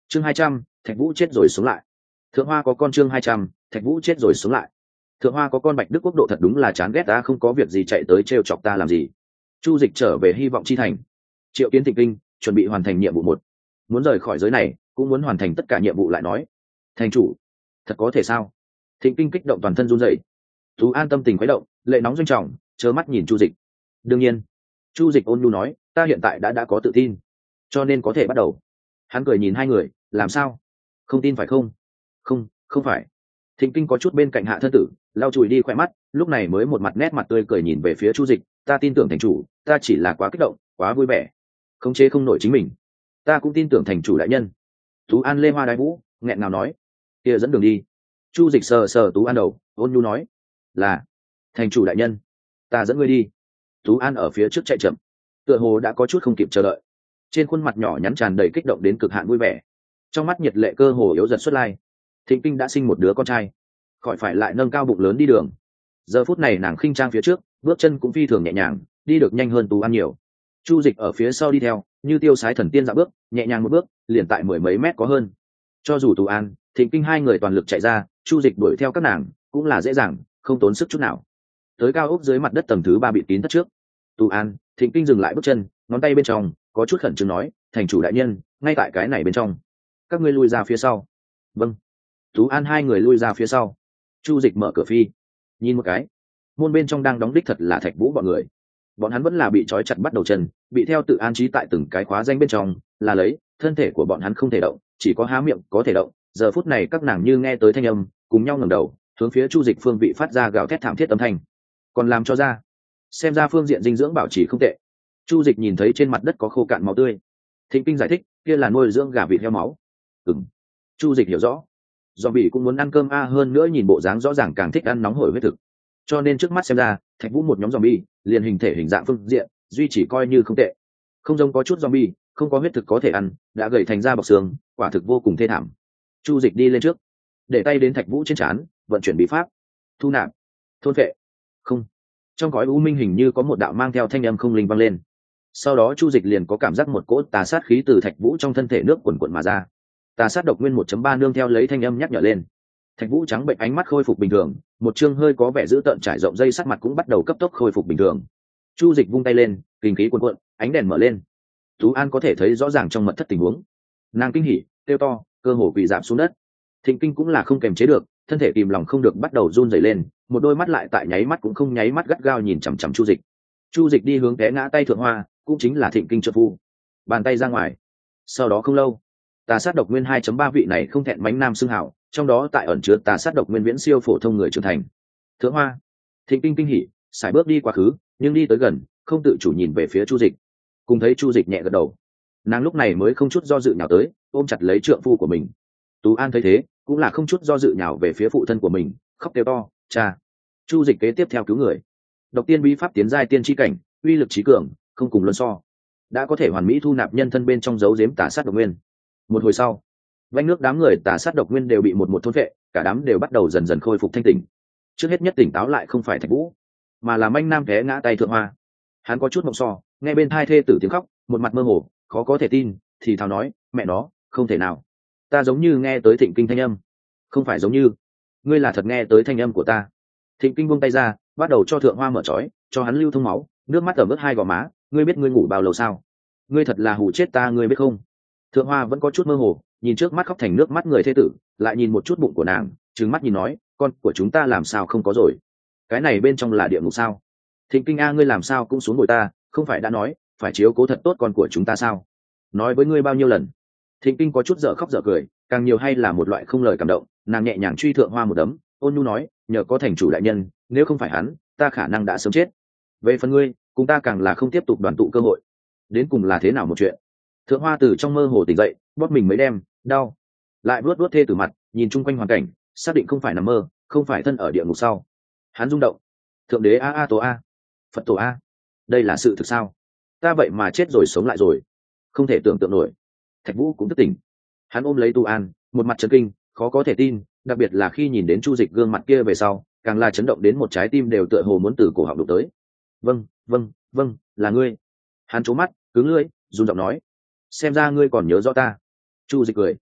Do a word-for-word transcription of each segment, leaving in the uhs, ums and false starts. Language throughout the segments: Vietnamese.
chương hai trăm, Thạch Vũ chết rồi sống lại. Thượng Hoa có con chương hai trăm, Thạch Vũ chết rồi sống lại. Thượng Hoa có con Bạch Đức Quốc độ thật đúng là chán ghét ta, không có việc gì chạy tới trêu chọc ta làm gì. Chu Dịch trở về hy vọng chi thành. Triệu Kiến Thịnh Kinh, chuẩn bị hoàn thành nhiệm vụ một. Muốn rời khỏi giới này, cũng muốn hoàn thành tất cả nhiệm vụ lại nói. Thành chủ, thật có thể sao? Thịnh Kinh kích động toàn thân run rẩy. Tú An tâm tình khuấy động, lệ nóng doanh trọng, chớ mắt nhìn Chu Dịch. Đương nhiên, Chu Dịch ôn nhu nói, ta hiện tại đã đã có tự tin, cho nên có thể bắt đầu. Hắn cười nhìn hai người, làm sao? Không tin phải không? Không, không phải. Thịnh Kinh có chút bên cạnh hạ thân tử, lau chùi đi khỏe mắt, lúc này mới một mặt nét mặt tươi cười nhìn về phía Chu Dịch, ta tin tưởng thành chủ, ta chỉ là quá kích động, quá vui vẻ, khống chế không nổi chính mình. Ta cũng tin tưởng thành chủ đại nhân. Tú An lê hoa đái vũ, nghẹn ngào nói, kia dẫn đường đi. Chu Dịch sờ sờ Tú An đầu, ôn nhu nói, là thành chủ đại nhân, ta dẫn ngươi đi. Tú An ở phía trước chạy chậm, tựa hồ đã có chút không kịp chờ đợi, trên khuôn mặt nhỏ nhắn tràn đầy kích động đến cực hạn vui vẻ, trong mắt nhiệt lệ cơ hồ yếu dần xuất lai. Thịnh Kinh đã sinh một đứa con trai, khỏi phải lại nâng cao bụng lớn đi đường. Giờ phút này nàng khinh trang phía trước, bước chân cũng phi thường nhẹ nhàng, đi được nhanh hơn Tú An nhiều. Chu Dịch ở phía sau đi theo, như tiêu sái thần tiên dạo bước, nhẹ nhàng một bước, liền tại mười mấy mét có hơn. Cho dù Tú An, Thịnh Kinh hai người toàn lực chạy ra, Chu Dịch đuổi theo các nàng cũng là dễ dàng, không tốn sức chút nào. Tới cao ốc dưới mặt đất tầng thứ ba bị tín thất trước, Tú An, Thịnh Kinh dừng lại bước chân, ngón tay bên trong có chút khẩn trương nói, thành chủ đại nhân, ngay tại cái này bên trong, các ngươi lui ra phía sau. Vâng. Tú An hai người lui ra phía sau. Chu Dịch mở cửa phi, nhìn một cái, môn bên trong đang đóng đích thật là Thạch Vũ bọn người. Bọn hắn vẫn là bị trói chặt bắt đầu chân, bị theo tự an trí tại từng cái khóa danh bên trong, là lấy thân thể của bọn hắn không thể động, chỉ có há miệng có thể động. Giờ phút này các nàng như nghe tới thanh âm, cùng nhau ngẩng đầu, hướng phía Chu Dịch phương vị phát ra gào thét thảm thiết âm thanh. Còn làm cho ra, xem ra phương diện dinh dưỡng bảo trì không tệ. Chu Dịch nhìn thấy trên mặt đất có khô cạn máu tươi. Thịnh Kinh giải thích, kia là nuôi dưỡng gà vịt heo máu. Ừm. Chu Dịch hiểu rõ. Zombie cũng muốn ăn cơm a, hơn nữa nhìn bộ dáng rõ ràng càng thích ăn nóng hổi huyết thực. Cho nên trước mắt xem ra, Thạch Vũ một nhóm zombie, liền hình thể hình dạng phương diện, duy chỉ coi như không tệ. Không giống có chút zombie, không có huyết thực có thể ăn, đã gầy thành da bọc xương, quả thực vô cùng thê thảm. Chu Dịch đi lên trước, để tay đến Thạch Vũ trên trán, vận chuyển bí pháp, thu nạp, thôn phệ. Không. Trong cõi u minh hình như có một đạo mang theo thanh âm không linh vang lên. Sau đó Chu Dịch liền có cảm giác một cỗ tà sát khí từ Thạch Vũ trong thân thể nước cuồn cuộn mà ra. Tà sát độc nguyên một chấm ba nương theo lấy thanh âm nhắc nhở lên. Thạch Vũ trắng bệnh ánh mắt khôi phục bình thường, một chương hơi có vẻ dữ tợn trải rộng dây sắc mặt cũng bắt đầu cấp tốc khôi phục bình thường. Chu Dịch vung tay lên, kinh khí cuồn cuộn, ánh đèn mở lên. Tú An có thể thấy rõ ràng trong mật thất tình huống. Nàng kinh hỉ, kêu to, cơ hồ quỳ rạp xuống đất. Thịnh Kinh cũng là không kềm chế được, thân thể kìm lòng không được bắt đầu run rẩy lên, một đôi mắt lại tại nháy mắt cũng không nháy mắt gắt gao nhìn chằm chằm Chu Dịch. Chu Dịch đi hướng té ngã tay Thượng Hoa, cũng chính là Thịnh Kinh trợ phu, bàn tay ra ngoài. Sau đó không lâu, tà sát độc nguyên hai chấm ba vị này không thẹn mánh nam xưng hảo, trong đó tại ẩn chứa tà sát độc nguyên viễn siêu phổ thông người trưởng thành. Thượng Hoa, Thịnh Kinh kinh hỉ, sải bước đi quá khứ, nhưng đi tới gần, không tự chủ nhìn về phía Chu Dịch. Cùng thấy Chu Dịch nhẹ gật đầu, nàng lúc này mới không chút do dự nhào tới, ôm chặt lấy trượng phu của mình. Tú An thấy thế, cũng là không chút do dự nhào về phía phụ thân của mình, khóc kêu to, cha. Chu Dịch kế tiếp theo cứu người. Độc tiên bí pháp tiến giai tiên chi cảnh, uy lực trí cường, không cùng luân so, đã có thể hoàn mỹ thu nạp nhân thân bên trong dấu giếm tà sát độc nguyên. Một hồi sau, vanh nước đám người tà sát độc nguyên đều bị một một thôn vệ, cả đám đều bắt đầu dần dần khôi phục thanh tỉnh. Trước hết nhất tỉnh táo lại không phải Thạch Vũ, mà là manh nam té ngã tay Thượng Hoa. Hắn có chút mộng so, nghe bên thai thê tử tiếng khóc, một mặt mơ hồ, khó có thể tin, thì thào nói, mẹ nó, không thể nào, ta giống như nghe tới Thịnh Kinh thanh âm. Không phải giống như, ngươi là thật nghe tới thanh âm của ta. Thịnh Kinh buông tay ra, bắt đầu cho Thượng Hoa mở trói, cho hắn lưu thông máu, nước mắt ở bước hai gò má. Ngươi biết ngươi ngủ bao lâu sao? Ngươi thật là hù chết ta, ngươi biết không? Thượng Hoa vẫn có chút mơ hồ, nhìn trước mắt khóc thành nước mắt người thê tử, lại nhìn một chút bụng của nàng, trừng mắt nhìn nói, con của chúng ta làm sao không có rồi? Cái này bên trong là địa ngục sao? Thịnh Kinh a, ngươi làm sao cũng xuống ngồi ta, không phải đã nói phải chiếu cố thật tốt con của chúng ta sao? Nói với ngươi bao nhiêu lần? Thịnh Kinh có chút dở khóc dở cười, càng nhiều hay là một loại không lời cảm động. Nàng nhẹ nhàng truy Thượng Hoa một đấm, ôn nhu nói, nhờ có thành chủ đại nhân, nếu không phải hắn, ta khả năng đã sớm chết. Về phần ngươi, cùng ta càng là không tiếp tục đoàn tụ cơ hội. Đến cùng là thế nào một chuyện? Thượng Hoa từ trong mơ hồ tỉnh dậy, bóp mình mấy đêm, đau, lại vuốt vuốt thê tử mặt, nhìn chung quanh hoàn cảnh, xác định không phải nằm mơ, không phải thân ở địa ngục sau. Hắn rung động, thượng đế a a tổ a, Phật tổ a, đây là sự thực sao? Ta vậy mà chết rồi sống lại rồi, không thể tưởng tượng nổi. Thạch Vũ cũng thức tỉnh, hắn ôm lấy Tu An, một mặt chấn kinh, khó có thể tin, đặc biệt là khi nhìn đến Chu Dịch gương mặt kia về sau, càng là chấn động đến một trái tim đều tựa hồ muốn từ cổ họng đụng tới. Vâng, vâng, vâng, là ngươi. Hắn trố mắt, cứng lưỡi, run giọng nói, xem ra ngươi còn nhớ rõ ta. Chu Dịch cười,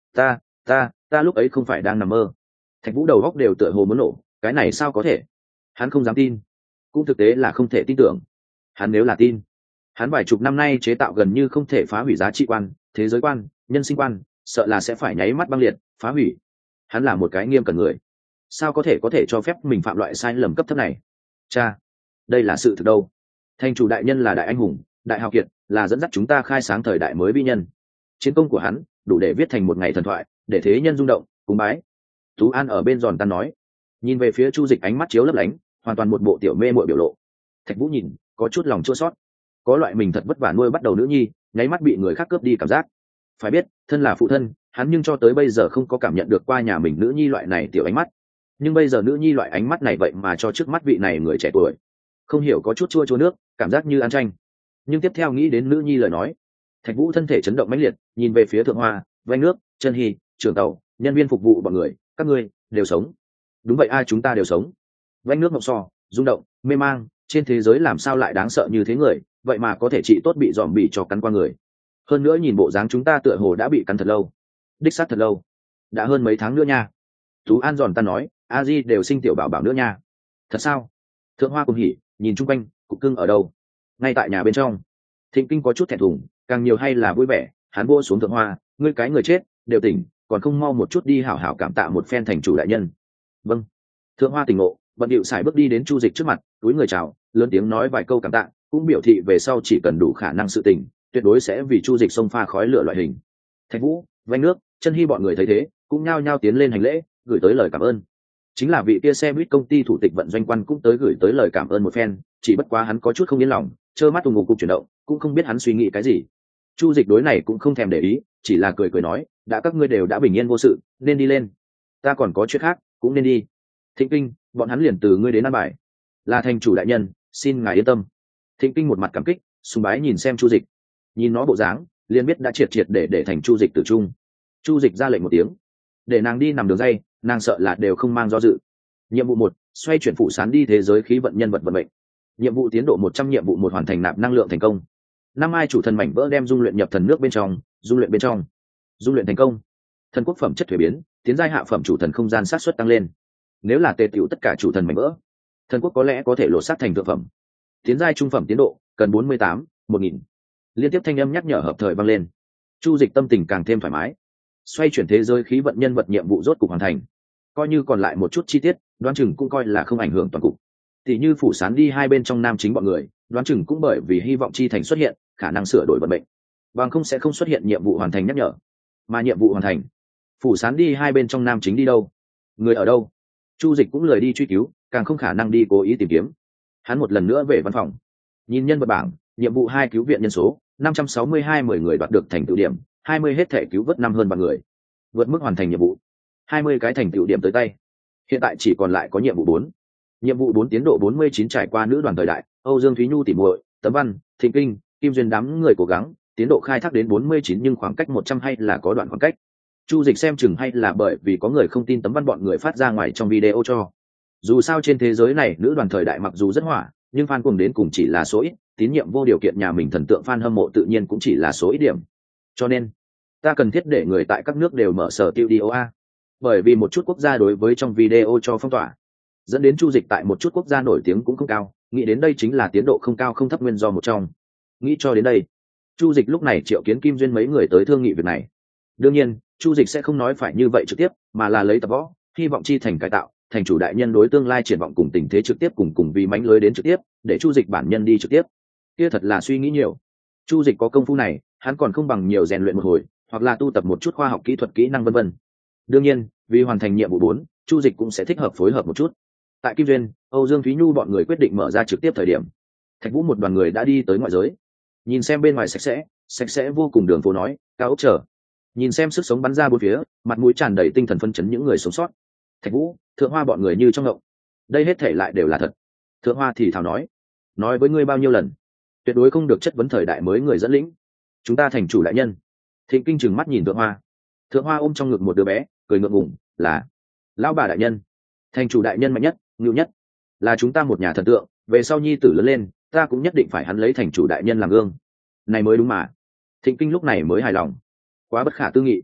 ta ta ta lúc ấy không phải đang nằm mơ. Thạch Vũ đầu góc đều tựa hồ muốn nổ, cái này sao có thể? Hắn không dám tin, cũng thực tế là không thể tin tưởng. Hắn nếu là tin, hắn vài chục năm nay chế tạo gần như không thể phá hủy giá trị quan, thế giới quan, nhân sinh quan, sợ là sẽ phải nháy mắt băng liệt, phá hủy. Hắn là một cái nghiêm cẩn người, sao có thể có thể cho phép mình phạm loại sai lầm cấp thấp này? Cha, đây là sự thực đâu? Thành chủ đại nhân là đại anh hùng, đại hào kiệt, là dẫn dắt chúng ta khai sáng thời đại mới vĩ nhân. Chiến công của hắn đủ để viết thành một ngày thần thoại, để thế nhân rung động, cúng bái. Tú An ở bên giòn tan nói, nhìn về phía Chu Dịch ánh mắt chiếu lấp lánh, hoàn toàn một bộ tiểu mê muội biểu lộ. Thạch Vũ nhìn, có chút lòng chua xót, có loại mình thật vất vả nuôi bắt đầu nữ nhi, nháy mắt bị người khác cướp đi cảm giác. Phải biết, thân là phụ thân, hắn nhưng cho tới bây giờ không có cảm nhận được qua nhà mình nữ nhi loại này tiểu ánh mắt. Nhưng bây giờ nữ nhi loại ánh mắt này vậy mà cho trước mắt vị này người trẻ tuổi, không hiểu có chút chua chua nước, cảm giác như ăn chanh. Nhưng tiếp theo nghĩ đến nữ nhi lời nói, Thạch Vũ thân thể chấn động mãnh liệt, nhìn về phía Thượng Hoa, Vanh Nước, Chân Hy, trưởng tàu, nhân viên phục vụ bọn người, các ngươi đều sống. Đúng vậy, ai chúng ta đều sống. Vanh Nước ngọc so, rung động, mê mang, trên thế giới làm sao lại đáng sợ như thế người, vậy mà có thể trị tốt bị dòm bị cho cắn qua người. Hơn nữa nhìn bộ dáng chúng ta tựa hồ đã bị cắn thật lâu, đích xác thật lâu, đã hơn mấy tháng nữa nha. Tú An giòn ta nói, a di đều sinh tiểu bảo bảo nữa nha. Thật sao? Thượng Hoa cùng hỉ, nhìn chung quanh, cục cưng ở đâu? Ngay tại nhà bên trong. Thịnh Kinh có chút thẹn thùng, càng nhiều hay là vui vẻ. Hắn vô xuống Thượng Hoa, ngươi cái người chết đều tỉnh, còn không mau một chút đi hảo hảo cảm tạ một phen thành chủ đại nhân. Vâng. Thượng Hoa tỉnh ngộ, bận điệu xài bước đi đến Chu Dịch trước mặt, túi người chào, lớn tiếng nói vài câu cảm tạ, cũng biểu thị về sau chỉ cần đủ khả năng sự tình, tuyệt đối sẽ vì Chu Dịch xông pha khói lửa loại hình. Thạch Vũ, Vanh Nước, Chân Hy bọn người thấy thế, cũng nhao nhao tiến lên hành lễ, gửi tới lời cảm ơn. Chính là vị kia xe buýt công ty thủ tịch vận doanh quan cũng tới gửi tới lời cảm ơn một phen, chỉ bất quá hắn có chút không yên lòng, trơ mắt ù ngục cục chuyển động, cũng không biết hắn suy nghĩ cái gì. Chu Dịch đối này cũng không thèm để ý, chỉ là cười cười nói, đã các ngươi đều đã bình yên vô sự, nên đi lên. Ta còn có chuyện khác, cũng nên đi. Thịnh Kinh, bọn hắn liền từ ngươi đến ăn bài. Là thành chủ đại nhân, xin ngài yên tâm. Thịnh Kinh một mặt cảm kích, sùng bái nhìn xem Chu Dịch, nhìn nó bộ dáng, liền biết đã triệt triệt để để thành Chu Dịch tử trung. Chu Dịch ra lệnh một tiếng, để nàng đi nằm đường dây, nàng sợ là đều không mang do dự. Nhiệm vụ một, xoay chuyển phụ sán đi thế giới khí vận nhân vật vận mệnh. Nhiệm vụ tiến độ một trăm, nhiệm vụ một hoàn thành nạp năng lượng thành công. Năm ai chủ thần mảnh vỡ đem dung luyện nhập thần nước bên trong, dung luyện bên trong. Dung luyện thành công. Thần quốc phẩm chất thuế biến, tiến giai hạ phẩm chủ thần không gian sát suất tăng lên. Nếu là tề tiểu tất cả chủ thần mảnh vỡ, thần quốc có lẽ có thể lột xác thành thượng phẩm. Tiến giai trung phẩm tiến độ cần bốn mươi tám, một nghìn. Liên tiếp thanh âm nhắc nhở hợp thời vang lên. Chu Dịch tâm tình càng thêm thoải mái. Xoay chuyển thế giới khí vận nhân vật nhiệm vụ rốt cục hoàn thành, coi như còn lại một chút chi tiết, đoán chừng cũng coi là không ảnh hưởng toàn cục. Tỷ như phủ sán đi hai bên trong nam chính bọn người, đoán chừng cũng bởi vì hy vọng chi thành xuất hiện, khả năng sửa đổi vận mệnh, bằng không sẽ không xuất hiện nhiệm vụ hoàn thành nhắc nhở. Mà nhiệm vụ hoàn thành, phủ sán đi hai bên trong nam chính đi đâu, người ở đâu, Chu Dịch cũng lười đi truy cứu, càng không khả năng đi cố ý tìm kiếm. Hắn một lần nữa về văn phòng, nhìn nhân vật bảng, nhiệm vụ hai cứu viện nhân số năm trăm sáu mươi hai, mười người đoạt được thành tựu điểm hai mươi, hết thể cứu vớt năm hơn ba người, vượt mức hoàn thành nhiệm vụ hai mươi cái thành tựu điểm tới tay. Hiện tại chỉ còn lại có nhiệm vụ bốn. Nhiệm vụ bốn tiến độ bốn mươi chín, trải qua nữ đoàn thời đại, Âu Dương Thúy Nhu tỉ muội, Tấm Văn, Thịnh Kinh, Kim Duyên đám người cố gắng, tiến độ khai thác đến bốn mươi chín nhưng khoảng cách một trăm hay là có đoạn khoảng cách. Chu Dịch xem chừng hay là bởi vì có người không tin Tấm Văn bọn người phát ra ngoài trong video cho. Dù sao trên thế giới này nữ đoàn thời đại mặc dù rất hỏa, nhưng fan cùng đến cùng chỉ là số ít, tín nhiệm vô điều kiện nhà mình thần tượng fan hâm mộ tự nhiên cũng chỉ là số ít điểm. Cho nên, ta cần thiết để người tại các nước đều mở sở tiêu đi ô a, bởi vì một chút quốc gia đối với trong video cho phong tỏa, dẫn đến Chu Dịch tại một chút quốc gia nổi tiếng cũng không cao, nghĩ đến đây chính là tiến độ không cao không thấp nguyên do một trong. Nghĩ cho đến đây, Chu Dịch lúc này triệu kiến Kim Duyên mấy người tới thương nghị việc này. Đương nhiên, Chu Dịch sẽ không nói phải như vậy trực tiếp, mà là lấy tập võ, hy vọng chi thành cải tạo, thành chủ đại nhân đối tương lai triển vọng cùng tình thế trực tiếp cùng cùng vì mánh lưới đến trực tiếp, để Chu Dịch bản nhân đi trực tiếp. Kia thật là suy nghĩ nhiều. Chu Dịch có công phu này, hắn còn không bằng nhiều rèn luyện một hồi, hoặc là tu tập một chút khoa học kỹ thuật kỹ năng vân vân. Đương nhiên, vì hoàn thành nhiệm vụ bốn, Chu Dịch cũng sẽ thích hợp phối hợp một chút. Tại Kim Duyên, Âu Dương Thúy Nhu bọn người quyết định mở ra trực tiếp thời điểm, Thạch Vũ một đoàn người đã đi tới ngoại giới. Nhìn xem bên ngoài sạch sẽ, sạch sẽ vô cùng đường phố nói, cao ốc chờ. Nhìn xem sức sống bắn ra bốn phía, mặt mũi tràn đầy tinh thần phấn chấn những người sống sót. Thạch Vũ, Thượng Hoa bọn người như trong ngộng. Đây hết thể lại đều là thật. Thượng Hoa thì thào nói, nói với ngươi bao nhiêu lần, tuyệt đối không được chất vấn thời đại mới người dẫn lĩnh. Chúng ta thành chủ đại nhân. Thịnh Kinh trừng mắt nhìn Thượng Hoa. Thượng Hoa ôm trong ngực một đứa bé, cười ngượng ngùng, là lão bà đại nhân, thành chủ đại nhân mạnh nhất, ngưu nhất, là chúng ta một nhà thần tượng, về sau nhi tử lớn lên, ta cũng nhất định phải hắn lấy thành chủ đại nhân làm gương. Này mới đúng mà. Thịnh Kinh lúc này mới hài lòng. Quá bất khả tư nghị.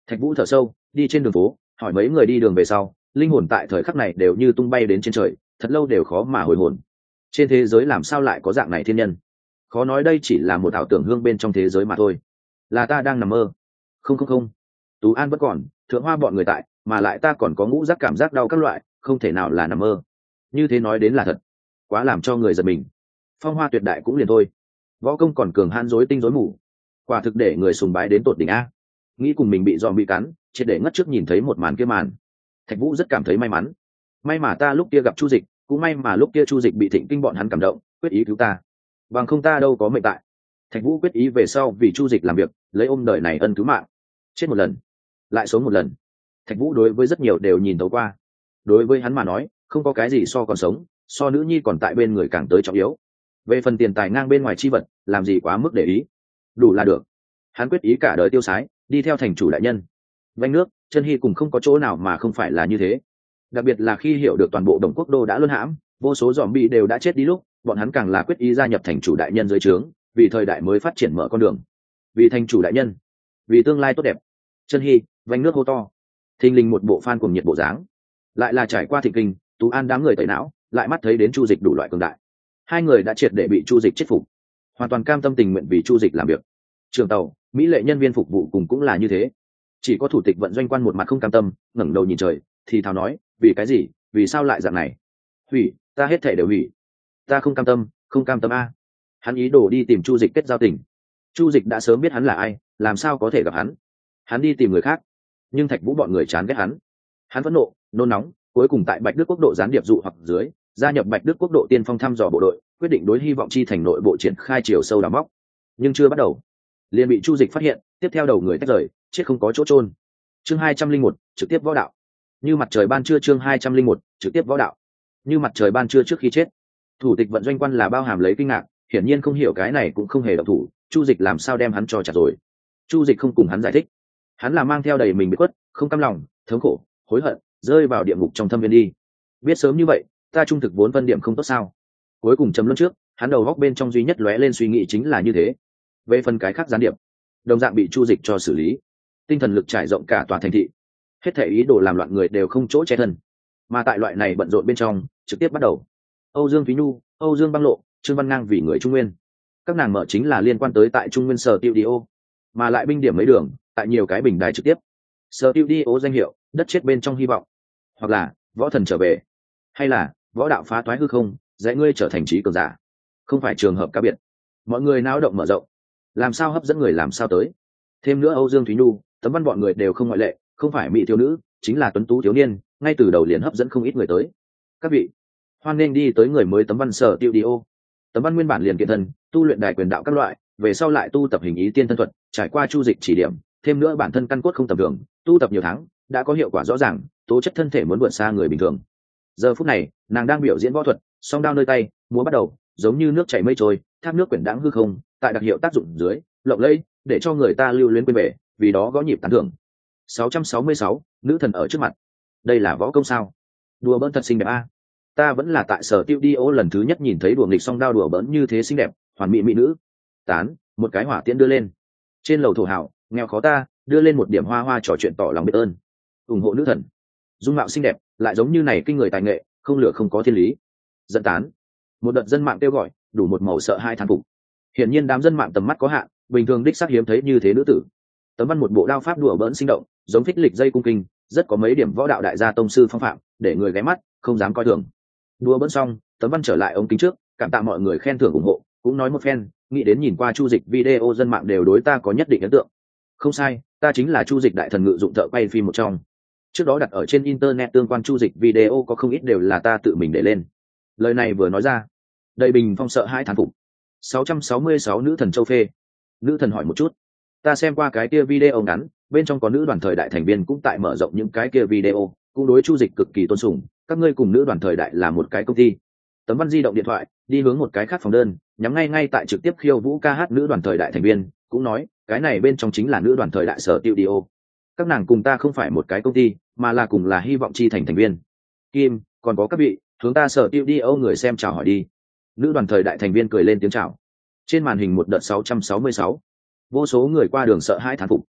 Thạch Vũ thở sâu, đi trên đường phố, hỏi mấy người đi đường về sau, linh hồn tại thời khắc này đều như tung bay đến trên trời, thật lâu đều khó mà hồi hồn. Trên thế giới làm sao lại có dạng này thiên nhân? Khó nói đây chỉ là một ảo tưởng hương bên trong thế giới mà thôi. Là ta đang nằm mơ? Không không không, Tú An vẫn còn, Thượng Hoa bọn người tại, mà lại ta còn có ngũ giác cảm giác đau các loại, không thể nào là nằm mơ. Như thế nói đến là thật, quá làm cho người giật mình. Phong hoa tuyệt đại cũng liền thôi, võ công còn cường han rối tinh rối mù, quả thực để người sùng bái đến tột đỉnh a. Nghĩ cùng mình bị dòm bị cắn, triệt để ngất trước nhìn thấy một màn kia màn. Thạch Vũ rất cảm thấy may mắn, may mà ta lúc kia gặp Chu Dịch, cũng may mà lúc kia Chu Dịch bị Thịnh Kinh bọn hắn cảm động, quyết ý cứu ta, bằng không ta đâu có mệnh tại. Thạch Vũ quyết ý về sau vì Chu Dịch làm việc, lấy ôm đời này ân cứu mạng, chết một lần lại sống một lần. Thạch Vũ đối với rất nhiều đều nhìn thấu qua, đối với hắn mà nói không có cái gì so còn sống, so nữ nhi còn tại bên người càng tới trọng yếu. Về phần tiền tài ngang bên ngoài chi vật, làm gì quá mức để ý, đủ là được. Hắn quyết ý cả đời tiêu sái, đi theo thành chủ đại nhân. Vanh nước chân hy cùng không có chỗ nào mà không phải là như thế, đặc biệt là khi hiểu được toàn bộ Đồng Quốc đô đã luân hãm, vô số dòm bị đều đã chết đi lúc, bọn hắn càng là quyết ý gia nhập thành chủ đại nhân dưới trướng, vì thời đại mới phát triển mở con đường, vì thành chủ đại nhân, vì tương lai tốt đẹp. Chân hy, vanh nước hô to, thình lình một bộ phan cùng nhiệt bộ dáng, lại là trải qua Thịnh Kinh, Tú An đám người tẩy não, lại mắt thấy đến Chu Dịch đủ loại cường đại, hai người đã triệt để bị Chu Dịch chết phục, hoàn toàn cam tâm tình nguyện vì Chu Dịch làm việc. Trường tàu, mỹ lệ nhân viên phục vụ cùng cũng là như thế, chỉ có thủ tịch vận doanh quan một mặt không cam tâm, ngẩng đầu nhìn trời, thì thào nói, vì cái gì, vì sao lại dạng này? Hủy, ta hết thể đều hủy, ta không cam tâm, không cam tâm a. Hắn ý đồ đi tìm Chu Dịch kết giao tình, Chu Dịch đã sớm biết hắn là ai, làm sao có thể gặp hắn. Hắn đi tìm người khác, nhưng Thạch Vũ bọn người chán ghét hắn, hắn phẫn nộ, nôn nóng, cuối cùng tại Bạch Đức quốc độ gián điệp dụ hoặc dưới, gia nhập Bạch Đức quốc độ tiên phong thăm dò bộ đội, quyết định đối Hy vọng chi thành nội bộ triển khai chiều sâu đào móc. Nhưng chưa bắt đầu, liền bị Chu Dịch phát hiện, tiếp theo đầu người tách rời, chết không có chỗ chôn. Chương hai trăm linh một, trực tiếp võ đạo. Như mặt trời ban trưa, chương hai trăm linh một, trực tiếp võ đạo. Như mặt trời ban trưa trước khi chết. Thủ tịch vận doanh quan là bao hàm lấy kinh ngạc, hiển nhiên không hiểu cái này cũng không hề động thủ, Chu Dịch làm sao đem hắn cho chặt rồi. Chu Dịch không cùng hắn giải thích, hắn là mang theo đầy mình bị khuất, không cam lòng, thống khổ, hối hận, rơi vào địa ngục trong thâm viên đi. Biết sớm như vậy, ta trung thực vốn phân điểm không tốt sao? Cuối cùng chấm luân trước, hắn đầu góc bên trong duy nhất lóe lên suy nghĩ chính là như thế. Về phần cái khác gián điệp, đồng dạng bị Chu Dịch cho xử lý, tinh thần lực trải rộng cả tòa thành thị, hết thể ý đồ làm loạn người đều không chỗ che thân. Mà tại loại này bận rộn bên trong, trực tiếp bắt đầu. Âu Dương Thúy Nhu, Âu Dương Băng Lộ, Trương Văn Ngang vì người Trung Nguyên, các nàng mở chính là liên quan tới tại Trung Nguyên Sở Tiêu Đi Ô, mà lại binh điểm mấy đường, tại nhiều cái bình đài trực tiếp. Sở Tiêu Đi Ô danh hiệu, đất chết bên trong hy vọng, hoặc là võ thần trở về, hay là võ đạo phá toái hư không, dạy ngươi trở thành trí cường giả. Không phải trường hợp cá biệt, mọi người náo động mở rộng, làm sao hấp dẫn người làm sao tới. Thêm nữa Âu Dương Thúy Nhu, Tấm Văn bọn người đều không ngoại lệ, không phải mỹ thiếu nữ, chính là tuấn tú thiếu niên, ngay từ đầu liền hấp dẫn không ít người tới. Các vị, hoan nên đi tới người mới Tấm Văn Sở Tiêu Đi Ô. Tấm Văn nguyên bản liền kiện thân, tu luyện đài quyền đạo các loại, về sau lại tu tập hình ý tiên thân thuật, trải qua Chu Dịch chỉ điểm, thêm nữa bản thân căn cốt không tầm thường, tu tập nhiều tháng, đã có hiệu quả rõ ràng, tố chất thân thể muốn vượt xa người bình thường. Giờ phút này, nàng đang biểu diễn võ thuật, song đao nơi tay, múa bắt đầu, giống như nước chảy mây trôi, thác nước quyển đãng hư không, tại đặc hiệu tác dụng dưới, lộng lẫy, để cho người ta lưu luyến quên về, vì đó gõ nhịp tán thưởng. sáu trăm sáu mươi sáu, nữ thần ở trước mặt. Đây là võ công sao? Đùa bỡn thật xinh đẹp a. Ta vẫn là tại Sở Tiêu Đi Ô lần thứ nhất nhìn thấy đùa nghịch song đao đùa bỡn như thế xinh đẹp, hoàn mỹ mỹ nữ. Tán, một cái hỏa tiễn đưa lên. Trên lầu thổ hảo, nghèo khó ta, đưa lên một điểm hoa hoa trò chuyện tỏ lòng biết ơn. Ủng hộ nữ thần. Dung mạo xinh đẹp, lại giống như này kinh người tài nghệ, không lửa không có thiên lý. Dẫn tán. Một đợt dân mạng kêu gọi, đủ một màu sợ hai thán phục. Hiển nhiên đám dân mạng tầm mắt có hạn, bình thường đích xác hiếm thấy như thế nữ tử. Tấm Văn một bộ đao pháp đùa bỡn sinh động, giống thích lịch dây cung kinh, rất có mấy điểm võ đạo đại gia tông sư phong phạm, để người ghé mắt, không dám coi thường. Đùa bỡn xong, Tấm Văn trở lại ống kính trước, cảm tạ mọi người khen thưởng ủng hộ, cũng nói một phen, nghĩ đến nhìn qua Chu Dịch video dân mạng đều đối ta có nhất định ấn tượng. Không sai, ta chính là Chu Dịch đại thần ngự dụng thợ quay phim một trong. Trước đó đặt ở trên internet tương quan Chu Dịch video có không ít đều là ta tự mình để lên. Lời này vừa nói ra, đầy bình phong sợ hai thán phục. sáu trăm sáu mươi sáu nữ thần châu phê. Nữ thần hỏi một chút, ta xem qua cái kia video ngắn, bên trong có nữ đoàn thời đại thành viên cũng tại mở rộng những cái kia video, cũng đối Chu Dịch cực kỳ tôn sùng, các ngươi cùng nữ đoàn thời đại là một cái công ty. Tấm Văn di động điện thoại, đi hướng một cái khác phòng đơn, nhắm ngay ngay tại trực tiếp khiêu vũ ca hát nữ đoàn thời đại thành viên, cũng nói, cái này bên trong chính là nữ đoàn thời đại Sở Tiêu Đi Ô. Các nàng cùng ta không phải một cái công ty, mà là cùng là hy vọng chi thành thành viên. Kim, còn có các vị, hướng ta Sở Tiêu Đi Ô người xem chào hỏi đi. Nữ đoàn thời đại thành viên cười lên tiếng chào. Trên màn hình một đợt sáu trăm sáu mươi sáu, vô số người qua đường sợ hãi thán phục.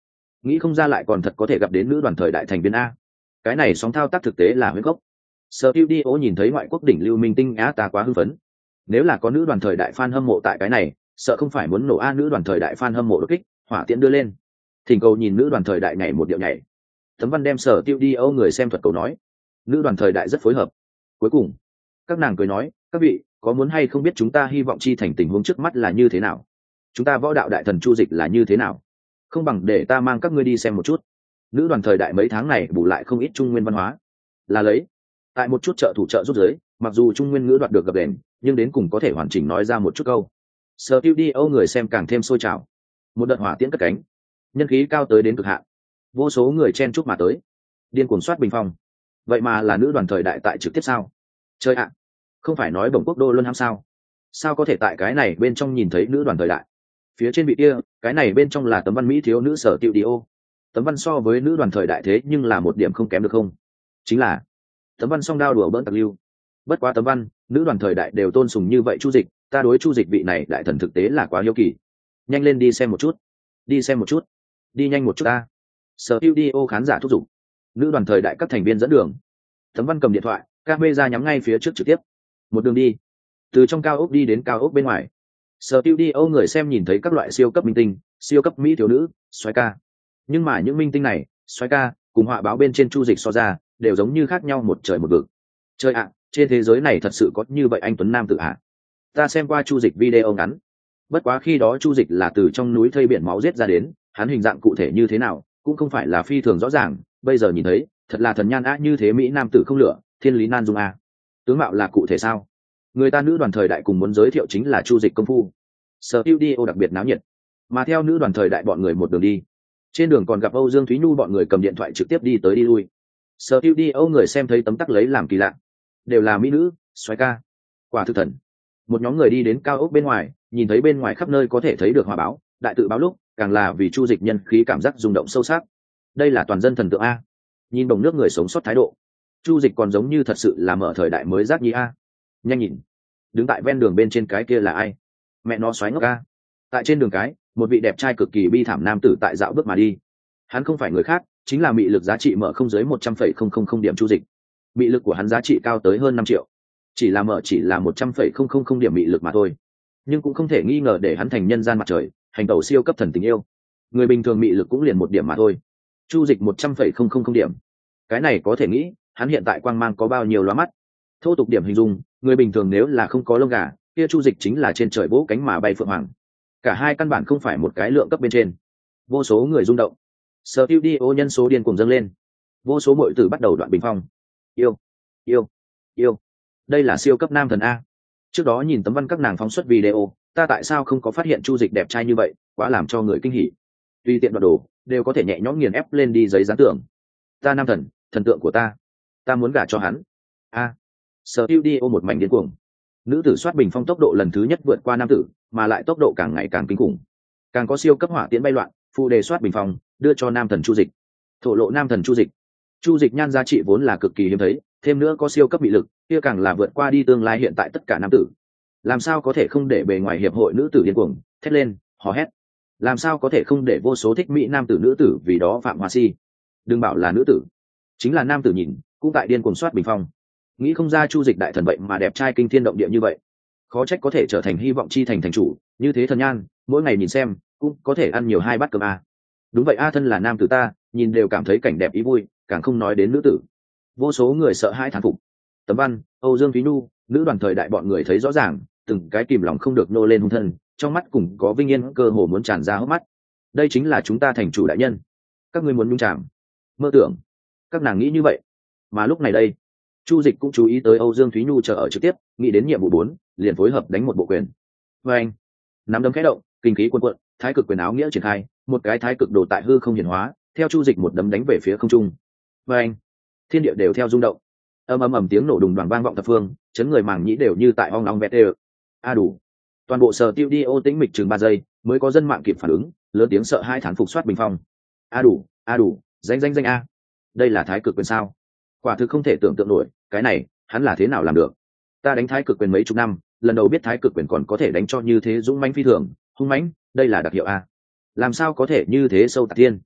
nghĩ không ra lại còn thật có thể gặp đến nữ đoàn thời đại thành viên a. Cái này sóng thao tác thực tế là huyết gốc. Studio nhìn thấy ngoại quốc đỉnh lưu minh tinh á, ta quá hưng phấn. Nếu là có nữ đoàn thời đại fan hâm mộ tại cái này, sợ không phải muốn nổ a. Nữ đoàn thời đại fan hâm mộ đột kích, hỏa tiễn đưa lên. Thỉnh cầu nhìn nữ đoàn thời đại nhảy một điệu nhảy. Tấm văn đem Studio người xem thuật cầu nói, nữ đoàn thời đại rất phối hợp. Cuối cùng, các nàng cười nói, các vị có muốn hay không biết chúng ta hy vọng chi thành tình huống trước mắt là như thế nào, chúng ta võ đạo đại thần chu dịch là như thế nào, không bằng để ta mang các ngươi đi xem một chút. Nữ đoàn thời đại mấy tháng này bù lại không ít trung nguyên văn hóa, là lấy tại một chút trợ thủ trợ giúp giới, mặc dù trung nguyên ngữ đoạt được gập đền, nhưng đến cùng có thể hoàn chỉnh nói ra một chút câu. Studio người xem càng thêm sôi trào, một đợt hỏa tiễn cất cánh, nhân khí cao tới đến cực hạn, vô số người chen chúc mà tới, điên cuồng soát bình phong. Vậy mà là nữ đoàn thời đại tại trực tiếp sao? Chơi ạ, không phải nói bổng quốc đô luân ham sao? Sao có thể tại cái này bên trong nhìn thấy nữ đoàn thời đại? Phía trên vị kia, cái này bên trong là tấm văn mỹ thiếu nữ sở tiệu đi ô. Tấm văn so với nữ đoàn thời đại thế nhưng là một điểm không kém được không? Chính là tấm văn song đao đùa bỡn tặc lưu. Bất quá tấm văn, nữ đoàn thời đại đều tôn sùng như vậy chu dịch, ta đối chu dịch vị này đại thần thực tế là quá hiếu kỳ. Nhanh lên đi xem một chút, đi xem một chút, đi nhanh một chút ta. Sở tiệu đi ô khán giả thúc giục. Nữ đoàn thời đại các thành viên dẫn đường. Tấm văn cầm điện thoại, camera nhắm ngay phía trước trực tiếp. Một đường đi, từ trong cao ốc đi đến cao ốc bên ngoài. Studio người xem nhìn thấy các loại siêu cấp minh tinh, siêu cấp mỹ thiếu nữ, soái ca. Nhưng mà những minh tinh này, soái ca, cùng họa báo bên trên chu dịch so ra, đều giống như khác nhau một trời một vực. Trời ạ, trên thế giới này thật sự có như vậy anh tuấn nam tử ạ? Ta xem qua chu dịch video ngắn. Bất quá khi đó chu dịch là từ trong núi thây biển máu giết ra đến, hắn hình dạng cụ thể như thế nào, cũng không phải là phi thường rõ ràng, bây giờ nhìn thấy, thật là thần nhan á như thế mỹ nam tử không lửa, thiên lý nan dung a. Tướng mạo là cụ thể sao? Người ta nữ đoàn thời đại cùng muốn giới thiệu chính là chu dịch công phu. Studio đặc biệt náo nhiệt, mà theo nữ đoàn thời đại bọn người một đường đi, trên đường còn gặp Âu Dương Thúy Nhu bọn người cầm điện thoại trực tiếp đi tới đi lui. Studio người xem thấy tấm tắc lấy làm kỳ lạ, đều là mỹ nữ, soái ca, quả thực thần. Một nhóm người đi đến cao ốc bên ngoài, nhìn thấy bên ngoài khắp nơi có thể thấy được hòa báo, đại tự báo lúc, càng là vì chu dịch nhân khí cảm giác rung động sâu sắc. Đây là toàn dân thần tượng a. Nhìn đồng nước người sống sót thái độ, chu dịch còn giống như thật sự là mở thời đại mới giác nhi a. Nhanh nhìn, đứng tại ven đường bên trên cái kia là ai? Mẹ nó xoáy ngốc a. Tại trên đường cái, một vị đẹp trai cực kỳ bi thảm nam tử tại dạo bước mà đi. Hắn không phải người khác, chính là mị lực giá trị mở không dưới một trăm phẩy không không không điểm chu dịch. Mị lực của hắn giá trị cao tới hơn năm triệu, chỉ là mở chỉ là một trăm phẩy không không không điểm mị lực mà thôi, nhưng cũng không thể nghi ngờ để hắn thành nhân gian mặt trời, hành tẩu siêu cấp thần tình yêu. Người bình thường mị lực cũng liền một điểm mà thôi, chu dịch một trăm phẩy không không không điểm. Cái này có thể nghĩ hắn hiện tại quang mang có bao nhiêu lóa mắt. Thô tục điểm hình dung, người bình thường nếu là không có lông gà, kia chu dịch chính là trên trời vỗ cánh mà bay phượng hoàng. Cả hai căn bản không phải một cái lượng cấp bên trên. Vô số người rung động, studio nhân số điên cuồng dâng lên, vô số muội tử bắt đầu đoạn bình phong. Yêu, yêu, yêu, đây là siêu cấp nam thần a. Trước đó nhìn tấm văn các nàng phóng xuất video, ta tại sao không có phát hiện chu dịch đẹp trai như vậy, quá làm cho người kinh hỉ. Tùy tiện đoạt đồ đều có thể nhẹ nhõm nghiền ép lên đi giấy dán tưởng. Ta nam thần, thần tượng của ta, ta muốn gả cho hắn a. Studio một mảnh điên cuồng, nữ tử soát bình phong tốc độ lần thứ nhất vượt qua nam tử, mà lại tốc độ càng ngày càng kinh khủng. Càng có siêu cấp hỏa tiễn bay loạn, phụ đề soát bình phong đưa cho nam thần chu dịch. Thổ lộ nam thần chu dịch. Chu dịch nhan giá trị vốn là cực kỳ hiếm thấy, thêm nữa có siêu cấp bị lực, kia càng là vượt qua đi tương lai hiện tại tất cả nam tử. Làm sao có thể không để bề ngoài hiệp hội nữ tử điên cuồng thét lên hò hét? Làm sao có thể không để vô số thích mỹ nam tử nữ tử vì đó phạm hoa si? Đừng bảo là nữ tử, chính là nam tử nhìn cũng tại điên cuồng soát bình phong. Nghĩ không ra chu dịch đại thần vậy mà đẹp trai kinh thiên động địa như vậy, khó trách có thể trở thành hy vọng chi thành thành chủ như thế. Thần nhan mỗi ngày nhìn xem cũng có thể ăn nhiều hai bát cơm a. Đúng vậy a, thân là nam tử ta nhìn đều cảm thấy cảnh đẹp ý vui, càng không nói đến nữ tử. Vô số người sợ hãi thán phục. Tấm văn, Âu Dương Thúy Nhu, nữ đoàn thời đại bọn người thấy rõ ràng, từng cái kìm lòng không được nô lên hung thân, trong mắt cùng có vinh yên cơ hồ muốn tràn ra hốc mắt. Đây chính là chúng ta thành chủ đại nhân, các ngươi muốn nhung chạm mơ tưởng. Các nàng nghĩ như vậy. Mà lúc này đây, chu dịch cũng chú ý tới Âu Dương Thúy Nhu chờ ở trực tiếp, nghĩ đến nhiệm vụ bốn, liền phối hợp đánh một bộ quyền. Và anh nắm đấm khẽ động, kinh khí cuồn cuộn, thái cực quyền áo nghĩa triển khai, một cái thái cực đồ tại hư không hiển hóa, theo chu dịch một đấm đánh về phía không trung. Và anh thiên địa đều theo rung động, ầm ầm ầm tiếng nổ đùng đoàn vang vọng thập phương, chấn người màng nhĩ đều như tại ong ong vẹt đều. A đủ, toàn bộ sở tiêu đi ô tĩnh mịch chừng ba giây, mới có dân mạng kịp phản ứng, lớn tiếng sợ hai thán phục soát bình phong. A đủ, a đủ, danh danh danh a, đây là thái cực quyền sao? Quả thực không thể tưởng tượng nổi, cái này hắn là thế nào làm được? Ta đánh thái cực quyền mấy chục năm, lần đầu biết thái cực quyền còn có thể đánh cho như thế dũng mãnh phi thường, hung mãnh, đây là đặc hiệu a. Làm sao có thể như thế sâu tạc tiên?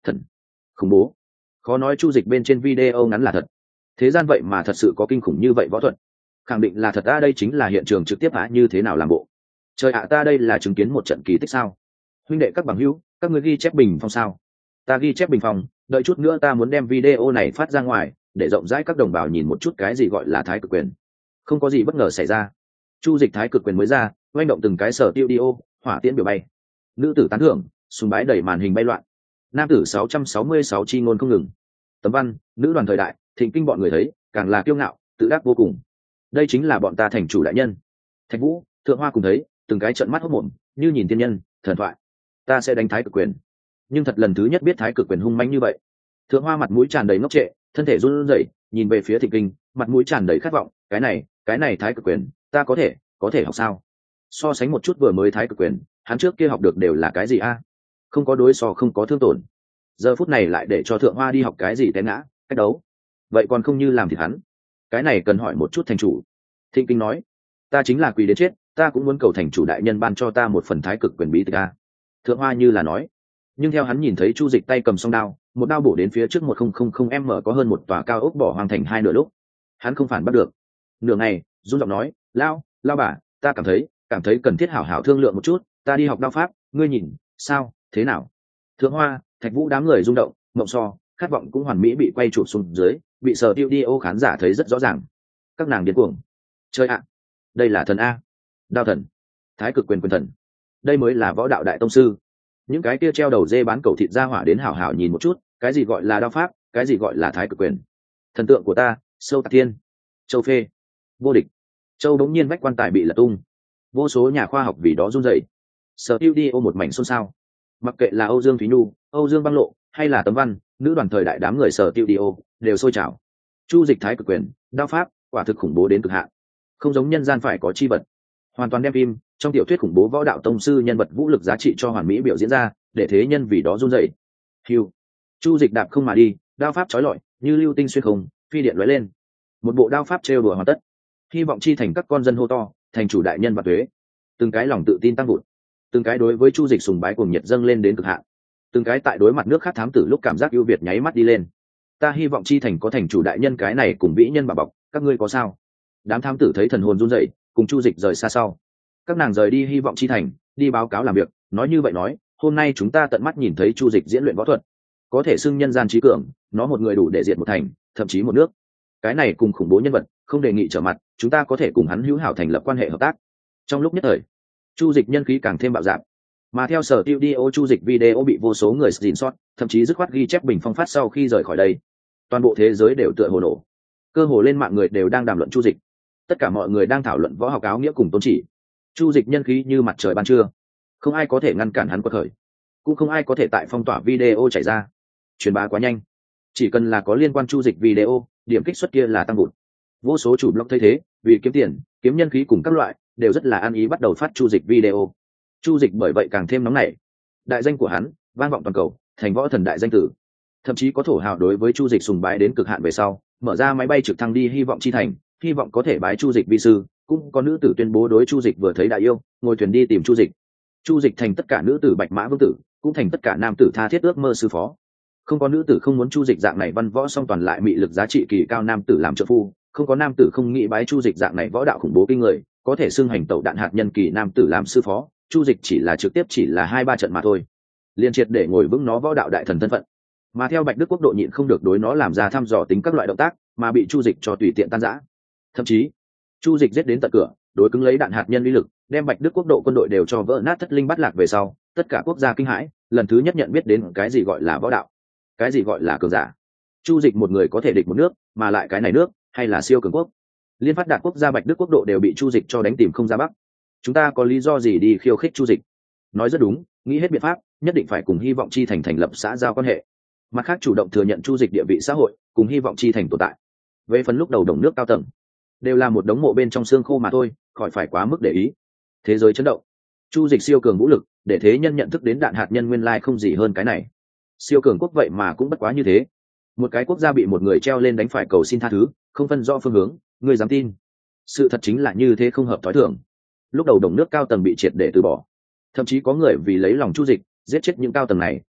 thần khủng bố. Khó nói chu dịch bên trên video ngắn là thật, thế gian vậy mà thật sự có kinh khủng như vậy võ thuật, khẳng định là thật. Ta đây chính là hiện trường trực tiếp á, như thế nào làm bộ. Trời ạ, ta đây là chứng kiến một trận kỳ tích sao. Huynh đệ các bằng hữu, các người ghi chép bình phong sao? Ta ghi chép bình phong, đợi chút nữa ta muốn đem video này phát ra ngoài để rộng rãi các đồng bào nhìn một chút cái gì gọi là thái cực quyền. Không có gì bất ngờ xảy ra, chu dịch thái cực quyền mới ra, oanh động từng cái sở tiêu đi ô, hỏa tiễn biểu bay, nữ tử tán thưởng, sùng bái đẩy màn hình bay loạn, nam tử sáu trăm sáu mươi sáu chi ngôn không ngừng. Tấm văn, nữ đoàn thời đại, thịnh kinh bọn người thấy càng là kiêu ngạo tự đắc vô cùng. Đây chính là bọn ta thành chủ đại nhân. Thạch Vũ, Thượng Hoa cùng thấy từng cái trợn mắt hốt mồm, như nhìn tiên nhân thần thoại. Ta sẽ đánh thái cực quyền, nhưng thật lần thứ nhất biết thái cực quyền hung manh như vậy. Thượng Hoa mặt mũi tràn đầy ngốc trệ, thân thể run rẩy, nhìn về phía Thịnh Kinh, mặt mũi tràn đầy khát vọng. Cái này, cái này thái cực quyền, ta có thể, có thể học sao? So sánh một chút vừa mới thái cực quyền, hắn trước kia học được đều là cái gì a? Không có đối so, không có thương tổn. Giờ phút này lại để cho Thượng Hoa đi học cái gì té ngã, cách đấu. Vậy còn không như làm thịt hắn. Cái này cần hỏi một chút thành chủ. Thịnh Kinh nói, ta chính là quỳ đến chết, ta cũng muốn cầu thành chủ đại nhân ban cho ta một phần thái cực quyền bí tịch a. Thượng Hoa như là nói, nhưng theo hắn nhìn thấy chu dịch tay cầm song đao, một đao bổ đến phía trước một không không không m có hơn một tòa cao ốc bỏ hoang thành hai nửa lúc, hắn không phản bắt được. Nửa ngày run giọng nói, lao lao bà, ta cảm thấy cảm thấy cần thiết hảo hảo thương lượng một chút, ta đi học đao pháp, ngươi nhìn sao, thế nào? Thượng Hoa, Thạch Vũ đám người rung động, mộng so khát vọng cũng hoàn mỹ bị quay chụp xuống dưới, bị sờ tiêu đi ô khán giả thấy rất rõ ràng. Các nàng điên cuồng, chơi ạ, đây là thần a, đao thần, thái cực quyền quyền thần, đây mới là võ đạo đại tông sư. Những cái kia treo đầu dê bán cầu thịt ra hỏa đến hảo hảo nhìn một chút, cái gì gọi là đao pháp, cái gì gọi là thái cực quyền. Thần tượng của ta, sâu tạc thiên, châu phê, vô địch. Châu bỗng nhiên vách quan tài bị lật tung, vô số nhà khoa học vì đó run rẩy. Sở tiêu đi ô một mảnh xôn xao, mặc kệ là Âu Dương Thúy Nhu, Âu Dương Băng Lộ hay là Tấm Văn, nữ đoàn thời đại đám người sở tiêu đi ô đều sôi trào. Chu dịch thái cực quyền, đao pháp quả thực khủng bố đến cực hạn, không giống nhân gian phải có chi vật, hoàn toàn đem phim trong tiểu thuyết khủng bố võ đạo tông sư nhân vật vũ lực giá trị cho hoàn mỹ biểu diễn ra, để thế nhân vì đó run rẩy. Hiu, chu dịch đạp không mà đi, đao pháp chói lọi như lưu tinh xuyên không, phi điện lóe lên, một bộ đao pháp trêu đùa hoàn tất. Hy vọng chi thành các con dân hô to, thành chủ đại nhân và thuế. Từng cái lòng tự tin tăng vụt, từng cái đối với chu dịch sùng bái cuồng nhiệt dâng lên đến cực hạn, từng cái tại đối mặt nước khác thám tử lúc cảm giác ưu việt nháy mắt đi lên. Ta hy vọng chi thành có thành chủ đại nhân cái này cùng vĩ nhân bà bọc, các ngươi có sao? Đám thám tử thấy thần hồn run rẩy, cùng chu dịch rời xa sau. Các nàng rời đi hy vọng chi thành, đi báo cáo làm việc, nói như vậy nói, hôm nay chúng ta tận mắt nhìn thấy chu dịch diễn luyện võ thuật, có thể xưng nhân gian trí cường, nó một người đủ để diệt một thành, thậm chí một nước. Cái này cùng khủng bố nhân vật, không đề nghị trở mặt, chúng ta có thể cùng hắn hữu hảo thành lập quan hệ hợp tác. Trong lúc nhất thời, chu dịch nhân khí càng thêm bạo dạn, mà theo sở tiêu đi ô chu dịch video bị vô số người xin sót, thậm chí dứt khoát ghi chép bình phong phát sau khi rời khỏi đây, toàn bộ thế giới đều tựa hồ nổ, cơ hồ lên mạng người đều đang đàm luận chu dịch, tất cả mọi người đang thảo luận võ học áo nghĩa cùng tôn chỉ. Chu dịch nhân khí như mặt trời ban trưa, không ai có thể ngăn cản hắn quật khởi, cũng không ai có thể tại phong tỏa video chảy ra, truyền bá quá nhanh, chỉ cần là có liên quan chu dịch video, điểm kích xuất kia là tăng vụt. Vô số chủ blog thấy thế, vì kiếm tiền, kiếm nhân khí cùng các loại, đều rất là ăn ý bắt đầu phát chu dịch video. Chu dịch bởi vậy càng thêm nóng nảy, đại danh của hắn vang vọng toàn cầu, thành võ thần đại danh tử. Thậm chí có thổ hào đối với chu dịch sùng bái đến cực hạn về sau, mở ra máy bay trực thăng đi hy vọng chi thành, hy vọng có thể bái chu dịch vi sư. Cũng có nữ tử tuyên bố đối chu dịch vừa thấy đại yêu, ngồi thuyền đi tìm chu dịch. Chu dịch thành tất cả nữ tử bạch mã vương tử, cũng thành tất cả nam tử tha thiết ước mơ sư phó. Không có nữ tử không muốn chu dịch dạng này văn võ song toàn lại mị lực giá trị kỳ cao nam tử làm trợ phu, không có nam tử không nghĩ bái chu dịch dạng này võ đạo khủng bố kinh người, có thể xưng hành tẩu đạn hạt nhân kỳ nam tử làm sư phó. Chu dịch chỉ là trực tiếp chỉ là hai ba trận mà thôi, liên triệt để ngồi vững nó võ đạo đại thần thân phận. Mà theo Bạch Đức Quốc độ nhịn không được đối nó làm ra thăm dò tính các loại động tác, mà bị chu dịch cho tùy tiện tan rã. Thậm chí chu dịch giết đến tận cửa, đối cứng lấy đạn hạt nhân uy lực, đem Bạch Đức Quốc độ quân đội đều cho vỡ nát thất linh bắt lạc về sau, tất cả quốc gia kinh hãi, lần thứ nhất nhận biết đến cái gì gọi là võ đạo, cái gì gọi là cường giả. Chu dịch một người có thể địch một nước, mà lại cái này nước hay là siêu cường quốc. Liên phát đạt quốc gia Bạch Đức Quốc độ đều bị chu dịch cho đánh tìm không ra bắc. Chúng ta có lý do gì đi khiêu khích chu dịch? Nói rất đúng, nghĩ hết biện pháp, nhất định phải cùng hy vọng chi thành thành lập xã giao quan hệ. Mặt khác chủ động thừa nhận chu dịch địa vị xã hội, cùng hy vọng chi thành tồn tại. Về phần lúc đầu đồng nước cao tầng, đều là một đống mộ bên trong xương khô mà thôi, khỏi phải quá mức để ý. Thế giới chấn động, chu dịch siêu cường vũ lực, để thế nhân nhận thức đến đạn hạt nhân nguyên lai không gì hơn cái này. Siêu cường quốc vậy mà cũng bất quá như thế. Một cái quốc gia bị một người treo lên đánh phải cầu xin tha thứ, không phân rõ phương hướng, người dám tin? Sự thật chính là như thế, không hợp thói thường. Lúc đầu đồng nước cao tầng bị triệt để từ bỏ, thậm chí có người vì lấy lòng chu dịch giết chết những cao tầng này,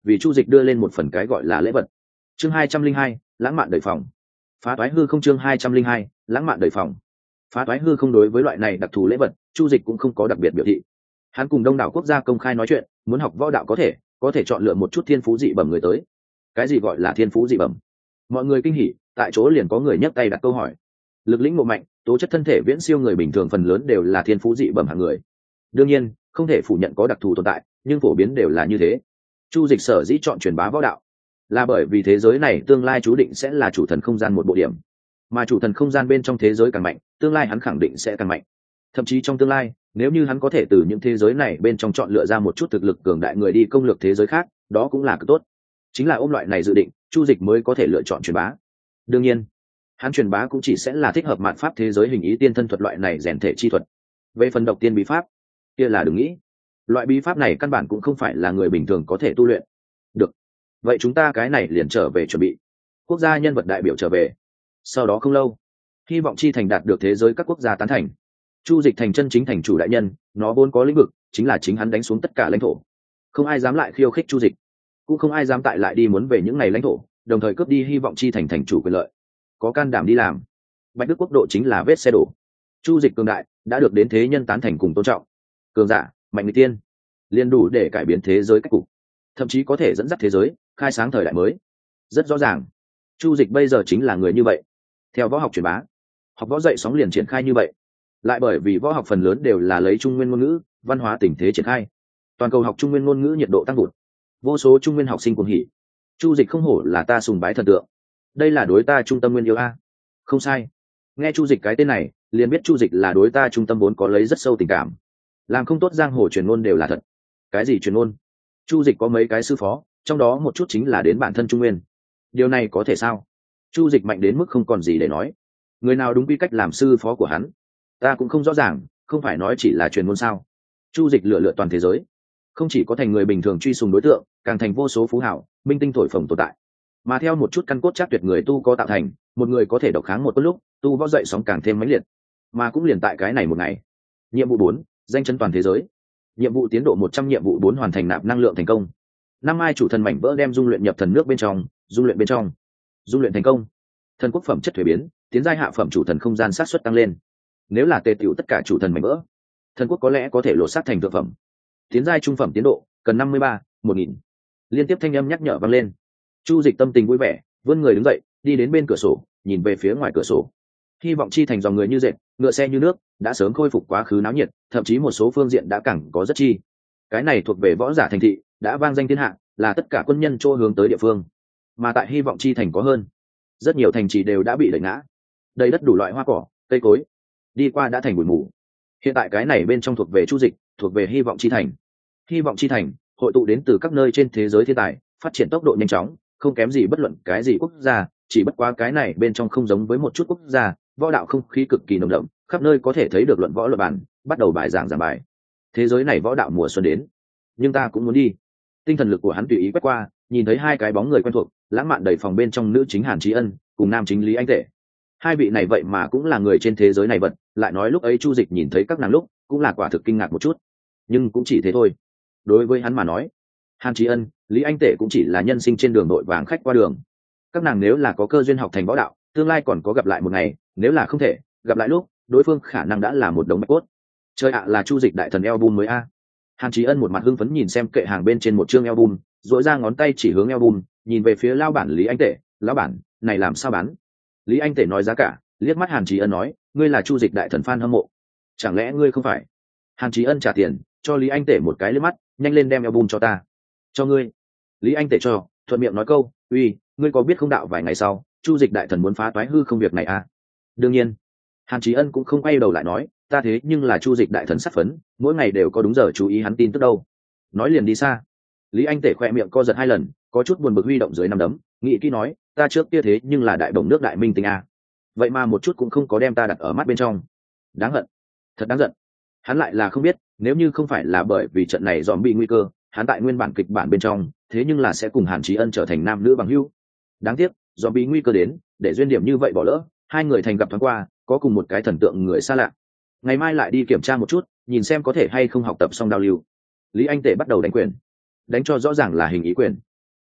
vì Chu Dịch đưa lên một phần cái gọi là lễ vật. Chương hai trăm linh hai, lãng mạn đời phòng. Phá toái hư không chương hai trăm linh hai, lãng mạn đời phòng. Phá toái hư không đối với loại này đặc thù lễ vật, Chu Dịch cũng không có đặc biệt biểu thị. Hắn cùng đông đảo quốc gia công khai nói chuyện, muốn học võ đạo có thể, có thể chọn lựa một chút thiên phú dị bẩm người tới. Cái gì gọi là thiên phú dị bẩm? Mọi người kinh hỉ, tại chỗ liền có người nhấc tay đặt câu hỏi. Lực lĩnh ngộ mạnh, tố chất thân thể viễn siêu người bình thường phần lớn đều là thiên phú dị bẩm hạng người. Đương nhiên, không thể phủ nhận có đặc thù tồn tại, nhưng phổ biến đều là như thế. Chu Dịch sở dĩ chọn truyền bá võ đạo, là bởi vì thế giới này tương lai chú định sẽ là chủ thần không gian một bộ điểm, mà chủ thần không gian bên trong thế giới càng mạnh, tương lai hắn khẳng định sẽ càng mạnh. Thậm chí trong tương lai, nếu như hắn có thể từ những thế giới này bên trong chọn lựa ra một chút thực lực cường đại người đi công lược thế giới khác, đó cũng là cực tốt. Chính là ôm loại này dự định, Chu Dịch mới có thể lựa chọn truyền bá. Đương nhiên, hắn truyền bá cũng chỉ sẽ là thích hợp mạn pháp thế giới hình ý tiên thân thuật loại này rèn thể chi thuật. Về phần độc tiên bí pháp, kia là đừng nghĩ. Loại bí pháp này căn bản cũng không phải là người bình thường có thể tu luyện. Được, vậy chúng ta cái này liền trở về chuẩn bị. Quốc gia nhân vật đại biểu trở về. Sau đó không lâu, hy vọng chi thành đạt được thế giới các quốc gia tán thành. Chu Dịch thành chân chính thành chủ đại nhân, nó vốn có lĩnh vực, chính là chính hắn đánh xuống tất cả lãnh thổ. Không ai dám lại khiêu khích Chu Dịch, cũng không ai dám tại lại đi muốn về những ngày lãnh thổ, đồng thời cướp đi hy vọng chi thành thành chủ quyền lợi. Có can đảm đi làm. Bạch Đức quốc độ chính là vết xe đổ. Chu Dịch cường đại, đã được đến thế nhân tán thành cùng tôn trọng. Cường giả, mạnh người tiên, liền đủ để cải biến thế giới cách cục, thậm chí có thể dẫn dắt thế giới khai sáng thời đại mới. Rất rõ ràng, Chu Dịch bây giờ chính là người như vậy. Theo võ học truyền bá, học võ dạy sóng liền triển khai như vậy. Lại bởi vì võ học phần lớn đều là lấy trung nguyên ngôn ngữ, văn hóa tình thế triển khai, toàn cầu học trung nguyên ngôn ngữ nhiệt độ tăng vụt, vô số trung nguyên học sinh cuồng hỉ. Chu Dịch không hổ là ta sùng bái thần tượng, đây là đối ta trung tâm nguyên yêu a. Không sai, nghe Chu Dịch cái tên này, liền biết Chu Dịch là đối ta trung tâm vốn có lấy rất sâu tình cảm. Làm không tốt giang hồ truyền ngôn đều là thật. Cái gì truyền ngôn? Chu Dịch có mấy cái sư phó, trong đó một chút chính là đến bản thân trung nguyên. Điều này có thể sao? Chu Dịch mạnh đến mức không còn gì để nói. Người nào đúng quy cách làm sư phó của hắn, ta cũng không rõ ràng, không phải nói chỉ là truyền ngôn sao? Chu Dịch lựa lựa toàn thế giới, không chỉ có thành người bình thường truy sùng đối tượng, càng thành vô số phú hảo, minh tinh thổi phồng tồn tại. Mà theo một chút căn cốt chắc tuyệt người tu có tạo thành, một người có thể độc kháng một tốt lúc, tu võ dậy sóng càng thêm mãnh liệt. Mà cũng liền tại cái này một ngày, nhiệm vụ bốn, danh chân toàn thế giới. Nhiệm vụ tiến độ một trăm, nhiệm vụ bốn hoàn thành, nạp năng lượng thành công. Năm ai chủ thần mảnh vỡ đem dung luyện nhập thần nước bên trong, dung luyện bên trong. Dung luyện thành công. Thần quốc phẩm chất thuế biến, tiến giai hạ phẩm chủ thần không gian sát suất tăng lên. Nếu là tề tiểu tất cả chủ thần mảnh vỡ, thần quốc có lẽ có thể lột xác thành thượng phẩm. Tiến giai trung phẩm tiến độ cần năm mươi ba, một nghìn. Liên tiếp thanh âm nhắc nhở vang lên. Chu Dịch tâm tình vui vẻ, vươn người đứng dậy, đi đến bên cửa sổ, nhìn về phía ngoài cửa sổ. Hy vọng chi thành dòng người như dệt, ngựa xe như nước, đã sớm khôi phục quá khứ náo nhiệt, thậm chí một số phương diện đã càng có rất chi. Cái này thuộc về võ giả thành thị, đã vang danh thiên hạ, là tất cả quân nhân chỗ hướng tới địa phương. Mà tại Hy vọng chi thành có hơn, rất nhiều thành trì đều đã bị đẩy ngã. Đầy đất đủ loại hoa cỏ, cây cối, đi qua đã thành bụi mù. Hiện tại cái này bên trong thuộc về Chu Dịch, thuộc về Hy vọng chi thành. Hy vọng chi thành hội tụ đến từ các nơi trên thế giới thiên tài, phát triển tốc độ nhanh chóng, không kém gì bất luận cái gì quốc gia, chỉ bất quá cái này bên trong không giống với một chút quốc gia, võ đạo không khí cực kỳ nồng đậm, khắp nơi có thể thấy được luận võ luận bản, bắt đầu bài giảng giảng bài. Thế giới này võ đạo mùa xuân đến, nhưng ta cũng muốn đi. Tinh thần lực của hắn tùy ý quét qua, nhìn thấy hai cái bóng người quen thuộc, lãng mạn đầy phòng bên trong nữ chính Hàn Chí Ân, cùng nam chính Lý Anh Tệ. Hai vị này vậy mà cũng là người trên thế giới này vật, lại nói lúc ấy Chu Dịch nhìn thấy các nàng lúc, cũng là quả thực kinh ngạc một chút, nhưng cũng chỉ thế thôi. Đối với hắn mà nói, Hàn Chí Ân, Lý Anh Tệ cũng chỉ là nhân sinh trên đường đội vàng khách qua đường. Các nàng nếu là có cơ duyên học thành võ đạo, tương lai còn có gặp lại một ngày, nếu là không thể gặp lại lúc, đối phương khả năng đã là một đống bạch cốt. Chơi ạ, là Chu Dịch đại thần album mới a. Hàn Chí Ân một mặt hưng phấn nhìn xem kệ hàng bên trên một chương album, duỗi ra ngón tay chỉ hướng album, nhìn về phía lão bản Lý Anh Tệ, "Lão bản, này làm sao bán?" Lý Anh Tệ nói giá cả, liếc mắt Hàn Chí Ân nói, "Ngươi là Chu Dịch đại thần fan hâm mộ, chẳng lẽ ngươi không phải?" Hàn Chí Ân trả tiền, cho Lý Anh Tệ một cái liếc mắt, "Nhanh lên đem album cho ta." "Cho ngươi." Lý Anh Tệ cho, thuận miệng nói câu, "Uy, ngươi có biết không đạo vài ngày sau, Chu Dịch đại thần muốn phá toái hư không việc này à?" Đương nhiên. Hàn Chí Ân cũng không quay đầu lại nói, "Ta thế nhưng là Chu Dịch đại thần sát phấn, mỗi ngày đều có đúng giờ chú ý hắn tin tức đâu." Nói liền đi xa. Lý Anh Tể khỏe miệng co giật hai lần, có chút buồn bực huy động dưới nắm đấm, nghĩ kỹ nói, "Ta trước kia thế nhưng là đại bổng nước đại minh tinh à. Vậy mà một chút cũng không có đem ta đặt ở mắt bên trong. Đáng hận, thật đáng giận." Hắn lại là không biết, nếu như không phải là bởi vì trận này dòm bị nguy cơ, hắn tại nguyên bản kịch bản bên trong, thế nhưng là sẽ cùng Hàn Chí Ân trở thành nam nữ bằng hữu. Đáng tiếc, dòm bị nguy cơ đến, để duyên điểm như vậy bỏ lỡ, hai người thành gặp thoáng qua, có cùng một cái thần tượng người xa lạ. Ngày mai lại đi kiểm tra một chút, nhìn xem có thể hay không học tập xong đao lưu. Lý Anh Tể bắt đầu đánh quyền, đánh cho rõ ràng là hình ý quyền.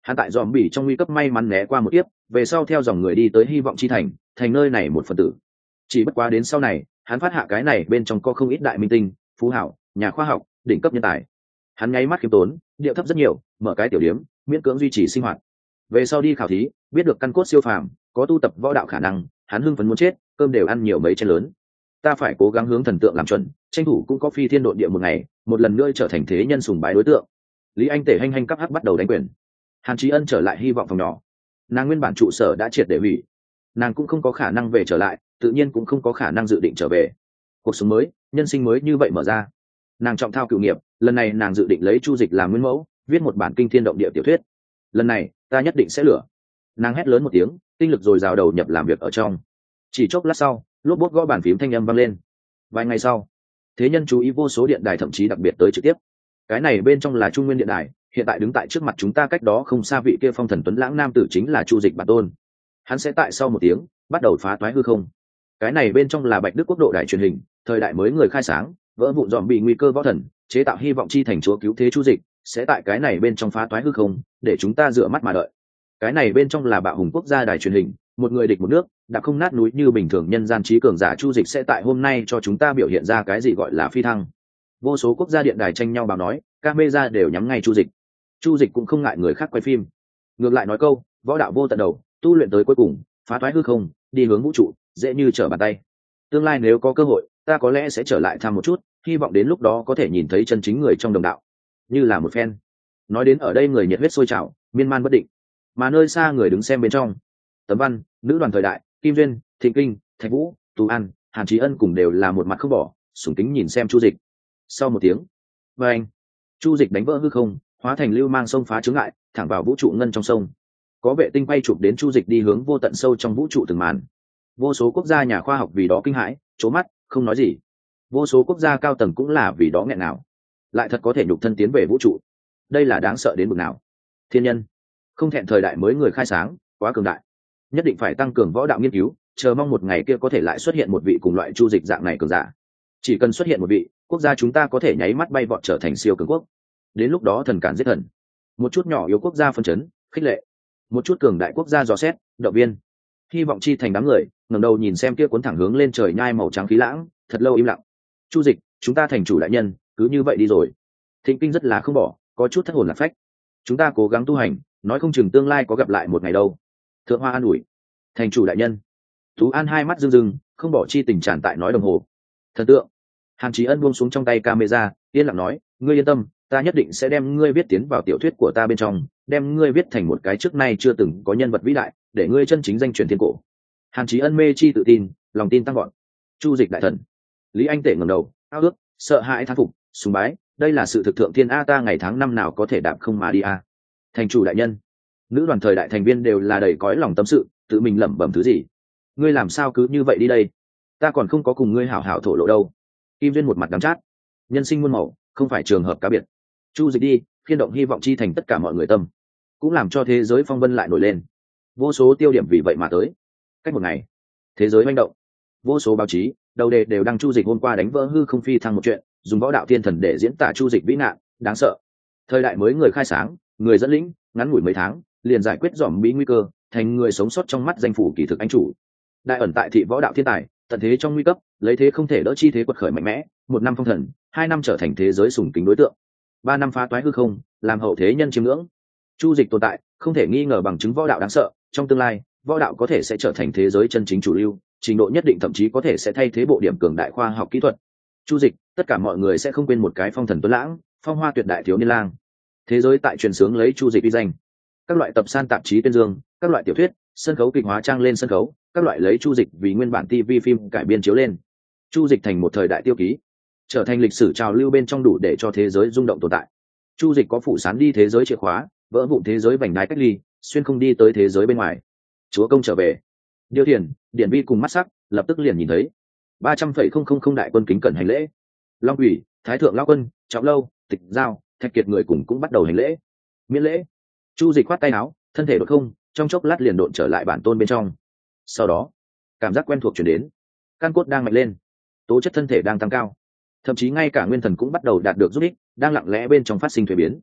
Hắn tại dòm bỉ trong nguy cấp may mắn né qua một tiếp, về sau theo dòng người đi tới hy vọng chi thành, thành nơi này một phần tử. Chỉ bất quá đến sau này, hắn phát hạ cái này bên trong có không ít đại minh tinh, phú hảo, nhà khoa học, đỉnh cấp nhân tài. Hắn nháy mắt khiêm tốn, điệu thấp rất nhiều, mở cái tiểu điếm, miễn cưỡng duy trì sinh hoạt. Về sau đi khảo thí, biết được căn cốt siêu phàm, có tu tập võ đạo khả năng, hắn hưng phấn muốn chết, cơm đều ăn nhiều mấy chén lớn. Ta phải cố gắng hướng thần tượng làm chuẩn, tranh thủ cũng có phi thiên độ địa một ngày, một lần nữa trở thành thế nhân sùng bái đối tượng. Lý Anh Tể hanh hanh cấp hắc bắt đầu đánh quyền. Hàn Chí Ân trở lại hy vọng phòng nhỏ. Nàng nguyên bản trụ sở đã triệt để hủy, nàng cũng không có khả năng về trở lại, tự nhiên cũng không có khả năng dự định trở về. Cuộc sống mới, nhân sinh mới như vậy mở ra. Nàng trọng thao cựu nghiệp, lần này nàng dự định lấy Chu Dịch làm nguyên mẫu, viết một bản kinh thiên động địa tiểu thuyết. Lần này, ta nhất định sẽ lửa. Nàng hét lớn một tiếng, tinh lực dồi dào đầu nhập làm việc ở trong. Chỉ chốc lát sau, lốp bốt gõ bàn phím thanh âm vang lên. Vài ngày sau, thế nhân chú ý vô số điện đài thậm chí đặc biệt tới trực tiếp. Cái này bên trong là Trung Nguyên điện đài, hiện tại đứng tại trước mặt chúng ta cách đó không xa vị kia phong thần tuấn lãng nam tử chính là Chu Dịch bản tôn. Hắn sẽ tại sau một tiếng bắt đầu phá toái hư không. Cái này bên trong là Bạch Đức quốc độ đài truyền hình, thời đại mới người khai sáng, vỡ vụn dòm bị nguy cơ võ thần, chế tạo hy vọng chi thành chúa cứu thế Chu Dịch, sẽ tại cái này bên trong phá toái hư không, để chúng ta dựa mắt mà đợi. Cái này bên trong là Bạo Hùng quốc gia đài truyền hình, một người địch một nước, đã không nát núi như bình thường nhân gian trí cường giả Chu Dịch sẽ tại hôm nay cho chúng ta biểu hiện ra cái gì gọi là phi thăng. Vô số quốc gia điện đài tranh nhau báo nói, camera đều nhắm ngay Chu Dịch. Chu Dịch cũng không ngại người khác quay phim, ngược lại nói câu võ đạo vô tận đầu, tu luyện tới cuối cùng, phá toái hư không, đi hướng vũ trụ, dễ như trở bàn tay. Tương lai nếu có cơ hội, ta có lẽ sẽ trở lại thăm một chút, hy vọng đến lúc đó có thể nhìn thấy chân chính người trong đồng đạo, như là một fan. Nói đến ở đây người nhiệt huyết sôi trào, miên man bất định, mà nơi xa người đứng xem bên trong. Tấm Văn, nữ đoàn thời đại, Kim Duyên, Thịnh Kinh, Thạch Vũ, Tú An, Hàn Chí Ân cùng đều là một mặt không bỏ, sùng kính nhìn xem Chu Dịch. Sau một tiếng, và anh, Chu Dịch đánh vỡ hư không, hóa thành lưu mang sông phá chướng ngại, thẳng vào vũ trụ ngân trong sông. Có vệ tinh bay chụp đến Chu Dịch đi hướng vô tận sâu trong vũ trụ từng màn. Vô số quốc gia nhà khoa học vì đó kinh hãi, trố mắt, không nói gì. Vô số quốc gia cao tầng cũng là vì đó nghẹn ngào. Lại thật có thể nhục thân tiến về vũ trụ, đây là đáng sợ đến mức nào. Thiên nhân, không thẹn thời đại mới người khai sáng, quá cường đại. Nhất định phải tăng cường võ đạo nghiên cứu, chờ mong một ngày kia có thể lại xuất hiện một vị cùng loại Chu Dịch dạng này cường giả. Chỉ cần xuất hiện một vị, quốc gia chúng ta có thể nháy mắt bay vọt trở thành siêu cường quốc. Đến lúc đó thần cản giết thần, một chút nhỏ yếu quốc gia phân chấn, khích lệ, một chút cường đại quốc gia dò xét, động viên. Hy vọng chi thành đám người ngẩng đầu nhìn xem kia cuốn thẳng hướng lên trời nhai màu trắng khí lãng, thật lâu im lặng. Chu Dịch, chúng ta thành chủ đại nhân, cứ như vậy đi rồi. Thịnh Kinh rất là không bỏ, có chút thất hồn lạc phách. Chúng ta cố gắng tu hành, nói không chừng tương lai có gặp lại một ngày đâu. Thượng Hoa an ủi. Thành chủ đại nhân. Tú An hai mắt rưng rưng, không bỏ chi tình tràn tại nói đồng hồ. Thần tượng. Hàn Chí Ân buông xuống trong tay camera, yên lặng nói, ngươi yên tâm, ta nhất định sẽ đem ngươi viết tiến vào tiểu thuyết của ta bên trong, đem ngươi viết thành một cái trước nay chưa từng có nhân vật vĩ đại, để ngươi chân chính danh truyền thiên cổ. Hàn Chí Ân mê chi tự tin, lòng tin tăng gọn. Chu Dịch đại thần. Lý Anh Tể ngẩng đầu, ao ước, sợ hãi thán phục, sùng bái, đây là sự thực thượng thiên a, ta ngày tháng năm nào có thể đạp không mà đi a. Thành chủ đại nhân. Nữ đoàn thời đại thành viên đều là đầy cõi lòng tâm sự, tự mình lẩm bẩm thứ gì. Ngươi làm sao cứ như vậy đi đây? Ta còn không có cùng ngươi hảo hảo thổ lộ đâu. Kim Duyên một mặt đắng chát. Nhân sinh muôn màu, không phải trường hợp cá biệt. Chu Dịch đi, khiên động hy vọng chi thành tất cả mọi người tâm, cũng làm cho thế giới phong vân lại nổi lên. Vô số tiêu điểm vì vậy mà tới. Cách một ngày, thế giới manh động. Vô số báo chí, đầu đề đều đăng Chu Dịch hôm qua đánh vỡ hư không phi thăng một chuyện, dùng võ đạo thiên thần để diễn tả Chu Dịch vĩ nạn, đáng sợ. Thời đại mới người khai sáng, người dẫn lĩnh, ngắn ngủi mấy tháng, liền giải quyết dòm bí nguy cơ, thành người sống sót trong mắt danh phủ kỳ thực anh chủ. Đại ẩn tại thị võ đạo thiên tài, tận thế trong nguy cấp, lấy thế không thể đỡ chi thế quật khởi mạnh mẽ, một năm phong thần, hai năm trở thành thế giới sùng kính đối tượng, ba năm phá toái hư không, làm hậu thế nhân chiêm ngưỡng. Chu Dịch tồn tại, không thể nghi ngờ bằng chứng võ đạo đáng sợ, trong tương lai, võ đạo có thể sẽ trở thành thế giới chân chính chủ lưu, trình độ nhất định thậm chí có thể sẽ thay thế bộ điểm cường đại khoa học kỹ thuật. Chu Dịch, tất cả mọi người sẽ không quên một cái phong thần tuấn lãng, phong hoa tuyệt đại thiếu niên lang. Thế giới tại truyền sướng lấy Chu Dịch uy danh. Các loại tập san tạp chí tuyên dương, các loại tiểu thuyết, sân khấu kịch hóa trang lên sân khấu, các loại lấy Chu Dịch vì nguyên bản ti vi phim cải biên chiếu lên. Chu Dịch thành một thời đại tiêu ký, trở thành lịch sử trào lưu bên trong đủ để cho thế giới rung động tồn tại. Chu Dịch có phụ sán đi thế giới chìa khóa, vỡ vụn thế giới vành đai cách ly, xuyên không đi tới thế giới bên ngoài. Chúa công trở về. Điêu Thiền, Điển Vi cùng mắt sắc, lập tức liền nhìn thấy. ba trăm phẩy không không không đại quân kính cẩn hành lễ. Long Ủy, Thái thượng lão quân, Trọng Lâu, Tịch Giao, Thạch Kiệt người cùng cũng bắt đầu hành lễ. Miễn lễ. Chu Dịch khoát tay áo, thân thể đột không, trong chốc lát liền độn trở lại bản tôn bên trong. Sau đó, cảm giác quen thuộc truyền đến. Căn cốt đang mạnh lên, tố chất thân thể đang tăng cao, thậm chí ngay cả nguyên thần cũng bắt đầu đạt được giúp ích, đang lặng lẽ bên trong phát sinh thuế biến.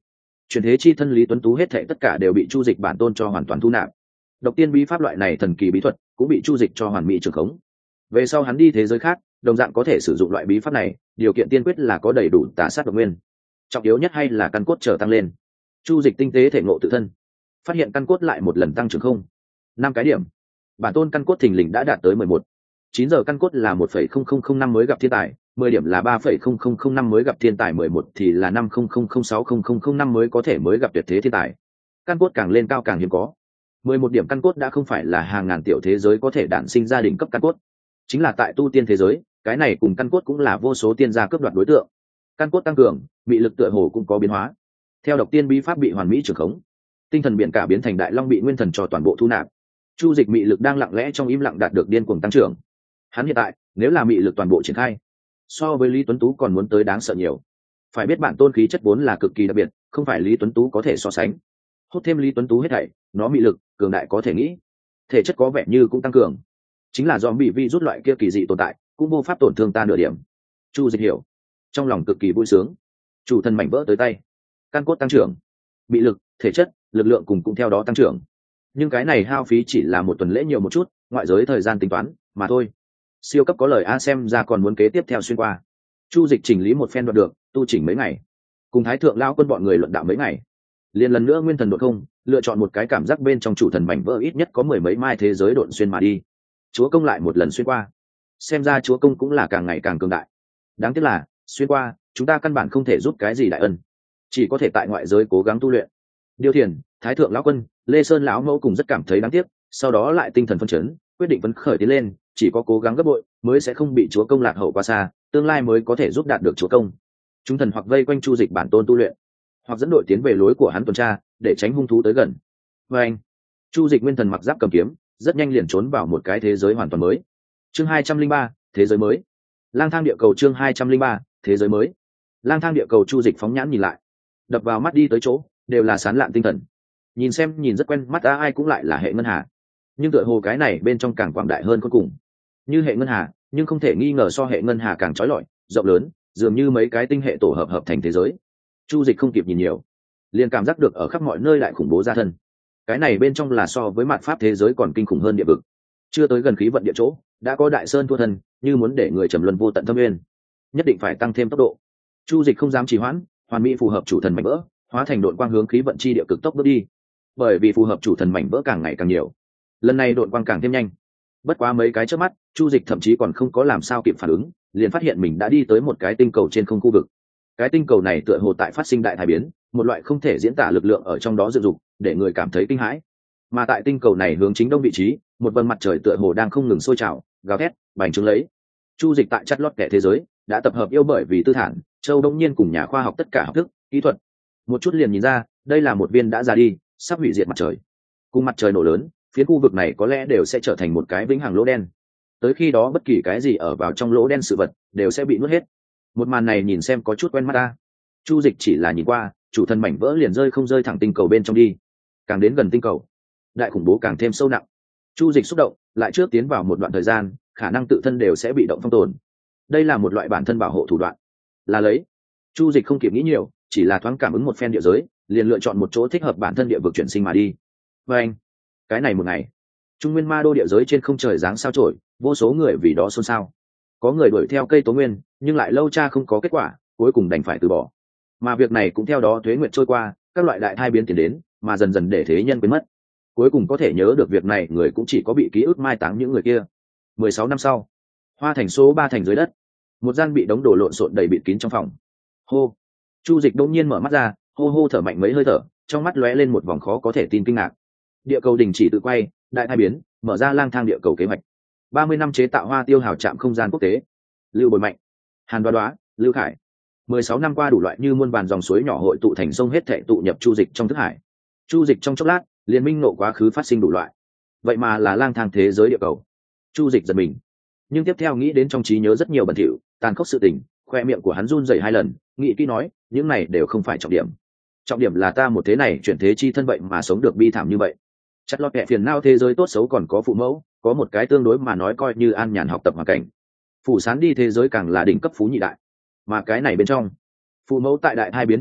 chuyển thế chi thân Lý Tuấn Tú hết thệ tất cả đều bị Chu Dịch bản tôn cho hoàn toàn thu nạp. Độc tiên bí pháp loại này thần kỳ bí thuật cũng bị Chu Dịch cho hoàn mỹ trường khống. Về sau hắn đi thế giới khác, đồng dạng có thể sử dụng loại bí pháp này, điều kiện tiên quyết là có đầy đủ tà sát độc nguyên. Trọng yếu nhất hay là căn cốt trở tăng lên. Chu Dịch tinh tế thể ngộ tự thân, phát hiện căn cốt lại một lần tăng trưởng không năm cái điểm. Bản tôn căn cốt thình lình đã đạt tới mười một. chín giờ căn cốt là một phẩy không không không năm mới gặp thiên tài, mười điểm là ba phẩy không không không năm mới gặp thiên tài, mười một thì là năm không không không sáu không không không năm mới có thể mới gặp tuyệt thế thiên tài. Căn cốt càng lên cao càng hiếm có. mười một điểm căn cốt đã không phải là hàng ngàn tiểu thế giới có thể đản sinh gia đình cấp căn cốt. Chính là tại tu tiên thế giới, cái này cùng căn cốt cũng là vô số tiên gia cướp đoạt đối tượng. Căn cốt tăng cường, bị lực tựa hồ cũng có biến hóa. Theo độc tiên bí pháp bị hoàn mỹ trường khống, tinh thần biển cả biến thành đại long bị nguyên thần cho toàn bộ thu nạp. Chu Dịch mị lực đang lặng lẽ trong im lặng đạt được điên cuồng tăng trưởng. Hắn hiện tại, nếu là mị lực toàn bộ triển khai, so với Lý Tuấn Tú còn muốn tới đáng sợ nhiều. Phải biết bản tôn khí chất vốn là cực kỳ đặc biệt, không phải Lý Tuấn Tú có thể so sánh. Hút thêm Lý Tuấn Tú hết thảy, nó mị lực cường đại có thể nghĩ, thể chất có vẻ như cũng tăng cường. Chính là do bị vi rút loại kia kỳ dị tồn tại, cũng vô pháp tổn thương ta nửa điểm. Chu Dịch hiểu, trong lòng cực kỳ vui sướng. Chủ thần mảnh vỡ tới tay, căn cốt tăng trưởng, mị lực, thể chất, lực lượng cùng cũng theo đó tăng trưởng. Nhưng cái này hao phí chỉ là một tuần lễ nhiều một chút, ngoại giới thời gian tính toán mà thôi. Siêu cấp có lời a, xem ra còn muốn kế tiếp theo xuyên qua. Chu Dịch chỉnh lý một phen đoạt được, tu chỉnh mấy ngày, cùng Thái thượng lão quân bọn người luận đạo mấy ngày, liền lần nữa nguyên thần độn không, lựa chọn một cái cảm giác bên trong chủ thần mảnh vỡ ít nhất có mười mấy mai thế giới độn xuyên mà đi. Chúa công lại một lần xuyên qua, xem ra chúa công cũng là càng ngày càng cường đại. Đáng tiếc là xuyên qua, chúng ta căn bản không thể giúp cái gì đại ân, chỉ có thể tại ngoại giới cố gắng tu luyện. Điêu Thiền, Thái thượng lão quân, Lê Sơn lão mẫu cùng rất cảm thấy đáng tiếc, sau đó lại tinh thần phân chấn, quyết định phấn khởi tiến lên, chỉ có cố gắng gấp bội mới sẽ không bị chúa công lạc hậu quá xa, tương lai mới có thể giúp đạt được chúa công. Chúng thần hoặc vây quanh Chu Dịch bản tôn tu luyện, hoặc dẫn đội tiến về lối của hắn tuần tra, để tránh hung thú tới gần. Và anh, Chu Dịch nguyên thần mặc giáp cầm kiếm, rất nhanh liền trốn vào một cái thế giới hoàn toàn mới. Chương hai trăm linh ba, thế giới mới. Lang thang địa cầu, chương hai trăm linh ba, thế giới mới. Lang thang địa cầu. Chu Dịch phóng nhãn nhìn lại, đập vào mắt đi tới chỗ đều là sán lạn tinh thần. Nhìn xem nhìn rất quen mắt, ta ai cũng lại là hệ ngân hà, nhưng tựa hồ cái này bên trong càng quảng đại hơn cuối cùng. Như hệ ngân hà, nhưng không thể nghi ngờ so hệ ngân hà càng trói lọi, rộng lớn, dường như mấy cái tinh hệ tổ hợp hợp thành thế giới. Chu Dịch không kịp nhìn nhiều, liền cảm giác được ở khắp mọi nơi lại khủng bố ra thân. Cái này bên trong là so với mạt pháp thế giới còn kinh khủng hơn địa vực. Chưa tới gần khí vận địa chỗ, đã có đại sơn thua thân, như muốn để người trầm luân vô tận thâm nguyên, nhất định phải tăng thêm tốc độ. Chu Dịch không dám trì hoãn, hoàn mỹ phù hợp chủ thần mảnh vỡ, hóa thành độn quang hướng khí vận chi địa cực tốc bước đi. Bởi vì phù hợp chủ thần mảnh vỡ càng ngày càng nhiều, lần này độn quang càng thêm nhanh. Bất quá mấy cái trước mắt, Chu Dịch thậm chí còn không có làm sao kịp phản ứng, liền phát hiện mình đã đi tới một cái tinh cầu trên không khu vực. Cái tinh cầu này tựa hồ tại phát sinh đại thái biến, một loại không thể diễn tả lực lượng ở trong đó dựng dục, để người cảm thấy kinh hãi. Mà tại tinh cầu này hướng chính đông vị trí, một vầng mặt trời tựa hồ đang không ngừng sôi trào, gào thét, bành trướng lấy. Chu Dịch tại chắt lót kẻ thế giới đã tập hợp yêu bởi vì tư thản, châu đông nhiên cùng nhà khoa học tất cả học thức, kỹ thuật, một chút liền nhìn ra, đây là một viên đã ra đi, sắp hủy diệt mặt trời. Cùng mặt trời nổ lớn, phía khu vực này có lẽ đều sẽ trở thành một cái vĩnh hằng lỗ đen. Tới khi đó bất kỳ cái gì ở vào trong lỗ đen sự vật đều sẽ bị nuốt hết. Một màn này nhìn xem có chút quen mắt ta. Chu Dịch chỉ là nhìn qua, chủ thần mảnh vỡ liền rơi không rơi thẳng tinh cầu bên trong đi. Càng đến gần tinh cầu, đại khủng bố càng thêm sâu nặng. Chu Dịch xúc động, lại trước tiến vào một đoạn thời gian, khả năng tự thân đều sẽ bị động phong tồn. Đây là một loại bản thân bảo hộ thủ đoạn. Là lấy. Chu Dịch không kịp nghĩ nhiều, chỉ là thoáng cảm ứng một phen địa giới, liền lựa chọn một chỗ thích hợp bản thân địa vực chuyển sinh mà đi. Và anh, cái này một ngày, Trung Nguyên Ma Đô địa giới trên không trời giáng sao chổi, vô số người vì đó xôn xao. Có người đuổi theo cây tố nguyên, nhưng lại lâu cha không có kết quả, cuối cùng đành phải từ bỏ. Mà việc này cũng theo đó tuế nguyệt trôi qua, các loại đại thai biến tiến đến, mà dần dần để thế nhân quên mất. Cuối cùng có thể nhớ được việc này người cũng chỉ có bị ký ức mai táng những người kia. mười sáu năm sau, Hoa Thành số ba thành dưới đất, một gian bị đống đổ lộn xộn đầy bịt kín trong phòng. Hô, Chu Dịch đông nhiên mở mắt ra, hô hô thở mạnh mấy hơi thở, trong mắt lóe lên một vòng khó có thể tin kinh ngạc. Địa cầu đình chỉ tự quay, đại thai biến, mở ra lang thang địa cầu kế hoạch. ba mươi năm chế tạo Hoa Tiêu hào trạm không gian quốc tế. Lưu Bồi Mạnh, Hàn Đoá Đoá, Lưu Khải. mười sáu năm qua đủ loại như muôn vàn dòng suối nhỏ hội tụ thành sông hết thảy tụ nhập Chu Dịch trong thức hải. Chu Dịch trong chốc lát, liên minh nộ quá khứ phát sinh đủ loại. Vậy mà là lang thang thế giới địa cầu. Chu Dịch giật mình, nhưng tiếp theo nghĩ đến trong trí nhớ rất nhiều bẩn thỉu, tàn khốc sự tình, khoe miệng của hắn run rẩy hai lần, nghĩ kỹ nói, những này đều không phải trọng điểm. Trọng điểm là ta một thế này chuyển thế chi thân vậy mà sống được bi thảm như vậy. Chặt lọt kẻ phiền não thế giới tốt xấu còn có phụ mẫu, có một cái tương đối mà nói coi như an nhàn học tập hoàn cảnh. Phủ Sán đi thế giới càng là đỉnh cấp phú nhị đại. Mà cái này bên trong, phụ mẫu tại đại thai biến thời đại,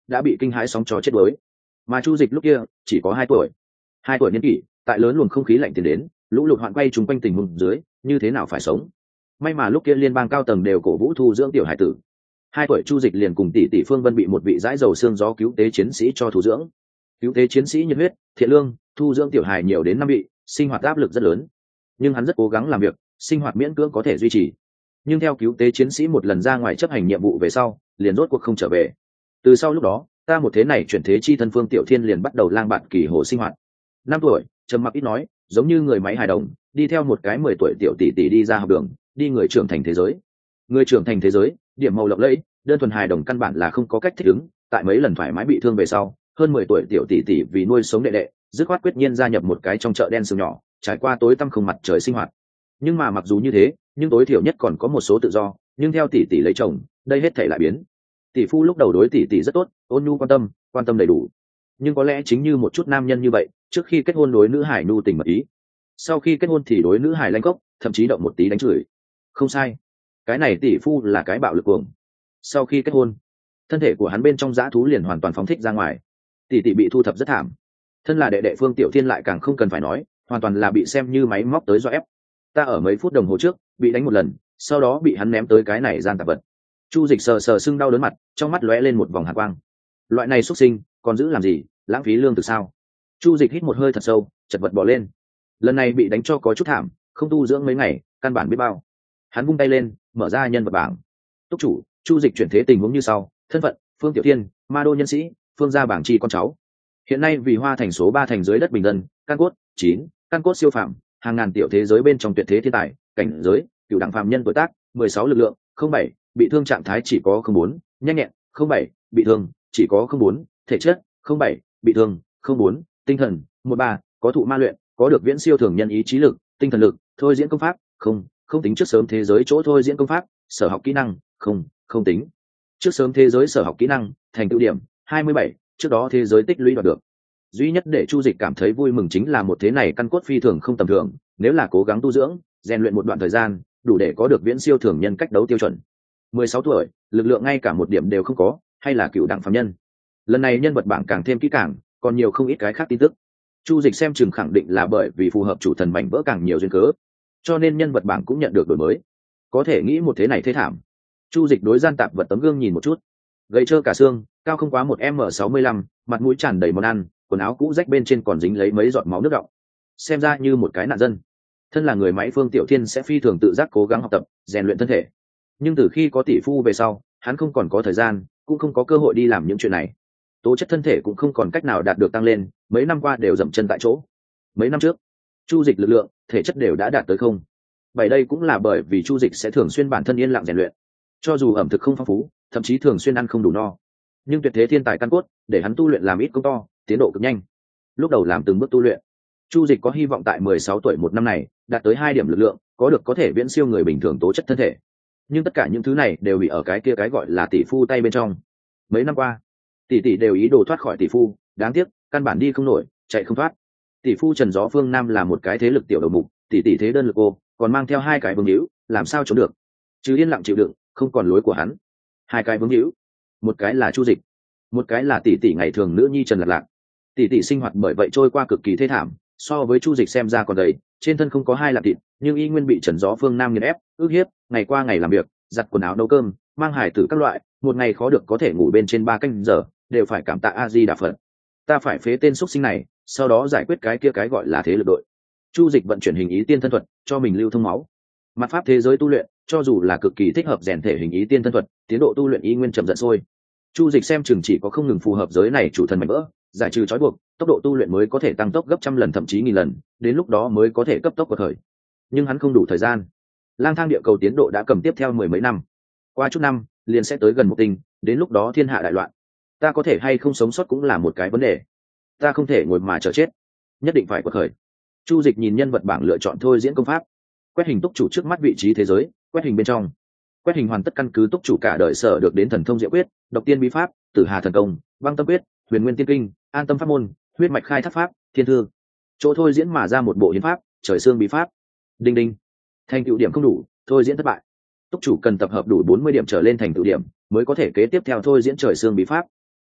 đã bị kinh hãi sóng cho chết đuối. Mà Chu Dịch lúc kia chỉ có hai tuổi. Hai tuổi niên kỷ, tại lớn luồng không khí lạnh tiến đến, lũ lụt hoạn quay trùng quanh tình huống dưới, như thế nào phải sống. May mà lúc kia liên bang cao tầng đều cổ vũ thu dưỡng tiểu hải tử. Hai tuổi Chu Dịch liền cùng tỷ tỷ Phương Vân bị một vị dãi dầu xương gió cứu tế chiến sĩ cho thu dưỡng. Cứu tế chiến sĩ nhiệt huyết, thiện lương, thu dưỡng tiểu hài nhiều đến năm vị, sinh hoạt áp lực rất lớn. Nhưng hắn rất cố gắng làm việc, sinh hoạt miễn cưỡng có thể duy trì. Nhưng theo cứu tế chiến sĩ một lần ra ngoài chấp hành nhiệm vụ về sau, liền rốt cuộc không trở về. Từ sau lúc đó, ta một thế này chuyển thế chi thân Phương Tiểu Thiên liền bắt đầu lang bạt kỳ hồ sinh hoạt. Năm tuổi, trầm mặc ít nói, giống như người máy hài đồng, đi theo một cái mười tuổi tiểu tỷ tỷ đi ra học đường, đi người trưởng thành thế giới. Người trưởng thành thế giới, điểm màu lộng lẫy, đơn thuần hài đồng căn bản là không có cách thích ứng, tại mấy lần thoải mái bị thương về sau, hơn mười tuổi tiểu tỷ tỷ vì nuôi sống đệ đệ, dứt khoát quyết nhiên gia nhập một cái trong chợ đen sương nhỏ, trải qua tối tăm không mặt trời sinh hoạt. Nhưng mà mặc dù như thế, nhưng tối thiểu nhất còn có một số tự do, nhưng theo tỷ tỷ lấy chồng, đây hết thảy lại biến. Tỷ phu lúc đầu đối tỷ tỷ rất tốt, ôn nhu quan tâm, quan tâm đầy đủ. Nhưng có lẽ chính như một chút nam nhân như vậy, trước khi kết hôn đối nữ hải nhu tình mật ý, sau khi kết hôn thì đối nữ hải lanh cốc, thậm chí động một tí đánh chửi. Không sai, cái này tỷ phu là cái bạo lực cuồng. Sau khi kết hôn, thân thể của hắn bên trong dã thú liền hoàn toàn phóng thích ra ngoài. Tỷ tỷ bị thu thập rất thảm, thân là đệ đệ Phương Tiểu Thiên lại càng không cần phải nói, hoàn toàn là bị xem như máy móc tới do ép. Ta ở mấy phút đồng hồ trước bị đánh một lần, sau đó bị hắn ném tới cái này gian tạp vật. Chu Dịch sờ sờ sưng đau đớn mặt, trong mắt lóe lên một vòng hàn quang. Loại này xuất sinh, còn giữ làm gì, lãng phí lương thực sao? Chu Dịch hít một hơi thật sâu, chật vật bỏ lên. Lần này bị đánh cho có chút thảm, không tu dưỡng mấy ngày, căn bản biết bao. Hắn vung tay lên, mở ra nhân vật bảng. Túc chủ, Chu Dịch chuyển thế tình huống như sau: thân phận, Phương Tiểu Thiên, ma đô nhân sĩ, Phương gia bảng chi con cháu. Hiện nay vì Hoa thành số ba thành dưới đất bình dân, căn cốt chín, căn cốt siêu phàm, hàng ngàn tiểu thế giới bên trong tuyệt thế thiên tài, cảnh giới, cửu đẳng phàm nhân tuổi tác, mười sáu lực lượng, không bảy, bị thương trạng thái chỉ có không bốn, nhanh nhẹn, không bảy, bị thương, chỉ có không bốn, thể chất, không bảy, bị thương, không bốn, tinh thần, một ba, có thụ ma luyện, có được viễn siêu thường nhân ý chí lực, tinh thần lực, thôi diễn công pháp, không, không tính trước sớm thế giới chỗ thôi diễn công pháp, sở học kỹ năng, không, không tính. Trước sớm thế giới sở học kỹ năng, thành tựu điểm, hai mươi bảy, trước đó thế giới tích lũy đoạt được. Duy nhất để Chu Dịch cảm thấy vui mừng chính là một thế này căn cốt phi thường không tầm thường, nếu là cố gắng tu dưỡng, rèn luyện một đoạn thời gian, đủ để có được viễn siêu thường nhân cách đấu tiêu chuẩn. mười sáu tuổi, lực lượng ngay cả một điểm đều không có, hay là cựu đẳng phàm nhân. Lần này nhân vật bảng càng thêm kỹ càng, còn nhiều không ít cái khác tin tức. Chu Dịch xem chừng khẳng định là bởi vì phù hợp chủ thần mảnh vỡ càng nhiều duyên cớ, cho nên nhân vật bảng cũng nhận được đổi mới. Có thể nghĩ một thế này thế thảm. Chu Dịch đối gian tạp vật tấm gương nhìn một chút, gầy trơ cả xương, cao không quá một m sáu mươi lăm, mặt mũi tràn đầy món ăn, quần áo cũ rách bên trên còn dính lấy mấy giọt máu nước đọng, xem ra như một cái nạn dân. Thân là người máy Phương Tiểu Thiên sẽ phi thường tự giác cố gắng học tập, rèn luyện thân thể. Nhưng từ khi có tỷ phu về sau, hắn không còn có thời gian, cũng không có cơ hội đi làm những chuyện này. Tố chất thân thể cũng không còn cách nào đạt được tăng lên, mấy năm qua đều dậm chân tại chỗ. Mấy năm trước, Chu Dịch lực lượng, thể chất đều đã đạt tới không. Vậy đây cũng là bởi vì Chu Dịch sẽ thường xuyên bản thân yên lặng rèn luyện. Cho dù ẩm thực không phong phú, thậm chí thường xuyên ăn không đủ no, nhưng tuyệt thế thiên tài căn cốt, để hắn tu luyện làm ít công to, tiến độ cực nhanh. Lúc đầu làm từng bước tu luyện, Chu Dịch có hy vọng tại mười sáu tuổi một năm này đạt tới hai điểm lực lượng, có được có thể viễn siêu người bình thường tố chất thân thể. Nhưng tất cả những thứ này đều bị ở cái kia cái gọi là tỷ phu tay bên trong. Mấy năm qua, tỷ tỷ đều ý đồ thoát khỏi tỷ phu, đáng tiếc, căn bản đi không nổi, chạy không thoát. Tỷ phu Trần Gió Phương Nam là một cái thế lực tiểu đầu mục, tỷ tỷ thế đơn lực cô, còn mang theo hai cái vương hữu, làm sao chống được? Chứ yên lặng chịu đựng, không còn lối của hắn. Hai cái vương hữu, một cái là Chu Dịch, một cái là tỷ tỷ ngày thường nữ nhi Trần Lạc Lạc. Tỷ tỷ sinh hoạt bởi vậy trôi qua cực kỳ thê thảm, so với Chu Dịch xem ra còn gầy, trên thân không có hai lạp thịt, nhưng y nguyên bị Trần Gió Phương Nam nghiền ép, ức hiếp, ngày qua ngày làm việc, giặt quần áo nấu cơm, mang hài tử các loại, một ngày khó được có thể ngủ bên trên ba canh giờ, đều phải cảm tạ A Di Đà Phật. Ta phải phế tên xuất sinh này, sau đó giải quyết cái kia cái gọi là thế lực đội. Chu Dịch vận chuyển hình ý tiên thân thuật, cho mình lưu thông máu. Mặt pháp thế giới tu luyện, cho dù là cực kỳ thích hợp rèn thể hình ý tiên thân thuật, tiến độ tu luyện y nguyên chậm dần sôi. Chu Dịch xem chừng chỉ có không ngừng phù hợp giới này chủ thần mạnh vỡ, giải trừ trói buộc, tốc độ tu luyện mới có thể tăng tốc gấp trăm lần thậm chí nghìn lần, đến lúc đó mới có thể cấp tốc của thời. Nhưng hắn không đủ thời gian. Lang thang địa cầu tiến độ đã cầm tiếp theo mười mấy năm. Qua chút năm, liền sẽ tới gần một tinh, đến lúc đó thiên hạ đại loạn. Ta có thể hay không sống sót cũng là một cái vấn đề. Ta không thể ngồi mà chờ chết, nhất định phải của khởi. Chu Dịch nhìn nhân vật bảng lựa chọn thôi diễn công pháp. Quét hình túc chủ trước mắt vị trí thế giới, quét hình bên trong. Quét hình hoàn tất căn cứ túc chủ cả đời sở được đến thần thông diệu quyết, độc tiên bí pháp, tử hà thần công, băng tâm quyết, huyền nguyên tiên kinh, an tâm pháp môn, huyết mạch khai thác pháp, thiên thư. Chỗ thôi diễn mà ra một bộ hiến pháp, trời xương bí pháp. Đinh đinh. Thành tựu điểm không đủ, thôi diễn thất bại. Túc chủ cần tập hợp đủ bốn mươi điểm trở lên thành tựu điểm, mới có thể kế tiếp theo thôi diễn trời xương bí pháp.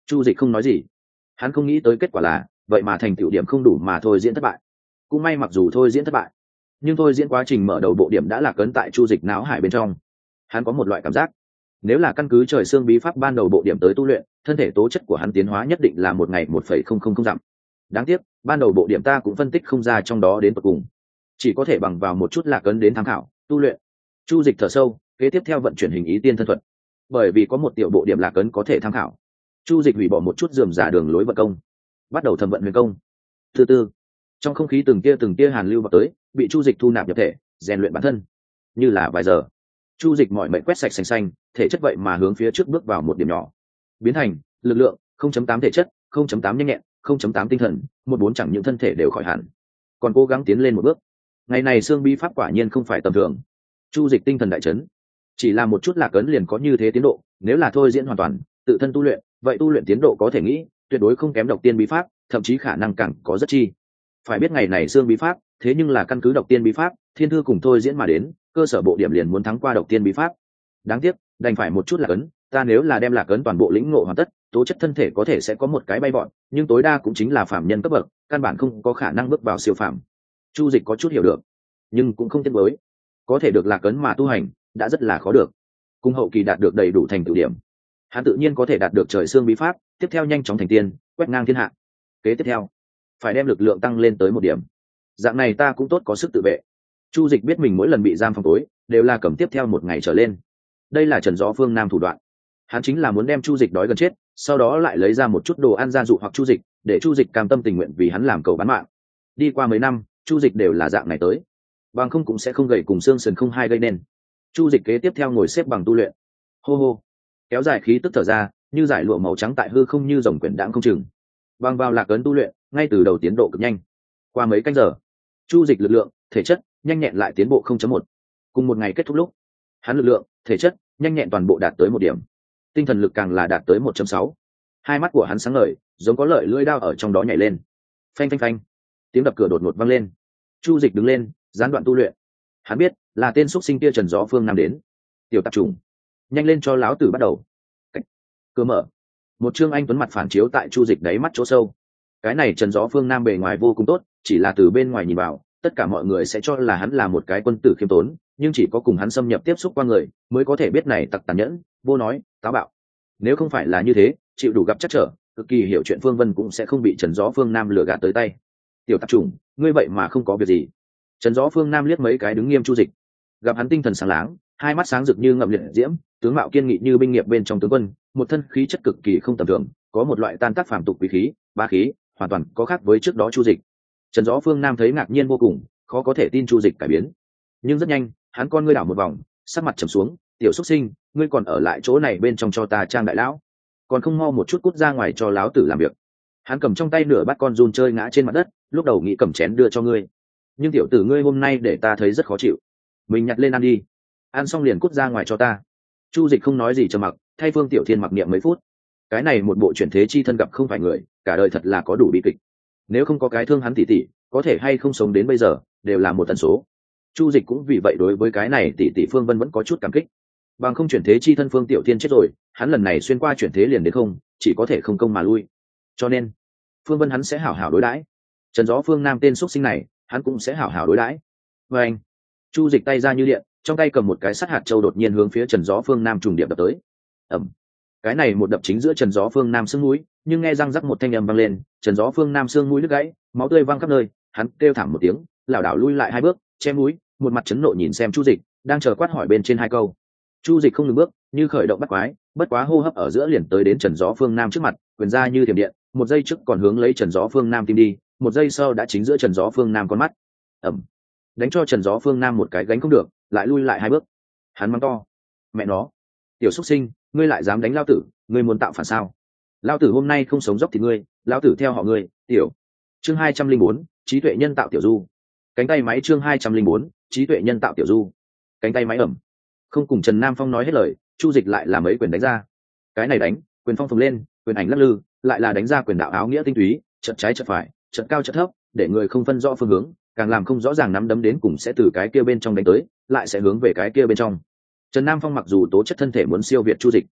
Chu Dịch không nói gì. Hắn không nghĩ tới kết quả là vậy mà thành tựu điểm không đủ mà thôi diễn thất bại. Cũng may mặc dù thôi diễn thất bại, nhưng thôi diễn quá trình mở đầu bộ điểm đã là cấn tại Chu Dịch não hải bên trong. Hắn có một loại cảm giác, nếu là căn cứ trời xương bí pháp ban đầu bộ điểm tới tu luyện, thân thể tố chất của hắn tiến hóa nhất định là một ngày một phẩy không không không dặm. Đáng tiếc, ban đầu bộ điểm ta cũng phân tích không ra trong đó đến tận cùng, chỉ có thể bằng vào một chút lạc cấn đến tham khảo tu luyện. Chu Dịch thở sâu, kế tiếp theo vận chuyển hình ý tiên thân thuật, bởi vì có một tiểu bộ điểm lạc cấn có thể tham khảo. Chu Dịch hủy bỏ một chút rườm rà đường lối vận công, bắt đầu thẩm vận huyền công. Từ từ, trong không khí từng tia từng tia hàn lưu vào tới, bị Chu Dịch thu nạp nhập thể, rèn luyện bản thân. Như là vài giờ, Chu Dịch mỏi mệt quét sạch xanh xanh, thể chất vậy mà hướng phía trước bước vào một điểm nhỏ, biến thành lực lượng không chấm tám thể chất, không chấm tám nhanh nhẹn, không chấm tám tinh thần, một bốn chẳng những thân thể đều khỏi hẳn, còn cố gắng tiến lên một bước. Ngày này xương bí pháp quả nhiên không phải tầm thường. Chu Dịch tinh thần đại chấn, chỉ là một chút lạc ấn liền có như thế tiến độ, nếu là thôi diễn hoàn toàn, tự thân tu luyện, vậy tu luyện tiến độ có thể nghĩ, tuyệt đối không kém độc tiên bí pháp, thậm chí khả năng càng có rất chi. Phải biết ngày này xương bí pháp, thế nhưng là căn cứ độc tiên bí pháp, thiên thư cùng thôi diễn mà đến, cơ sở bộ điểm liền muốn thắng qua độc tiên bí pháp. Đáng tiếc, đành phải một chút lạc ấn, ta nếu là đem lạc ấn toàn bộ lĩnh ngộ hoàn tất, tố chất thân thể có thể sẽ có một cái bay vọt, nhưng tối đa cũng chính là phàm nhân cấp bậc, căn bản không có khả năng bước vào siêu phàm. Chu Dịch có chút hiểu được, nhưng cũng không tiếc mới, có thể được lạc ấn mà tu hành, đã rất là khó được. Cùng hậu kỳ đạt được đầy đủ thành tựu điểm, hắn tự nhiên có thể đạt được trời xương bí pháp, tiếp theo nhanh chóng thành tiên, quét ngang thiên hạ. Kế tiếp theo, phải đem lực lượng tăng lên tới một điểm, dạng này ta cũng tốt có sức tự vệ. Chu Dịch biết mình mỗi lần bị giam phòng tối đều là cầm tiếp theo một ngày trở lên, đây là Trần Gió Phương Nam thủ đoạn. Hắn chính là muốn đem Chu Dịch đói gần chết, sau đó lại lấy ra một chút đồ ăn ra dụ hoặc Chu Dịch, để Chu Dịch cam tâm tình nguyện vì hắn làm cầu bán mạng. Đi qua mấy năm, Chu Dịch đều là dạng này tới, bằng không cũng sẽ không gầy cùng xương sườn không hai gây nên. Chu Dịch kế tiếp theo ngồi xếp bằng tu luyện, hô hô, kéo dài khí tức thở ra, như giải lụa màu trắng tại hư không như rồng quyển đãng không chừng. Bằng vào lạc ấn tu luyện, ngay từ đầu tiến độ cực nhanh. Qua mấy canh giờ, Chu Dịch lực lượng, thể chất, nhanh nhẹn lại tiến bộ không chấm một. Cùng một ngày kết thúc lúc, hắn lực lượng, thể chất, nhanh nhẹn toàn bộ đạt tới một điểm, tinh thần lực càng là đạt tới một chấm sáu. Hai mắt của hắn sáng ngời, giống có lợi lưỡi đao ở trong đó nhảy lên. Phanh phanh phanh, tiếng đập cửa đột ngột vang lên. Chu Dịch đứng lên, gián đoạn tu luyện. Hắn biết, là tên xuất sinh kia Trần Gió Phương Nam đến. Tiểu tạp trùng, nhanh lên cho lão tử bắt đầu. Cách. Cửa mở, một trương anh tuấn mặt phản chiếu tại Chu Dịch đáy mắt chỗ sâu. Cái này Trần Gió Phương Nam bề ngoài vô cùng tốt, chỉ là từ bên ngoài nhìn vào, tất cả mọi người sẽ cho là hắn là một cái quân tử khiêm tốn, nhưng chỉ có cùng hắn xâm nhập tiếp xúc qua người mới có thể biết này tặc tàn nhẫn, vô nói, táo bạo. Nếu không phải là như thế, chịu đủ gặp chắc trở, cực kỳ hiểu chuyện Phương Vân cũng sẽ không bị Trần Gió Phương Nam lừa gạt tới tay. Tiểu tạp chủng, ngươi vậy mà không có việc gì? Trần Gió Phương Nam liếc mấy cái đứng nghiêm Chu Dịch, gặp hắn tinh thần sáng láng, hai mắt sáng rực như ngậm liệt diễm, tướng mạo kiên nghị như binh nghiệp bên trong tướng quân, một thân khí chất cực kỳ không tầm thường, có một loại tan tác phàm tục quý khí, bá khí, hoàn toàn có khác với trước đó Chu Dịch. Trần Gió Phương Nam thấy ngạc nhiên vô cùng, khó có thể tin Chu Dịch cải biến. Nhưng rất nhanh, hắn con ngươi đảo một vòng, sắc mặt trầm xuống, "Tiểu xuất sinh, ngươi còn ở lại chỗ này bên trong cho ta trang đại lão, còn không mau một chút cút ra ngoài cho lão tử làm việc." Hắn cầm trong tay nửa bát con giun chơi ngã trên mặt đất, lúc đầu nghĩ cầm chén đưa cho ngươi, nhưng tiểu tử ngươi hôm nay để ta thấy rất khó chịu, mình nhặt lên ăn đi, ăn xong liền cút ra ngoài cho ta. Chu Dịch không nói gì trầm mặc, thay Phương Tiểu Thiên mặc niệm mấy phút. Cái này một bộ chuyển thế chi thân gặp không phải người, cả đời thật là có đủ bi kịch. Nếu không có cái thương hắn tỉ tỉ, có thể hay không sống đến bây giờ, đều là một tần số. Chu Dịch cũng vì vậy đối với cái này tỷ tỷ Phương Vân vẫn có chút cảm kích. Bằng không chuyển thế chi thân Phương Tiểu Thiên chết rồi, hắn lần này xuyên qua chuyển thế liền đến không, chỉ có thể không công mà lui. Cho nên, Phương Vân hắn sẽ hảo hảo đối đãi. Trần Gió Phương Nam tên xuất sinh này, hắn cũng sẽ hảo hảo đối đãi. Và anh, Chu Dịch tay ra như điện, trong tay cầm một cái sắt hạt châu đột nhiên hướng phía Trần Gió Phương Nam trùng điệp đập tới. Ầm. Cái này một đập chính giữa Trần Gió Phương Nam xương mũi, nhưng nghe răng rắc một thanh âm vang lên, Trần Gió Phương Nam xương mũi đứt gãy, máu tươi văng khắp nơi, hắn kêu thảm một tiếng, lảo đảo lui lại hai bước, che mũi, một mặt chấn nộ nhìn xem Chu Dịch, đang chờ quát hỏi bên trên hai câu. Chu Dịch không ngừng bước, như khởi động bắt quái, bất quá hô hấp ở giữa liền tới đến Trần Gió Phương Nam trước mặt, quyền ra như thiểm điện, một giây trước còn hướng lấy Trần Gió Phương Nam tim đi, một giây sau đã chính giữa Trần Gió Phương Nam con mắt. Ầm. Đánh cho Trần Gió Phương Nam một cái gánh không được, lại lui lại hai bước. Hắn mắng to, "Mẹ nó, tiểu xuất sinh, ngươi lại dám đánh lão tử, ngươi muốn tạo phản sao? Lão tử hôm nay không sống dốc thì ngươi, lão tử theo họ ngươi." Tiểu. Chương hai trăm linh bốn, trí tuệ nhân tạo tiểu du. Cánh tay máy chương hai trăm linh bốn, trí tuệ nhân tạo tiểu du. Cánh tay máy ẩm. Không cùng Trần Nam Phong nói hết lời, Chu Dịch lại là mấy quyền đánh ra. Cái này đánh, quyền phong phồng lên, quyền ảnh lắc lư, lại là đánh ra quyền đạo áo nghĩa tinh túy, chợt trái chợt phải, chợt cao chợt thấp, để người không phân rõ phương hướng, càng làm không rõ ràng nắm đấm đến cùng sẽ từ cái kia bên trong đánh tới, lại sẽ hướng về cái kia bên trong. Trần Nam Phong mặc dù tố chất thân thể muốn siêu việt Chu Dịch,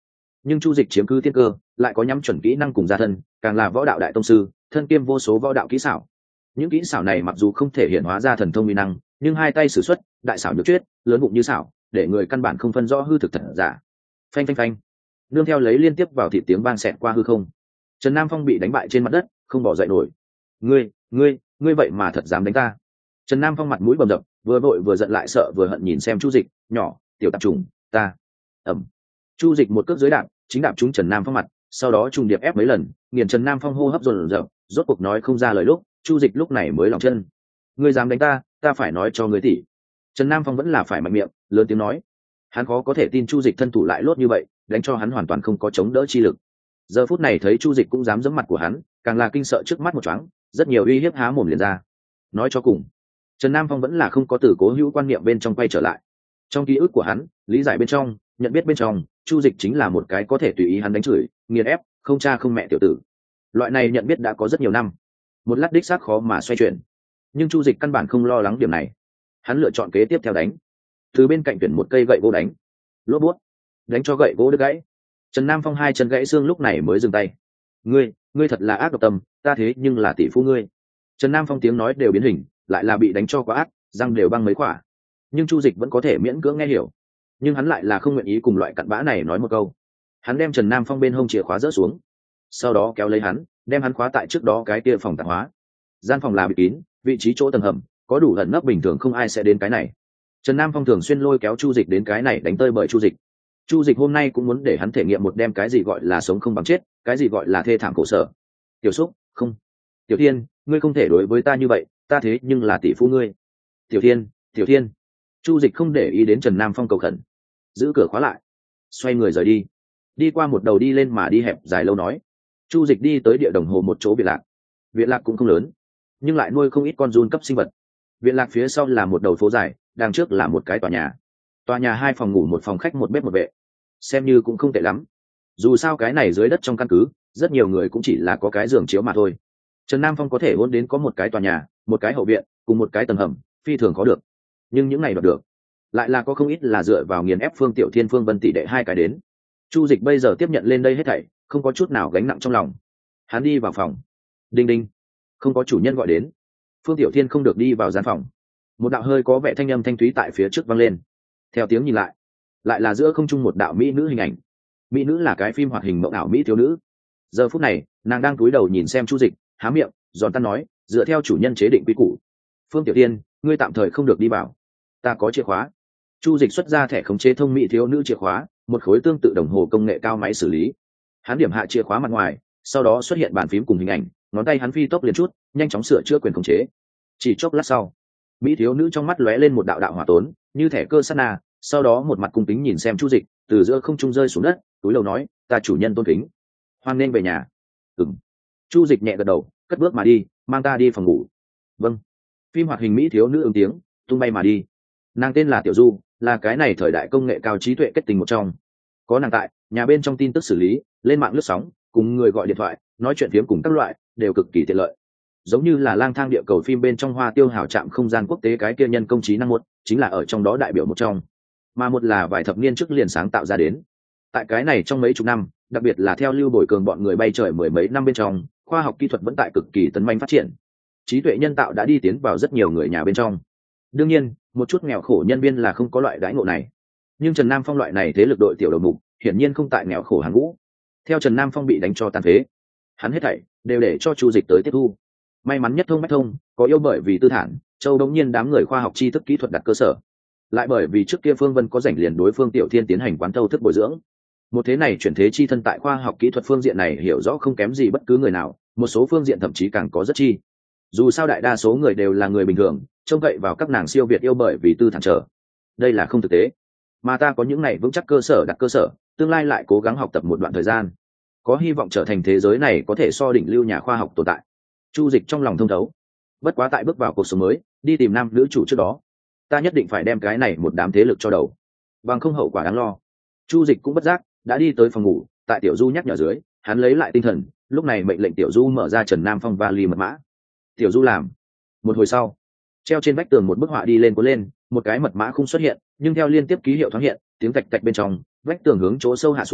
nhưng chu dịch chiếm cứ tiên cơ, lại có nhắm chuẩn kỹ năng cùng gia thân, càng là võ đạo đại tông sư, thân kiêm vô số võ đạo kỹ xảo. Những kỹ xảo này mặc dù không thể hiện hóa ra thần thông uy năng, nhưng hai tay sử xuất, đại xảo nhược chuyết, lớn bụng như xảo, để người căn bản không phân rõ hư thực thật giả. Phanh phanh phanh, nương theo lấy liên tiếp vào thị tiếng vang xẹt qua hư không. Trần Nam Phong bị đánh bại trên mặt đất, không bỏ dậy nổi. Ngươi, ngươi, ngươi vậy mà thật dám đánh ta? Trần Nam Phong mặt mũi bầm dập, vừa vội vừa giận lại sợ vừa hận nhìn xem Chu Dịch, nhỏ, tiểu tạp trùng, ta. Ầm. Chu Dịch một cước dưới đạp, chính đạp trúng Trần Nam Phong mặt, sau đó trùng điệp ép mấy lần, nghiền Trần Nam Phong hô hấp dồn dập, rốt cuộc nói không ra lời lúc, Chu Dịch lúc này mới lòng chân. Ngươi dám đánh ta, ta phải nói cho ngươi tỉ. Trần Nam Phong vẫn là phải mạnh miệng, lớn tiếng nói. Hắn khó có thể tin Chu Dịch thân thủ lại lốt như vậy, đánh cho hắn hoàn toàn không có chống đỡ chi lực. Giờ phút này thấy Chu Dịch cũng dám giẫm mặt của hắn, càng là kinh sợ trước mắt một choáng, rất nhiều uy hiếp há mồm liền ra. Nói cho cùng, Trần Nam Phong vẫn là không có từ cố hữu quan niệm bên trong quay trở lại. Trong ký ức của hắn, lý giải bên trong, nhận biết bên trong, Chu Dịch chính là một cái có thể tùy ý hắn đánh chửi, nghiền ép, không cha không mẹ tiểu tử. Loại này nhận biết đã có rất nhiều năm, một lát đích xác khó mà xoay chuyển. Nhưng Chu Dịch căn bản không lo lắng điểm này, hắn lựa chọn kế tiếp theo đánh. Từ bên cạnh tuyển một cây gậy gỗ đánh, lốp bút, đánh cho gậy gỗ đứt gãy. Trần Nam Phong hai chân gãy xương lúc này mới dừng tay. Ngươi, ngươi thật là ác độc tâm, ta thế nhưng là tỷ phú ngươi. Trần Nam Phong tiếng nói đều biến hình, lại là bị đánh cho quá ác, răng đều băng mấy quả. Nhưng Chu Dịch vẫn có thể miễn cưỡng nghe hiểu, nhưng hắn lại là không nguyện ý cùng loại cặn bã này nói một câu. Hắn đem Trần Nam Phong bên hông chìa khóa rỡ xuống, sau đó kéo lấy hắn, đem hắn khóa tại trước đó cái kia phòng tạp hóa. Gian phòng là bị kín, vị trí chỗ tầng hầm có đủ ẩn nấp, bình thường không ai sẽ đến cái này. Trần Nam Phong thường xuyên lôi kéo Chu Dịch đến cái này đánh tơi bởi Chu Dịch. Chu Dịch hôm nay cũng muốn để hắn thể nghiệm một đem cái gì gọi là sống không bằng chết, cái gì gọi là thê thảm khổ sở. Tiểu Súc, không. Tiểu Thiên, ngươi không thể đối với ta như vậy, ta thế nhưng là tỷ phú ngươi. Tiểu Thiên, Tiểu Thiên. Chu Dịch không để ý đến Trần Nam Phong cầu khẩn, giữ cửa khóa lại, xoay người rời đi. Đi qua một đầu đi lên mà đi hẹp dài lâu nói. Chu Dịch đi tới địa đồng hồ một chỗ viện lạc. Viện lạc cũng không lớn, nhưng lại nuôi không ít con giun cấp sinh vật. Viện lạc phía sau là một đầu phố dài, đằng trước là một cái tòa nhà. Tòa nhà hai phòng ngủ, một phòng khách, một bếp một vệ, xem như cũng không tệ lắm. Dù sao cái này dưới đất trong căn cứ, rất nhiều người cũng chỉ là có cái giường chiếu mà thôi. Trần Nam Phong có thể hôn đến có một cái tòa nhà, một cái hậu viện, cùng một cái tầng hầm, phi thường có được. Nhưng những này đoạt được, lại là có không ít là dựa vào nghiền ép Phương Tiểu Thiên, Phương Vân tỷ đệ hai cái đến. Chu Dịch bây giờ tiếp nhận lên đây hết thảy, không có chút nào gánh nặng trong lòng. Hắn đi vào phòng. Đinh đinh, không có chủ nhân gọi đến. Phương Tiểu Thiên không được đi vào gian phòng. Một đạo hơi có vẻ thanh âm thanh thúy tại phía trước vang lên. Theo tiếng nhìn lại, lại là giữa không trung một đạo mỹ nữ hình ảnh. Mỹ nữ là cái phim hoạt hình mộng ảo mỹ thiếu nữ. Giờ phút này, nàng đang cúi đầu nhìn xem Chu Dịch, há miệng, giòn tan nói, dựa theo chủ nhân chế định quy củ. Phương Tiểu Thiên, ngươi tạm thời không được đi vào. Ta có chìa khóa. Chu Dịch xuất ra thẻ khống chế thông mỹ thiếu nữ chìa khóa, một khối tương tự đồng hồ công nghệ cao máy xử lý. Hắn điểm hạ chìa khóa mặt ngoài, sau đó xuất hiện bàn phím cùng hình ảnh, ngón tay hắn phi tốc liền chút, nhanh chóng sửa chữa quyền khống chế. Chỉ chốc lát sau, mỹ thiếu nữ trong mắt lóe lên một đạo đạo hỏa tốn, như thẻ cơ sát na, sau đó một mặt cung kính nhìn xem Chu Dịch, từ giữa không trung rơi xuống đất, túi lầu nói, ta chủ nhân tôn kính, hoan nên về nhà. Ừm. Chu Dịch nhẹ gật đầu, cất bước mà đi, mang ta đi phòng ngủ. Vâng. Phim hoạt hình mỹ thiếu nữ ứng tiếng, tung bay mà đi. Nàng tên là Tiểu Du, là cái này thời đại công nghệ cao trí tuệ kết tình một trong. Có nàng tại, nhà bên trong tin tức xử lý, lên mạng lướt sóng, cùng người gọi điện thoại, nói chuyện phiếm cùng các loại, đều cực kỳ tiện lợi. Giống như là Lang thang địa cầu phim bên trong Hoa Tiêu hào trạm không gian quốc tế cái kia nhân công trí năng một, chính là ở trong đó đại biểu một trong. Mà một là vài thập niên trước liền sáng tạo ra đến. Tại cái này trong mấy chục năm, đặc biệt là theo Lưu Bồi Cường bọn người bay trời mười mấy năm bên trong, khoa học kỹ thuật vẫn tại cực kỳ tấn manh phát triển. Trí tuệ nhân tạo đã đi tiến vào rất nhiều người nhà bên trong. Đương nhiên, một chút nghèo khổ nhân viên là không có loại đãi ngộ này. Nhưng Trần Nam Phong loại này thế lực đội tiểu đầu mục, hiển nhiên không tại nghèo khổ hàng ngũ. Theo Trần Nam Phong bị đánh cho tàn phế, hắn hết thảy đều để cho Chu Dịch tới tiếp thu. May mắn nhất thông bách thông, có yêu bởi vì tư thản, Châu đống nhiên đám người khoa học tri thức kỹ thuật đặt cơ sở. Lại bởi vì trước kia Phương Vân có rảnh liền đối Phương Tiểu Thiên tiến hành quán thâu thức bồi dưỡng. Một thế này chuyển thế chi thân tại khoa học kỹ thuật phương diện này hiểu rõ không kém gì bất cứ người nào, một số phương diện thậm chí càng có rất chi. Dù sao đại đa số người đều là người bình thường, trông cậy vào các nàng siêu việt yêu bởi vì tư thản trở. Đây là không thực tế. Mà ta có những này vững chắc cơ sở đặt cơ sở, tương lai lại cố gắng học tập một đoạn thời gian, có hy vọng trở thành thế giới này có thể so đỉnh lưu nhà khoa học tồn tại. Chu Dịch trong lòng thông thấu. Bất quá tại bước vào cuộc sống mới, đi tìm nam nữ chủ trước đó, ta nhất định phải đem cái này một đám thế lực cho đầu, bằng không hậu quả đáng lo. Chu Dịch cũng bất giác đã đi tới phòng ngủ, tại Tiểu Du nhắc nhở dưới, hắn lấy lại tinh thần, lúc này mệnh lệnh Tiểu Du mở ra Trần Nam Phong vali mật mã. Tiểu Du làm. Một hồi sau, treo trên vách tường một bức họa đi lên cuốn lên, một cái mật mã không xuất hiện, nhưng theo liên tiếp ký hiệu thoáng hiện, tiếng tạch tạch bên trong, vách tường hướng chỗ sâu hạ xuống,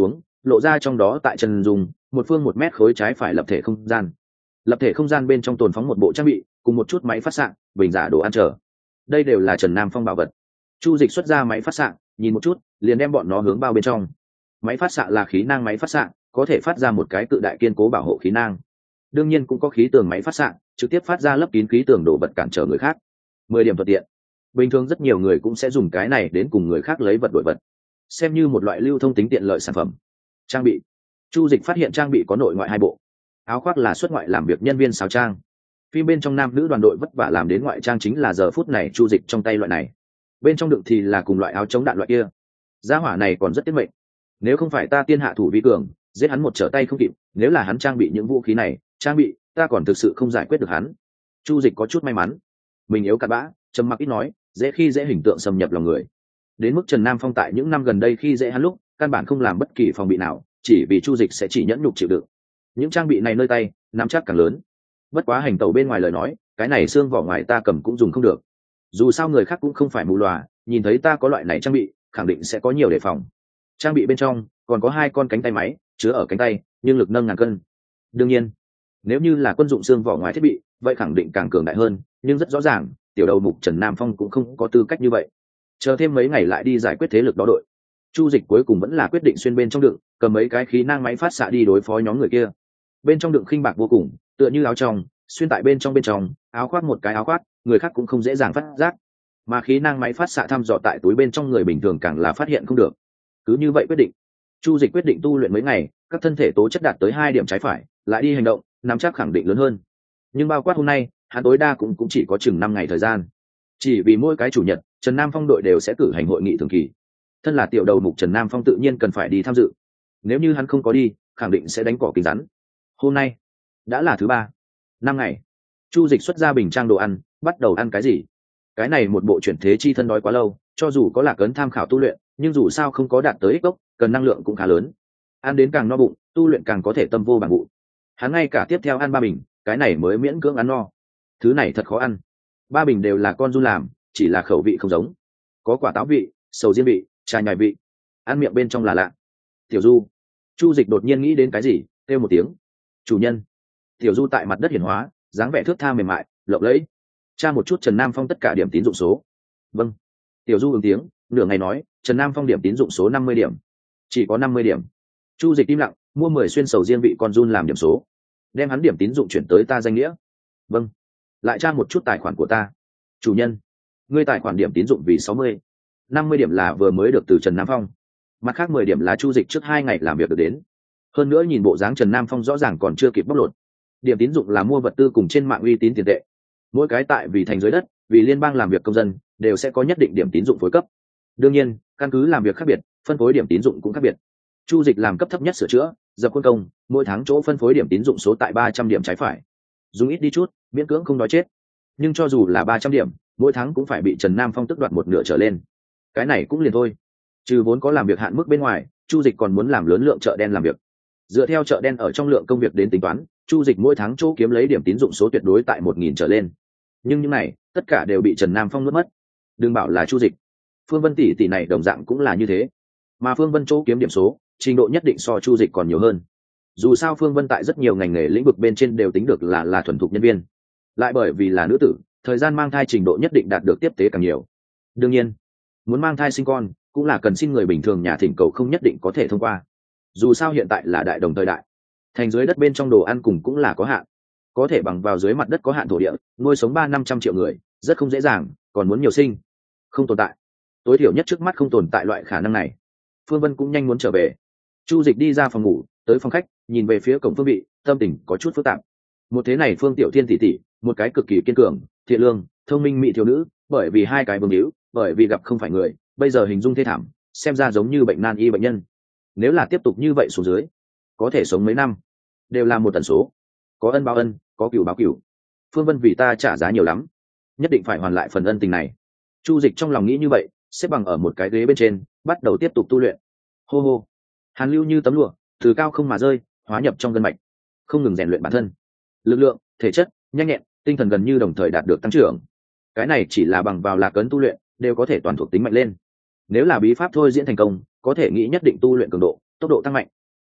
lộ ra trong đó tại chân dùng một phương một mét khối trái phải lập thể không gian. Lập thể không gian bên trong tồn phóng một bộ trang bị cùng một chút máy phát xạ, bình giả đồ ăn chờ. Đây đều là Trần Nam Phong bảo vật. Chu Dịch xuất ra máy phát xạ, nhìn một chút, liền đem bọn nó hướng bao bên trong. Máy phát xạ là khí năng máy phát xạ, có thể phát ra một cái cự đại kiên cố bảo hộ khí năng. Đương nhiên cũng có khí tường máy phát xạ, trực tiếp phát ra lấp kín khí tường đồ vật cản trở người khác. Mười điểm thuận tiện. Bình thường rất nhiều người cũng sẽ dùng cái này đến cùng người khác lấy vật đổi vật, xem như một loại lưu thông tính tiện lợi sản phẩm. Trang bị. Chu Dịch phát hiện trang bị có nội ngoại hai bộ. Áo khoác là xuất ngoại làm việc nhân viên sáo trang. Phim bên trong nam nữ đoàn đội vất vả làm đến ngoại trang chính là giờ phút này Chu Dịch trong tay loại này. Bên trong đựng thì là cùng loại áo chống đạn loại kia. Gia hỏa này còn rất tiết mệnh. Nếu không phải ta tiên hạ thủ vi cường, giết hắn một trở tay không kịp, nếu là hắn trang bị những vũ khí này, trang bị, ta còn thực sự không giải quyết được hắn. Chu Dịch có chút may mắn. Mình yếu cặn bã, trầm mặc ít nói, dễ khi dễ hình tượng xâm nhập lòng người. Đến mức Trần Nam Phong tại những năm gần đây khi dễ hắn lúc, căn bản không làm bất kỳ phòng bị nào, chỉ vì Chu Dịch sẽ chỉ nhẫn nhục chịu đựng. Những trang bị này nơi tay, nắm chắc càng lớn. Bất quá hành tẩu bên ngoài lời nói, cái này xương vỏ ngoài ta cầm cũng dùng không được. Dù sao người khác cũng không phải mù lòa, nhìn thấy ta có loại này trang bị, khẳng định sẽ có nhiều đề phòng. Trang bị bên trong còn có hai con cánh tay máy, chứa ở cánh tay, nhưng lực nâng ngàn cân. Đương nhiên, nếu như là quân dụng xương vỏ ngoài thiết bị, vậy khẳng định càng cường đại hơn, nhưng rất rõ ràng, tiểu đầu mục Trần Nam Phong cũng không có tư cách như vậy. Chờ thêm mấy ngày lại đi giải quyết thế lực đó đội. Chu Dịch cuối cùng vẫn là quyết định xuyên bên trong đựng, cầm mấy cái khí năng máy phát xạ đi đối phó nhóm người kia. Bên trong đựng khinh bạc vô cùng, tựa như áo trong, xuyên tại bên trong bên trong, áo khoác một cái áo khoác, người khác cũng không dễ dàng phát giác. Mà khí năng máy phát xạ thăm dò tại túi bên trong người bình thường càng là phát hiện không được. Cứ như vậy quyết định. Chu Dịch quyết định tu luyện mấy ngày, các thân thể tố chất đạt tới hai điểm trái phải, lại đi hành động, nắm chắc khẳng định lớn hơn. Nhưng bao quát hôm nay, hắn tối đa cũng cũng chỉ có chừng năm ngày thời gian. Chỉ vì mỗi cái chủ nhật, Trần Nam Phong đội đều sẽ cử hành hội nghị thường kỳ. Thân là tiểu đầu mục Trần Nam Phong tự nhiên cần phải đi tham dự. Nếu như hắn không có đi, khẳng định sẽ đánh cỏ kính rắn. Hôm nay đã là thứ ba, năm ngày. Chu Dịch xuất ra bình trang đồ ăn, bắt đầu ăn cái gì? Cái này một bộ chuyển thế chi thân đói quá lâu, cho dù có lạc ấn tham khảo tu luyện, nhưng dù sao không có đạt tới ích gốc, cần năng lượng cũng khá lớn. Ăn đến càng no bụng, tu luyện càng có thể tâm vô bằng vụ. Hắn ngay cả tiếp theo ăn ba bình, cái này mới miễn cưỡng ăn no. Thứ này thật khó ăn. Ba bình đều là con du làm, chỉ là khẩu vị không giống. Có quả táo vị, sầu riêng vị, trà nhài vị. Ăn miệng bên trong là lạ. Tiểu Du. Chu Dịch đột nhiên nghĩ đến cái gì, kêu một tiếng. Chủ nhân. Tiểu Du tại mặt đất hiển hóa, dáng vẻ thướt tha mềm mại, lộng lẫy. Tra một chút Trần Nam Phong tất cả điểm tín dụng số. Vâng. Tiểu Du ứng tiếng, nửa ngày nói, Trần Nam Phong điểm tín dụng số năm mươi điểm. Chỉ có năm mươi điểm. Chu Dịch im lặng, mua mười xuyên sầu riêng vị con giun làm điểm số, đem hắn điểm tín dụng chuyển tới ta danh nghĩa. Vâng. Lại tra một chút tài khoản của ta. Chủ nhân, ngươi tài khoản điểm tín dụng vì sáu mươi. năm mươi điểm là vừa mới được từ Trần Nam Phong. Mặt khác mười điểm là Chu Dịch trước hai ngày làm việc được đến. Hơn nữa nhìn bộ dáng Trần Nam Phong rõ ràng còn chưa kịp bóc lột. Điểm tín dụng là mua vật tư cùng trên mạng uy tín tiền tệ. Mỗi cái tại vì thành dưới đất, vì liên bang làm việc công dân, đều sẽ có nhất định điểm tín dụng phối cấp. Đương nhiên, căn cứ làm việc khác biệt, phân phối điểm tín dụng cũng khác biệt. Chu Dịch làm cấp thấp nhất sửa chữa, dập quân công, mỗi tháng chỗ phân phối điểm tín dụng số tại ba trăm điểm trái phải. Dùng ít đi chút, miễn cưỡng không nói chết. Nhưng cho dù là ba trăm điểm, mỗi tháng cũng phải bị Trần Nam Phong tức đoạt một nửa trở lên. Cái này cũng liền thôi. Trừ vốn có làm việc hạn mức bên ngoài, Chu Dịch còn muốn làm lớn lượng chợ đen làm việc. Dựa theo chợ đen ở trong lượng công việc đến tính toán, Chu Dịch mỗi tháng chỗ kiếm lấy điểm tín dụng số tuyệt đối tại một nghìn trở lên. Nhưng những này, tất cả đều bị Trần Nam Phong nuốt mất. Đừng bảo là Chu Dịch, Phương Vân tỷ tỷ này đồng dạng cũng là như thế. Mà Phương Vân chỗ kiếm điểm số, trình độ nhất định so Chu Dịch còn nhiều hơn. Dù sao Phương Vân tại rất nhiều ngành nghề lĩnh vực bên trên đều tính được là là thuần thục nhân viên. Lại bởi vì là nữ tử, thời gian mang thai trình độ nhất định đạt được tiếp tế càng nhiều. Đương nhiên, muốn mang thai sinh con, cũng là cần xin người bình thường nhà thỉnh cầu không nhất định có thể thông qua. Dù sao hiện tại là đại đồng thời đại, thành dưới đất bên trong đồ ăn cùng cũng là có hạn, có thể bằng vào dưới mặt đất có hạn thổ địa nuôi sống ba năm trăm triệu người rất không dễ dàng, còn muốn nhiều sinh không tồn tại. Tối thiểu nhất trước mắt không tồn tại loại khả năng này. Phương Vân cũng nhanh muốn trở về. Chu Dịch đi ra phòng ngủ, tới phòng khách, nhìn về phía cổng Phương Vị, tâm tình có chút phức tạp. Một thế này Phương Tiểu Thiên tỷ tỷ, một cái cực kỳ kiên cường, thiện lương, thông minh mỹ thiếu nữ, bởi vì hai cái vương hữu, bởi vì gặp không phải người, bây giờ hình dung thê thảm, xem ra giống như bệnh nan y bệnh nhân. Nếu là tiếp tục như vậy xuống dưới, có thể sống mấy năm, đều là một tần số. Có ân báo ân, có cửu báo cửu. Phương Vân vì ta trả giá nhiều lắm, nhất định phải hoàn lại phần ân tình này. Chu Dịch trong lòng nghĩ như vậy, xếp bằng ở một cái ghế bên trên, bắt đầu tiếp tục tu luyện. Hô hô, hàn lưu như tấm lụa, từ cao không mà rơi, hóa nhập trong gân mạch, không ngừng rèn luyện bản thân. Lực lượng, thể chất, nhanh nhẹn, tinh thần gần như đồng thời đạt được tăng trưởng. Cái này chỉ là bằng vào lạc ấn tu luyện, đều có thể toàn thuộc tính mạnh lên. Nếu là bí pháp thôi diễn thành công, có thể nghĩ nhất định tu luyện cường độ, tốc độ tăng mạnh.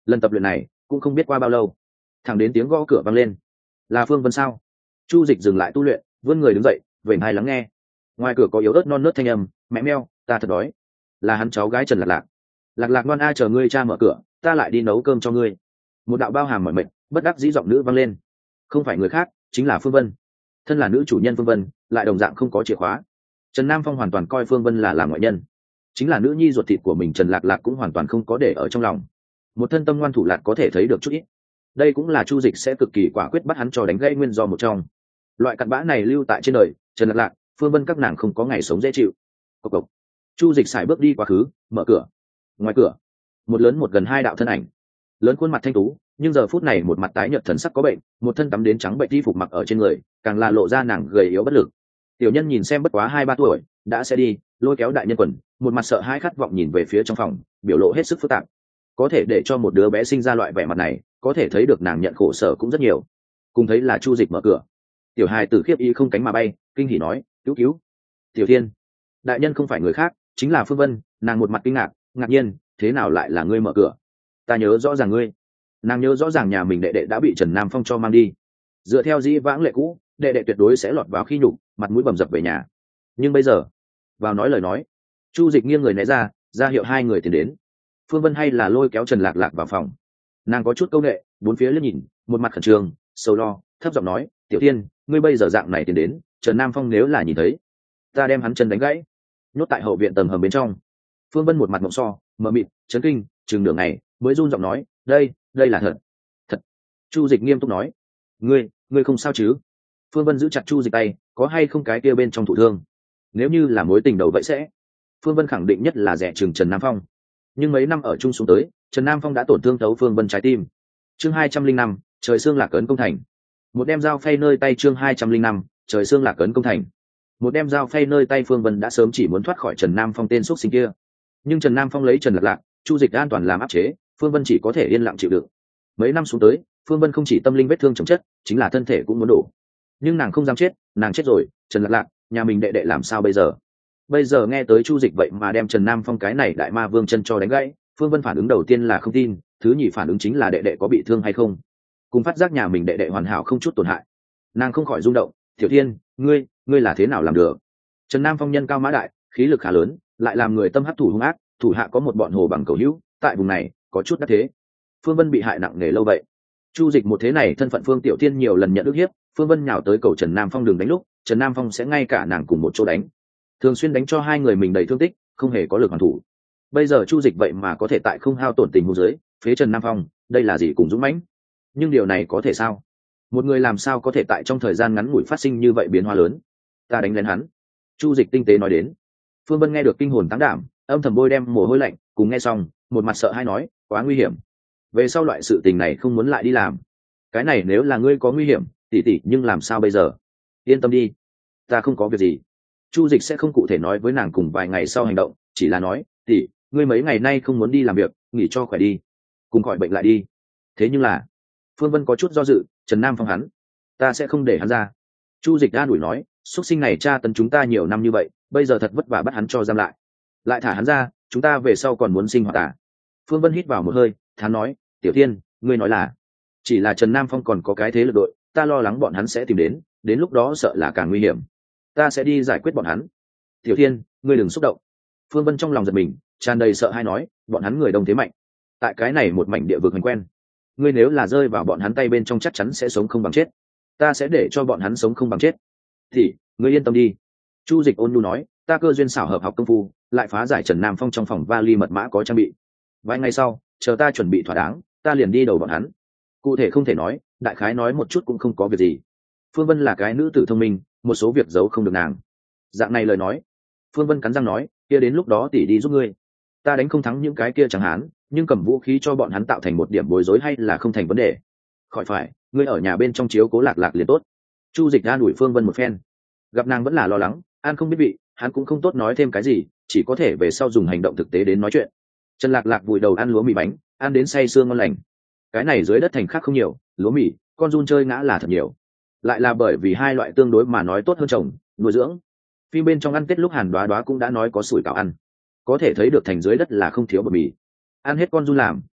lần tập luyện này cũng không biết qua bao lâu, thẳng đến tiếng gõ cửa vang lên. Là Phương Vân sao? Chu Dịch dừng lại tu luyện, vươn người đứng dậy, vểnh hai lắng nghe. Ngoài cửa có yếu ớt non nớt thanh âm, mẹ meo, ta thật đói. Là hắn cháu gái Trần Lạc Lạc. Lạc Lạc ngoan a, chờ ngươi cha mở cửa, ta lại đi nấu cơm cho ngươi. Một đạo bao hàm mỏi mệt, bất đắc dĩ giọng nữ vang lên. Không phải người khác, chính là Phương Vân. Thân là nữ chủ nhân Phương Vân, lại đồng dạng không có chìa khóa. Trần Nam Phong hoàn toàn coi Phương Vân là làm ngoại nhân, chính là nữ nhi ruột thịt của mình. Trần Lạc Lạc cũng hoàn toàn không có để ở trong lòng. Một thân tâm ngoan thủ lạt có thể thấy được chút ít. Đây cũng là Chu Dịch sẽ cực kỳ quả quyết bắt hắn cho đánh gãy nguyên do một trong. Loại cặn bã này lưu tại trên đời, Trần Lạc Lạc, Phương Vân các nàng không có ngày sống dễ chịu. Cộc cộc. Chu Dịch sải bước đi quá khứ, mở cửa. Ngoài cửa, một lớn một gần hai đạo thân ảnh. Lớn khuôn mặt thanh tú, nhưng giờ phút này một mặt tái nhợt, thần sắc có bệnh, một thân tắm đến trắng bệnh y phục mặc ở trên người, càng là lộ ra nàng gầy yếu bất lực. Tiểu nhân nhìn xem bất quá hai ba tuổi, đã sẽ đi, lôi kéo đại nhân quần, một mặt sợ hãi khát vọng nhìn về phía trong phòng, biểu lộ hết sức phức tạp. Có thể để cho một đứa bé sinh ra loại vẻ mặt này, có thể thấy được nàng nhận khổ sở cũng rất nhiều. Cùng thấy là Chu Dịch mở cửa. Tiểu hài tử khiếp y không cánh mà bay, kinh hỉ nói, cứu cứu. Tiểu Thiên, đại nhân không phải người khác, chính là Phương Vân. Nàng một mặt kinh ngạc, ngạc nhiên, thế nào lại là ngươi mở cửa? Ta nhớ rõ ràng ngươi. Nàng nhớ rõ ràng nhà mình đệ đệ đã bị Trần Nam Phong cho mang đi. Dựa theo dĩ vãng lệ cũ, đệ đệ tuyệt đối sẽ lọt vào khi nhục, mặt mũi bầm dập về nhà. Nhưng bây giờ, vào nói lời nói. Chu Dịch nghiêng người né ra, ra hiệu hai người tiến đến. Phương Vân hay là lôi kéo Trần Lạc Lạc vào phòng. Nàng có chút câu nệ, bốn phía liếc nhìn, một mặt khẩn trương, sầu lo, thấp giọng nói, Tiểu Thiên, ngươi bây giờ dạng này tiến đến, Trần Nam Phong nếu là nhìn thấy, ta đem hắn chân đánh gãy. Nhốt tại hậu viện tầng hầm bên trong. Phương Vân một mặt mộng so, mờ mịt, chấn kinh, chừng nửa ngày mới run giọng nói, đây đây là thật. Thật. Chu Dịch nghiêm túc nói, ngươi ngươi không sao chứ? Phương Vân giữ chặt Chu Dịch tay, có hay không cái kia bên trong thụ thương? Nếu như là mối tình đầu vậy sẽ. Phương Vân khẳng định nhất là rẻ chừng Trần Nam Phong. Nhưng mấy năm ở chung xuống tới, Trần Nam Phong đã tổn thương thấu Phương Vân trái tim. Chương hai trăm linh năm, trời xương lạc ấn công thành. Một đem dao phay nơi tay. Chương hai trăm linh năm, trời xương lạc ấn công thành. Một đem dao phay nơi tay. Phương Vân đã sớm chỉ muốn thoát khỏi Trần Nam Phong tên xuất sinh kia. Nhưng Trần Nam Phong lấy Trần Lạc Lạc, Chu Dịch an toàn làm áp chế, Phương Vân chỉ có thể yên lặng chịu đựng. Mấy năm xuống tới, Phương Vân không chỉ tâm linh vết thương chồng chất, chính là thân thể cũng muốn đổ. Nhưng nàng không dám chết, nàng chết rồi, Trần Lạc Lạc, nhà mình đệ đệ làm sao bây giờ? Bây giờ nghe tới Chu Dịch vậy mà đem Trần Nam Phong cái này đại ma vương chân cho đánh gãy, Phương Vân phản ứng đầu tiên là không tin, thứ nhì phản ứng chính là đệ đệ có bị thương hay không. Cùng phát giác nhà mình đệ đệ hoàn hảo không chút tổn hại, nàng không khỏi rung động, Tiểu Thiên, ngươi, ngươi là thế nào làm được? Trần Nam Phong nhân cao mã đại, khí lực khá lớn, lại làm người tâm hắc thủ hung ác, thủ hạ có một bọn hồ bằng cầu hữu, tại vùng này có chút đắc thế. Phương Vân bị hại nặng nề lâu vậy. Chu Dịch một thế này thân phận Phương Tiểu Thiên nhiều lần nhận ức hiếp, Phương Vân nhào tới cầu Trần Nam Phong đừng đánh lúc, Trần Nam Phong sẽ ngay cả nàng cùng một chỗ đánh, thường xuyên đánh cho hai người mình đầy thương tích, không hề có lực hoàn thủ. Bây giờ Chu Dịch vậy mà có thể tại không hao tổn tình huống dưới phế Trần Nam Phong, đây là gì cùng dũng mãnh. Nhưng điều này có thể sao? Một người làm sao có thể tại trong thời gian ngắn ngủi phát sinh như vậy biến hóa lớn? Ta đánh lên hắn. Chu Dịch tinh tế nói đến. Phương Vân nghe được kinh hồn táng đảm, âm thầm bôi đem mồ hôi lạnh, cùng nghe xong, một mặt sợ hãi nói, quá nguy hiểm. Về sau loại sự tình này không muốn lại đi làm. Cái này nếu là ngươi có nguy hiểm, tỷ tỷ, nhưng làm sao bây giờ? Yên tâm đi, ta không có việc gì. Chu Dịch sẽ không cụ thể nói với nàng cùng vài ngày sau hành động, chỉ là nói, tỷ, ngươi mấy ngày nay không muốn đi làm việc, nghỉ cho khỏe đi, cùng khỏi bệnh lại đi. Thế nhưng là, Phương Vân có chút do dự, Trần Nam Phong hắn, ta sẽ không để hắn ra. Chu Dịch an ủi nói, xuất sinh này tra tấn chúng ta nhiều năm như vậy, bây giờ thật vất vả bắt hắn cho giam lại, lại thả hắn ra, chúng ta về sau còn muốn sinh hoạt à? Phương Vân hít vào một hơi, thán nói, Tiểu Thiên, ngươi nói là, chỉ là Trần Nam Phong còn có cái thế lực đội, ta lo lắng bọn hắn sẽ tìm đến, đến lúc đó sợ là càng nguy hiểm. Ta sẽ đi giải quyết bọn hắn. Tiểu Thiên, ngươi đừng xúc động. Phương Vân trong lòng giật mình, tràn đầy sợ hãi nói, bọn hắn người đông thế mạnh, tại cái này một mảnh địa vực hành quen, ngươi nếu là rơi vào bọn hắn tay bên trong chắc chắn sẽ sống không bằng chết. Ta sẽ để cho bọn hắn sống không bằng chết. Thì ngươi yên tâm đi. Chu Dịch ôn nhu nói, ta cơ duyên xảo hợp học công phu, lại phá giải Trần Nam Phong trong phòng vali mật mã có trang bị. Vài ngày sau, chờ ta chuẩn bị thỏa đáng, ta liền đi đầu bọn hắn. Cụ thể không thể nói, đại khái nói một chút cũng không có việc gì. Phương Vân là cái nữ tử thông minh, một số việc giấu không được nàng. Dạng này lời nói, Phương Vân cắn răng nói, kia đến lúc đó tỷ đi giúp ngươi. Ta đánh không thắng những cái kia chẳng hạn, nhưng cầm vũ khí cho bọn hắn tạo thành một điểm bối rối hay là không thành vấn đề. Khỏi phải, ngươi ở nhà bên trong chiếu cố Lạc Lạc liền tốt. Chu Dịch an ủi Phương Vân một phen. Gặp nàng vẫn là lo lắng, an không biết vị, hắn cũng không tốt nói thêm cái gì, chỉ có thể về sau dùng hành động thực tế đến nói chuyện. Trần Lạc Lạc vùi đầu ăn lúa mì bánh, ăn đến say sương ngon lành. Cái này dưới đất thành khác không nhiều, lúa mì, con giun chơi ngã là thật nhiều. Lại là bởi vì hai loại tương đối mà nói tốt hơn trồng, nuôi dưỡng. Phim bên trong ăn Tết lúc Hàn Đoá Đoá cũng đã nói có sủi cảo ăn, có thể thấy được thành dưới đất là không thiếu bột mì. Ăn hết con giun làm,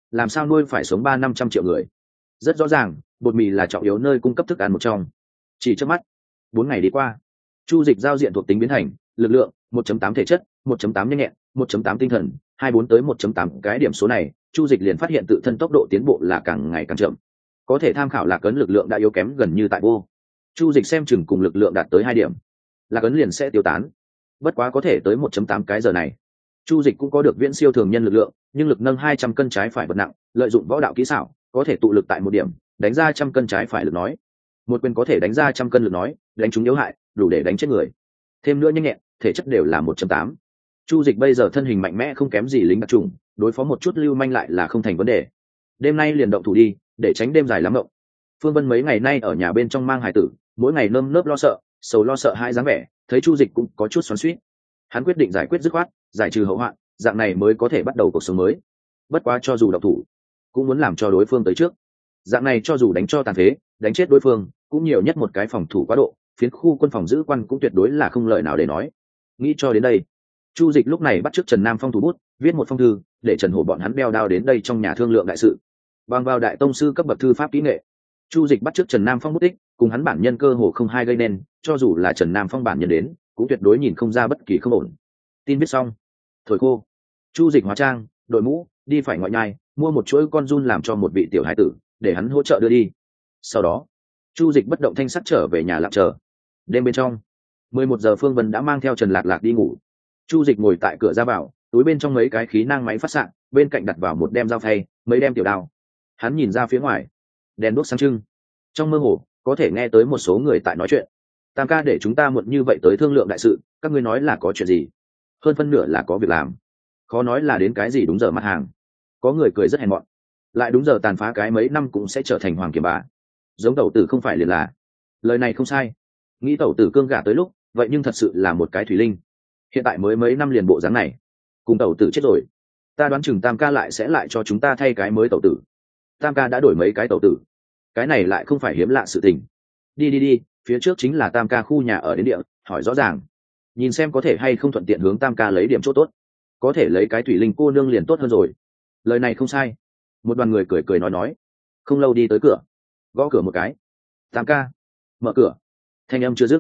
làm sao nuôi phải sống ba năm trăm triệu người. Rất rõ ràng bột mì là trọng yếu nơi cung cấp thức ăn một trong. Chỉ trước mắt bốn ngày đi qua, chu dịch giao diện thuộc tính biến thành lực lượng một chấm tám thể chất một chấm tám nhanh nhẹn một chấm tám tinh thần hai mươi bốn tới một chấm tám. Cái điểm số này chu dịch liền phát hiện tự thân tốc độ tiến bộ là càng ngày càng chậm. Có thể tham khảo lạc ấn lực lượng đã yếu kém gần như tại vô. Chu dịch xem chừng cùng lực lượng đạt tới hai điểm lạc ấn liền sẽ tiêu tán. Bất quá có thể tới một chấm tám cái giờ này chu dịch cũng có được viễn siêu thường nhân lực lượng, nhưng lực nâng hai trăm cân trái phải vật nặng, lợi dụng võ đạo kỹ xảo có thể tụ lực tại một điểm đánh ra trăm cân trái phải lực nói. Một quyền có thể đánh ra trăm cân lực nói, đánh trúng yếu hại đủ để đánh chết người. Thêm nữa nhanh nhẹn thể chất đều là một chấm tám. Chu dịch bây giờ thân hình mạnh mẽ không kém gì lính đặc trùng, đối phó một chút lưu manh lại là không thành vấn đề. Đêm nay liền động thủ đi, để tránh đêm dài lắm động. Phương Vân mấy ngày nay ở nhà bên trong mang hài tử, mỗi ngày nơm nớp lo sợ, sầu lo sợ hai dáng vẻ, thấy chu dịch cũng có chút xoắn xuýt. Hắn quyết định giải quyết dứt khoát, giải trừ hậu hoạn, dạng này mới có thể bắt đầu cuộc sống mới. Bất quá cho dù động thủ cũng muốn làm cho đối phương tới trước, dạng này cho dù đánh cho tàn phế, đánh chết đối phương cũng nhiều nhất một cái phòng thủ quá độ, phiến khu quân phòng giữ quan cũng tuyệt đối là không lợi nào để nói. Nghĩ cho đến đây, chu dịch lúc này bắt chước Trần Nam Phong thủ bút viết một phong thư để Trần Hổ bọn hắn đeo đao đến đây trong nhà thương lượng đại sự. Bằng vào đại tông sư cấp bậc thư pháp kỹ nghệ, chu dịch bắt chước Trần Nam Phong bút tích cùng hắn bản nhân cơ hồ không hai gây nên, cho dù là Trần Nam Phong bản nhân đến cũng tuyệt đối nhìn không ra bất kỳ không ổn. Tin viết xong, thổi khô, chu dịch hóa trang, đội mũ, đi phải ngoại nhai, mua một chuỗi con giun làm cho một vị tiểu hải tử để hắn hỗ trợ đưa đi. Sau đó chu dịch bất động thanh sắc trở về nhà lặng chờ. Đêm bên trong mười một giờ, Phương Vân đã mang theo Trần Lạc Lạc đi ngủ. Chu dịch ngồi tại cửa ra vào, túi bên trong mấy cái khí nang máy phát xạ, bên cạnh đặt vào một đem dao phay, mấy đem tiểu đao. Hắn nhìn ra phía ngoài, đèn đuốc sáng trưng, trong mơ hồ có thể nghe tới một số người tại nói chuyện. Tam ca để chúng ta muộn như vậy tới thương lượng đại sự, các ngươi nói là có chuyện gì? Hơn phân nửa là có việc làm, khó nói là đến cái gì đúng giờ mặt hàng. Có người cười rất hèn mọn, lại đúng giờ tàn phá cái mấy năm cũng sẽ trở thành hoàng kiểm bà. Giống tẩu tử không phải liền là. Lời này không sai, nghĩ tẩu tử cương gả tới lúc vậy nhưng thật sự là một cái thủy linh. Hiện tại mới mấy năm liền bộ dáng này, cùng tẩu tử chết rồi, ta đoán chừng tam ca lại sẽ lại cho chúng ta thay cái mới tẩu tử. Tam ca đã đổi mấy cái tẩu tử, cái này lại không phải hiếm lạ sự tình. Đi đi đi, phía trước chính là tam ca khu nhà ở đến địa, hỏi rõ ràng, nhìn xem có thể hay không thuận tiện hướng tam ca lấy điểm chỗ tốt. Có thể lấy cái thủy linh cô nương liền tốt hơn rồi. Lời này không sai. Một đoàn người cười cười nói nói, không lâu đi tới cửa, gõ cửa một cái. Tam ca, mở cửa. Thanh âm chưa dứt,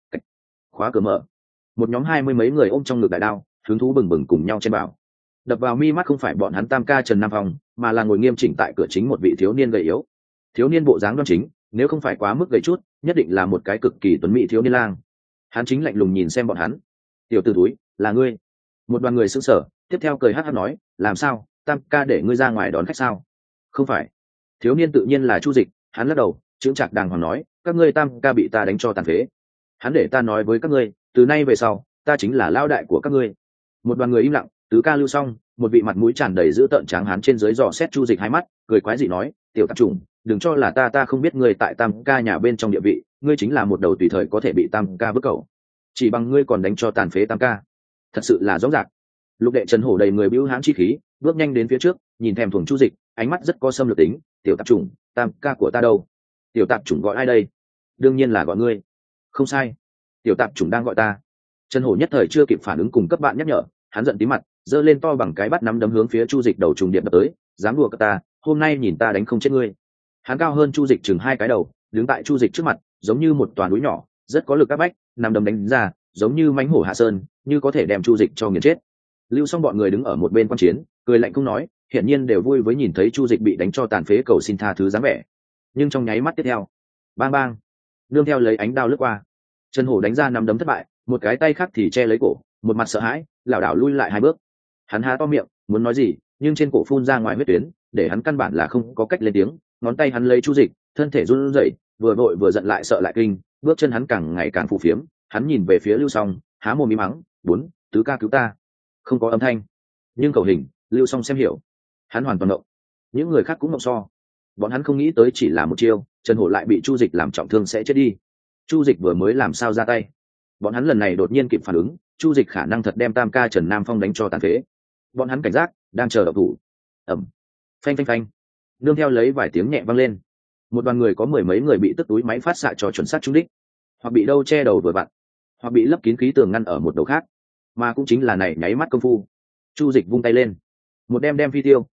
khóa cửa mở. Một nhóm hai mươi mấy người ôm trong ngực đại đao, hứng thú bừng bừng cùng nhau chen vào. Đập vào mi mắt không phải bọn hắn tam ca Trần Nam Phong, mà là ngồi nghiêm chỉnh tại cửa chính một vị thiếu niên gầy yếu. Thiếu niên bộ dáng đoan chính, nếu không phải quá mức gầy chút, nhất định là một cái cực kỳ tuấn mỹ thiếu niên lang. Hắn chính lạnh lùng nhìn xem bọn hắn. Tiểu tử túi, là ngươi? Một đoàn người sững sờ, tiếp theo cười hắt hắt nói, làm sao, tam ca để ngươi ra ngoài đón khách sao? Không phải. Thiếu niên tự nhiên là Chu Dịch, hắn lắc đầu, chững chạc đàng hoàng nói, các ngươi tam ca bị ta đánh cho tàn phế. Hắn để ta nói với các ngươi, từ nay về sau, ta chính là lao đại của các ngươi. Một đoàn người im lặng, tứ ca lưu xong, một vị mặt mũi tràn đầy dữ tợn tráng hán trên dưới dò xét Chu Dịch hai mắt, cười quái dị nói, tiểu tạp chủng, đừng cho là ta ta không biết ngươi tại tam ca nhà bên trong địa vị, ngươi chính là một đầu tùy thời có thể bị tam ca vứt cầu. Chỉ bằng ngươi còn đánh cho tàn phế tam ca, thật sự là rõ ràng. Lục đệ Trần Hổ đầy người bưu hãn chi khí, bước nhanh đến phía trước, nhìn thèm thuồng Chu Dịch, ánh mắt rất có xâm lược tính, tiểu tạp chủng, tam ca của ta đâu? Tiểu tạp chủng gọi ai đây? Đương nhiên là gọi ngươi. Không sai, tiểu tạp chủng đang gọi ta. Trần Hổ nhất thời chưa kịp phản ứng cùng các bạn nhắc nhở, hắn giận tí mặt, giơ lên to bằng cái bát nắm đấm hướng phía Chu Dịch đầu trùng điệp đập tới, dám đùa cả ta, hôm nay nhìn ta đánh không chết ngươi. Hắn cao hơn Chu Dịch chừng hai cái đầu, đứng tại Chu Dịch trước mặt, giống như một toàn núi nhỏ, rất có lực áp bách, nắm đấm đánh ra, giống như mãnh hổ hạ sơn, như có thể đem Chu Dịch cho nghiền chết. Lưu Xong bọn người đứng ở một bên quan chiến, cười lạnh không nói, hiển nhiên đều vui với nhìn thấy Chu Dịch bị đánh cho tàn phế cầu xin tha thứ dáng vẻ. Nhưng trong nháy mắt tiếp theo, bang bang, nương theo lấy ánh đao lướt qua, Trần Hổ đánh ra nắm đấm thất bại, một cái tay khác thì che lấy cổ, một mặt sợ hãi, lảo đảo lui lại hai bước. Hắn há to miệng muốn nói gì, nhưng trên cổ phun ra ngoài huyết tuyến, để hắn căn bản là không có cách lên tiếng. Ngón tay hắn lấy Chu Dịch, thân thể run rẩy, vừa vội vừa giận lại sợ lại kinh, bước chân hắn càng ngày càng phù phiếm. Hắn nhìn về phía Lưu Xong, há mồm im mắng, "Bốn, tứ ca cứu ta." Không có âm thanh, nhưng khẩu hình, Lưu Xong xem hiểu. Hắn hoàn toàn ngộng. Những người khác cũng ngộng so. Bọn hắn không nghĩ tới chỉ là một chiêu, Trần Hổ lại bị Chu Dịch làm trọng thương sẽ chết đi. Chu Dịch vừa mới làm sao ra tay, bọn hắn lần này đột nhiên kịp phản ứng, Chu Dịch khả năng thật đem tam ca Trần Nam Phong đánh cho tàn phế. Bọn hắn cảnh giác, đang chờ động thủ. Ầm, phanh phanh phanh, nương theo lấy vài tiếng nhẹ vang lên, một đoàn người có mười mấy người bị tức túi máy phát xạ cho chuẩn xác trúng đích, hoặc bị đâu che đầu vừa vặn, hoặc bị lấp kín khí tường ngăn ở một đầu khác. Mà cũng chính là này nháy mắt công phu, Chu Dịch vung tay lên, một đem đem phi tiêu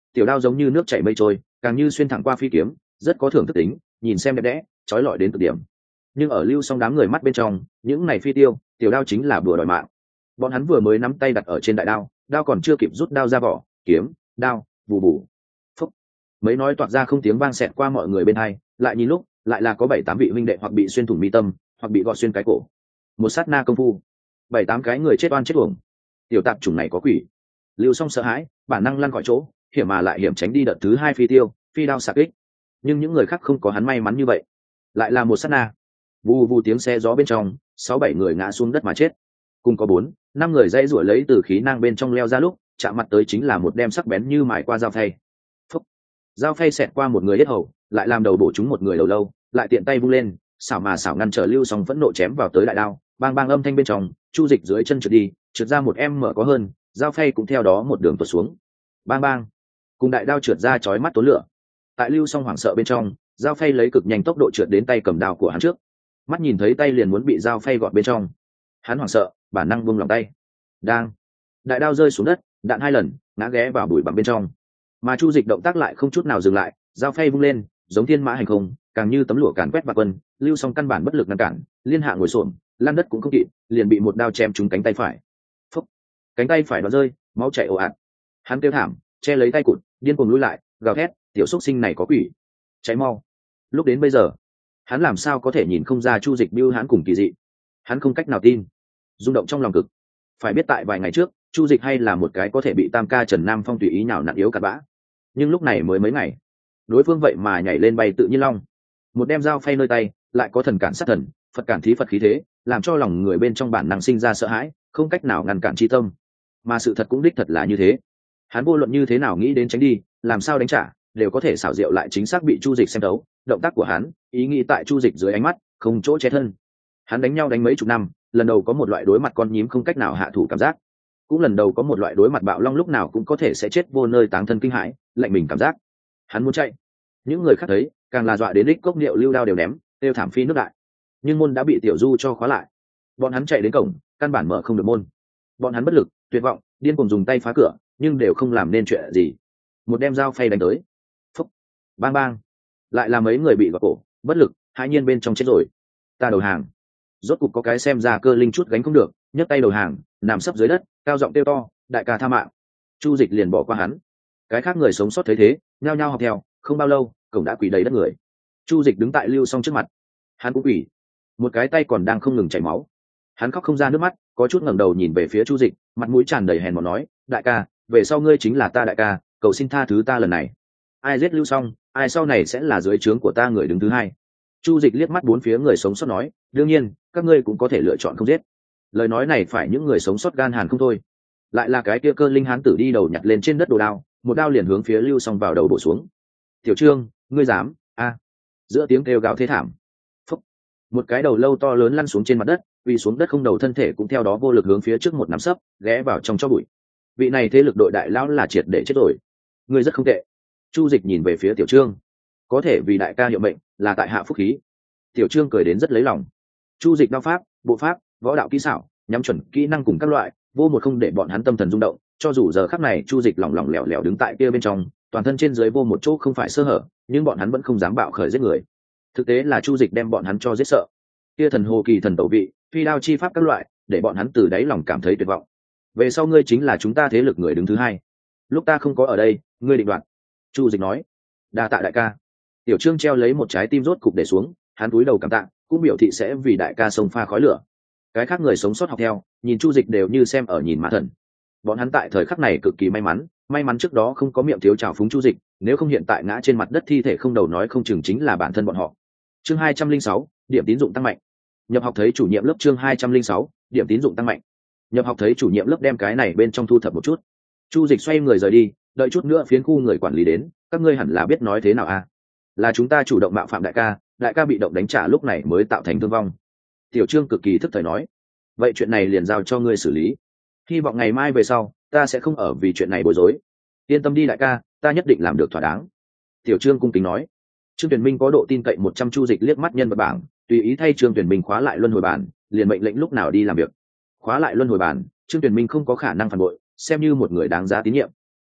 tiểu đao giống như nước chảy mây trôi, càng như xuyên thẳng qua phi kiếm, rất có thưởng thức tính, nhìn xem đẹp đẽ, trói lọi đến cực điểm. Nhưng ở Lưu Song đám người mắt bên trong, những này phi tiêu, tiểu đao chính là bùa đòi mạng. Bọn hắn vừa mới nắm tay đặt ở trên đại đao, đao còn chưa kịp rút đao ra vỏ, kiếm, đao, bù bù, phúc, mấy nói toạc ra không tiếng vang xẹt qua mọi người bên hai, lại nhìn lúc, lại là có bảy tám vị huynh đệ hoặc bị xuyên thủng mi tâm, hoặc bị gọt xuyên cái cổ. Một sát na công phu, bảy tám cái người chết oan chết uổng. Tiểu tạp chủng này có quỷ. Lưu Song sợ hãi, bản năng lăn khỏi chỗ, hiểm mà lại hiểm tránh đi đợt thứ hai phi tiêu, phi đao xạ kích. Nhưng những người khác không có hắn may mắn như vậy, lại là một sát na. Vù vù tiếng xe gió bên trong, sáu bảy người ngã xuống đất mà chết. Cùng có bốn, năm người dãy rủa lấy từ khí nang bên trong leo ra lúc, chạm mặt tới chính là một đem sắc bén như mài qua dao phay. Phúc. Dao phay xẹt qua một người yết hầu, lại làm đầu bổ trúng một người đầu lâu, lại tiện tay vung lên, xảo mà xảo ngăn trở Lưu Song phẫn nộ chém vào tới đại đao, bang bang âm thanh bên trong, Chu Dịch dưới chân trượt đi, trượt ra một em mở có hơn, dao phay cũng theo đó một đường tuột xuống. Bang bang, cùng đại đao trượt ra chói mắt tố lửa. Tại Lưu Song hoảng sợ bên trong, dao phay lấy cực nhanh tốc độ trượt đến tay cầm đao của hắn trước. Mắt nhìn thấy tay liền muốn bị dao phay gọt bên trong, hắn hoảng sợ, bản năng buông lòng tay. Đang, đại đao rơi xuống đất, đạn hai lần, ngã ghé vào bụi bặm bên trong. Mà Chu Dịch động tác lại không chút nào dừng lại, dao phay vung lên, giống thiên mã hành không, càng như tấm lụa càn quét vào quân. Lưu Song căn bản bất lực ngăn cản, liên hạ ngồi xổm, lăn đất cũng không kịp, liền bị một đao chém trúng cánh tay phải. Phúc, cánh tay phải đó rơi, máu chảy ồ ạt. Hắn kêu thảm, che lấy tay cụt, điên cuồng lùi lại, gào thét, tiểu xúc sinh này có quỷ, cháy mau. Lúc đến bây giờ, hắn làm sao có thể nhìn không ra Chu Dịch bưu hắn cùng kỳ dị. Hắn không cách nào tin, rung động trong lòng cực. Phải biết tại vài ngày trước, Chu Dịch hay là một cái có thể bị tam ca Trần Nam Phong tùy ý nào nặn yếu cặn bã, nhưng lúc này mới mấy ngày, đối phương vậy mà nhảy lên bay tự nhiên long, một đem dao phay nơi tay, lại có thần cản sát thần, Phật cản thí Phật khí thế, làm cho lòng người bên trong bản năng sinh ra sợ hãi, không cách nào ngăn cản chi tâm. Mà sự thật cũng đích thật là như thế. Hắn vô luận như thế nào nghĩ đến tránh đi, làm sao đánh trả, đều có thể xảo diệu lại chính xác bị Chu Dịch xem thấu. Động tác của hắn, ý nghĩ tại Chu Dịch dưới ánh mắt, không chỗ che thân. Hắn đánh nhau đánh mấy chục năm, lần đầu có một loại đối mặt con nhím không cách nào hạ thủ cảm giác, cũng lần đầu có một loại đối mặt bạo long lúc nào cũng có thể sẽ chết vô nơi táng thân kinh hãi, lạnh mình cảm giác. Hắn muốn chạy, những người khác thấy, càng là dọa đến đích cốc niệu lưu đao đều ném, tiêu thảm phi nước đại. Nhưng môn đã bị Tiểu Du cho khóa lại. Bọn hắn chạy đến cổng, căn bản mở không được môn. Bọn hắn bất lực, tuyệt vọng, điên cuồng dùng tay phá cửa, nhưng đều không làm nên chuyện gì. Một đem dao phay đánh tới. Phúc, bang bang, lại là mấy người bị gọt cổ, bất lực, hai nhiên bên trong chết rồi. Ta đầu hàng. Rốt cục có cái xem ra cơ linh chút gánh không được, nhấc tay đầu hàng, nằm sấp dưới đất, cao giọng kêu to, đại ca tha mạng. Chu Dịch liền bỏ qua hắn. Cái khác người sống sót thấy thế, nhao nhao học theo, không bao lâu, cổng đã quỳ đầy đất người. Chu Dịch đứng tại Lưu Song trước mặt, hắn cũng quỳ, một cái tay còn đang không ngừng chảy máu. Hắn khóc không ra nước mắt, có chút ngẩng đầu nhìn về phía Chu Dịch, mặt mũi tràn đầy hèn mọn nói, đại ca, về sau ngươi chính là ta đại ca, cầu xin tha thứ ta lần này. Ai giết Lưu Song, ai sau này sẽ là dưới trướng của ta người đứng thứ hai. Chu Dịch liếc mắt bốn phía người sống sót nói, đương nhiên, các ngươi cũng có thể lựa chọn không giết. Lời nói này phải những người sống sót gan hàn không thôi. Lại là cái kia cơ linh hán tử đi đầu nhặt lên trên đất đồ đao, một đao liền hướng phía Lưu Song vào đầu bổ xuống. Tiểu Trương, ngươi dám? A! Giữa tiếng kêu gào thế thảm, phúc, một cái đầu lâu to lớn lăn xuống trên mặt đất, vì xuống đất không đầu thân thể cũng theo đó vô lực hướng phía trước một nắm sấp, ghé vào trong cho bụi. Vị này thế lực đội đại lão là triệt để chết rồi. Ngươi rất không tệ. Chu Dịch nhìn về phía Tiểu Trương, có thể vì đại ca hiệu mệnh, là tại hạ phúc khí. Tiểu Trương cười đến rất lấy lòng. Chu Dịch đao pháp, bộ pháp, võ đạo kỹ xảo, nhắm chuẩn kỹ năng cùng các loại, vô một không để bọn hắn tâm thần rung động. Cho dù giờ khắc này Chu Dịch lỏng lỏng lẻo lẻo đứng tại kia bên trong, toàn thân trên dưới vô một chỗ không phải sơ hở, nhưng bọn hắn vẫn không dám bạo khởi giết người. Thực tế là Chu Dịch đem bọn hắn cho giết sợ. Kia thần hồ kỳ thần tẩu vị, phi đao chi pháp các loại, để bọn hắn từ đáy lòng cảm thấy tuyệt vọng. Về sau ngươi chính là chúng ta thế lực người đứng thứ hai. Lúc ta không có ở đây, ngươi định đoạt. Chu Dịch nói. Đa tạ đại ca. Tiểu Trương treo lấy một trái tim rốt cục để xuống, hắn cúi đầu cảm tạ, cũng biểu thị sẽ vì đại ca sông pha khói lửa. Cái khác người sống sót học theo, nhìn Chu Dịch đều như xem ở nhìn mã thần. Bọn hắn tại thời khắc này cực kỳ may mắn, may mắn trước đó không có miệng thiếu trào phúng Chu Dịch, nếu không hiện tại ngã trên mặt đất thi thể không đầu nói không chừng chính là bản thân bọn họ. Chương hai trăm linh sáu, điểm tín dụng tăng mạnh. Nhập học thấy chủ nhiệm lớp chương hai trăm linh sáu, điểm tín dụng tăng mạnh. Nhập học thấy chủ nhiệm lớp đem cái này bên trong thu thập một chút. Chu Dịch xoay người rời đi, đợi chút nữa phiến khu người quản lý đến, các ngươi hẳn là biết nói thế nào a? À? Là chúng ta chủ động mạo phạm đại ca, đại ca bị động đánh trả lúc này mới tạo thành thương vong. Tiểu Trương cực kỳ thức thời nói, vậy chuyện này liền giao cho ngươi xử lý. Hy vọng ngày mai về sau, ta sẽ không ở vì chuyện này bối rối. Yên tâm đi đại ca, ta nhất định làm được thỏa đáng. Tiểu Trương cung kính nói. Trương Tuyển Minh có độ tin cậy một trăm. Chu Dịch liếc mắt nhân vật bảng, tùy ý thay Trương Tuyển Minh khóa lại luân hồi bản, liền mệnh lệnh lúc nào đi làm việc. Khóa lại luân hồi bản, Trương Tuyển Minh không có khả năng phản bội, xem như một người đáng giá tín nhiệm.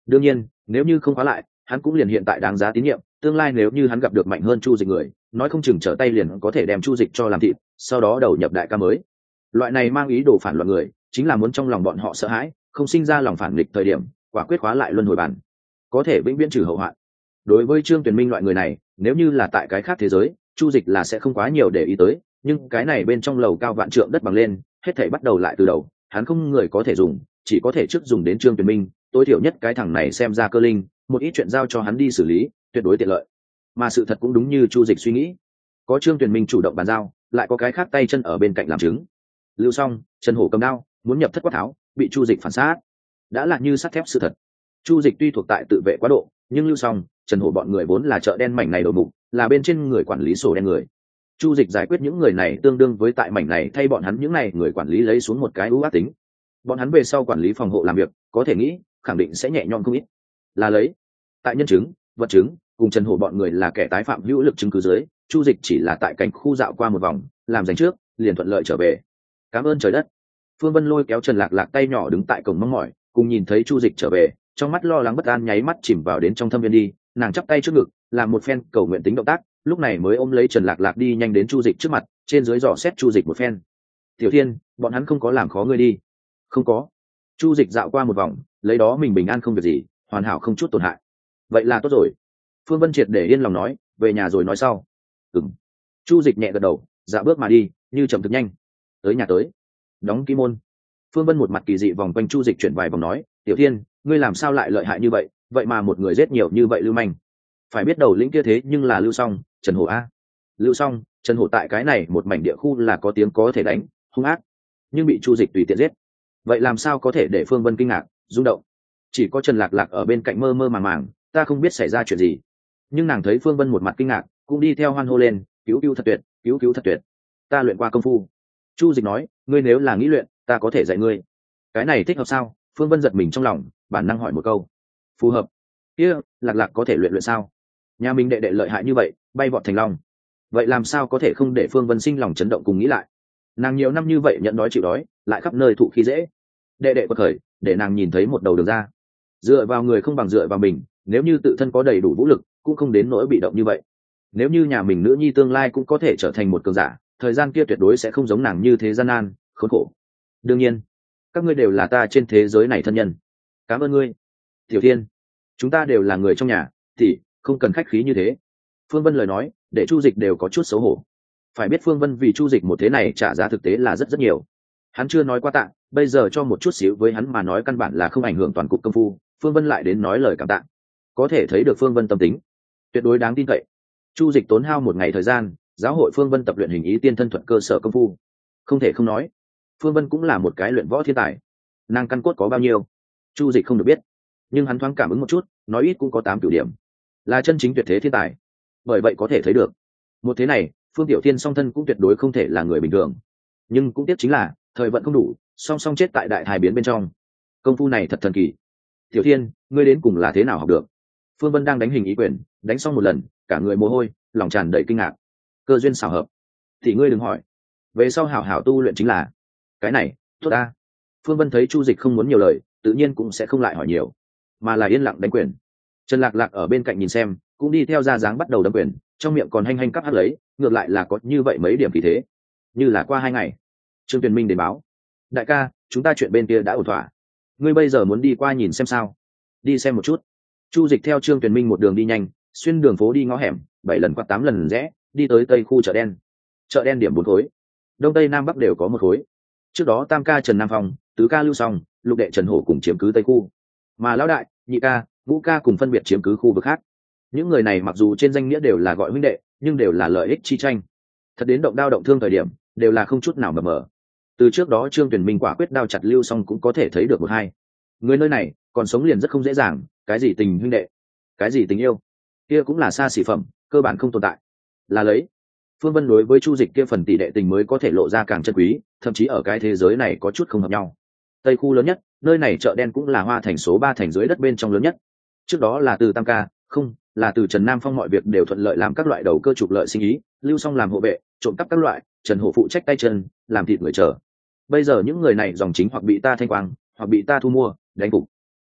đương nhiên nếu như không khóa lại hắn cũng liền hiện tại đáng giá tín nhiệm, tương lai nếu như hắn gặp được mạnh hơn chu dịch người, nói không chừng trở tay liền có thể đem chu dịch cho làm thịt, sau đó đầu nhập đại ca mới. Loại này mang ý đồ phản loạn người chính là muốn trong lòng bọn họ sợ hãi, không sinh ra lòng phản nghịch thời điểm quả quyết khóa lại luân hồi bản, có thể vĩnh viễn trừ hậu hoạn. Đối với Trương Tuyền Minh loại người này, nếu như là tại cái khác thế giới, chu dịch là sẽ không quá nhiều để ý tới, nhưng cái này bên trong lầu cao vạn trượng đất bằng lên, hết thảy bắt đầu lại từ đầu, hắn không người có thể dùng, chỉ có thể trước dùng đến Trương Tuyền Minh, tối thiểu nhất cái thằng này xem ra cơ linh, một ít chuyện giao cho hắn đi xử lý, tuyệt đối tiện lợi. Mà sự thật cũng đúng như chu dịch suy nghĩ, có Trương Tuyền Minh chủ động bàn giao, lại có cái khác tay chân ở bên cạnh làm chứng. Lưu Song, Trần Hổ cầm đao muốn nhập thất quát tháo, bị chu dịch phản sát, đã là như sắt thép sự thật. Chu dịch tuy thuộc tại tự vệ quá độ, nhưng Lưu Song, Trần Hổ bọn người vốn là chợ đen mảnh này đầu mục, là bên trên người quản lý sổ đen người. Chu dịch giải quyết những người này tương đương với tại mảnh này thay bọn hắn những này người quản lý lấy xuống một cái ưu ác tính. Bọn hắn về sau quản lý phòng hộ làm việc, có thể nghĩ khẳng định sẽ nhẹ nhõm không ít. Là lấy tại nhân chứng, vật chứng cùng Trần Hổ bọn người là kẻ tái phạm hữu lực chứng cứ dưới, chu dịch chỉ là tại cảnh khu dạo qua một vòng, làm dành trước liền thuận lợi trở về. Cảm ơn trời đất. Phương Vân lôi kéo Trần Lạc Lạc tay nhỏ đứng tại cổng mong mỏi, cùng nhìn thấy chu dịch trở về, trong mắt lo lắng bất an nháy mắt chìm vào đến trong thâm viên đi, nàng chắp tay trước ngực làm một phen cầu nguyện tính động tác, lúc này mới ôm lấy Trần Lạc Lạc đi nhanh đến chu dịch trước mặt, trên dưới dò xét chu dịch một phen. Tiểu Thiên, bọn hắn không có làm khó ngươi đi? Không có. Chu dịch dạo qua một vòng, lấy đó mình bình an không việc gì, hoàn hảo không chút tổn hại. Vậy là tốt rồi. Phương Vân triệt để yên lòng nói, về nhà rồi nói sau. Ừm. Chu dịch nhẹ gật đầu, dạ bước mà đi, như chậm thực nhanh. Tới nhà tới. Đóng ký môn. Phương Vân một mặt kỳ dị vòng quanh chu dịch chuyển vài vòng nói, Tiểu Thiên, ngươi làm sao lại lợi hại như vậy, vậy mà một người giết nhiều như vậy lưu manh. Phải biết đầu lĩnh kia thế nhưng là Lưu Song, Trần Hổ a. Lưu Song, Trần Hổ tại cái này một mảnh địa khu là có tiếng có thể đánh, hung ác, nhưng bị chu dịch tùy tiện giết. Vậy làm sao có thể để Phương Vân kinh ngạc, rung động? Chỉ có Trần Lạc Lạc ở bên cạnh mơ mơ màng màng, ta không biết xảy ra chuyện gì. Nhưng nàng thấy Phương Vân một mặt kinh ngạc, cũng đi theo hoan hô lên, cứu cứu thật tuyệt, cứu cứu thật tuyệt. Ta luyện qua công phu. Chu dịch nói, ngươi nếu là nghĩ luyện, ta có thể dạy ngươi. Cái này thích hợp sao? Phương Vân giật mình trong lòng, bản năng hỏi một câu. Phù hợp. Kia, Lạc Lạc có thể luyện luyện sao? Nhà mình đệ đệ lợi hại như vậy, bay vọt thành long, vậy làm sao có thể không để Phương Vân sinh lòng chấn động cùng nghĩ lại. Nàng nhiều năm như vậy nhận đói chịu đói, lại khắp nơi thụ khí dễ, đệ đệ quật khởi, để nàng nhìn thấy một đầu đường ra. Dựa vào người không bằng dựa vào mình, nếu như tự thân có đầy đủ vũ lực, cũng không đến nỗi bị động như vậy. Nếu như nhà mình nữ nhi tương lai cũng có thể trở thành một cường giả, thời gian kia tuyệt đối sẽ không giống nàng như thế gian nan khốn khổ. Đương nhiên, các ngươi đều là ta trên thế giới này thân nhân, cảm ơn ngươi. Tiểu Thiên, chúng ta đều là người trong nhà, thì không cần khách khí như thế. Phương Vân lời nói để chu dịch đều có chút xấu hổ. Phải biết Phương Vân vì chu dịch một thế này trả giá thực tế là rất rất nhiều. Hắn chưa nói qua tạ, bây giờ cho một chút xíu với hắn mà nói căn bản là không ảnh hưởng toàn cục công phu. Phương Vân lại đến nói lời cảm tạ, có thể thấy được Phương Vân tâm tính tuyệt đối đáng tin cậy. Chu dịch tốn hao một ngày thời gian giáo hội Phương Vân tập luyện hình ý tiên thân thuật cơ sở công phu. Không thể không nói, Phương Vân cũng là một cái luyện võ thiên tài. Nàng căn cốt có bao nhiêu, chu dịch không được biết, nhưng hắn thoáng cảm ứng một chút, nói ít cũng có tám cửu điểm, là chân chính tuyệt thế thiên tài. Bởi vậy có thể thấy được, một thế này Phương Tiểu Thiên song thân cũng tuyệt đối không thể là người bình thường. Nhưng cũng tiếc chính là thời vận không đủ, song song chết tại đại thái biến bên trong. Công phu này thật thần kỳ. Tiểu Thiên, ngươi đến cùng là thế nào học được? Phương Vân đang đánh hình ý quyền, đánh xong một lần, cả người mồ hôi, lòng tràn đầy kinh ngạc. Cơ duyên xảo hợp. Thì ngươi đừng hỏi, về sau hảo hảo tu luyện chính là. Cái này tốt ta. Phương Vân thấy chu dịch không muốn nhiều lời, tự nhiên cũng sẽ không lại hỏi nhiều, mà là yên lặng đánh quyền. Trần Lạc Lạc ở bên cạnh nhìn xem, cũng đi theo ra dáng bắt đầu đấm quyền, trong miệng còn hanh hanh cắp hát lấy, ngược lại là có như vậy mấy điểm kỳ thế. Như là qua hai ngày, Trương Tuyền Minh đến báo, đại ca, chúng ta chuyện bên kia đã ổn thỏa, ngươi bây giờ muốn đi qua nhìn xem sao? Đi xem một chút. Chu dịch theo Trương Tuyền Minh một đường đi nhanh, xuyên đường phố đi ngõ hẻm, bảy lần qua tám lần rẽ, đi tới tây khu chợ đen. Chợ đen điểm bốn khối, đông tây nam bắc đều có một khối. Trước đó tam ca Trần Nam Phong, tứ ca Lưu Song, lục đệ Trần Hổ cùng chiếm cứ tây khu, mà lão đại, nhị ca, ngũ ca cùng phân biệt chiếm cứ khu vực khác. Những người này mặc dù trên danh nghĩa đều là gọi huynh đệ, nhưng đều là lợi ích chi tranh. Thật đến động đao động thương thời điểm, đều là không chút nào mờ mờ. Từ trước đó Trương Tuyền Minh quả quyết đao chặt Lưu Song cũng có thể thấy được một hai. Người nơi này còn sống liền rất không dễ dàng, cái gì tình huynh đệ, cái gì tình yêu, kia cũng là xa xỉ phẩm, cơ bản không tồn tại. Là lấy Phương Vân đối với chu dịch kia phần tỷ đệ tình mới có thể lộ ra càng chân quý, thậm chí ở cái thế giới này có chút không hợp nhau. Tây khu lớn nhất, nơi này chợ đen cũng là Hoa Thành số ba thành dưới đất bên trong lớn nhất. Trước đó là từ tam ca, không, là từ Trần Nam Phong mọi việc đều thuận lợi làm các loại đầu cơ trục lợi sinh ý, Lưu Song làm hộ vệ, trộm cắp các loại, Trần Hổ phụ trách tay chân, làm thịt người chờ. Bây giờ những người này dòng chính hoặc bị ta thanh quang, hoặc bị ta thu mua, đánh cục.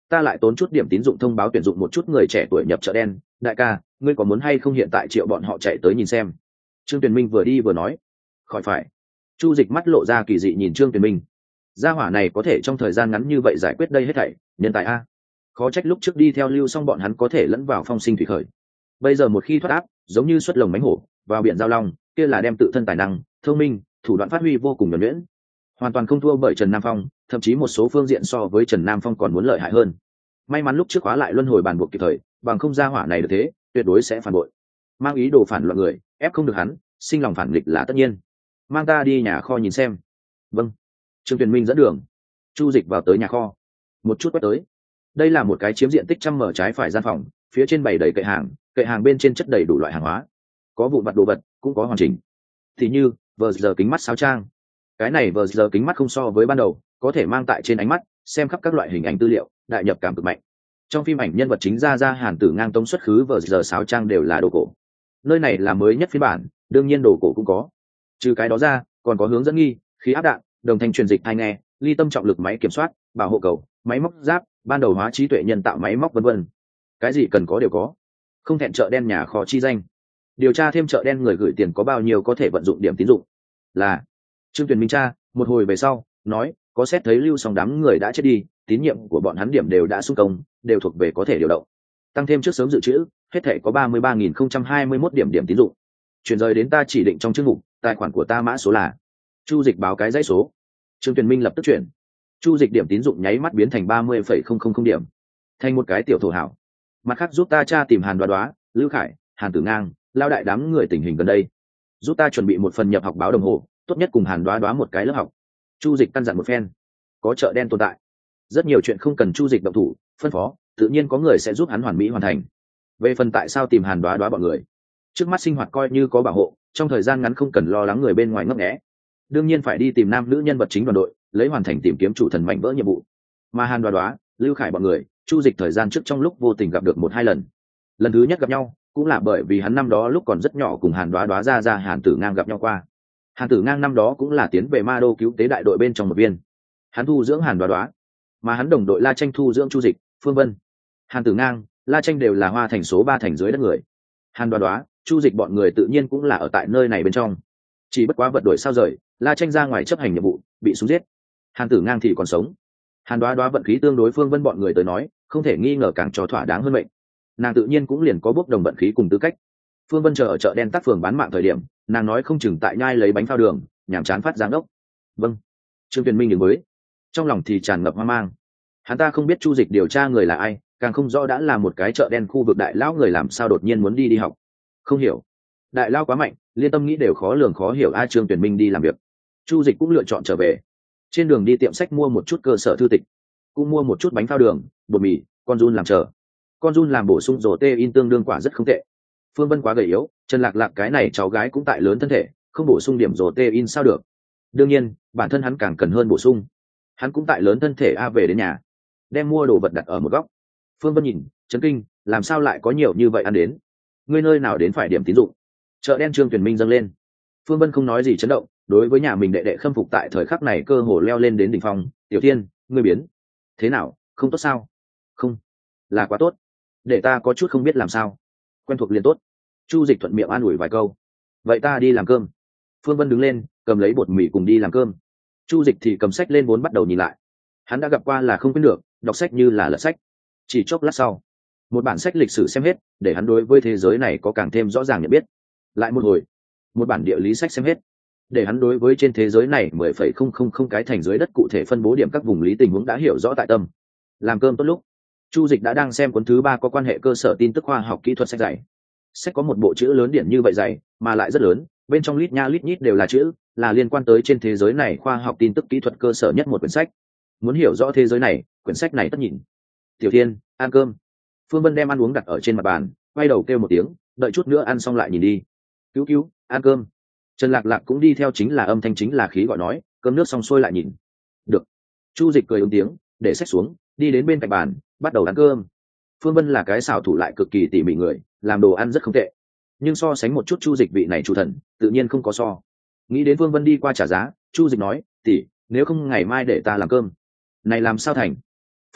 ta lại tốn chút điểm tín dụng thông báo tuyển dụng một chút người trẻ tuổi nhập chợ đen. Đại ca, ngươi có muốn hay không hiện tại triệu bọn họ chạy tới nhìn xem? Trương Tuyền Minh vừa đi vừa nói. Khỏi phải. Chu Dịch mắt lộ ra kỳ dị nhìn Trương Tuyền Minh. Gia hỏa này có thể trong thời gian ngắn như vậy giải quyết đây hết thảy, nhân tài a. Khó trách lúc trước đi theo Lưu Xong bọn hắn có thể lẫn vào phong sinh thủy khởi. Bây giờ một khi thoát áp, giống như xuất lồng mánh hổ, vào biển giao long, kia là đem tự thân tài năng, thông minh, thủ đoạn phát huy vô cùng nhuần nhuyễn, hoàn toàn không thua bởi Trần Nam Phong, thậm chí một số phương diện so với Trần Nam Phong còn muốn lợi hại hơn. May mắn lúc trước khóa lại luân hồi bàn buộc kịp thời, bằng không gia hỏa này được thế, tuyệt đối sẽ phản bội, mang ý đồ phản loạn người, ép không được hắn, sinh lòng phản nghịch là tất nhiên. Mang ta đi nhà kho nhìn xem. Vâng. Trương Tuyền Minh dẫn đường. Chu Dịch vào tới nhà kho, một chút quét tới. Đây là một cái chiếm diện tích trăm mở trái phải gian phòng, phía trên bày đầy kệ hàng, kệ hàng bên trên chất đầy đủ loại hàng hóa, có vụn vặt đồ vật, cũng có hoàn chỉnh. Thì như vờ giờ kính mắt sáo trang, cái này vờ giờ kính mắt không so với ban đầu, có thể mang tại trên ánh mắt, xem khắp các loại hình ảnh tư liệu, đại nhập cảm cực mạnh. Trong phim ảnh nhân vật chính ra ra Hàn Tử Ngang tống xuất khứ vờ giờ sáo trang đều là đồ cổ. Nơi này là mới nhất phiên bản, đương nhiên đồ cổ cũng có. Trừ cái đó ra, còn có hướng dẫn nghi, khí áp đạn, đồng thanh truyền dịch tai nghe, ly tâm trọng lực máy kiểm soát, bảo hộ cầu, máy móc giáp, ban đầu hóa trí tuệ nhân tạo máy móc vân vân. Cái gì cần có đều có. Không thẹn chợ đen nhà kho chi danh. Điều tra thêm chợ đen người gửi tiền có bao nhiêu có thể vận dụng điểm tín dụng. Là Trương Tuyền Minh tra, một hồi về sau, nói, có xét thấy Lưu Xong đám người đã chết đi, tín nhiệm của bọn hắn điểm đều đã xung công, đều thuộc về có thể điều động. Tăng thêm trước sớm dự trữ, hết thể có ba mươi ba nghìn không trăm hai mươi mốt điểm điểm tín dụng. Chuyển rời đến ta chỉ định trong chương mục, tài khoản của ta mã số là. Chu Dịch báo cái dãy số. Trương Tuyền Minh lập tức chuyển. Chu Dịch điểm tín dụng nháy mắt biến thành ba mươi phẩy không không không điểm, thành một cái tiểu thổ hảo. Mặt khác giúp ta tra tìm Hàn Đoá Đoá, Lưu Khải, Hàn Tử Ngang, lao đại đám người tình hình gần đây. Giúp ta chuẩn bị một phần nhập học báo đồng hồ, tốt nhất cùng Hàn Đoá Đoá một cái lớp học. Chu Dịch căn dặn một phen. Có chợ đen tồn tại, rất nhiều chuyện không cần Chu Dịch động thủ, phân phó, tự nhiên có người sẽ giúp hắn hoàn mỹ hoàn thành. Về phần tại sao tìm Hàn Đoá Đoá bọn người, trước mắt sinh hoạt coi như có bảo hộ, trong thời gian ngắn không cần lo lắng người bên ngoài ngấp nghé. Đương nhiên phải đi tìm nam nữ nhân vật chính đoàn đội, lấy hoàn thành tìm kiếm chủ thần mảnh vỡ nhiệm vụ. Mà Hàn Đoá Đoá, Lưu Khải bọn người, Chu Dịch thời gian trước trong lúc vô tình gặp được một hai lần. Lần thứ nhất gặp nhau, cũng là bởi vì hắn năm đó lúc còn rất nhỏ cùng Hàn Đoá Đoá ra ra Hàn Tử Ngang gặp nhau qua. Hàn Tử Ngang năm đó cũng là tiến về Ma Đô cứu tế đại đội bên trong một viên. Hắn thu dưỡng Hàn Đoá Đoá, mà hắn đồng đội La Tranh thu dưỡng Chu Dịch, Phương Vân. Hàn Tử Ngang, La Tranh đều là hoa thành số ba thành dưới đất người. Hàn Đoá Đoá, Chu Dịch bọn người tự nhiên cũng là ở tại nơi này bên trong. Chỉ bất quá vật đổi sao rời, La Tranh ra ngoài chấp hành nhiệm vụ, bị súng giết. Hàn Tử Ngang thì còn sống. Hàn Đoá Đoá vận khí tương đối Phương Vân bọn người tới nói, không thể nghi ngờ càng cho thỏa đáng hơn mệnh. Nàng tự nhiên cũng liền có bốc đồng vận khí cùng tư cách. Phương Vân chờ ở chợ đen tác phường bán mạng thời điểm, nàng nói không chừng tại nhai lấy bánh phao đường, nhảm chán phát giáng đốc. Vâng. Trương Tuyền Minh đứng mới, trong lòng thì tràn ngập hoang mang. Hắn ta không biết Chu Dịch điều tra người là ai, càng không rõ đã là một cái chợ đen khu vực đại lão người làm sao đột nhiên muốn đi đi học. Không hiểu. Đại lão quá mạnh, liên tâm nghĩ đều khó lường khó hiểu ai. Trương Tuyền Minh đi làm việc, Chu Dịch cũng lựa chọn trở về. Trên đường đi tiệm sách mua một chút cơ sở thư tịch, cũng mua một chút bánh phao đường, bột mì, con giun làm chờ. Con giun làm bổ sung protein tương đương quả rất không tệ. Phương Vân quá gầy yếu, Trần Lạc Lạc cái này cháu gái cũng tại lớn thân thể, không bổ sung điểm protein sao được. Đương nhiên, bản thân hắn càng cần hơn bổ sung. Hắn cũng tại lớn thân thể a về đến nhà, đem mua đồ vật đặt ở một góc. Phương Vân nhìn, chấn kinh, làm sao lại có nhiều như vậy ăn đến? Ngươi nơi nào đến phải điểm tín dụng? Chợ đen Trương Tuyền Minh dâng lên. Phương Vân không nói gì chấn động, đối với nhà mình đệ đệ khâm phục tại thời khắc này cơ hồ leo lên đến đỉnh phong. Tiểu Thiên, ngươi biến thế nào, không tốt sao? Không, là quá tốt, để ta có chút không biết làm sao. Quen thuộc liền tốt. Chu Dịch thuận miệng an ủi vài câu. Vậy ta đi làm cơm. Phương Vân đứng lên, cầm lấy bột mì cùng đi làm cơm. Chu Dịch thì cầm sách lên vốn bắt đầu nhìn lại. Hắn đã gặp qua là không quên được, đọc sách như là lật sách. Chỉ chốc lát sau, một bản sách lịch sử xem hết, để hắn đối với thế giới này có càng thêm rõ ràng nhận biết. Lại một hồi, một bản địa lý sách xem hết, để hắn đối với trên thế giới này mười phẩy không không không cái thành dưới đất cụ thể phân bố điểm các vùng lý tình huống đã hiểu rõ tại tâm. Làm cơm tốt lúc, Chu Dịch đã đang xem cuốn thứ ba có quan hệ cơ sở tin tức khoa học kỹ thuật sách dày. Sách có một bộ chữ lớn điển như vậy dày, mà lại rất lớn, bên trong lít nha lít nhít đều là chữ, là liên quan tới trên thế giới này khoa học tin tức kỹ thuật cơ sở nhất một quyển sách. Muốn hiểu rõ thế giới này, quyển sách này tất nhìn. Tiểu Thiên, ăn cơm. Phương Vân đem ăn uống đặt ở trên mặt bàn, quay đầu kêu một tiếng, đợi chút nữa ăn xong lại nhìn đi. Cứu cứu, ăn cơm. Trần Lạc Lạc cũng đi theo, chính là âm thanh chính là khí gọi nói, cơm nước xong xuôi lại nhìn. Được. Chu Dịch cười ứng tiếng, để sách xuống, đi đến bên cạnh bàn, bắt đầu ăn cơm. Phương Vân là cái xảo thủ lại cực kỳ tỉ mỉ người, làm đồ ăn rất không tệ. Nhưng so sánh một chút Chu Dịch vị này chủ thần, tự nhiên không có so. Nghĩ đến Phương Vân đi qua trả giá, Chu Dịch nói, tỷ, nếu không ngày mai để ta làm cơm. Này làm sao thành?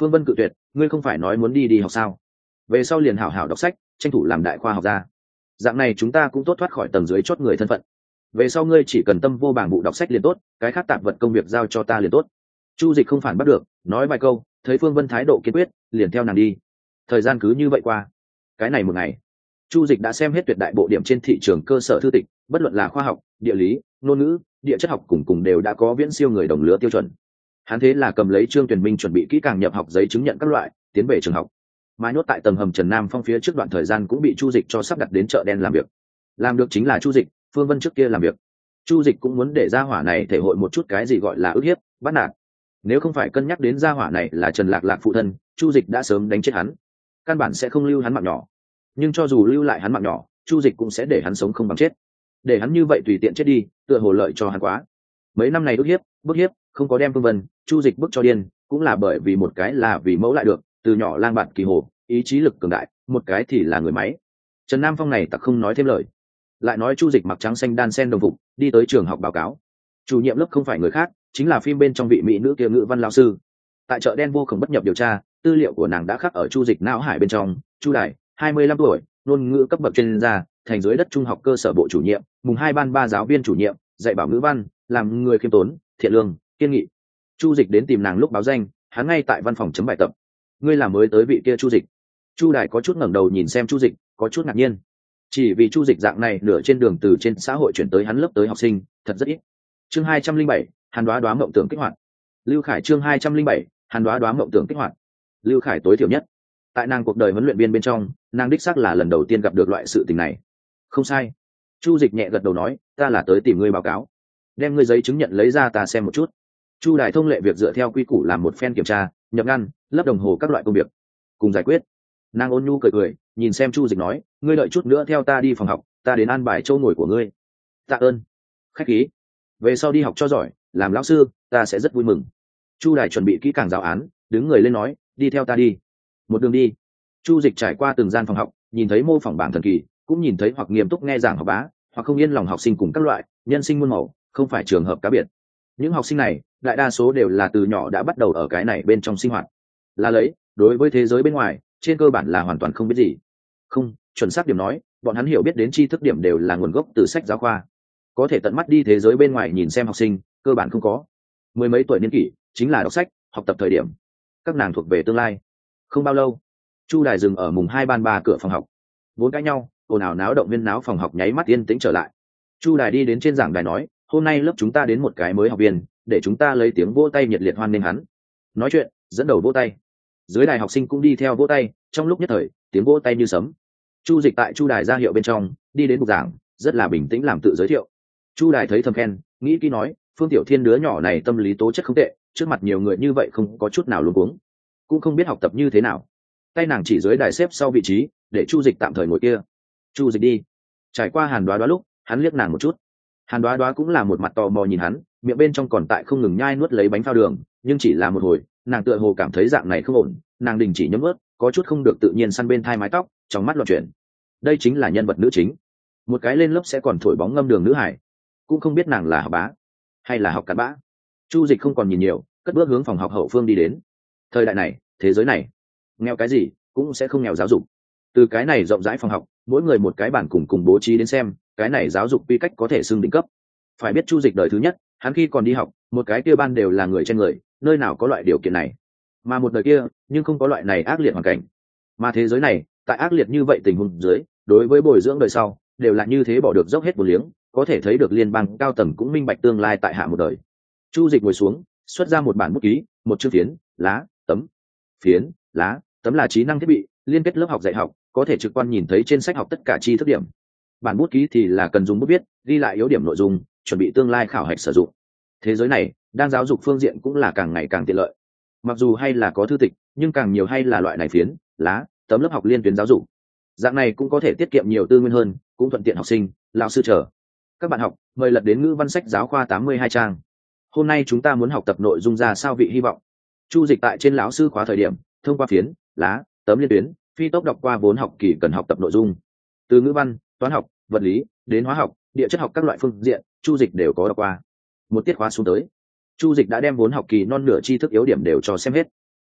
Phương Vân cự tuyệt, ngươi không phải nói muốn đi đi học sao? Về sau liền hảo hảo đọc sách, tranh thủ làm đại khoa học gia. Dạng này chúng ta cũng tốt thoát khỏi tầng dưới chót người thân phận. Về sau ngươi chỉ cần tâm vô bảng vụ đọc sách liền tốt, cái khác tạp vật công việc giao cho ta liền tốt. Chu Dịch không phản bắt được, nói vài câu, thấy Phương Vân thái độ kiên quyết, liền theo nàng đi. Thời gian cứ như vậy qua. Cái này một ngày, Chu Dịch đã xem hết tuyệt đại bộ điểm trên thị trường cơ sở thư tịch, bất luận là khoa học, địa lý, ngôn ngữ, địa chất học cùng cùng đều đã có viễn siêu người đồng lứa tiêu chuẩn. Hắn thế là cầm lấy Trương Tuyển Minh chuẩn bị kỹ càng nhập học giấy chứng nhận các loại, tiến về trường học. Mai nốt tại tầng hầm Trần Nam Phong phía trước đoạn thời gian cũng bị Chu Dịch cho sắp đặt đến chợ đen làm việc. Làm được chính là Chu Dịch, Phương Vân trước kia làm việc. Chu Dịch cũng muốn để gia hỏa này thể hội một chút cái gì gọi là ức hiếp, bắt nạt. Nếu không phải cân nhắc đến gia hỏa này là Trần Lạc Lạc phụ thân, Chu Dịch đã sớm đánh chết hắn. Căn bản sẽ không lưu hắn mạng nhỏ. Nhưng cho dù lưu lại hắn mạng nhỏ, Chu Dịch cũng sẽ để hắn sống không bằng chết. Để hắn như vậy tùy tiện chết đi, tựa hồ lợi cho hắn quá. Mấy năm này ức hiếp, bức hiếp, không có đem Phương Vân, Chu Dịch bức cho điên, cũng là bởi vì một cái là vì mẫu lại được, từ nhỏ lang bạt kỳ hồ, ý chí lực cường đại, một cái thì là người máy. Trần Nam Phong này tặc không nói thêm lời, lại nói Chu Dịch mặc trắng xanh đan sen đồng phục, đi tới trường học báo cáo. Chủ nhiệm lớp không phải người khác, chính là phim bên trong vị mỹ nữ kia ngữ văn lão sư. Tại chợ đen vô cùng bất nhập điều tra, tư liệu của nàng đã khắc ở Chu Dịch não hải bên trong. Chu Đài, hai mươi lăm tuổi, ngôn ngữ cấp bậc chuyên gia, thành dưới đất trung học cơ sở bộ chủ nhiệm, mùng hai ban ba giáo viên chủ nhiệm, dạy bảo ngữ văn, làm người khiêm tốn, thiện lương, kiên nghị. Chu Dịch đến tìm nàng lúc báo danh, hắn ngay tại văn phòng chấm bài tập. Ngươi là mới tới vị kia Chu Dịch? Chu Đài có chút ngẩng đầu nhìn xem Chu Dịch, có chút ngạc nhiên. Chỉ vì Chu Dịch dạng này nửa trên đường từ trên xã hội chuyển tới hắn lớp tới học sinh, thật rất ít. Chương hai trăm linh bảy, Hàn Đoá Đoá mộng tưởng kích hoạt. Lưu Khải chương hai trăm linh bảy, Hàn Đoá Đoá mộng tưởng kích hoạt. Lưu Khải tối thiểu nhất, tại nàng cuộc đời huấn luyện viên bên trong, nàng đích xác là lần đầu tiên gặp được loại sự tình này. Không sai. Chu Dịch nhẹ gật đầu nói, ta là tới tìm ngươi báo cáo. Đem ngươi giấy chứng nhận lấy ra ta xem một chút. Chu Đài thông lệ việc dựa theo quy củ làm một phen kiểm tra, nhập ngăn, lắp đồng hồ các loại công việc, cùng giải quyết. Nàng ôn nhu cười cười, nhìn xem Chu Dịch nói, ngươi đợi chút nữa theo ta đi phòng học, ta đến an bài chỗ ngồi của ngươi. Tạ ơn. Khách khí. Về sau đi học cho giỏi, làm lão sư, ta sẽ rất vui mừng. Chu Đài chuẩn bị kỹ càng giáo án, đứng người lên nói, đi theo ta đi. Một đường đi. Chu Dịch trải qua từng gian phòng học, nhìn thấy mô phỏng bảng thần kỳ, cũng nhìn thấy hoặc nghiêm túc nghe giảng học bá, hoặc không yên lòng học sinh cùng các loại nhân sinh muôn màu, không phải trường hợp cá biệt. Những học sinh này, đại đa số đều là từ nhỏ đã bắt đầu ở cái này bên trong sinh hoạt. Là lấy, đối với thế giới bên ngoài, trên cơ bản là hoàn toàn không biết gì. Không, chuẩn xác điểm nói, bọn hắn hiểu biết đến tri thức điểm đều là nguồn gốc từ sách giáo khoa. Có thể tận mắt đi thế giới bên ngoài nhìn xem học sinh, cơ bản không có. Mười mấy tuổi niên kỷ, chính là đọc sách, học tập thời điểm. Các nàng thuộc về tương lai. Không bao lâu, Chu Đài dừng ở mùng hai ban ba cửa phòng học. Bốn cãi nhau, ồn ào náo động viên náo phòng học nháy mắt yên tĩnh trở lại. Chu Đài đi đến trên giảng đài nói, hôm nay lớp chúng ta đến một cái mới học viên, để chúng ta lấy tiếng vỗ tay nhiệt liệt hoan nghênh hắn. Nói chuyện, dẫn đầu vỗ tay. Dưới đài học sinh cũng đi theo vỗ tay, trong lúc nhất thời, tiếng vỗ tay như sấm. Chu Dịch tại Chu Đài ra hiệu bên trong, đi đến bục giảng, rất là bình tĩnh làm tự giới thiệu. Chu Đài thấy thầm khen, nghĩ kỹ nói, Phương Tiểu Thiên đứa nhỏ này tâm lý tố chất không tệ, trước mặt nhiều người như vậy không có chút nào luống cuống, cũng không biết học tập như thế nào. Tay nàng chỉ dưới đài xếp sau vị trí, để Chu Dịch tạm thời ngồi kia. Chu Dịch đi. Trải qua Hàn Đoá Đoá lúc, hắn liếc nàng một chút. Hàn Đoá Đoá cũng là một mặt tò mò nhìn hắn, miệng bên trong còn tại không ngừng nhai nuốt lấy bánh phao đường, nhưng chỉ là một hồi, nàng tựa hồ cảm thấy dạng này không ổn, nàng đình chỉ nhấm nuốt, có chút không được tự nhiên săn bên thai mái tóc, trong mắt loạn chuyển. Đây chính là nhân vật nữ chính, một cái lên lớp sẽ còn thổi bóng ngâm đường nữ hải, cũng không biết nàng là học bá hay là học cặn bã. Chu Dịch không còn nhìn nhiều, cất bước hướng phòng học hậu phương đi đến. Thời đại này, thế giới này, nghèo cái gì cũng sẽ không nghèo giáo dục. Từ cái này rộng rãi phòng học, mỗi người một cái bản cùng cùng bố trí đến xem, cái này giáo dục quy cách có thể xưng đỉnh cấp. Phải biết Chu Dịch đời thứ nhất, hắn khi còn đi học, một cái kia ban đều là người trên người, nơi nào có loại điều kiện này. Mà một đời kia, nhưng không có loại này ác liệt hoàn cảnh. Mà thế giới này, tại ác liệt như vậy tình huống dưới, đối với bồi dưỡng đời sau, đều là như thế bỏ được dốc hết một liếng, có thể thấy được liên bang cao tầng cũng minh bạch tương lai tại hạ một đời. Chu Dịch ngồi xuống, xuất ra một bản bút ký, một chương phiến, lá, tấm. Phiến, lá, tấm là trí năng thiết bị, liên kết lớp học dạy học, có thể trực quan nhìn thấy trên sách học tất cả tri thức điểm. Bản bút ký thì là cần dùng bút viết, ghi lại yếu điểm nội dung, chuẩn bị tương lai khảo hạch sử dụng. Thế giới này, đang giáo dục phương diện cũng là càng ngày càng tiện lợi. Mặc dù hay là có thư tịch, nhưng càng nhiều hay là loại này phiến, lá, tấm lớp học liên tuyến giáo dục. Dạng này cũng có thể tiết kiệm nhiều tư nguyên hơn, cũng thuận tiện học sinh, lão sư chờ. Các bạn học, mời lật đến ngữ văn sách giáo khoa tám mươi hai trang. Hôm nay chúng ta muốn học tập nội dung ra sao vị hy vọng. Chu Dịch tại trên lão sư khóa thời điểm, thông qua phiến, lá, tấm liên tuyến, phi tốc đọc qua vốn học kỳ cần học tập nội dung. Từ ngữ văn, toán học, vật lý, đến hóa học, địa chất học các loại phương diện, Chu Dịch đều có đọc qua. Một tiết khóa xuống tới, Chu Dịch đã đem vốn học kỳ non nửa tri thức yếu điểm đều cho xem hết.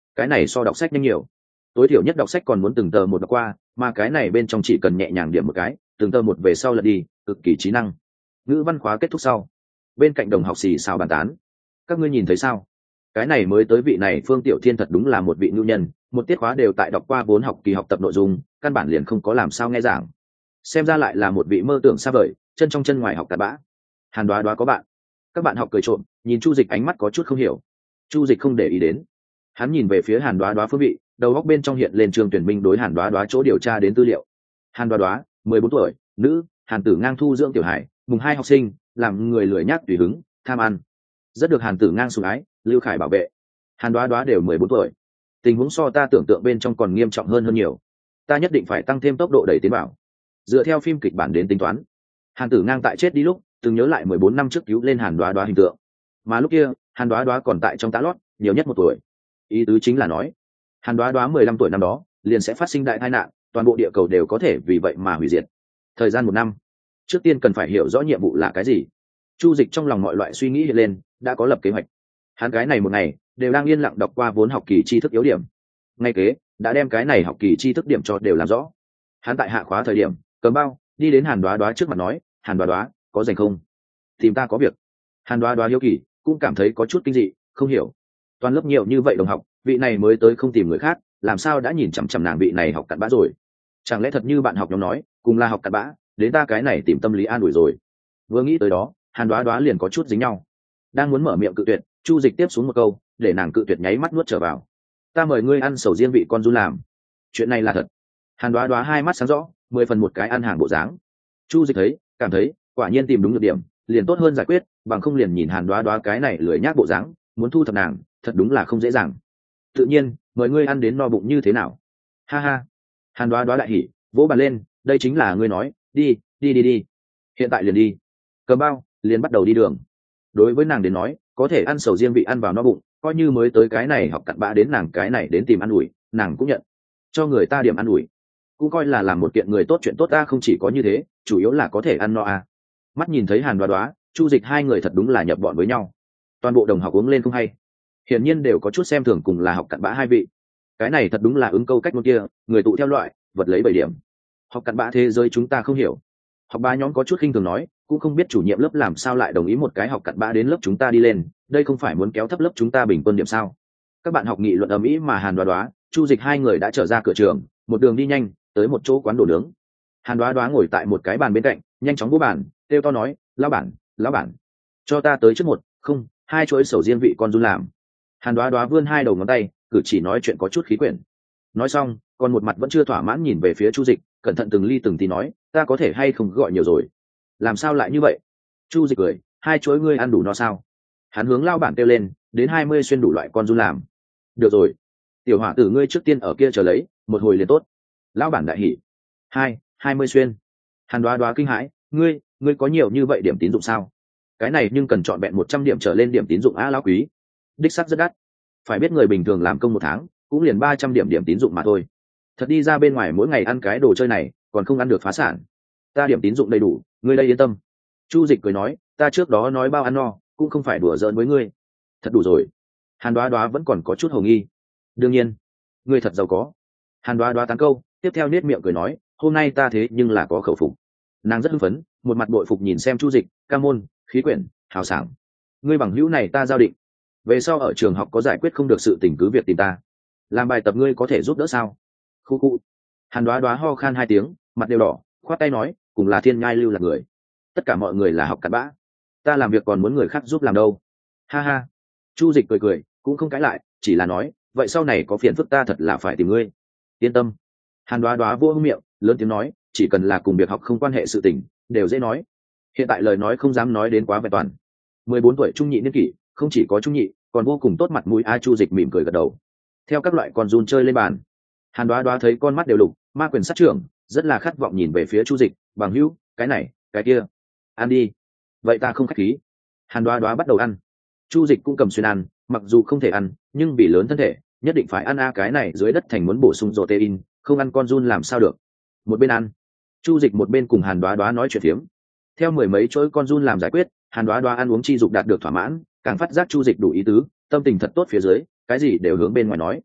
cái này so đọc sách nhanh nhiều. Tối thiểu nhất đọc sách còn muốn từng tờ một đọc qua, mà cái này bên trong chỉ cần nhẹ nhàng điểm một cái, từng tờ một về sau lật đi, cực kỳ trí năng. Ngữ văn khóa kết thúc sau, bên cạnh đồng học xì xào bàn tán. Các ngươi nhìn thấy sao? Cái này mới tới vị này Phương Tiểu Thiên thật đúng là một vị nhu nhân, một tiết khóa đều tại đọc qua bốn học kỳ học tập nội dung, căn bản liền không có làm sao nghe giảng. Xem ra lại là một vị mơ tưởng xa vời, chân trong chân ngoài học cặn bã. Hàn Đoá Đoá có bạn. Các bạn học cười trộm, nhìn Chu Dịch ánh mắt có chút không hiểu. Chu Dịch không để ý đến. Hắn nhìn về phía Hàn Đoá Đoá phương vị, đầu góc bên trong hiện lên Trương Tuyển Minh đối Hàn Đoá Đoá chỗ điều tra đến tư liệu. Hàn Đoá Đoá, mười bốn tuổi, nữ, Hàn Tử Ngang thu dưỡng tiểu hải, mùng hai học sinh, làm người lười nhác tùy hứng, tham ăn. Rất được Hàn Tử Ngang sủng ái, Lưu Khải bảo vệ. Hàn Đoá Đoá đều mười bốn tuổi. Tình huống so ta tưởng tượng bên trong còn nghiêm trọng hơn hơn nhiều. Ta nhất định phải tăng thêm tốc độ đẩy tiến bảo. Dựa theo phim kịch bản đến tính toán, Hàn Tử Ngang tại chết đi lúc, từng nhớ lại mười bốn năm trước cứu lên Hàn Đoá Đoá hình tượng. Mà lúc kia, Hàn Đoá Đoá còn tại trong tã lót, nhiều nhất một tuổi. Ý tứ chính là nói, Hàn Đoá Đoá mười lăm tuổi năm đó, liền sẽ phát sinh đại tai nạn, toàn bộ địa cầu đều có thể vì vậy mà hủy diệt. Thời gian một năm, trước tiên cần phải hiểu rõ nhiệm vụ là cái gì. Chu Dịch trong lòng mọi loại suy nghĩ hiện lên, đã có lập kế hoạch. Hắn cái này một ngày đều đang yên lặng đọc qua vốn học kỳ tri thức yếu điểm. Ngay kế, đã đem cái này học kỳ tri thức điểm cho đều làm rõ. Hắn tại hạ khóa thời điểm, cầm bao, đi đến Hàn Đoá Đoá trước mặt nói, Hàn Đoá Đoá, có rảnh không? Tìm ta có việc. Hàn Đoá Đoá hiếu kỳ, cũng cảm thấy có chút kinh dị, không hiểu. Toàn lớp nhiều như vậy đồng học, vị này mới tới không tìm người khác, làm sao đã nhìn chằm chằm nàng vị này học cặn bã rồi? Chẳng lẽ thật như bạn học nhóm nói, cùng là học cặn bã, đến ta cái này tìm tâm lý an ủi rồi? Vừa nghĩ tới đó, Hàn Đoá Đoá liền có chút dính nhau. Đang muốn mở miệng cự tuyệt, Chu Dịch tiếp xuống một câu, để nàng cự tuyệt nháy mắt nuốt trở vào. Ta mời ngươi ăn sầu riêng vị con giun làm. Chuyện này là thật. Hàn Đoá Đoá hai mắt sáng rõ, mười phần một cái ăn hàng bộ dáng. Chu Dịch thấy, cảm thấy, quả nhiên tìm đúng được điểm, liền tốt hơn giải quyết, bằng không liền nhìn Hàn Đoá Đoá cái này lười nhác bộ dáng, muốn thu thập nàng, thật đúng là không dễ dàng. Tự nhiên, mời ngươi ăn đến no bụng như thế nào? Ha ha. Hàn Đoá Đoá đại hỉ, vỗ bàn lên, đây chính là ngươi nói, đi, đi đi đi. Hiện tại liền đi. Cầm bao, liền bắt đầu đi đường. Đối với nàng đến nói, có thể ăn sầu riêng vị ăn vào no bụng, coi như mới tới cái này học cặn bã đến nàng cái này đến tìm ăn ủi, nàng cũng nhận. Cho người ta điểm ăn ủi, cũng coi là làm một kiện người tốt chuyện tốt ta, không chỉ có như thế, chủ yếu là có thể ăn no à. Mắt nhìn thấy Hàn Đoá Đoá, Chu Dịch hai người thật đúng là nhập bọn với nhau. Toàn bộ đồng học uống lên không hay, hiển nhiên đều có chút xem thường cùng là học cặn bã hai vị. Cái này thật đúng là ứng câu cách ngôn kia, người tụ theo loại, vật lấy bảy điểm. Học cặn bã thế giới chúng ta không hiểu. Học ba nhóm có chút khinh thường nói, cũng không biết chủ nhiệm lớp làm sao lại đồng ý một cái học cặn bã đến lớp chúng ta đi lên, đây không phải muốn kéo thấp lớp chúng ta bình quân điểm sao? Các bạn học nghị luận ầm ĩ mà Hàn Đoá Đoá, Chu Dịch hai người đã trở ra cửa trường, một đường đi nhanh tới một chỗ quán đồ nướng. Hàn Đoá Đoá ngồi tại một cái bàn bên cạnh, nhanh chóng vỗ bàn, kêu to nói, lão bản, lão bản, cho ta tới trước một, không, hai chuỗi sầu riêng vị con giun làm. Hàn Đoá Đoá vươn hai đầu ngón tay, cử chỉ nói chuyện có chút khí quyển. Nói xong, còn một mặt vẫn chưa thỏa mãn nhìn về phía Chu Dịch, cẩn thận từng ly từng tí nói, ta có thể hay không gọi nhiều rồi? Làm sao lại như vậy? Chu Dịch cười, hai chuỗi ngươi ăn đủ no sao? Hắn hướng lao bản kêu lên, đến hai mươi xuyên đủ loại con giun làm. Được rồi, tiểu hỏa tử ngươi trước tiên ở kia chờ lấy, một hồi liền tốt. Lão bản đại hỉ. Hai, hai mươi xuyên. Hàn Đoá Đoá kinh hãi, ngươi, ngươi có nhiều như vậy điểm tín dụng sao? Cái này nhưng cần chọn vẹn một trăm điểm trở lên điểm tín dụng á lão quý. Đích xác rất đắt. Phải biết người bình thường làm công một tháng, cũng liền ba trăm điểm điểm tín dụng mà thôi. Thật đi ra bên ngoài mỗi ngày ăn cái đồ chơi này, còn không ăn được phá sản. Ta điểm tín dụng đầy đủ, ngươi đây yên tâm. Chu Dịch cười nói, ta trước đó nói bao ăn no, cũng không phải đùa giỡn với ngươi. Thật đủ rồi. Hàn Đoá Đoá vẫn còn có chút hồ nghi. Đương nhiên, ngươi thật giàu có. Hàn Đoá Đoá tán câu, tiếp theo nết miệng cười nói, hôm nay ta thế nhưng là có khẩu phục. Nàng rất hưng phấn, một mặt bội phục nhìn xem Chu Dịch, ca môn, khí quyển, hào sảng. Ngươi bằng hữu này ta giao định. Về sau ở trường học có giải quyết không được sự tình cứ việc tìm ta. Làm bài tập ngươi có thể giúp đỡ sao? Khu khu. Hàn Đoá Đoá ho khan hai tiếng, mặt đều đỏ, khoát tay nói, cùng là thiên nhai lưu là người. Tất cả mọi người là học cặn bã. Ta làm việc còn muốn người khác giúp làm đâu. Ha ha. Chu Dịch cười cười, cũng không cãi lại, chỉ là nói, vậy sau này có phiền phức ta thật là phải tìm ngươi. Yên tâm. Hàn Đoá Đoá vô miệng, lớn tiếng nói, chỉ cần là cùng việc học không quan hệ sự tình, đều dễ nói. Hiện tại lời nói không dám nói đến quá vẹn toàn. mười bốn tuổi trung nhị niên kỷ, không chỉ có trung nhị, còn vô cùng tốt mặt mũi. A Chu Dịch mỉm cười gật đầu. Theo các loại con giun chơi lên bàn, Hàn Đoá Đoá thấy con mắt đều lục, ma quyền sát trưởng, rất là khát vọng nhìn về phía Chu Dịch, bằng hữu, cái này, cái kia, ăn đi. Vậy ta không khách khí. Hàn Đoá Đoá bắt đầu ăn. Chu Dịch cũng cầm xuyên ăn, mặc dù không thể ăn, nhưng vì lớn thân thể, nhất định phải ăn a cái này dưới đất thành muốn bổ sung protein, không ăn con giun làm sao được. Một bên ăn, Chu Dịch một bên cùng Hàn Đoá Đoá nói chuyện phiếm. Theo mười mấy chuỗi con giun làm giải quyết, Hàn Đoá Đoá ăn uống chi dục đạt được thỏa mãn, càng phát giác Chu Dịch đủ ý tứ, tâm tình thật tốt phía dưới, cái gì đều hướng bên ngoài nói.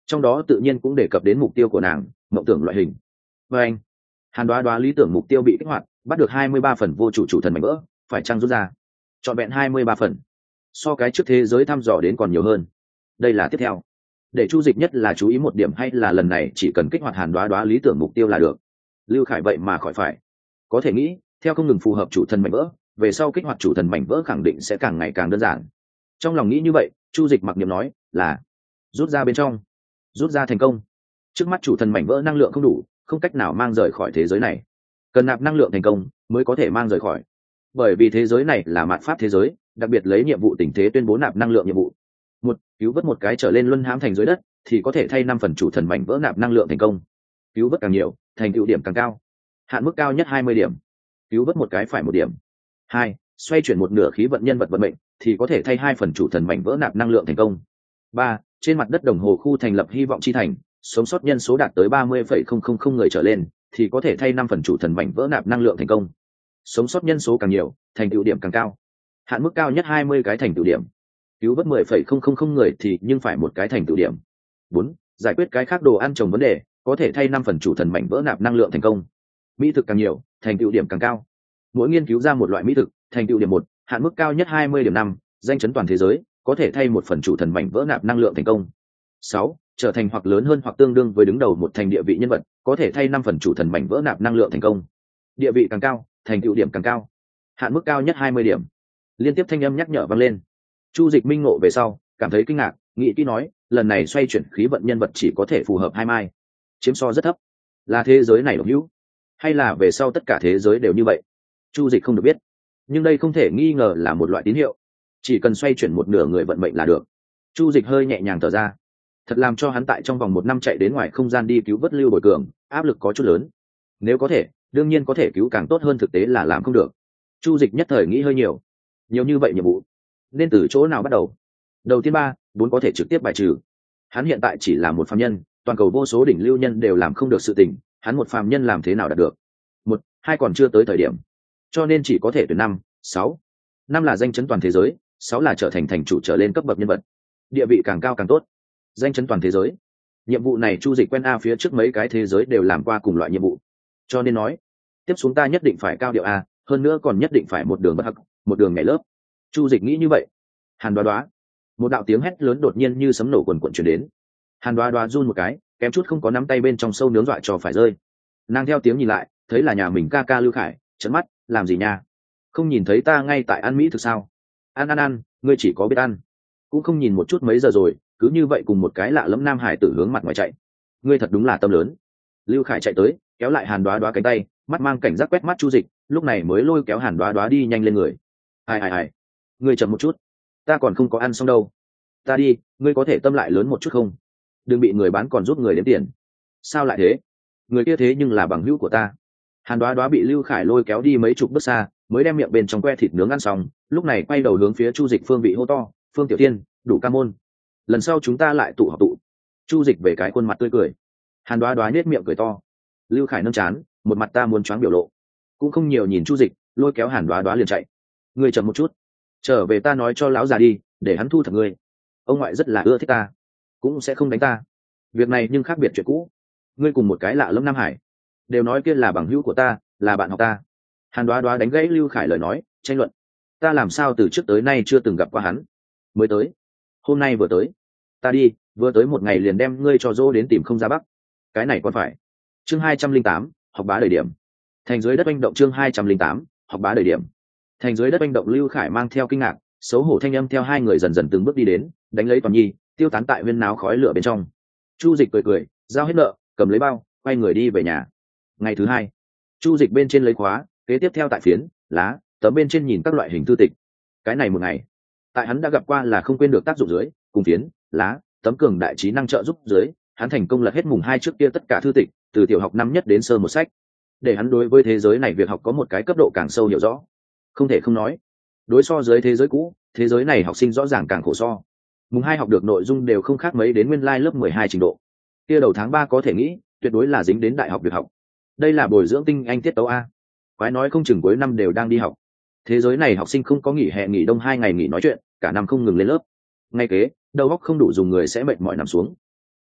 trong đó tự nhiên cũng đề cập đến mục tiêu của nàng, mộng tưởng loại hình. Và anh, Hàn Đoá Đoá lý tưởng mục tiêu bị kích hoạt, bắt được hai mươi ba phần vô chủ chủ thần mảnh vỡ, phải chăng rút ra? Chọn vẹn hai mươi ba phần, so cái trước thế giới thăm dò đến còn nhiều hơn. Đây là tiếp theo. Để Chu Dịch nhất là chú ý một điểm, hay là lần này chỉ cần kích hoạt Hàn Đoá Đoá lý tưởng mục tiêu là được. Lưu Khải vậy mà khỏi phải. Có thể nghĩ, theo không ngừng phù hợp chủ thần mảnh vỡ, về sau kích hoạt chủ thần mảnh vỡ khẳng định sẽ càng ngày càng đơn giản. Trong lòng nghĩ như vậy, Chu Dịch mặc niệm nói là rút ra bên trong. Rút ra thành công. Trước mắt chủ thần mảnh vỡ năng lượng không đủ, không cách nào mang rời khỏi thế giới này. Cần nạp năng lượng thành công mới có thể mang rời khỏi. Bởi vì thế giới này là mạt pháp thế giới, đặc biệt lấy nhiệm vụ tình thế tuyên bố nạp năng lượng nhiệm vụ. Một, cứu vớt một cái trở lên luân hãm thành dưới đất thì có thể thay năm phần chủ thần mảnh vỡ nạp năng lượng thành công. Cứu vớt càng nhiều, thành tựu điểm càng cao. Hạn mức cao nhất hai mươi điểm. Cứu vớt một cái phải một điểm. Hai, xoay chuyển một nửa khí vận nhân vật vận mệnh thì có thể thay hai phần chủ thần mảnh vỡ nạp năng lượng thành công. Ba, trên mặt đất đồng hồ khu thành lập hy vọng chi thành, sống sót nhân số đạt tới ba mươi phẩy không không không người trở lên thì có thể thay năm phần chủ thần mảnh vỡ nạp năng lượng thành công. Sống sót nhân số càng nhiều, thành tựu điểm càng cao. Hạn mức cao nhất hai mươi cái thành tựu điểm. Cứu vớt mười phẩy không không không người thì nhưng phải một cái thành tựu điểm. Bốn, giải quyết cái khác đồ ăn trồng vấn đề, có thể thay năm phần chủ thần mảnh vỡ nạp năng lượng thành công. Mỹ thực càng nhiều, thành tựu điểm càng cao. Mỗi nghiên cứu ra một loại mỹ thực, thành tựu điểm một, hạn mức cao nhất hai mươi điểm năm, danh chấn toàn thế giới, có thể thay một phần chủ thần mảnh vỡ nạp năng lượng thành công. Sáu, trở thành hoặc lớn hơn hoặc tương đương với đứng đầu một thành địa vị nhân vật, có thể thay năm phần chủ thần mảnh vỡ nạp năng lượng thành công. Địa vị càng cao, thành tựu điểm càng cao. Hạn mức cao nhất hai mươi điểm. Liên tiếp thanh âm nhắc nhở vang lên. Chu Dịch minh ngộ về sau, cảm thấy kinh ngạc, nghĩ kỹ nói, lần này xoay chuyển khí vận nhân vật chỉ có thể phù hợp hai mai, chiếm so rất thấp. Là thế giới này độc hữu, hay là về sau tất cả thế giới đều như vậy? Chu Dịch không được biết, nhưng đây không thể nghi ngờ là một loại tín hiệu. Chỉ cần xoay chuyển một nửa người vận mệnh là được. Chu Dịch hơi nhẹ nhàng thở ra, thật làm cho hắn tại trong vòng một năm chạy đến ngoài không gian đi cứu vớt Lưu Bồi Cường, áp lực có chút lớn. Nếu có thể, đương nhiên có thể cứu càng tốt hơn, thực tế là làm không được. Chu Dịch nhất thời nghĩ hơi nhiều, nhiều như vậy nhiệm vụ, nên từ chỗ nào bắt đầu? Đầu tiên ba, bốn có thể trực tiếp bài trừ. Hắn hiện tại chỉ là một phàm nhân, toàn cầu vô số đỉnh lưu nhân đều làm không được sự tình, hắn một phàm nhân làm thế nào đạt được? Một, hai còn chưa tới thời điểm, cho nên chỉ có thể tuyển năm, sáu. Năm là danh chấn toàn thế giới, sáu là trở thành thành chủ trở lên cấp bậc nhân vật, địa vị càng cao càng tốt. Danh chấn toàn thế giới, nhiệm vụ này Chu Dịch quen a, phía trước mấy cái thế giới đều làm qua cùng loại nhiệm vụ, cho nên nói tiếp xuống ta nhất định phải cao điệu a, hơn nữa còn nhất định phải một đường bất hắc, một đường nhảy lớp. Chu Dịch nghĩ như vậy. Hàn Đoá Đoá, một đạo tiếng hét lớn đột nhiên như sấm nổ quần quần truyền đến. Hàn Đoá Đoá run một cái, kém chút không có nắm tay bên trong sâu nướng dọa cho phải rơi. Nàng theo tiếng nhìn lại, thấy là nhà mình ca ca Lưu Khải, trợn mắt, làm gì nha? Không nhìn thấy ta ngay tại ăn mỹ thực sao? Ăn ăn ăn, ngươi chỉ có biết ăn, cũng không nhìn một chút mấy giờ rồi, cứ như vậy cùng một cái lạ lẫm nam hải tử hướng mặt ngoài chạy. Ngươi thật đúng là tâm lớn. Lưu Khải chạy tới, kéo lại Hàn Đoá Đoá cánh tay, mắt mang cảnh giác quét mắt Chu Dịch, lúc này mới lôi kéo Hàn Đoá Đoá đi nhanh lên người. Ai ai ai, ngươi chậm một chút, ta còn không có ăn xong đâu. Ta đi, ngươi có thể tâm lại lớn một chút không? Đừng bị người bán còn giúp người đếm tiền. Sao lại thế? Người kia thế nhưng là bằng hữu của ta. Hàn Đoá Đoá bị Lưu Khải lôi kéo đi mấy chục bước xa, mới đem miệng bên trong que thịt nướng ăn xong, lúc này quay đầu hướng phía Chu Dịch phương vị hô to, Phương Tiểu Tiên, đủ ca môn, lần sau chúng ta lại tụ họp tụ. Chu Dịch về cái khuôn mặt tươi cười. Hàn Đoá Đoá nhếch miệng cười to. Lưu Khải nâng chán, một mặt ta muốn choáng biểu lộ, cũng không nhiều nhìn Chu Dịch, lôi kéo Hàn Đoá Đoá liền chạy. Ngươi chậm một chút, trở về ta nói cho lão già đi, để hắn thu thập ngươi. Ông ngoại rất là ưa thích ta, cũng sẽ không đánh ta. Việc này nhưng khác biệt chuyện cũ. Ngươi cùng một cái lạ lẫm Nam Hải, đều nói kia là bằng hữu của ta, là bạn học ta. Hàn Đoá Đoá đánh gãy Lưu Khải lời nói, tranh luận. Ta làm sao từ trước tới nay chưa từng gặp qua hắn? Mới tới, hôm nay vừa tới. Ta đi, vừa tới một ngày liền đem ngươi cho dỗ đến tìm không ra bắc. Cái này còn phải. Chương hai trăm linh tám, học bá đời điểm. Thành dưới đất oanh động. Chương hai trăm linh tám, học bá đời điểm. Thành dưới đất oanh động. Lưu Khải mang theo kinh ngạc, xấu hổ thanh âm theo hai người dần dần từng bước đi đến, đánh lấy Toàn Nhi, tiêu tán tại huyên náo khói lửa bên trong. Chu Dịch cười cười, giao hết nợ, cầm lấy bao, quay người đi về nhà. Ngày thứ hai, Chu Dịch bên trên lấy khóa, kế tiếp theo tại phiến, lá, tấm bên trên nhìn các loại hình thư tịch. Cái này một ngày, tại hắn đã gặp qua là không quên được tác dụng dưới, cùng phiến, lá, tấm cường đại trí năng trợ giúp dưới, hắn thành công lật hết mùng hai trước kia tất cả thư tịch, từ tiểu học năm nhất đến sơ một sách, để hắn đối với thế giới này việc học có một cái cấp độ càng sâu hiểu rõ. Không thể không nói, đối so với thế giới cũ, thế giới này học sinh rõ ràng càng khổ so. Mùng hai học được nội dung đều không khác mấy đến nguyên lai lớp mười hai trình độ. Kia đầu tháng ba có thể nghĩ, tuyệt đối là dính đến đại học việc học. Đây là bồi dưỡng tinh anh tiết tấu a. Quái nói không chừng cuối năm đều đang đi học. Thế giới này học sinh không có nghỉ hè nghỉ đông hai ngày nghỉ nói chuyện, cả năm không ngừng lên lớp. Ngay kế, đầu óc không đủ dùng người sẽ mệt mỏi nằm xuống.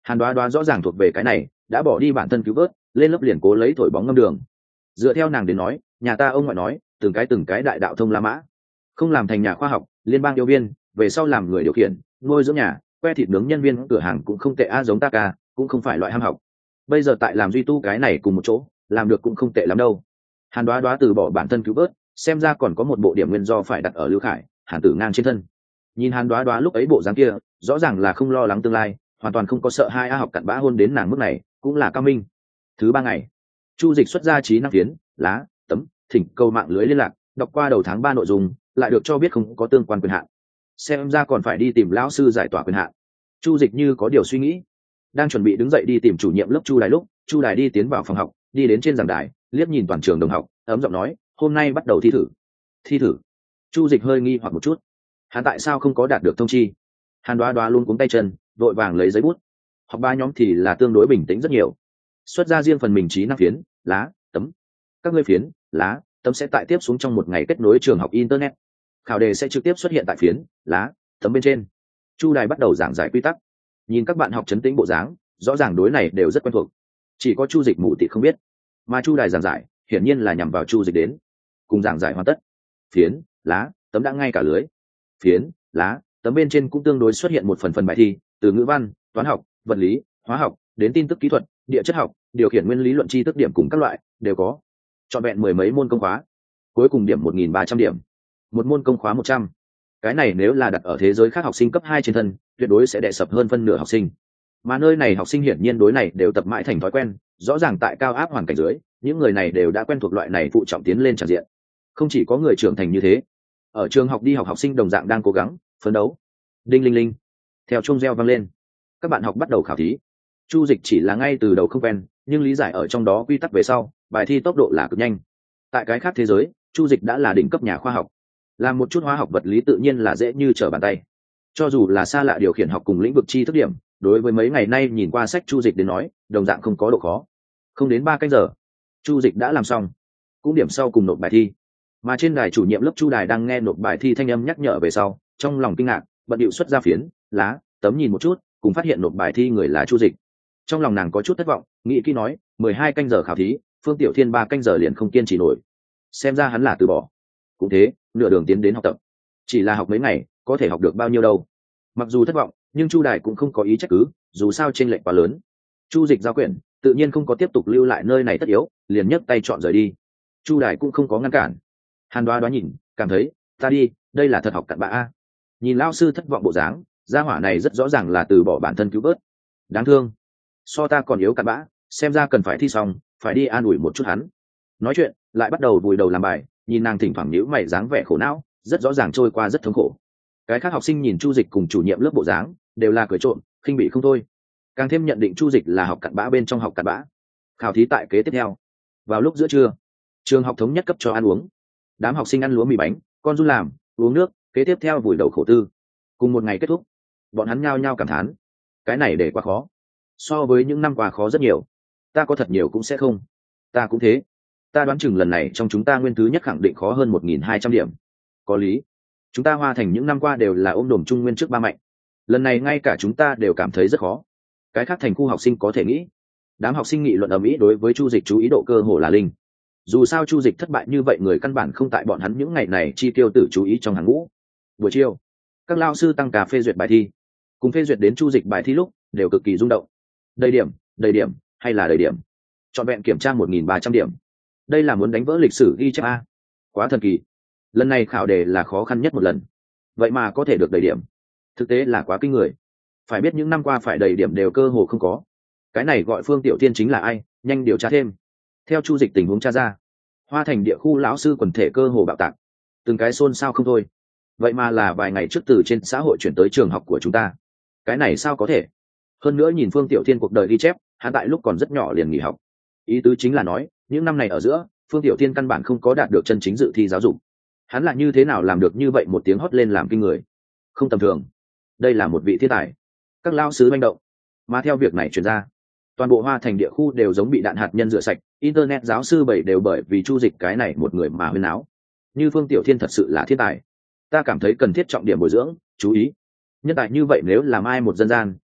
Hàn Đoá Đoá rõ ràng thuộc về cái này, đã bỏ đi bản thân cứu vớt, lên lớp liền cố lấy thổi bóng ngâm đường. Dựa theo nàng đến nói, nhà ta ông ngoại nói, từng cái từng cái đại đạo thông La Mã, không làm thành nhà khoa học, liên bang yêu viên, về sau làm người điều khiển, nuôi dưỡng nhà, que thịt nướng nhân viên cửa hàng cũng không tệ a, giống ta ca, cũng không phải loại ham học. Bây giờ tại làm duy tu cái này cùng một chỗ, làm được cũng không tệ lắm đâu. Hàn Đoá Đoá từ bỏ bản thân cứu vớt, xem ra còn có một bộ điểm nguyên do phải đặt ở Lưu Khải, Hàn Tử Ngang trên thân. Nhìn Hàn Đoá Đoá lúc ấy bộ dáng kia, rõ ràng là không lo lắng tương lai, hoàn toàn không có sợ hai a học cặn bã hôn đến nàng mức này, cũng là cao minh. Thứ ba ngày, Chu Dịch xuất ra trí năng phiến, lá, tấm, thỉnh cầu mạng lưới liên lạc, đọc qua đầu tháng ba nội dung, lại được cho biết không có tương quan quyền hạn. Xem ra còn phải đi tìm lão sư giải tỏa quyền hạn. Chu Dịch như có điều suy nghĩ, đang chuẩn bị đứng dậy đi tìm chủ nhiệm lớp Chu Đài lúc, Chu Đài đi tiến vào phòng học, đi đến trên giảng đài, liếc nhìn toàn trường đồng học, ấm giọng nói, "Hôm nay bắt đầu thi thử." Thi thử? Chu Dịch hơi nghi hoặc một chút. Hắn tại sao không có đạt được thông chi? Hàn Đoá Đoá luôn cuống tay chân, vội vàng lấy giấy bút. Học ba nhóm thì là tương đối bình tĩnh rất nhiều. Xuất ra riêng phần mình trí năng phiến, lá, tấm. Các ngươi phiến, lá, tấm sẽ tại tiếp xuống trong một ngày kết nối trường học internet. Khảo đề sẽ trực tiếp xuất hiện tại phiến, lá, tấm bên trên. Chu Đài bắt đầu giảng giải quy tắc. Nhìn các bạn học trấn tĩnh bộ dáng, rõ ràng đối này đều rất quen thuộc. Chỉ có Chu Dịch mù tịt không biết. Mà Chu Đài giảng giải, hiển nhiên là nhằm vào Chu Dịch đến. Cùng giảng giải hoàn tất. Phiến, lá, tấm đã ngay cả lưới. Phiến, lá, tấm bên trên cũng tương đối xuất hiện một phần phần bài thi, từ ngữ văn, toán học, vật lý, hóa học, đến tin tức kỹ thuật, địa chất học, điều khiển nguyên lý luận tri thức điểm cùng các loại đều có. Chọn vẹn mười mấy môn công khóa, cuối cùng điểm một nghìn ba trăm điểm. Một môn công khóa một trăm. Cái này nếu là đặt ở thế giới khác học sinh cấp hai trên thân, tuyệt đối sẽ đè sập hơn phân nửa học sinh. Mà nơi này học sinh hiển nhiên đối này đều tập mãi thành thói quen, rõ ràng tại cao áp hoàn cảnh dưới, những người này đều đã quen thuộc loại này phụ trọng tiến lên tràn diện. Không chỉ có người trưởng thành như thế, ở trường học đi học học sinh đồng dạng đang cố gắng phấn đấu. Đinh linh linh, theo chuông reo vang lên, các bạn học bắt đầu khảo thí. Chu Dịch chỉ là ngay từ đầu không quen, nhưng lý giải ở trong đó quy tắc về sau, bài thi tốc độ là cực nhanh. Tại cái khác thế giới, Chu Dịch đã là đỉnh cấp nhà khoa học, làm một chút hóa học vật lý tự nhiên là dễ như trở bàn tay. Cho dù là xa lạ điều khiển học cùng lĩnh vực tri thức điểm, đối với mấy ngày nay nhìn qua sách Chu Dịch đến nói, đồng dạng không có độ khó. Không đến ba canh giờ, Chu Dịch đã làm xong, cũng điểm sau cùng nộp bài thi. Mà trên đài chủ nhiệm lớp Chu Đài đang nghe nộp bài thi thanh âm nhắc nhở về sau, trong lòng kinh ngạc, bận điệu xuất ra phiến, lá, tấm nhìn một chút, cùng phát hiện nộp bài thi người là Chu Dịch. Trong lòng nàng có chút thất vọng, nghĩ kỹ nói, mười hai canh giờ khảo thí, Phương Tiểu Thiên ba canh giờ liền không kiên trì nổi. Xem ra hắn là từ bỏ. Cũng thế, nửa đường tiến đến học tập, chỉ là học mấy ngày, có thể học được bao nhiêu đâu. Mặc dù thất vọng, nhưng Chu Đài cũng không có ý trách cứ, dù sao chênh lệch quá lớn. Chu Dịch giao quyển, tự nhiên không có tiếp tục lưu lại nơi này tất yếu, liền nhấc tay chọn rời đi. Chu Đài cũng không có ngăn cản. Hàn Đoá Đoá nhìn, cảm thấy, ta đi, đây là thật học cặn bã a. Nhìn lão sư thất vọng bộ dáng, gia hỏa này rất rõ ràng là từ bỏ bản thân cứu vớt. Đáng thương, so ta còn yếu cặn bã, xem ra cần phải thi xong, phải đi an ủi một chút hắn. Nói chuyện, lại bắt đầu vùi đầu làm bài, nhìn nàng thỉnh thoảng nhíu mày dáng vẻ khổ não, rất rõ ràng trôi qua rất thống khổ. Cái khác học sinh nhìn Chu Dịch cùng chủ nhiệm lớp bộ dáng, đều là cười trộm, khinh bị không thôi. Càng thêm nhận định Chu Dịch là học cặn bã bên trong học cặn bã. Khảo thí tại kế tiếp theo. Vào lúc giữa trưa, trường học thống nhất cấp cho ăn uống. Đám học sinh ăn lúa mì bánh, con run làm, uống nước, kế tiếp theo vùi đầu khổ tư. Cùng một ngày kết thúc, bọn hắn nhao nhao cảm thán, cái này để quá khó, so với những năm qua khó rất nhiều. Ta có thật nhiều cũng sẽ không. Ta cũng thế. Ta đoán chừng lần này trong chúng ta nguyên thứ nhất khẳng định khó hơn một nghìn hai trăm điểm. Có lý. Chúng ta Hoa Thành những năm qua đều là ôm đồm trung nguyên trước ba mạnh. Lần này ngay cả chúng ta đều cảm thấy rất khó. Cái khác thành khu học sinh có thể nghĩ. Đám học sinh nghị luận ầm ĩ đối với Chu Dịch chú ý độ cơ hồ là linh. Dù sao Chu Dịch thất bại như vậy người căn bản không tại bọn hắn những ngày này chi tiêu tử chú ý trong hàng ngũ. Buổi chiều, các lao sư tăng ca phê duyệt bài thi, cùng phê duyệt đến Chu Dịch bài thi lúc đều cực kỳ rung động. Đầy điểm, đầy điểm, hay là đầy điểm. Chọn vẹn kiểm tra một nghìn ba trăm điểm. Đây là muốn đánh vỡ lịch sử ghi chép a. Quá thần kỳ. Lần này khảo đề là khó khăn nhất một lần. Vậy mà có thể được đầy điểm. Thực tế là quá kinh người. Phải biết những năm qua phải đầy điểm đều cơ hồ không có. Cái này gọi Phương Tiểu Thiên chính là ai, nhanh điều tra thêm. Theo Chu Dịch tình huống tra ra, Hoa Thành địa khu lão sư quần thể cơ hồ bạo tạc, từng cái xôn xao không thôi. Vậy mà là vài ngày trước từ trên xã hội chuyển tới trường học của chúng ta. Cái này sao có thể? Hơn nữa nhìn Phương Tiểu Thiên cuộc đời ghi chép, hắn tại lúc còn rất nhỏ liền nghỉ học. Ý tứ chính là nói, những năm này ở giữa, Phương Tiểu Thiên căn bản không có đạt được chân chính dự thi giáo dục. Hắn là như thế nào làm được như vậy một tiếng hót lên làm kinh người? Không tầm thường. Đây là một vị thiên tài. Các lão sứ manh động. Mà theo việc này truyền ra, toàn bộ Hoa Thành địa khu đều giống bị đạn hạt nhân rửa sạch, internet giáo sư bảy đều bởi vì Chu Dịch cái này một người mà huyên náo. Như Phương Tiểu Thiên thật sự là thiên tài, ta cảm thấy cần thiết trọng điểm bồi dưỡng, chú ý. Nhân tài như vậy nếu làm ai một dân gian,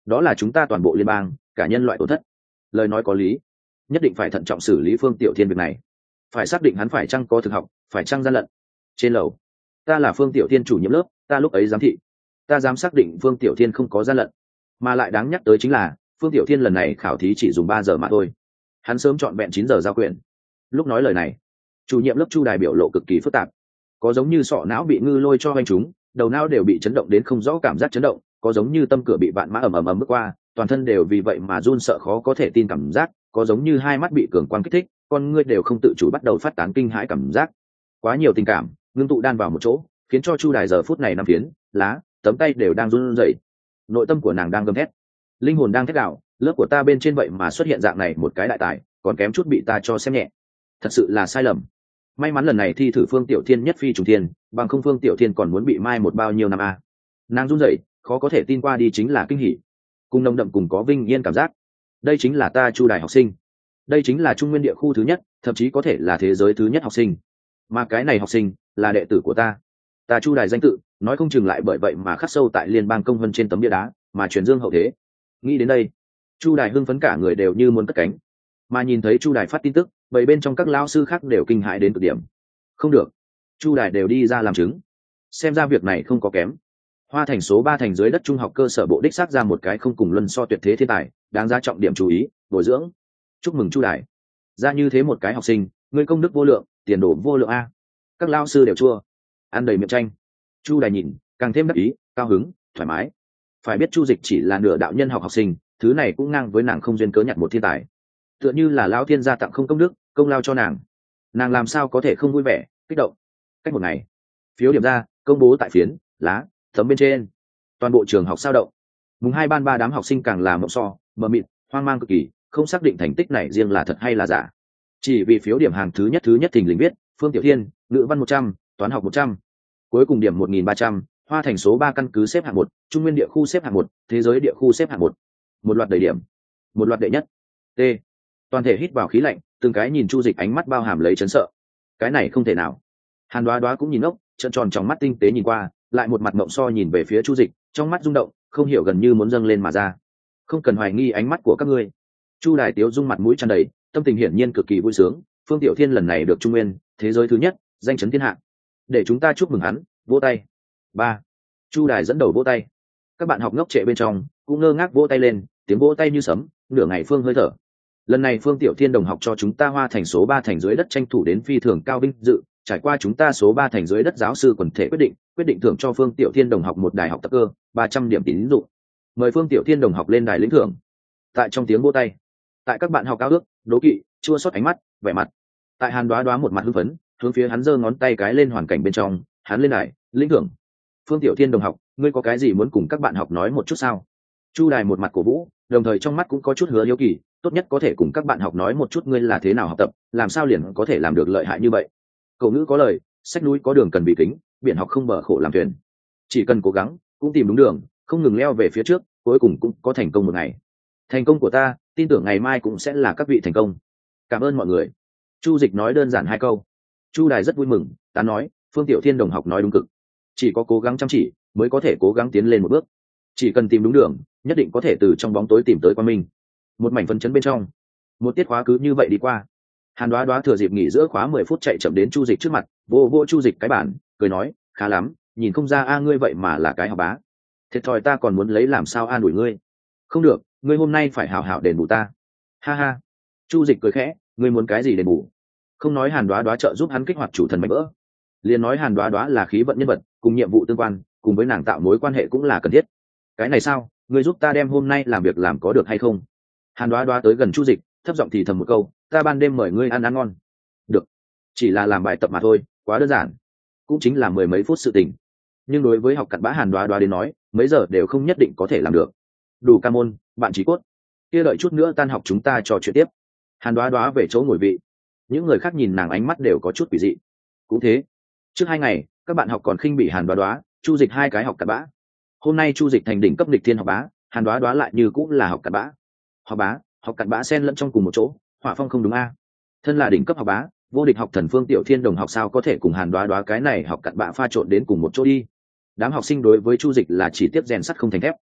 đó là chúng ta toàn bộ liên bang cả nhân loại tổn thất. Lời nói có lý, nhất định phải thận trọng xử lý Phương Tiểu Thiên việc này, phải xác định hắn phải chăng có thực học, phải chăng gian lận. Trên lầu, ta là Phương Tiểu Thiên chủ nhiệm lớp, ta lúc ấy giám thị, ta dám xác định Phương Tiểu Thiên không có gian lận. Mà lại đáng nhắc tới chính là Phương Tiểu Thiên lần này khảo thí chỉ dùng ba giờ mà thôi, hắn sớm chọn vẹn chín giờ giao quyển. Lúc nói lời này, chủ nhiệm lớp Chu Đài biểu lộ cực kỳ phức tạp, có giống như sọ não bị ngư lôi cho hoành chúng, đầu não đều bị chấn động đến không rõ cảm giác chấn động, có giống như tâm cửa bị vạn mã ầm ầm ầm bước qua, toàn thân đều vì vậy mà run sợ khó có thể tin cảm giác, có giống như hai mắt bị cường quang kích thích, con ngươi đều không tự chủ bắt đầu phát tán kinh hãi cảm giác. Quá nhiều tình cảm ngưng tụ đan vào một chỗ, khiến cho Chu Đài giờ phút này năm phiến lá tấm tay đều đang run rẩy, nội tâm của nàng đang gầm thét, linh hồn đang thét đạo, lớp của ta bên trên vậy mà xuất hiện dạng này một cái đại tài, còn kém chút bị ta cho xem nhẹ, thật sự là sai lầm. May mắn lần này thi thử Phương Tiểu Thiên nhất phi trùng thiên, bằng không Phương Tiểu Thiên còn muốn bị mai một bao nhiêu năm a à. Nàng run rẩy, khó có thể tin qua đi chính là kinh hỉ, cùng nồng đậm cùng có vinh yên cảm giác. Đây chính là ta Chu Đài học sinh, đây chính là Trung Nguyên địa khu thứ nhất, thậm chí có thể là thế giới thứ nhất học sinh, mà cái này học sinh là đệ tử của ta. Ta Chu Đài danh tự nói không chừng lại bởi vậy mà khắc sâu tại liên bang công vân trên tấm bia đá, mà truyền dương hậu thế. Nghĩ đến đây, Chu Đài hưng phấn cả người đều như muốn cất cánh. Mà nhìn thấy Chu Đài phát tin tức, bảy bên trong các lao sư khác đều kinh hãi đến cực điểm. Không được, Chu Đài đều đi ra làm chứng, xem ra việc này không có kém. Hoa Thành số ba thành dưới đất trung học cơ sở bộ đích xác ra một cái không cùng luân so tuyệt thế thiên tài, đáng ra trọng điểm chú ý, bồi dưỡng. Chúc mừng Chu Đài, ra như thế một cái học sinh, ngươi công đức vô lượng, tiền đồ vô lượng a. Các lao sư đều chua, ăn đầy miệng tranh. Chu Đài nhìn, càng thêm đắc ý, cao hứng, thoải mái. Phải biết Chu Dịch chỉ là nửa đạo nhân học học sinh, thứ này cũng ngang với nàng không duyên cớ nhặt một thiên tài, tựa như là lão thiên gia tặng không công đức, công lao cho nàng, nàng làm sao có thể không vui vẻ, kích động. Cách một ngày, phiếu điểm ra, công bố tại phiến lá tấm bên trên, toàn bộ trường học sao động. Mùng hai ban ba đám học sinh càng là mộng so, mờ mịt, hoang mang cực kỳ, không xác định thành tích này riêng là thật hay là giả. Chỉ vì phiếu điểm hàng thứ nhất thứ nhất thình lình viết Phương Tiểu Thiên, ngữ văn một trăm, toán học một trăm, cuối cùng điểm một nghìn ba trăm, Hoa Thành số ba căn cứ xếp hạng một, Trung Nguyên địa khu xếp hạng một, thế giới địa khu xếp hạng một. Một loạt đầy điểm, một loạt đệ nhất. T. Toàn thể hít vào khí lạnh, từng cái nhìn Chu Dịch ánh mắt bao hàm lấy chấn sợ. Cái này không thể nào. Hàn Đoá Đoá cũng nhìn ngốc, trợn tròn trong mắt tinh tế nhìn qua, lại một mặt mộng so nhìn về phía Chu Dịch, trong mắt rung động, không hiểu gần như muốn dâng lên mà ra. Không cần hoài nghi ánh mắt của các ngươi. Chu Đài Tiếu dung mặt mũi tràn đầy, tâm tình hiển nhiên cực kỳ vui sướng. Phương Tiểu Thiên lần này được Trung Nguyên, thế giới thứ nhất, danh chấn thiên hạ. Để chúng ta chúc mừng hắn, vỗ tay. Ba. Chu Đài dẫn đầu vỗ tay. Các bạn học ngốc trệ bên trong cũng ngơ ngác vỗ tay lên, tiếng vỗ tay như sấm, nửa ngày phương hơi thở. Lần này Phương Tiểu Thiên đồng học cho chúng ta Hoa Thành số ba thành dưới đất tranh thủ đến phi thường cao vinh dự, trải qua chúng ta số ba thành dưới đất giáo sư quần thể quyết định, quyết định thưởng cho Phương Tiểu Thiên đồng học một đài học tập cơ, ba trăm điểm tín dụng. Mời Phương Tiểu Thiên đồng học lên đài lĩnh thưởng. Tại trong tiếng vỗ tay, tại các bạn học cao ước, đố kỵ, chua xót ánh mắt, vẻ mặt. Tại Hàn Đoá Đoá một mặt hưng phấn, hướng phía hắn giơ ngón tay cái lên hoàn cảnh bên trong, hắn lên đài, lĩnh thưởng. Phương Tiểu Thiên đồng học, ngươi có cái gì muốn cùng các bạn học nói một chút sao? Chu Đài một mặt cổ vũ, đồng thời trong mắt cũng có chút hứa hiếu kỳ, tốt nhất có thể cùng các bạn học nói một chút ngươi là thế nào học tập, làm sao liền có thể làm được lợi hại như vậy. Cậu ngữ có lời, sách núi có đường cần bị kính, biển học không bờ khổ làm thuyền. Chỉ cần cố gắng, cũng tìm đúng đường, không ngừng leo về phía trước, cuối cùng cũng có thành công một ngày. Thành công của ta, tin tưởng ngày mai cũng sẽ là các vị thành công. Cảm ơn mọi người. Chu Dịch nói đơn giản hai câu. Chu Đài rất vui mừng, ta nói, Phương Tiểu Thiên đồng học nói đúng cực. Chỉ có cố gắng chăm chỉ, mới có thể cố gắng tiến lên một bước. Chỉ cần tìm đúng đường, nhất định có thể từ trong bóng tối tìm tới quang minh. Một mảnh phấn chấn bên trong, một tiết khóa cứ như vậy đi qua. Hàn Đoá Đoá thừa dịp nghỉ giữa khóa mười phút chạy chậm đến Chu Dịch trước mặt, vô vô Chu Dịch cái bản, cười nói, khá lắm, nhìn không ra a ngươi vậy mà là cái học bá. Thiệt thòi ta còn muốn lấy làm sao an ủi ngươi. Không được, ngươi hôm nay phải hảo hảo đền bù ta. Ha ha. Chu Dịch cười khẽ, ngươi muốn cái gì đền bù? Không nói Hàn Đoá Đoá trợ giúp hắn kích hoạt chủ thần mạnh vỡ, liền nói Hàn Đoá Đoá là khí vận nhân vật, cùng nhiệm vụ tương quan, cùng với nàng tạo mối quan hệ cũng là cần thiết. Cái này sao, ngươi giúp ta đem hôm nay làm việc làm có được hay không? Hàn Đoá Đoá tới gần Chu Dịch, thấp giọng thì thầm một câu, ta ban đêm mời ngươi ăn ăn ngon. Được, chỉ là làm bài tập mà thôi, quá đơn giản, cũng chính là mười mấy phút sự tình. Nhưng đối với học cặn bã Hàn Đoá Đoá đến nói, mấy giờ đều không nhất định có thể làm được. Đủ ca môn, bạn trí cốt, kia đợi chút nữa tan học chúng ta trò chuyện tiếp. Hàn Đoá Đoá về chỗ ngồi vị, những người khác nhìn nàng ánh mắt đều có chút quỷ dị. Cũng thế, trước hai ngày các bạn học còn khinh bỉ Hàn Đoá Đoá, Chu Dịch hai cái học cặn bã. Hôm nay Chu Dịch thành đỉnh cấp nghịch thiên học bá, Hàn Đoá Đoá lại như cũng là học cặn bã. Học bá, học cặn bã xen lẫn trong cùng một chỗ, hỏa phong không đúng a. Thân là đỉnh cấp học bá, vô địch học thần Phương Tiểu Thiên đồng học sao có thể cùng Hàn Đoá Đoá cái này học cặn bã pha trộn đến cùng một chỗ đi. Đám học sinh đối với Chu Dịch là chỉ tiếp rèn sắt không thành thép.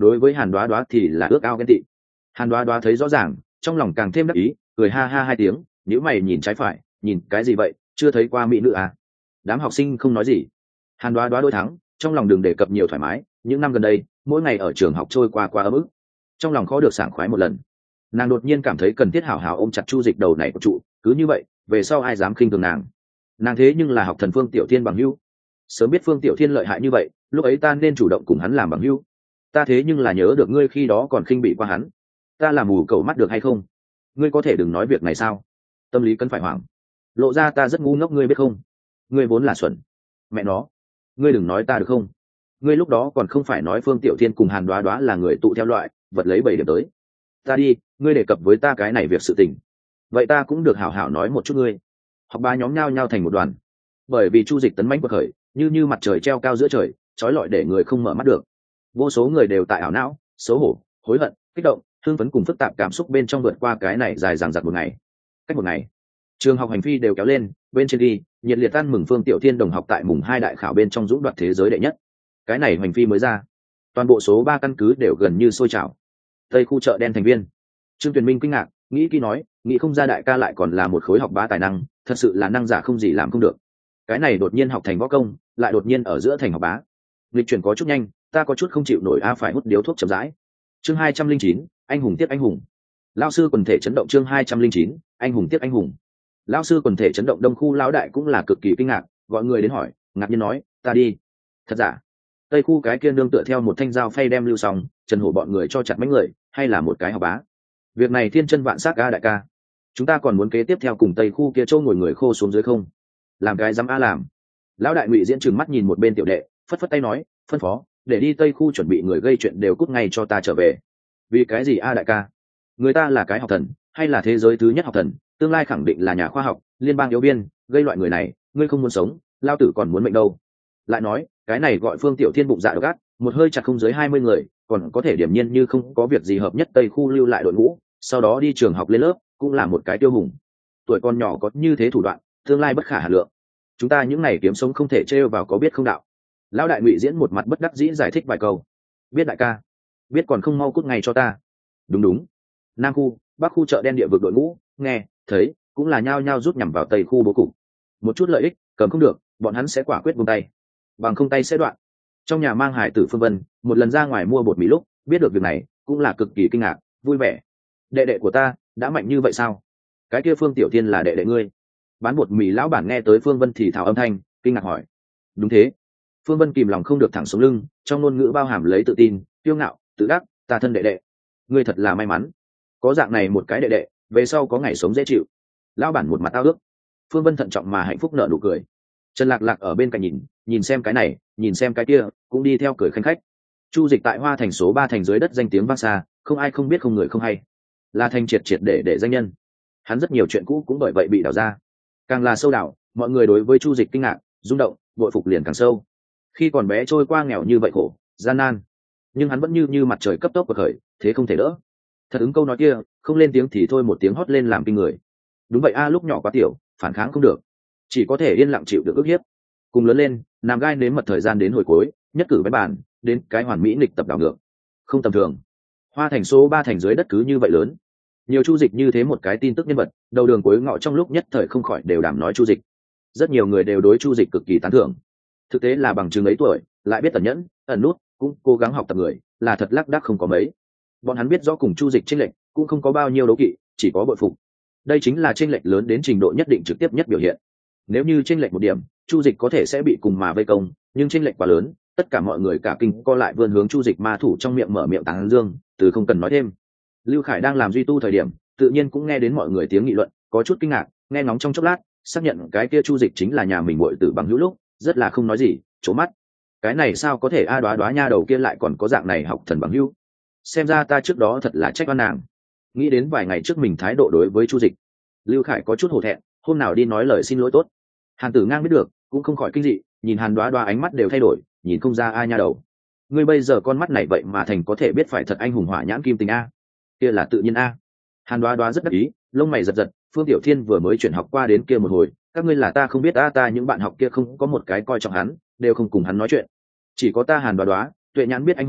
đối với hàn đoá đoá thì là ước ao ghen tị. Hàn đoá đoá thấy rõ ràng, trong lòng càng thêm đắc ý, cười ha ha hai tiếng, nếu mày nhìn trái phải, nhìn cái gì vậy, chưa thấy qua mỹ nữ à? Đám học sinh không nói gì. Hàn đoá đoá đôi thắng, trong lòng đừng đề cập nhiều thoải mái, những năm gần đây mỗi ngày ở trường học trôi qua qua ấm ức, trong lòng khó được sảng khoái một lần. Nàng đột nhiên cảm thấy cần thiết hảo hảo ôm chặt Chu Dịch đầu này của trụ, cứ như vậy về sau ai dám khinh thường nàng. Nàng thế nhưng là học thần Phương Tiểu Thiên bằng hữu, sớm biết Phương Tiểu Thiên lợi hại như vậy, lúc ấy ta nên chủ động cùng hắn làm bằng hữu. Ta thế nhưng là nhớ được ngươi khi đó còn khinh bị qua hắn, ta làm mù cầu mắt được hay không? Ngươi có thể đừng nói việc này sao? Tâm lý cấn phải hoảng, lộ ra ta rất ngu ngốc, ngươi biết không? Ngươi vốn là xuẩn. Mẹ nó, ngươi đừng nói ta được không? Ngươi lúc đó còn không phải nói Phương Tiểu Thiên cùng Hàn Đoá Đoá là người tụ theo loại, vật lấy bảy điểm tới. Ta đi, ngươi đề cập với ta cái này việc sự tình, vậy ta cũng được hảo hảo nói một chút ngươi. Học ba nhóm nhao nhao thành một đoàn, bởi vì Chu Dịch tấn mãnh bậc khởi, như như mặt trời treo cao giữa trời, trói lọi để người không mở mắt được. Vô số người đều tại ảo não, xấu hổ, hối hận, kích động, thương phấn cùng phức tạp cảm xúc bên trong vượt qua cái này dài dằng dặc một ngày. Cách một ngày, trường học hành phi đều kéo lên, bên trên đi nhiệt liệt ăn mừng Phương Tiểu Thiên đồng học tại mùng hai đại khảo bên trong dũng đoạt thế giới đệ nhất. Cái này hành phi mới ra, toàn bộ số ba căn cứ đều gần như sôi trào. Tây khu chợ đen thành viên Trương Tuyền Minh kinh ngạc, nghĩ kỹ nói, nghĩ không ra đại ca lại còn là một khối học bá tài năng, thật sự là năng giả không gì làm không được. Cái này đột nhiên học thành võ công, lại đột nhiên ở giữa thành học bá. Lịch chuyển có chút nhanh, ta có chút không chịu nổi, a phải hút điếu thuốc chậm rãi. Chương hai trăm linh chín, anh hùng tiếp anh hùng. Lão sư quần thể chấn động. Chương hai trăm linh chín, anh hùng tiếp anh hùng. Lão sư quần thể chấn động. Đông khu lão đại cũng là cực kỳ kinh ngạc, gọi người đến hỏi, ngạc nhiên nói, ta đi. Thật giả? Tây khu cái kia nương tựa theo một thanh dao phay đem lưu xong, Trần Hổ bọn người cho chặt mấy người, hay là một cái học bá? Việc này thiên chân vạn sắc a đại ca, chúng ta còn muốn kế tiếp theo cùng Tây khu kia châu ngồi người khô xuống dưới không? Làm cái dám a làm. Lão đại Ngụy Diễn trừng mắt nhìn một bên tiểu đệ, phất phất tay nói, phân phó để đi Tây khu chuẩn bị người gây chuyện đều cút ngay cho ta trở về. Vì cái gì a đại ca? Người ta là cái học thần, hay là thế giới thứ nhất học thần, tương lai khẳng định là nhà khoa học, liên bang yếu biên, gây loại người này, ngươi không muốn sống, lao tử còn muốn mệnh đâu. Lại nói, cái này gọi Phương Tiểu Thiên bụng dạ độc ác, một hơi chặt không dưới hai mươi người, còn có thể điểm nhiên như không có việc gì hợp nhất Tây khu lưu lại đội ngũ, sau đó đi trường học lên lớp, cũng là một cái tiêu hùng. Tuổi con nhỏ có như thế thủ đoạn, tương lai bất khả hà lượng. Chúng ta những này kiếm sống không thể trêu vào có biết không đạo. Lão đại Ngụy Diễn một mặt bất đắc dĩ giải thích vài câu. Biết đại ca, biết còn không mau cút ngay cho ta. Đúng đúng. Nam khu, Bắc khu chợ đen địa vực đội ngũ, nghe, thấy, cũng là nhao nhao rút nhằm vào Tây khu bố cục. Một chút lợi ích, cầm không được, bọn hắn sẽ quả quyết buông tay. Bằng không tay sẽ đoạn. Trong nhà mang hải tử Phương Vân, một lần ra ngoài mua bột mì lúc, biết được việc này, cũng là cực kỳ kinh ngạc, vui vẻ. Đệ đệ của ta, đã mạnh như vậy sao? Cái kia Phương Tiểu Thiên là đệ đệ ngươi? Bán bột mì lão bản nghe tới Phương Vân thì thào âm thanh, kinh ngạc hỏi. Đúng thế. Phương Vân kìm lòng không được thẳng xuống lưng, trong ngôn ngữ bao hàm lấy tự tin, kiêu ngạo, tự đắc, ta thân đệ đệ. Ngươi thật là may mắn, có dạng này một cái đệ đệ, về sau có ngày sống dễ chịu. Lão bản một mặt ao ước. Phương Vân thận trọng mà hạnh phúc nở nụ cười. Trần Lạc Lạc ở bên cạnh nhìn, nhìn xem cái này, nhìn xem cái kia, cũng đi theo cười khanh khách. Chu Dịch tại Hoa Thành số ba thành dưới đất danh tiếng vang xa, không ai không biết không người không hay, là thành triệt triệt để để danh nhân. Hắn rất nhiều chuyện cũ cũng bởi vậy bị đào ra. Càng là sâu đào, mọi người đối với Chu Dịch kinh ngạc, rung động, bội phục liền càng sâu. Khi còn bé trôi qua nghèo như vậy khổ, gian nan, nhưng hắn vẫn như như mặt trời cấp tốc bật khởi, thế không thể đỡ. Thật ứng câu nói kia, không lên tiếng thì thôi một tiếng hót lên làm kinh người. Đúng vậy a, lúc nhỏ quá tiểu, phản kháng không được, chỉ có thể yên lặng chịu được ức hiếp. Cùng lớn lên, nam gai nếm mật thời gian đến hồi cuối, nhất cử bén bàn, đến cái hoàn mỹ nghịch tập đảo ngược, không tầm thường. Hoa Thành số ba thành dưới đất cứ như vậy lớn, nhiều Chu Dịch như thế một cái tin tức nhân vật, đầu đường cuối ngõ trong lúc nhất thời không khỏi đều đàm nói Chu Dịch. Rất nhiều người đều đối Chu Dịch cực kỳ tán thưởng. Thực tế là bằng chứng ấy tuổi, lại biết tẩn nhẫn, ẩn nút, cũng cố gắng học tập người, là thật lác đác không có mấy. Bọn hắn biết rõ cùng Chu Dịch chênh lệch, cũng không có bao nhiêu đấu kỵ, chỉ có bội phục. Đây chính là chênh lệch lớn đến trình độ nhất định trực tiếp nhất biểu hiện. Nếu như chênh lệch một điểm, Chu Dịch có thể sẽ bị cùng mà vây công, nhưng chênh lệch quá lớn, tất cả mọi người cả kinh co lại vươn hướng Chu Dịch ma thủ trong miệng mở miệng tán dương, từ không cần nói thêm. Lưu Khải đang làm duy tu thời điểm, tự nhiên cũng nghe đến mọi người tiếng nghị luận, có chút kinh ngạc, nghe ngóng trong chốc lát, xác nhận cái kia Chu Dịch chính là nhà mình muội tử bằng hữu lúc, rất là không nói gì, trố mắt. Cái này sao có thể a, Đoá Đoá nha đầu kia lại còn có dạng này học thần bằng hữu. Xem ra ta trước đó thật là trách oan nàng. Nghĩ đến vài ngày trước mình thái độ đối với Chu Dịch, Lưu Khải có chút hổ thẹn, hôm nào đi nói lời xin lỗi tốt. Hàn Tử Ngang biết được, cũng không khỏi kinh dị, nhìn Hàn Đoá Đoá ánh mắt đều thay đổi, nhìn không ra a nha đầu. Ngươi bây giờ con mắt này vậy mà thành có thể biết phải thật anh hùng hỏa nhãn kim tình a. Kia là tự nhiên a. Hàn Đoá Đoá rất đắc ý, lông mày giật giật, Phương Tiểu Thiên vừa mới chuyển học qua đến kia một hồi, các ngươi là ta không biết a, ta những bạn học kia không có một cái coi trọng hắn, đều không cùng hắn nói chuyện. Chỉ có ta Hàn Đoá Đoá, tuệ nhãn biết anh hùng,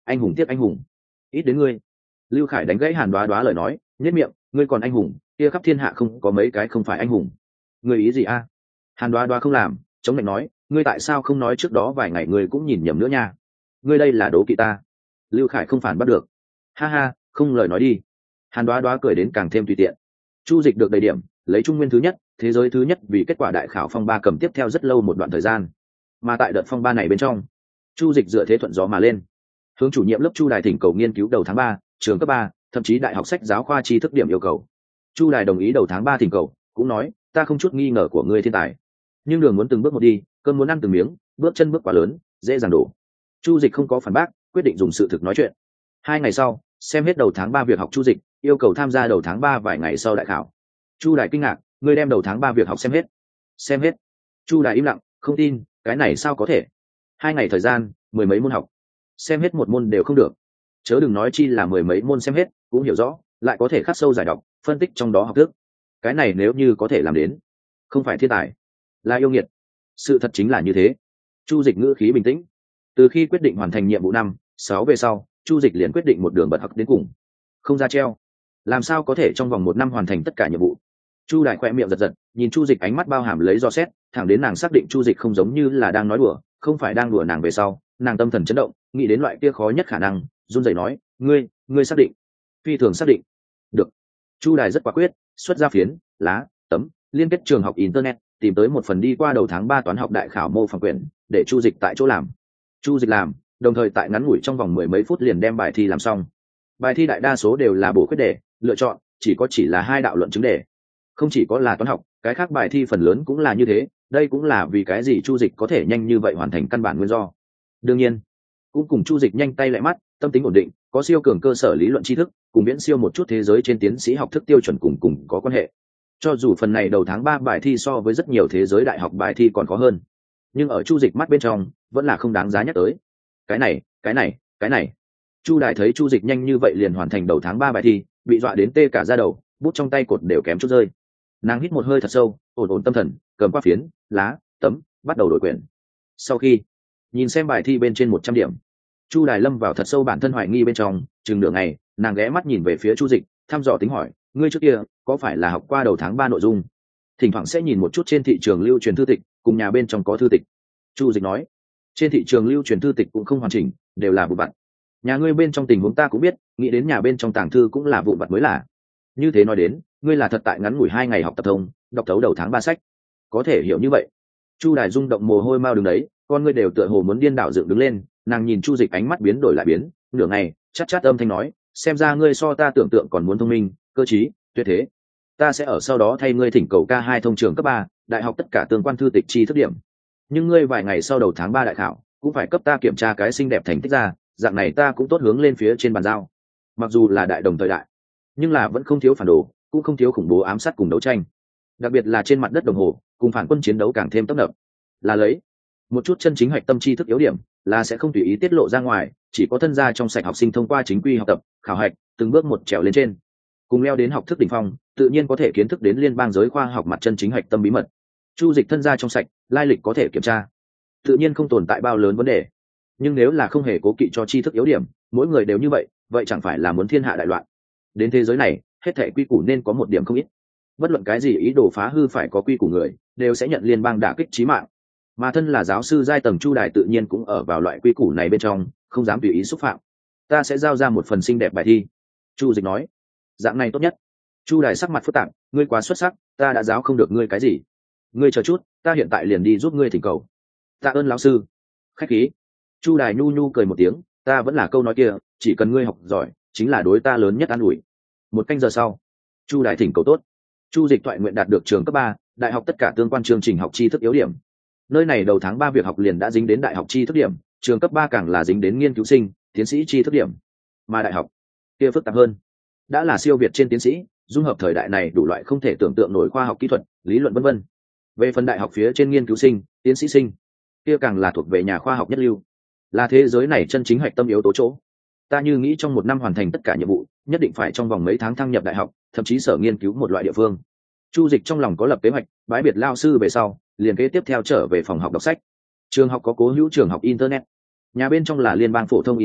anh hùng tiếp anh hùng, ít đến ngươi. Lưu Khải đánh gãy Hàn Đoá Đoá lời nói, nhếch miệng, ngươi còn anh hùng, kia khắp thiên hạ không có mấy cái không phải anh hùng. Ngươi ý gì a? Hàn Đoá Đoá không làm, chống lạnh nói, ngươi tại sao không nói trước đó vài ngày ngươi cũng nhìn nhầm nữa nha? Ngươi đây là đố kỵ ta. Lưu Khải không phản bắt được. Ha ha, không lời nói đi. Hàn Đoá Đoá cười đến càng thêm tùy tiện. Chu Dịch được đầy điểm, lấy trung nguyên thứ nhất, thế giới thứ nhất vì kết quả đại khảo phong ba cầm tiếp theo rất lâu một đoạn thời gian. Mà tại đợt phong ba này bên trong, Chu Dịch dựa thế thuận gió mà lên. Hướng chủ nhiệm lớp Chu Đài thỉnh cầu nghiên cứu đầu tháng ba, trường cấp ba, thậm chí đại học sách giáo khoa tri thức điểm yêu cầu. Chu Đài đồng ý đầu tháng ba thỉnh cầu, cũng nói, ta không chút nghi ngờ của ngươi thiên tài, nhưng đường muốn từng bước một đi, cơn muốn ăn từng miếng, bước chân bước quá lớn, dễ dàng đổ. Chu Dịch không có phản bác, quyết định dùng sự thực nói chuyện. Hai ngày sau, xem hết đầu tháng ba việc học Chu Dịch yêu cầu tham gia đầu tháng ba vài ngày sau đại khảo. Chu Đài kinh ngạc, ngươi đem đầu tháng ba việc học xem hết? Xem hết. Chu Đài im lặng, không tin, cái này sao có thể? Hai ngày thời gian, mười mấy môn học, xem hết một môn đều không được, chớ đừng nói chi là mười mấy môn xem hết, cũng hiểu rõ, lại có thể khắc sâu giải đọc, phân tích trong đó học thức. Cái này nếu như có thể làm đến, không phải thiên tài, là yêu nghiệt. Sự thật chính là như thế. Chu Dịch ngữ khí bình tĩnh. Từ khi quyết định hoàn thành nhiệm vụ năm sáu về sau, Chu Dịch liền quyết định một đường bật học đến cùng, không ra treo. Làm sao có thể trong vòng một năm hoàn thành tất cả nhiệm vụ? Chu Đại khỏe miệng giật giật, nhìn Chu Dịch ánh mắt bao hàm lấy do xét, thẳng đến nàng xác định Chu Dịch không giống như là đang nói đùa, không phải đang đùa nàng về sau, nàng tâm thần chấn động, nghĩ đến loại kia khó nhất khả năng, run rẩy nói, "Ngươi, ngươi xác định?" "Phi thường xác định." "Được." Chu Đài rất quả quyết, xuất ra phiến, lá, tấm, liên kết trường học internet, tìm tới một phần đi qua đầu tháng ba toán học đại khảo mô phỏng quyển, để Chu Dịch tại chỗ làm. Chu Dịch làm, đồng thời tại ngắn ngủi trong vòng mười mấy phút liền đem bài thi làm xong. Bài thi đại đa số đều là bổ khuyết đề, lựa chọn, chỉ có chỉ là hai đạo luận chứng đề. Không chỉ có là toán học, cái khác bài thi phần lớn cũng là như thế, đây cũng là vì cái gì Chu Dịch có thể nhanh như vậy hoàn thành căn bản nguyên do. Đương nhiên, cũng cùng Chu Dịch nhanh tay lại mắt, tâm tính ổn định, có siêu cường cơ sở lý luận tri thức, cùng viễn siêu một chút thế giới trên tiến sĩ học thức tiêu chuẩn cùng cùng có quan hệ. Cho dù phần này đầu tháng ba bài thi so với rất nhiều thế giới đại học bài thi còn khó hơn, nhưng ở Chu Dịch mắt bên trong, vẫn là không đáng giá nhắc tới. Cái này, cái này, cái này. Chu Đại thấy Chu Dịch nhanh như vậy liền hoàn thành đầu tháng ba bài thi, bị dọa đến tê cả da đầu, bút trong tay cột đều kém chút rơi. Nàng hít một hơi thật sâu, ổn ổn tâm thần, cầm qua phiến, lá, tấm, bắt đầu đổi quyển. Sau khi nhìn xem bài thi bên trên một trăm điểm, Chu Đài lâm vào thật sâu bản thân hoài nghi bên trong, chừng nửa ngày, nàng ghé mắt nhìn về phía Chu Dịch, thăm dò tính hỏi, ngươi trước kia có phải là học qua đầu tháng ba nội dung? Thỉnh thoảng sẽ nhìn một chút trên thị trường lưu truyền thư tịch, cùng nhà bên trong có thư tịch. Chu Dịch nói, trên thị trường lưu truyền thư tịch cũng không hoàn chỉnh, đều là vụn vặt. Nhà ngươi bên trong tình huống ta cũng biết, nghĩ đến nhà bên trong tàng thư cũng là vụn vặt mới là. Như thế nói đến, ngươi là thật tại ngắn ngủi hai ngày học tập thông, đọc thấu đầu tháng ba sách. Có thể hiểu như vậy. Chu Đài rung động mồ hôi mao đứng đấy, con ngươi đều tựa hồ muốn điên đảo dựng đứng lên, nàng nhìn Chu Dịch ánh mắt biến đổi lại biến, nửa ngày, chát chát âm thanh nói, xem ra ngươi so ta tưởng tượng còn muốn thông minh, cơ trí, tuyệt thế. Ta sẽ ở sau đó thay ngươi thỉnh cầu ca hai thông trường cấp ba, đại học tất cả tương quan thư tịch chi thức điểm. Nhưng ngươi vài ngày sau đầu tháng ba đại khảo, cũng phải cấp ta kiểm tra cái xinh đẹp thành tích ra, dạng này ta cũng tốt hướng lên phía trên bàn giao. Mặc dù là đại đồng thời đại, nhưng là vẫn không thiếu phản đồ, cũng không thiếu khủng bố ám sát cùng đấu tranh. Đặc biệt là trên mặt đất đồng hồ, cùng phản quân chiến đấu càng thêm tấp nập. Là lấy một chút chân chính hoạch tâm tri thức yếu điểm, là sẽ không tùy ý tiết lộ ra ngoài, chỉ có thân gia trong sạch học sinh thông qua chính quy học tập, khảo hạch, từng bước một trèo lên trên, cùng leo đến học thức đỉnh phong, tự nhiên có thể kiến thức đến liên bang giới khoa học mặt chân chính hoạch tâm bí mật. Chu Dịch thân gia trong sạch, lai lịch có thể kiểm tra, tự nhiên không tồn tại bao lớn vấn đề. Nhưng nếu là không hề cố kỵ cho tri thức yếu điểm, mỗi người đều như vậy, vậy chẳng phải là muốn thiên hạ đại loạn. Đến thế giới này, hết thảy quy củ nên có một điểm không ít. Bất luận cái gì ý đồ phá hư phải có quy củ người, đều sẽ nhận liên bang đả kích chí mạng. Mà thân là giáo sư giai tầng Chu Đài tự nhiên cũng ở vào loại quy củ này bên trong, không dám tùy ý xúc phạm. Ta sẽ giao ra một phần xinh đẹp bài thi. Chu Dịch nói, dạng này tốt nhất. Chu Đài sắc mặt phức tạp, ngươi quá xuất sắc, ta đã giáo không được ngươi cái gì. Ngươi chờ chút, ta hiện tại liền đi giúp ngươi thỉnh cầu. Tạ ơn lão sư. Khách khí. Chu Đài nhu nhu cười một tiếng, ta vẫn là câu nói kia, chỉ cần ngươi học giỏi, chính là đối ta lớn nhất an ủi. Một canh giờ sau, Chu Đài thỉnh cầu tốt. Chu Dịch thoại nguyện đạt được trường cấp ba, đại học tất cả tương quan chương trình học tri thức yếu điểm. Nơi này đầu tháng ba việc học liền đã dính đến đại học tri thức điểm, trường cấp ba càng là dính đến nghiên cứu sinh, tiến sĩ tri thức điểm. Mà đại học kia phức tạp hơn, đã là siêu việt trên tiến sĩ, dung hợp thời đại này đủ loại không thể tưởng tượng nổi khoa học kỹ thuật, lý luận vân vân. Về phần đại học phía trên nghiên cứu sinh, tiến sĩ sinh, kia càng là thuộc về nhà khoa học nhất lưu, là thế giới này chân chính hoạch tâm yếu tố chỗ. Ta như nghĩ trong một năm hoàn thành tất cả nhiệm vụ, nhất định phải trong vòng mấy tháng thăng nhập đại học, thậm chí sở nghiên cứu một loại địa phương. Chu Dịch trong lòng có lập kế hoạch, bái biệt lao sư về sau, liền kế tiếp theo trở về phòng học đọc sách. Trường học có cố hữu trường học internet, nhà bên trong là liên bang phổ thông internet,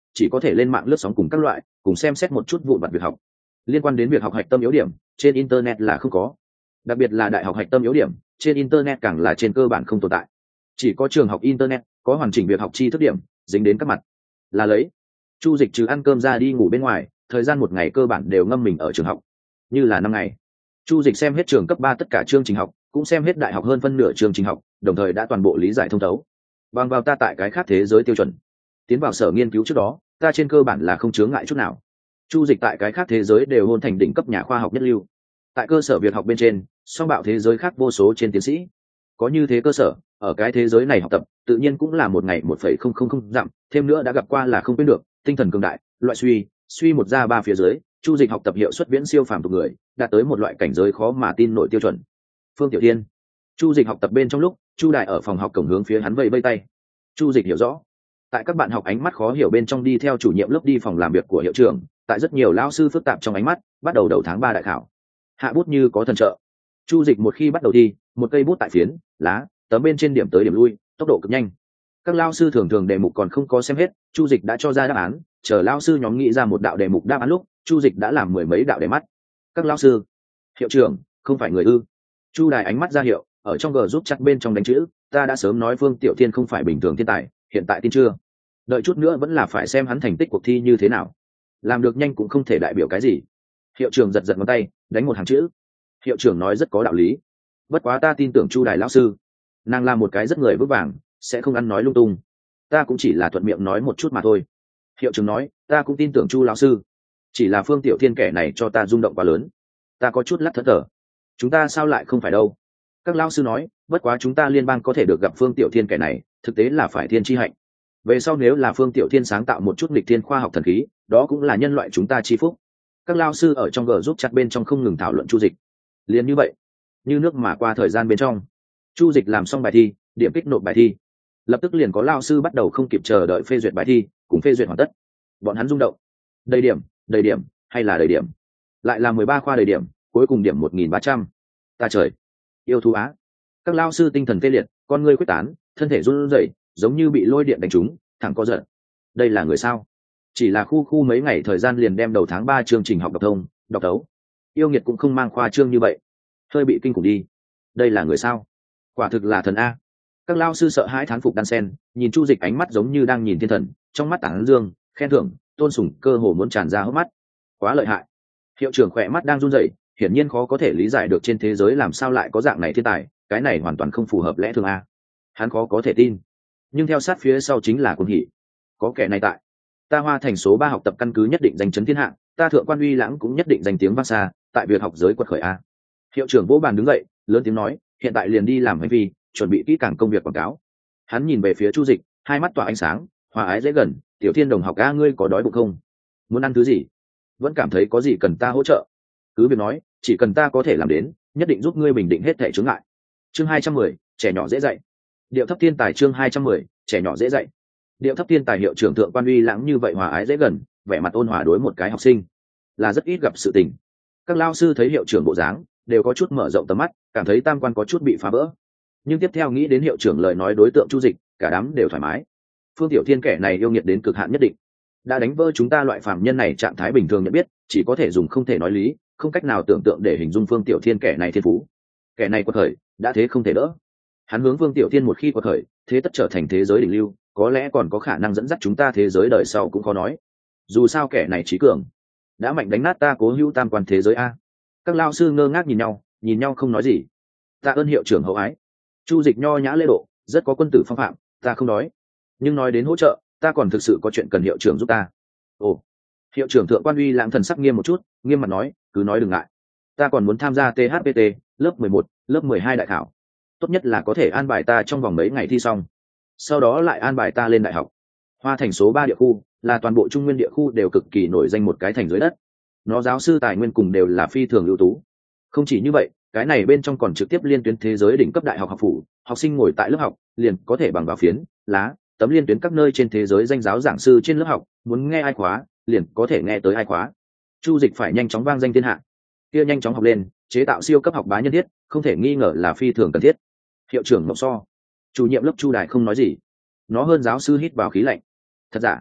chỉ có thể lên mạng lướt sóng cùng các loại cùng xem xét một chút vụn vặt việc học. Liên quan đến việc học hạch tâm yếu điểm trên internet là không có, đặc biệt là đại học hạch tâm yếu điểm trên internet càng là trên cơ bản không tồn tại. Chỉ có trường học internet có hoàn chỉnh việc học chi thức điểm dính đến các mặt là lấy. Chu Dịch trừ ăn cơm ra đi ngủ bên ngoài, thời gian một ngày cơ bản đều ngâm mình ở trường học. Như là năm ngày, Chu Dịch xem hết trường cấp ba tất cả chương trình học, cũng xem hết đại học hơn phân nửa chương trình học, đồng thời đã toàn bộ lý giải thông thấu. Bằng vào ta tại cái khác thế giới tiêu chuẩn, tiến vào sở nghiên cứu trước đó, ta trên cơ bản là không chướng ngại chút nào. Chu Dịch tại cái khác thế giới đều hôn thành đỉnh cấp nhà khoa học nhất lưu. Tại cơ sở việc học bên trên, song bạo thế giới khác vô số trên tiến sĩ. Có như thế cơ sở, ở cái thế giới này học tập, tự nhiên cũng là một ngày một phẩy không không không dặm, thêm nữa đã gặp qua là không quên được, tinh thần cường đại, loại suy, suy một ra ba phía dưới, Chu Dịch học tập hiệu suất viễn siêu phàm tục người, đạt tới một loại cảnh giới khó mà tin nổi tiêu chuẩn. Phương Tiểu Thiên, Chu Dịch học tập bên trong lúc, Chu Đại ở phòng học cổng hướng phía hắn vẫy vẫy tay. Chu Dịch hiểu rõ, tại các bạn học ánh mắt khó hiểu bên trong đi theo chủ nhiệm lớp đi phòng làm việc của hiệu trưởng, tại rất nhiều lão sư phức tạp trong ánh mắt, bắt đầu đầu tháng ba đại khảo. Hạ bút như có thần trợ. Chu Dịch một khi bắt đầu thi, một cây bút tại phiến, lá, tấm bên trên điểm tới điểm lui, tốc độ cực nhanh. Các lão sư thường thường đề mục còn không có xem hết, Chu Dịch đã cho ra đáp án, chờ lão sư nhóm nghĩ ra một đạo đề mục đáp án lúc, Chu Dịch đã làm mười mấy đạo đề mắt. Các lão sư, hiệu trưởng, không phải người ư? Chu Đài ánh mắt ra hiệu, ở trong gờ giúp chắc bên trong đánh chữ, ta đã sớm nói Phương Tiểu Thiên không phải bình thường thiên tài, hiện tại tin chưa? Đợi chút nữa vẫn là phải xem hắn thành tích cuộc thi như thế nào. Làm được nhanh cũng không thể đại biểu cái gì. Hiệu trưởng giật giật ngón tay, đánh một hàng chữ. Hiệu trưởng nói rất có đạo lý. Bất quá ta tin tưởng Chu Đài lão sư, nàng là một cái rất người vững vàng, sẽ không ăn nói lung tung. Ta cũng chỉ là thuận miệng nói một chút mà thôi. Hiệu trưởng nói, ta cũng tin tưởng Chu lão sư, chỉ là Phương Tiểu Thiên kẻ này cho ta rung động quá lớn, ta có chút lắc thất thở. Chúng ta sao lại không phải đâu? Các lão sư nói, bất quá chúng ta liên bang có thể được gặp Phương Tiểu Thiên kẻ này, thực tế là phải thiên chi hạnh. Về sau nếu là Phương Tiểu Thiên sáng tạo một chút nghịch thiên khoa học thần khí, đó cũng là nhân loại chúng ta chi phúc. Các lão sư ở trong gờ giúp chặt bên trong không ngừng thảo luận Chu Dịch. Liên như vậy, như nước mà qua thời gian bên trong, Chu Dịch làm xong bài thi, điểm kích nộp bài thi, lập tức liền có lão sư bắt đầu không kịp chờ đợi phê duyệt bài thi, cùng phê duyệt hoàn tất. Bọn hắn rung động. Đầy điểm, đầy điểm, hay là đầy điểm? Lại là mười ba khoa đầy điểm, cuối cùng điểm một nghìn ba trăm. Ta trời, yêu thú á. Các lão sư tinh thần tê liệt, con ngươi quyết tán, thân thể run rẩy, giống như bị lôi điện đánh trúng, thẳng co giật. Đây là người sao? Chỉ là khu khu mấy ngày thời gian liền đem đầu tháng ba chương trình học đọc thông, đọc đấu. Yêu nghiệt cũng không mang khoa trương như vậy. Hơi bị kinh khủng đi. Đây là người sao? Quả thực là thần a. Các lão sư sợ hãi thán phục đan sen, nhìn Chu Dịch ánh mắt giống như đang nhìn thiên thần, trong mắt tán dương, khen thưởng, tôn sùng cơ hồ muốn tràn ra hốc mắt. Quá lợi hại. Hiệu trưởng khỏe mắt đang run rẩy, hiển nhiên khó có thể lý giải được trên thế giới làm sao lại có dạng này thiên tài, cái này hoàn toàn không phù hợp lẽ thường a. Hắn khó có thể tin. Nhưng theo sát phía sau chính là cuồng hỉ. Có kẻ này tại, ta Hoa Thành số ba học tập căn cứ nhất định danh chấn thiên hạ, ta Thượng Quan Uy Lãng cũng nhất định danh tiếng vang xa, tại việc học giới quật khởi a. Hiệu trưởng vỗ bàn đứng dậy, lớn tiếng nói, hiện tại liền đi làm hành vi, chuẩn bị kỹ càng công việc quảng cáo. Hắn nhìn về phía Chu Dịch, hai mắt tỏa ánh sáng, hòa ái dễ gần, Tiểu Thiên đồng học a, ngươi có đói bụng không? Muốn ăn thứ gì? Vẫn cảm thấy có gì cần ta hỗ trợ? Cứ việc nói, chỉ cần ta có thể làm đến, nhất định giúp ngươi bình định hết thảy chướng ngại. Chương hai trăm mười, trẻ nhỏ dễ dạy. Điệu thấp thiên tài chương hai trăm mười, trẻ nhỏ dễ dạy. Điệu thấp thiên tài hiệu trưởng Thượng Quan Uy Lãng như vậy hòa ái dễ gần, vẻ mặt ôn hòa đối một cái học sinh, là rất ít gặp sự tình. Các lao sư thấy hiệu trưởng bộ dáng, đều có chút mở rộng tầm mắt, cảm thấy tam quan có chút bị phá vỡ. Nhưng tiếp theo nghĩ đến hiệu trưởng lời nói đối tượng Chu Dịch, cả đám đều thoải mái. Phương Tiểu Thiên kẻ này yêu nghiệt đến cực hạn nhất định, đã đánh vỡ chúng ta loại phàm nhân này trạng thái bình thường nhận biết, chỉ có thể dùng không thể nói lý, không cách nào tưởng tượng để hình dung Phương Tiểu Thiên kẻ này thiên phú. Kẻ này quật khởi, đã thế không thể đỡ. Hắn hướng Phương Tiểu Thiên một khi quật khởi, thế tất trở thành thế giới đỉnh lưu, có lẽ còn có khả năng dẫn dắt chúng ta thế giới đời sau cũng khó nói. Dù sao kẻ này trí cường, đã mạnh đánh nát ta Cố Hữu tam quan thế giới a. Các lao sư ngơ ngác nhìn nhau, nhìn nhau không nói gì. Tạ ơn hiệu trưởng hậu ái. Chu Dịch nho nhã lễ độ, rất có quân tử phong phạm, ta không đói. Nhưng nói đến hỗ trợ, ta còn thực sự có chuyện cần hiệu trưởng giúp ta. Ồ. Hiệu trưởng Thượng Quan Uy Lãng thần sắc nghiêm một chút, nghiêm mặt nói, cứ nói đừng ngại. Ta còn muốn tham gia tê hát pê tê, lớp mười một, lớp mười hai đại khảo. Tốt nhất là có thể an bài ta trong vòng mấy ngày thi xong. Sau đó lại an bài ta lên đại học. Hoa Thành số ba địa khu, là toàn bộ Trung Nguyên địa khu đều cực kỳ nổi danh một cái thành dưới đất. Nó giáo sư tài nguyên cùng đều là phi thường ưu tú. Không chỉ như vậy, cái này bên trong còn trực tiếp liên tuyến thế giới đỉnh cấp đại học học phủ, học sinh ngồi tại lớp học, liền có thể bằng vào phiến, lá, tấm liên tuyến các nơi trên thế giới danh giáo giảng sư trên lớp học, muốn nghe ai khóa, liền có thể nghe tới ai khóa. Chu Dịch phải nhanh chóng vang danh thiên hạ. Kia nhanh chóng học lên, chế tạo siêu cấp học bá nhân thiết, không thể nghi ngờ là phi thường cần thiết. Hiệu trưởng Ngọc So, chủ nhiệm lớp Chu Đài không nói gì. Nó hơn giáo sư hít vào khí lạnh. Thật giả?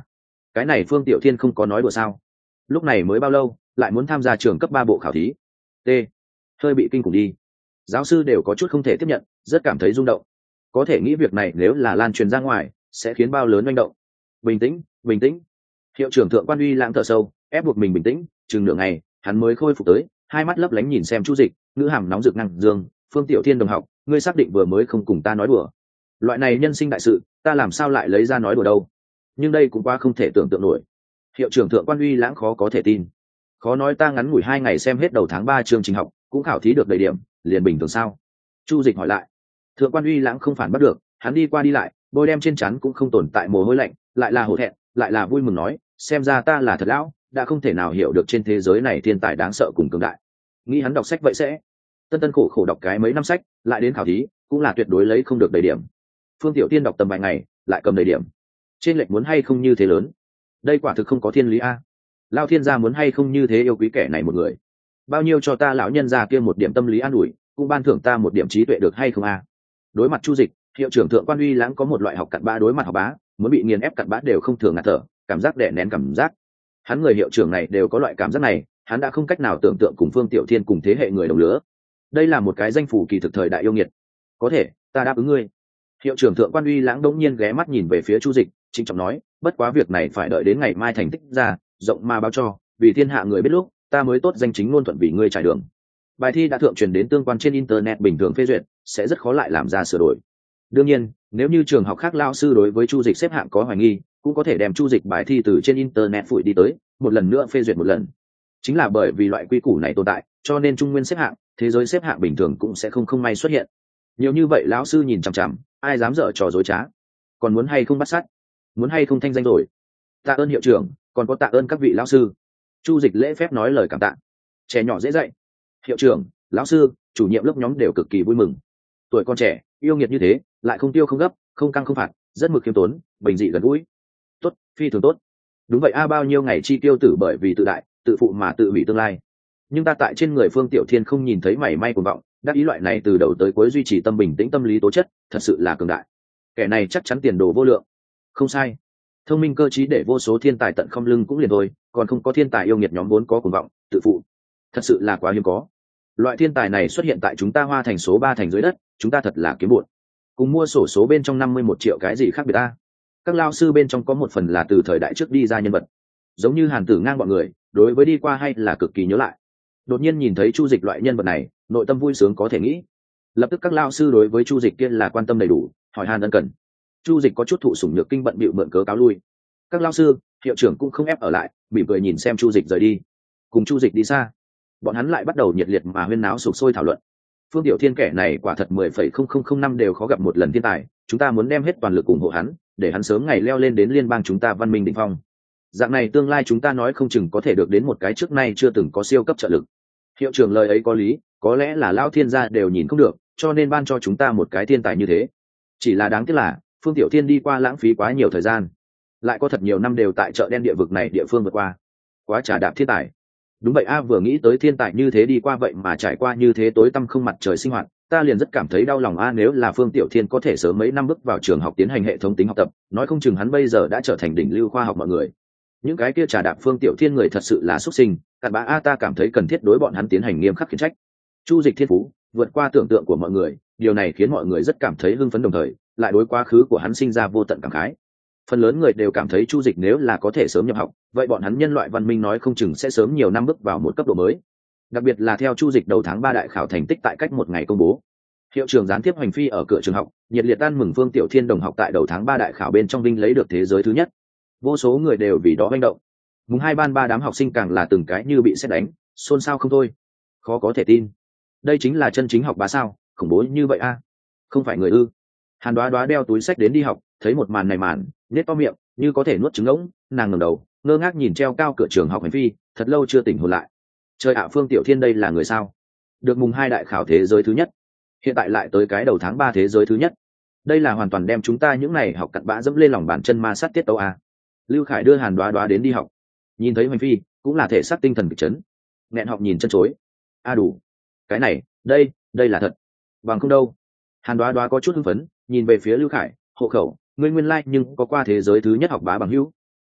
cái này Phương Tiểu Thiên không có nói đùa sao? Lúc này mới bao lâu lại muốn tham gia trường cấp ba bộ khảo thí? T hơi bị kinh khủng đi. Giáo sư đều có chút không thể tiếp nhận, rất cảm thấy rung động. Có thể nghĩ việc này nếu là lan truyền ra ngoài sẽ khiến bao lớn manh động. Bình tĩnh, bình tĩnh. Hiệu trưởng Thượng Quan Uy lãng thở sâu, ép buộc mình bình tĩnh, chừng nửa ngày hắn mới khôi phục tới, hai mắt lấp lánh nhìn xem Chu Dịch, ngữ hàm nóng rực năng dương. Phương Tiểu Thiên đồng học, ngươi xác định vừa mới không cùng ta nói đùa? Loại này nhân sinh đại sự ta làm sao lại lấy ra nói đùa đâu? Nhưng đây cũng quá không thể tưởng tượng nổi. Hiệu trưởng Thượng Quan Uy lãng khó có thể tin. Khó nói ta ngắn ngủi hai ngày xem hết đầu tháng ba chương trình học cũng khảo thí được đầy điểm liền bình thường sao? Chu Dịch hỏi lại. Thượng Quan Uy lãng không phản bắt được, hắn đi qua đi lại, bôi đem trên trán cũng không tồn tại mồ hôi lạnh, lại là hổ thẹn lại là vui mừng nói, xem ra ta là thật lão, đã không thể nào hiểu được trên thế giới này thiên tài đáng sợ cùng cường đại. Nghĩ hắn đọc sách vậy sẽ tân tân khổ khổ đọc cái mấy năm sách, lại đến khảo thí cũng là tuyệt đối lấy không được đầy điểm. Phương Tiểu Tiên đọc tầm vài ngày lại cầm đầy điểm, trên lệch muốn hay không như thế lớn? Đây quả thực không có thiên lý a. Lao thiên gia muốn hay không như thế yêu quý kẻ này một người? Bao nhiêu cho ta lão nhân gia kia một điểm tâm lý an ủi, cũng ban thưởng ta một điểm trí tuệ được hay không a? Đối mặt Chu Dịch, hiệu trưởng Thượng Quan Uy lãng có một loại học cặn bã đối mặt học bá, muốn bị nghiền ép cặn bã đều không thường ngạt thở, cảm giác đè nén cảm giác. Hắn người hiệu trưởng này đều có loại cảm giác này, hắn đã không cách nào tưởng tượng cùng Phương Tiểu Thiên cùng thế hệ người đồng lứa. Đây là một cái danh phủ kỳ thực thời đại yêu nghiệt. Có thể, ta đáp ứng ngươi. Hiệu trưởng Thượng Quan Uy lãng đống nhiên ghé mắt nhìn về phía Chu Dịch, trịnh trọng nói, bất quá việc này phải đợi đến ngày mai thành tích ra, rộng mà báo cho, vì thiên hạ người biết lúc, ta mới tốt danh chính ngôn thuận vì ngươi trải đường. Bài thi đã thượng truyền đến tương quan trên internet bình thường phê duyệt, sẽ rất khó lại làm ra sửa đổi. Đương nhiên, nếu như trường học khác lao sư đối với Chu Dịch xếp hạng có hoài nghi, cũng có thể đem Chu Dịch bài thi từ trên internet phủi đi tới, một lần nữa phê duyệt một lần. Chính là bởi vì loại quy củ này tồn tại, cho nên trung nguyên xếp hạng, thế giới xếp hạng bình thường cũng sẽ không không may xuất hiện. Nhiều như vậy lão sư nhìn chằm chằm, ai dám dở trò dối trá? Còn muốn hay không bắt sát? Muốn hay không thanh danh rồi? Tạ ơn hiệu trưởng, còn có tạ ơn các vị lão sư. Chu Dịch lễ phép nói lời cảm tạ. Trẻ nhỏ dễ dạy. Hiệu trưởng, lão sư, chủ nhiệm lớp nhóm đều cực kỳ vui mừng. Tuổi con trẻ, yêu nghiệt như thế, lại không tiêu không gấp, không căng không phạt, rất mực khiêm tốn, bình dị gần gũi. Tốt, phi thường tốt. Đúng vậy a, bao nhiêu ngày chi tiêu tử bởi vì tự đại, tự phụ mà tự hủy tương lai. Nhưng ta tại trên người Phương Tiểu Thiên không nhìn thấy mảy may cuồng vọng, đắc ý loại này từ đầu tới cuối duy trì tâm bình tĩnh tâm lý tố chất, thật sự là cường đại. Kẻ này chắc chắn tiền đồ vô lượng. Không sai. Thông minh cơ trí để vô số thiên tài tận không lưng cũng liền thôi, còn không có thiên tài yêu nghiệt nhóm vốn có cuồng vọng, tự phụ. Thật sự là quá hiếm có. Loại thiên tài này xuất hiện tại chúng ta Hoa Thành số ba thành dưới đất, chúng ta thật là kiếm bụn. Cùng mua sổ số bên trong năm mươi mốt triệu cái gì khác biệt ta? Các lao sư bên trong có một phần là từ thời đại trước đi ra nhân vật, giống như Hàn Tử ngang bọn người, đối với đi qua hay là cực kỳ nhớ lại. Đột nhiên nhìn thấy Chu Dịch loại nhân vật này, nội tâm vui sướng có thể nghĩ. Lập tức các lao sư đối với Chu Dịch kia là quan tâm đầy đủ, hỏi han ân cần. Chu Dịch có chút thụ sủng nhược kinh bận bịu mượn cớ cáo lui. Các lao sư, hiệu trưởng cũng không ép ở lại, mỉm cười nhìn xem Chu Dịch rời đi. Cùng Chu Dịch đi xa, bọn hắn lại bắt đầu nhiệt liệt mà huyên náo sục sôi thảo luận. Phương Tiểu Thiên kẻ này quả thật mười phẩy không không không năm đều khó gặp một lần thiên tài, chúng ta muốn đem hết toàn lực ủng hộ hắn, để hắn sớm ngày leo lên đến liên bang chúng ta văn minh đỉnh phong. Dạng này tương lai chúng ta nói không chừng có thể được đến một cái trước nay chưa từng có siêu cấp trợ lực. Hiệu trưởng lời ấy có lý, có lẽ là lão thiên gia đều nhìn không được, cho nên ban cho chúng ta một cái thiên tài như thế. Chỉ là đáng tiếc là Phương Tiểu Thiên đi qua lãng phí quá nhiều thời gian, lại có thật nhiều năm đều tại chợ đen địa vực này địa phương vượt qua, quá trà đạp thiên tài. Đúng vậy a, vừa nghĩ tới thiên tài như thế đi qua vậy mà trải qua như thế tối tăm không mặt trời sinh hoạt, ta liền rất cảm thấy đau lòng a. Nếu là Phương Tiểu Thiên có thể sớm mấy năm bước vào trường học tiến hành hệ thống tính học tập, nói không chừng hắn bây giờ đã trở thành đỉnh lưu khoa học mọi người. Những cái kia trà đạp Phương Tiểu Thiên người thật sự là xuất sinh, cặn bã a, ta cảm thấy cần thiết đối bọn hắn tiến hành nghiêm khắc khiển trách. Chu Dịch thiên phú vượt qua tưởng tượng của mọi người, điều này khiến mọi người rất cảm thấy hưng phấn, đồng thời lại đối quá khứ của hắn sinh ra vô tận cảm khái. Phần lớn người đều cảm thấy Chu Dịch nếu là có thể sớm nhập học, vậy bọn hắn nhân loại văn minh nói không chừng sẽ sớm nhiều năm bước vào một cấp độ mới. Đặc biệt là theo Chu Dịch đầu tháng ba đại khảo thành tích tại cách một ngày công bố, hiệu trưởng gián tiếp hành phi ở cửa trường học, nhiệt liệt ăn mừng Phương Tiểu Thiên đồng học tại đầu tháng ba đại khảo bên trong vinh lấy được thế giới thứ nhất. Vô số người đều vì đó manh động. Mùng hai ban ba đám học sinh càng là từng cái như bị sét đánh, xôn xao không thôi. Khó có thể tin, đây chính là chân chính học bá sao, khủng bố như vậy a. Không phải người ư? Hàn Đoá Đoá đeo túi sách đến đi học, thấy một màn này màn, nhếch to miệng, như có thể nuốt trứng ngỗng, nàng ngẩng đầu, ngơ ngác nhìn treo cao cửa trường học hành phi, thật lâu chưa tỉnh hồn lại. Trời ạ, Phương Tiểu Thiên đây là người sao? Được mùng hai đại khảo thế giới thứ nhất, hiện tại lại tới cái đầu tháng ba thế giới thứ nhất. Đây là hoàn toàn đem chúng ta những này học cặn bã dẫm lên lòng bàn chân ma sát tiết tấu a. Lưu Khải đưa Hàn Đoá Đoá đến đi học, nhìn thấy hành phi, cũng là thể xác tinh thần kịch chấn. Nghẹn học nhìn chân chối. A đủ, cái này, đây, đây là thật. Bằng không đâu. Hàn Đoá Đoá có chút hưng phấn, nhìn về phía Lưu Khải, hộ khẩu, ngươi nguyên lai like nhưng có qua thế giới thứ nhất học bá bằng hữu.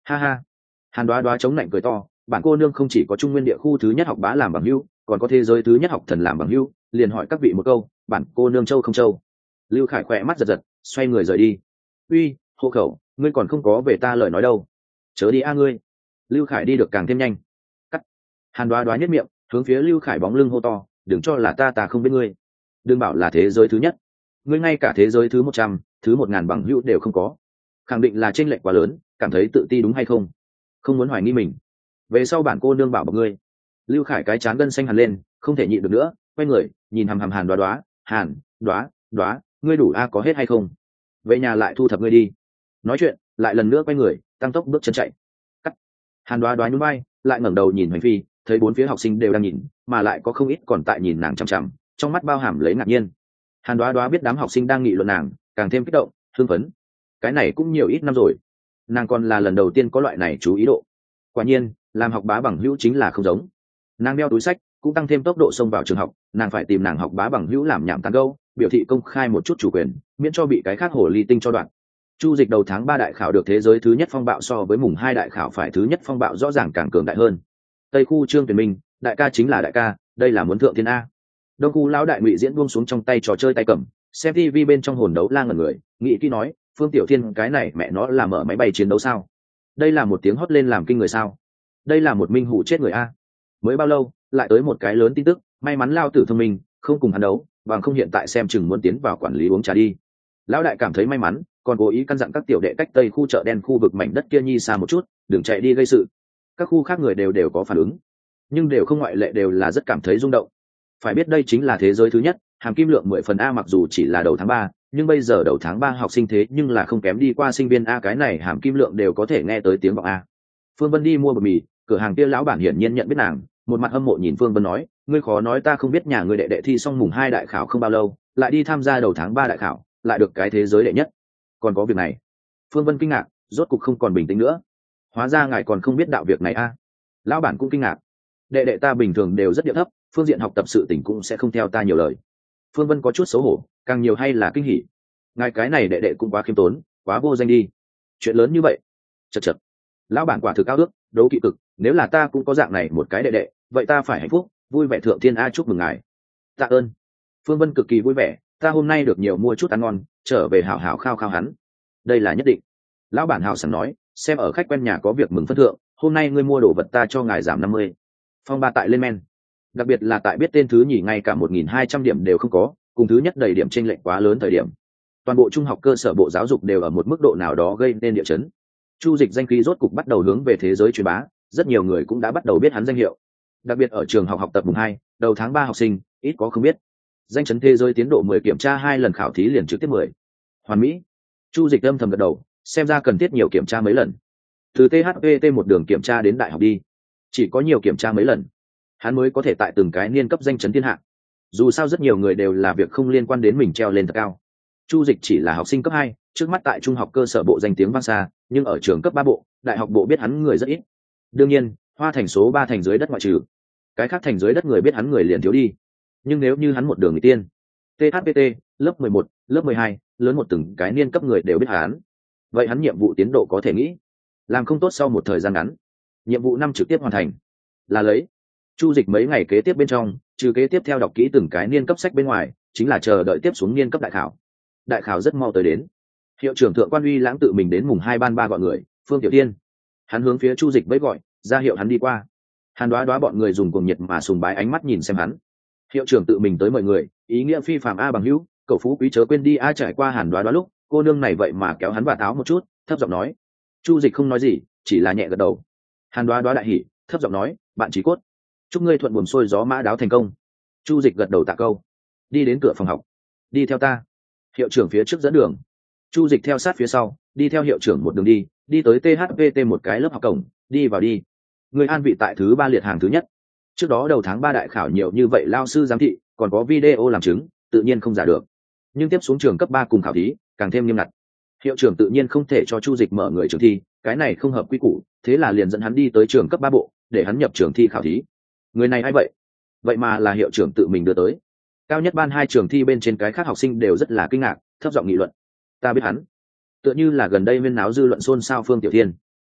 Ha ha. Hàn Đoá Đoá chống lạnh cười to, bản cô nương không chỉ có trung nguyên địa khu thứ nhất học bá làm bằng hữu, còn có thế giới thứ nhất học thần làm bằng hữu, liền hỏi các vị một câu, bản cô nương châu không châu? Lưu Khải khỏe mắt giật giật, xoay người rời đi. Uy, hộ khẩu, ngươi còn không có về ta lời nói đâu. Chớ đi a ngươi. Lưu Khải đi được càng thêm nhanh. Cắt. Hàn Đoá Đoá nhếch miệng, hướng phía Lưu Khải bóng lưng hô to, đừng cho là ta ta không biết ngươi. Đừng bảo là thế giới thứ nhất, ngươi ngay cả thế giới thứ một trăm, thứ một ngàn bằng hữu đều không có, khẳng định là chênh lệch quá lớn, cảm thấy tự ti đúng hay không? Không muốn hoài nghi mình. Về sau bản cô nương bảo bọc ngươi. Lưu Khải cái chán gân xanh hẳn lên, không thể nhịn được nữa, quay người nhìn hằm hằm Hàn Đoá Đoá. Hàn Đoá Đoá, ngươi đủ a có hết hay không? Về nhà lại thu thập ngươi đi. Nói chuyện lại lần nữa quay người tăng tốc bước chân chạy. Cắt. Hàn Đoá Đoá nhún vai, lại ngẩng đầu nhìn Hoành Phi, thấy bốn phía học sinh đều đang nhìn, mà lại có không ít còn tại nhìn nàng chằm chằm, trong mắt bao hàm lấy ngạc nhiên. Hàn Đoá Đoá biết đám học sinh đang nghị luận nàng, càng thêm kích động, hưng phấn. Cái này cũng nhiều ít năm rồi, nàng còn là lần đầu tiên có loại này chú ý độ. Quả nhiên làm học bá bằng hữu chính là không giống. Nàng đeo túi sách cũng tăng thêm tốc độ xông vào trường học, nàng phải tìm nàng học bá bằng hữu làm nhảm tán gẫu, biểu thị công khai một chút chủ quyền, miễn cho bị cái khác hồ ly tinh cho đoạn. Chu Dịch đầu tháng ba đại khảo được thế giới thứ nhất phong bạo so với mùng hai đại khảo phải thứ nhất phong bạo rõ ràng càng cường đại hơn. Tây khu Trương Tuyển Minh, đại ca chính là đại ca, đây là muốn thượng thiên a. Đông khu lão đại Ngụy Diễn buông xuống trong tay trò chơi tay cầm, xem ti vi bên trong hồn đấu la ngẩn người, nghĩ kỹ nói, Phương Tiểu Thiên cái này mẹ nó là mở máy bay chiến đấu sao? Đây là một tiếng hót lên làm kinh người sao? Đây là một minh hủ chết người a. Mới bao lâu, lại tới một cái lớn tin tức, may mắn lao tử thông minh, không cùng hắn đấu, bằng không hiện tại xem chừng muốn tiến vào quản lý uống trà đi. Lão đại cảm thấy may mắn, còn cố ý căn dặn các tiểu đệ cách tây khu chợ đen khu vực mảnh đất kia nhi xa một chút, đừng chạy đi gây sự. Các khu khác người đều đều có phản ứng, nhưng đều không ngoại lệ đều là rất cảm thấy rung động. Phải biết đây chính là thế giới thứ nhất, hàm kim lượng mười phần a, mặc dù chỉ là đầu tháng ba, nhưng bây giờ đầu tháng ba học sinh thế nhưng là không kém đi qua sinh viên a, cái này hàm kim lượng đều có thể nghe tới tiếng vọng a. Phương Vân đi mua bột mì, cửa hàng kia lão bản hiển nhiên nhận biết nàng, một mặt hâm mộ nhìn Phương Vân nói, ngươi khó nói ta không biết nhà ngươi đệ đệ thi xong mùng hai đại khảo không bao lâu, lại đi tham gia đầu tháng ba đại khảo, lại được cái thế giới đệ nhất. Còn có việc này. Phương Vân kinh ngạc, rốt cục không còn bình tĩnh nữa. Hóa ra ngài còn không biết đạo việc này a. Lão bản cũng kinh ngạc. Đệ đệ ta bình thường đều rất điệu thấp, phương diện học tập sự tình cũng sẽ không theo ta nhiều lời. Phương Vân có chút xấu hổ, càng nhiều hay là kinh hỉ. Ngài cái này đệ đệ cũng quá khiêm tốn, quá vô danh đi. Chuyện lớn như vậy. Chậc chậc. Lão bản quả thực cao ước, đấu kỵ cực, nếu là ta cũng có dạng này một cái đệ đệ, vậy ta phải hạnh phúc, vui vẻ thượng thiên a, chúc mừng ngài. Tạ ơn. Phương Vân cực kỳ vui vẻ, ta hôm nay được nhiều mua chút ăn ngon, trở về hảo hảo khao khao hắn. Đây là nhất định. Lão bản hào sảng nói, xem ở khách quen nhà có việc mừng phân thượng, hôm nay ngươi mua đồ vật ta cho ngài giảm năm mươi. Phong ba tại lên men. Đặc biệt là tại biết tên thứ nhì ngay cả một nghìn hai trăm điểm đều không có, cùng thứ nhất đầy điểm chênh lệch quá lớn thời điểm. Toàn bộ trung học cơ sở bộ giáo dục đều ở một mức độ nào đó gây nên địa chấn. Chu Dịch danh khí rốt cục bắt đầu hướng về thế giới truyền bá, rất nhiều người cũng đã bắt đầu biết hắn danh hiệu. Đặc biệt ở trường học học tập mùng hai, đầu tháng ba học sinh, ít có không biết. Danh chấn thế giới tiến độ mười kiểm tra hai lần khảo thí liền trực tiếp mười. Hoàn mỹ. Chu Dịch âm thầm gật đầu, xem ra cần thiết nhiều kiểm tra mấy lần. Từ tê hát pê tê một đường kiểm tra đến đại học đi, chỉ có nhiều kiểm tra mấy lần, hắn mới có thể tại từng cái niên cấp danh chấn thiên hạ. Dù sao rất nhiều người đều là việc không liên quan đến mình treo lên thật cao. Chu Dịch chỉ là học sinh cấp hai, trước mắt tại trung học cơ sở bộ danh tiếng vang xa, nhưng ở trường cấp ba bộ, đại học bộ biết hắn người rất ít. Đương nhiên, Hoa Thành số ba thành dưới đất ngoại trừ. Cái khác thành dưới đất người biết hắn người liền thiếu đi. Nhưng nếu như hắn một đường người tiên, tê hát pê tê, lớp mười một, lớp mười hai, lớn một từng cái niên cấp người đều biết hắn. Vậy hắn nhiệm vụ tiến độ có thể nghĩ, làm không tốt sau một thời gian ngắn, nhiệm vụ năm trực tiếp hoàn thành. Là lấy. Chu Dịch mấy ngày kế tiếp bên trong, trừ kế tiếp theo đọc kỹ từng cái niên cấp sách bên ngoài, chính là chờ đợi tiếp xuống niên cấp đại khảo. Đại khảo rất mau tới đến. Hiệu trưởng Thượng Quan Uy Lãng tự mình đến mùng hai ban ba gọi người, Phương Tiểu Tiên. Hắn hướng phía Chu Dịch vẫy gọi, ra hiệu hắn đi qua. Hàn Đoá Đoá bọn người dùng cuồng nhiệt mà sùng bái ánh mắt nhìn xem hắn. Hiệu trưởng tự mình tới mọi người, ý nghĩa phi phàm a bằng hữu, cậu phú quý chớ quên đi a. Trải qua Hàn Đoá Đoá lúc, cô nương này vậy mà kéo hắn vào táo một chút, thấp giọng nói. Chu Dịch không nói gì, chỉ là nhẹ gật đầu. Hàn Đoá Đoá đại hỉ, thấp giọng nói, bạn Chí Cốt, chúc ngươi thuận buồm xuôi gió mã đáo thành công. Chu Dịch gật đầu tạ câu, đi đến cửa phòng học. Đi theo ta. Hiệu trưởng phía trước dẫn đường. Chu Dịch theo sát phía sau, đi theo hiệu trưởng một đường đi, đi tới tê hát pê tê một cái lớp học cổng, đi vào đi. Người an vị tại thứ ba liệt hàng thứ nhất. Trước đó đầu tháng ba đại khảo nhiều như vậy lao sư giám thị, còn có video làm chứng, tự nhiên không giả được. Nhưng tiếp xuống trường cấp ba cùng khảo thí, càng thêm nghiêm ngặt. Hiệu trưởng tự nhiên không thể cho Chu Dịch mở người trường thi, cái này không hợp quy củ, thế là liền dẫn hắn đi tới trường cấp ba bộ, để hắn nhập trường thi khảo thí. Người này ai vậy? Vậy mà là hiệu trưởng tự mình đưa tới. Cao nhất ban hai trường thi bên trên cái khác học sinh đều rất là kinh ngạc, thấp giọng nghị luận. Ta biết hắn, tựa như là gần đây viên náo dư luận xôn xao Phương Tiểu Thiên.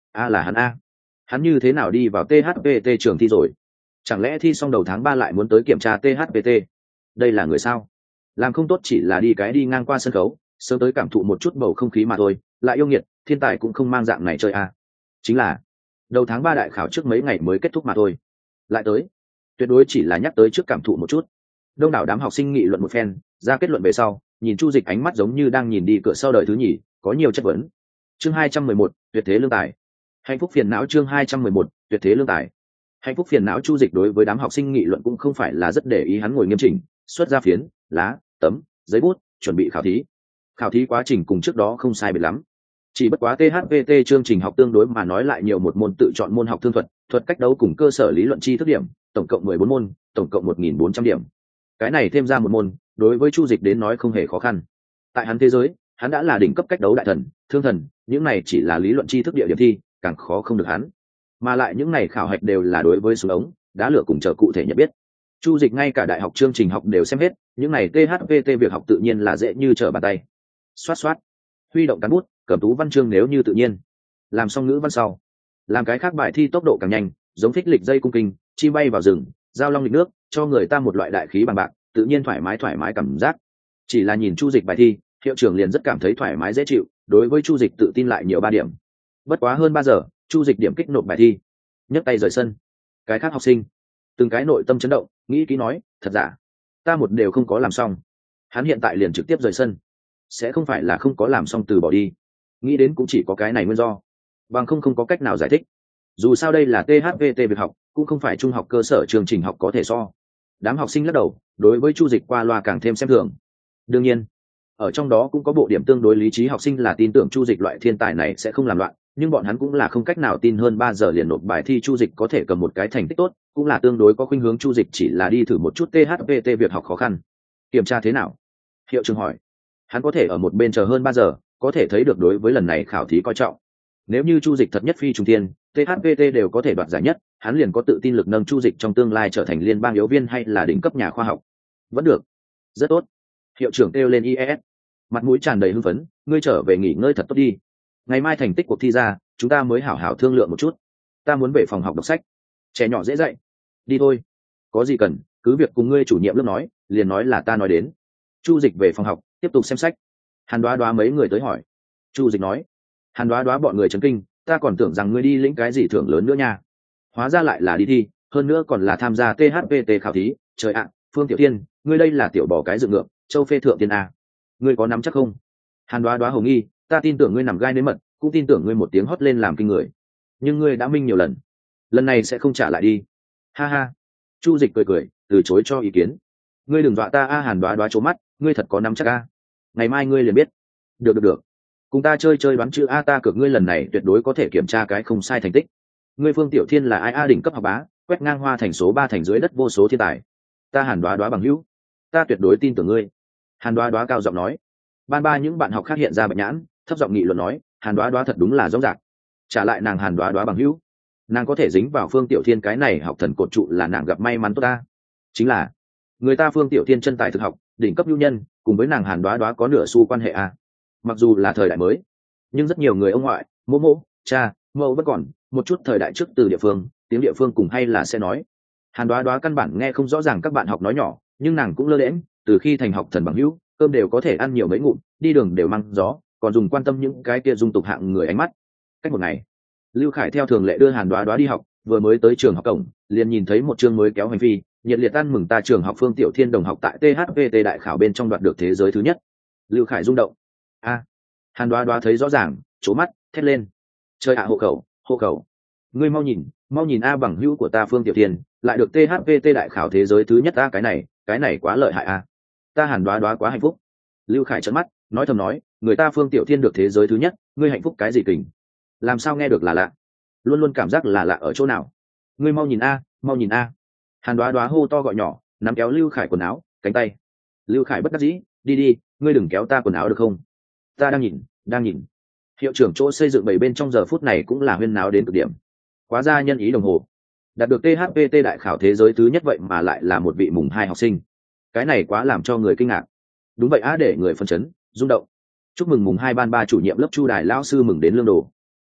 A là hắn a. Hắn như thế nào đi vào tê hát pê tê trường thi rồi? Chẳng lẽ thi xong đầu tháng ba lại muốn tới kiểm tra tê hát pê tê? Đây là người sao? Làm không tốt chỉ là đi cái đi ngang qua sân khấu, sớm tới cảm thụ một chút bầu không khí mà thôi, lại yêu nghiệt, thiên tài cũng không mang dạng này chơi a. Chính là đầu tháng ba đại khảo trước mấy ngày mới kết thúc mà thôi. Lại tới, tuyệt đối chỉ là nhắc tới trước cảm thụ một chút. Đông đảo đám học sinh nghị luận một phen, ra kết luận về sau, nhìn Chu Dịch ánh mắt giống như đang nhìn đi cửa sau đời thứ nhì, có nhiều chất vấn. Chương hai trăm mười một, tuyệt thế lương tài. Hạnh phúc phiền não chương hai trăm mười một, tuyệt thế lương tài. Hạnh phúc phiền não Chu Dịch đối với đám học sinh nghị luận cũng không phải là rất để ý, hắn ngồi nghiêm chỉnh, xuất ra phiến, lá, tấm, giấy bút, chuẩn bị khảo thí. Khảo thí quá trình cùng trước đó không sai biệt lắm. Chỉ bất quá tê hát pê tê chương trình học tương đối mà nói lại nhiều một môn tự chọn môn học thương thuật, thuật cách đấu cùng cơ sở lý luận tri thức điểm, tổng cộng mười bốn môn, tổng cộng một nghìn bốn trăm điểm. Cái này thêm ra một môn, đối với Chu Dịch đến nói không hề khó khăn. Tại hắn thế giới, hắn đã là đỉnh cấp cách đấu đại thần, thương thần, những này chỉ là lý luận tri thức địa điểm thi, càng khó không được hắn. Mà lại những này khảo hạch đều là đối với súng ống, đá lửa cùng chờ cụ thể nhận biết. Chu Dịch ngay cả đại học chương trình học đều xem hết, những này tê hát pê tê việc học tự nhiên là dễ như trở bàn tay. Xoát xoát, huy động cán bút, cầm tú văn chương nếu như tự nhiên. Làm xong ngữ văn sau, làm cái khác bài thi tốc độ càng nhanh, giống thích lịch dây cung kinh, chi bay vào rừng, giao long lịch nước, cho người ta một loại đại khí bằng bạc, tự nhiên thoải mái thoải mái cảm giác. Chỉ là nhìn Chu Dịch bài thi, hiệu trưởng liền rất cảm thấy thoải mái dễ chịu, đối với Chu Dịch tự tin lại nhiều ba điểm. Bất quá hơn ba giờ, Chu Dịch điểm kích nộp bài thi, nhấc tay rời sân. Cái khác học sinh, từng cái nội tâm chấn động, nghĩ kỹ nói, thật giả, ta một đều không có làm xong. Hắn hiện tại liền trực tiếp rời sân, sẽ không phải là không có làm xong từ bỏ đi. Nghĩ đến cũng chỉ có cái này nguyên do, bằng không không có cách nào giải thích. Dù sao đây là tê hát pê tê việc học, cũng không phải trung học cơ sở chương trình học có thể so. Đám học sinh lắc đầu, đối với Chu Dịch qua loa càng thêm xem thường. Đương nhiên, ở trong đó cũng có bộ điểm tương đối lý trí học sinh là tin tưởng Chu Dịch loại thiên tài này sẽ không làm loạn, nhưng bọn hắn cũng là không cách nào tin hơn ba giờ liền nộp bài thi Chu Dịch có thể cầm một cái thành tích tốt, cũng là tương đối có khuynh hướng Chu Dịch chỉ là đi thử một chút tê hát pê tê việc học khó khăn. Kiểm tra thế nào? Hiệu trưởng hỏi. Hắn có thể ở một bên chờ hơn ba giờ, có thể thấy được đối với lần này khảo thí coi trọng. Nếu như Chu Dịch thật nhất phi trùng thiên, tê hát pê tê đều có thể đoạt giải nhất, hắn liền có tự tin lực nâng Chu Dịch trong tương lai trở thành liên bang yếu viên hay là đỉnh cấp nhà khoa học. Vẫn được, rất tốt. Hiệu trưởng kêu lên i e ét, mặt mũi tràn đầy hưng phấn, ngươi trở về nghỉ ngơi thật tốt đi. Ngày mai thành tích cuộc thi ra, chúng ta mới hảo hảo thương lượng một chút. Ta muốn về phòng học đọc sách. Trẻ nhỏ dễ dạy. Đi thôi. Có gì cần, cứ việc cùng ngươi chủ nhiệm lớp nói, liền nói là ta nói đến. Chu Dịch về phòng học, tiếp tục xem sách. Hàn Đoá Đoá mấy người tới hỏi. Chu Dịch nói. Hàn Đoá Đoá bọn người chấn kinh, ta còn tưởng rằng ngươi đi lĩnh cái gì thưởng lớn nữa nha. Hóa ra lại là đi thi, hơn nữa còn là tham gia tê hát pê tê khảo thí. Trời ạ, Phương Tiểu Tiên, ngươi đây là tiểu bò cái dựng ngược, châu phê thượng tiên a. Ngươi có nắm chắc không? Hàn Đoá Đoá hồng nghi, ta tin tưởng ngươi nằm gai nếm mật, cũng tin tưởng ngươi một tiếng hót lên làm kinh người. Nhưng ngươi đã minh nhiều lần, lần này sẽ không trả lại đi. Ha ha. Chu Dịch cười cười, từ chối cho ý kiến. Ngươi đừng dọa ta a. Hàn Đoá Đoá trố mắt, ngươi thật có nắm chắc a? Ngày mai ngươi liền biết. Được được được, cùng ta chơi chơi đoán chữ a, ta cược ngươi lần này tuyệt đối có thể kiểm tra cái không sai thành tích. Ngươi Phương Tiểu Thiên là ai a? Đỉnh cấp học bá, quét ngang hoa thành số ba thành dưới đất vô số thiên tài. Ta Hàn Đoá Đoá bằng hữu, ta tuyệt đối tin tưởng ngươi. Hàn Đoá Đoá cao giọng nói. Ban ba những bạn học khác hiện ra bệnh nhãn, thấp giọng nghị luận nói, Hàn Đoá Đoá thật đúng là rõ ràng. Trả lại nàng Hàn Đoá Đoá bằng hữu, nàng có thể dính vào Phương Tiểu Thiên cái này học thần cột trụ là nàng gặp may mắn tốt ta. Chính là người ta Phương Tiểu Thiên chân tài thực học, đỉnh cấp nhu nhân, cùng với nàng Hàn Đoá Đoá có nửa xu quan hệ a. Mặc dù là thời đại mới, nhưng rất nhiều người ông ngoại, mỗ mỗ, cha, mẫu vẫn còn một chút thời đại trước từ địa phương, tiếng địa phương cùng hay là sẽ nói. Hàn Đoá Đoá căn bản nghe không rõ ràng các bạn học nói nhỏ, nhưng nàng cũng lơ đễnh, từ khi thành học thần bằng hữu, cơm đều có thể ăn nhiều mấy ngụm, đi đường đều mang gió, còn dùng quan tâm những cái kia dung tục hạng người ánh mắt. Cách một ngày, Lưu Khải theo thường lệ đưa Hàn Đoá Đoá đi học, vừa mới tới trường học cổng, liền nhìn thấy một chương mới kéo hành phi, nhiệt liệt ăn mừng ta trường học Phương Tiểu Thiên đồng học tại tê hát pê tê đại khảo bên trong đoạt được thế giới thứ nhất. Lưu Khải rung động. A. Hàn Đoá Đoá thấy rõ ràng, trố mắt, thét lên. Trời ạ, hộ khẩu, hộ khẩu. Ngươi mau nhìn, mau nhìn a, bằng hữu của ta Phương Tiểu Thiên, lại được tê hát pê tê đại khảo thế giới thứ nhất a, cái này, cái này quá lợi hại a. Ta Hàn Đoá Đoá quá hạnh phúc. Lưu Khải trợn mắt, nói thầm nói, người ta Phương Tiểu Thiên được thế giới thứ nhất, ngươi hạnh phúc cái gì kình? Làm sao nghe được là lạ? Luôn luôn cảm giác là lạ ở chỗ nào? Ngươi mau nhìn a, mau nhìn a. Hàn Đoá Đoá hô to gọi nhỏ, nắm kéo Lưu Khải quần áo, cánh tay. Lưu Khải bất đắc dĩ, đi đi, ngươi đừng kéo ta quần áo được không? Ta đang nhìn, đang nhìn. Hiệu trưởng chỗ xây dựng bảy bên trong giờ phút này cũng là huyên náo đến cực điểm. Quá ra nhân ý đồng hồ, đạt được tê hát pê tê đại khảo thế giới thứ nhất vậy mà lại là một vị mùng hai học sinh. Cái này quá làm cho người kinh ngạc. Đúng vậy á, để người phân chấn, rung động. Chúc mừng mùng hai ban ba chủ nhiệm lớp Chu Đài lão sư mừng đến lương đồ.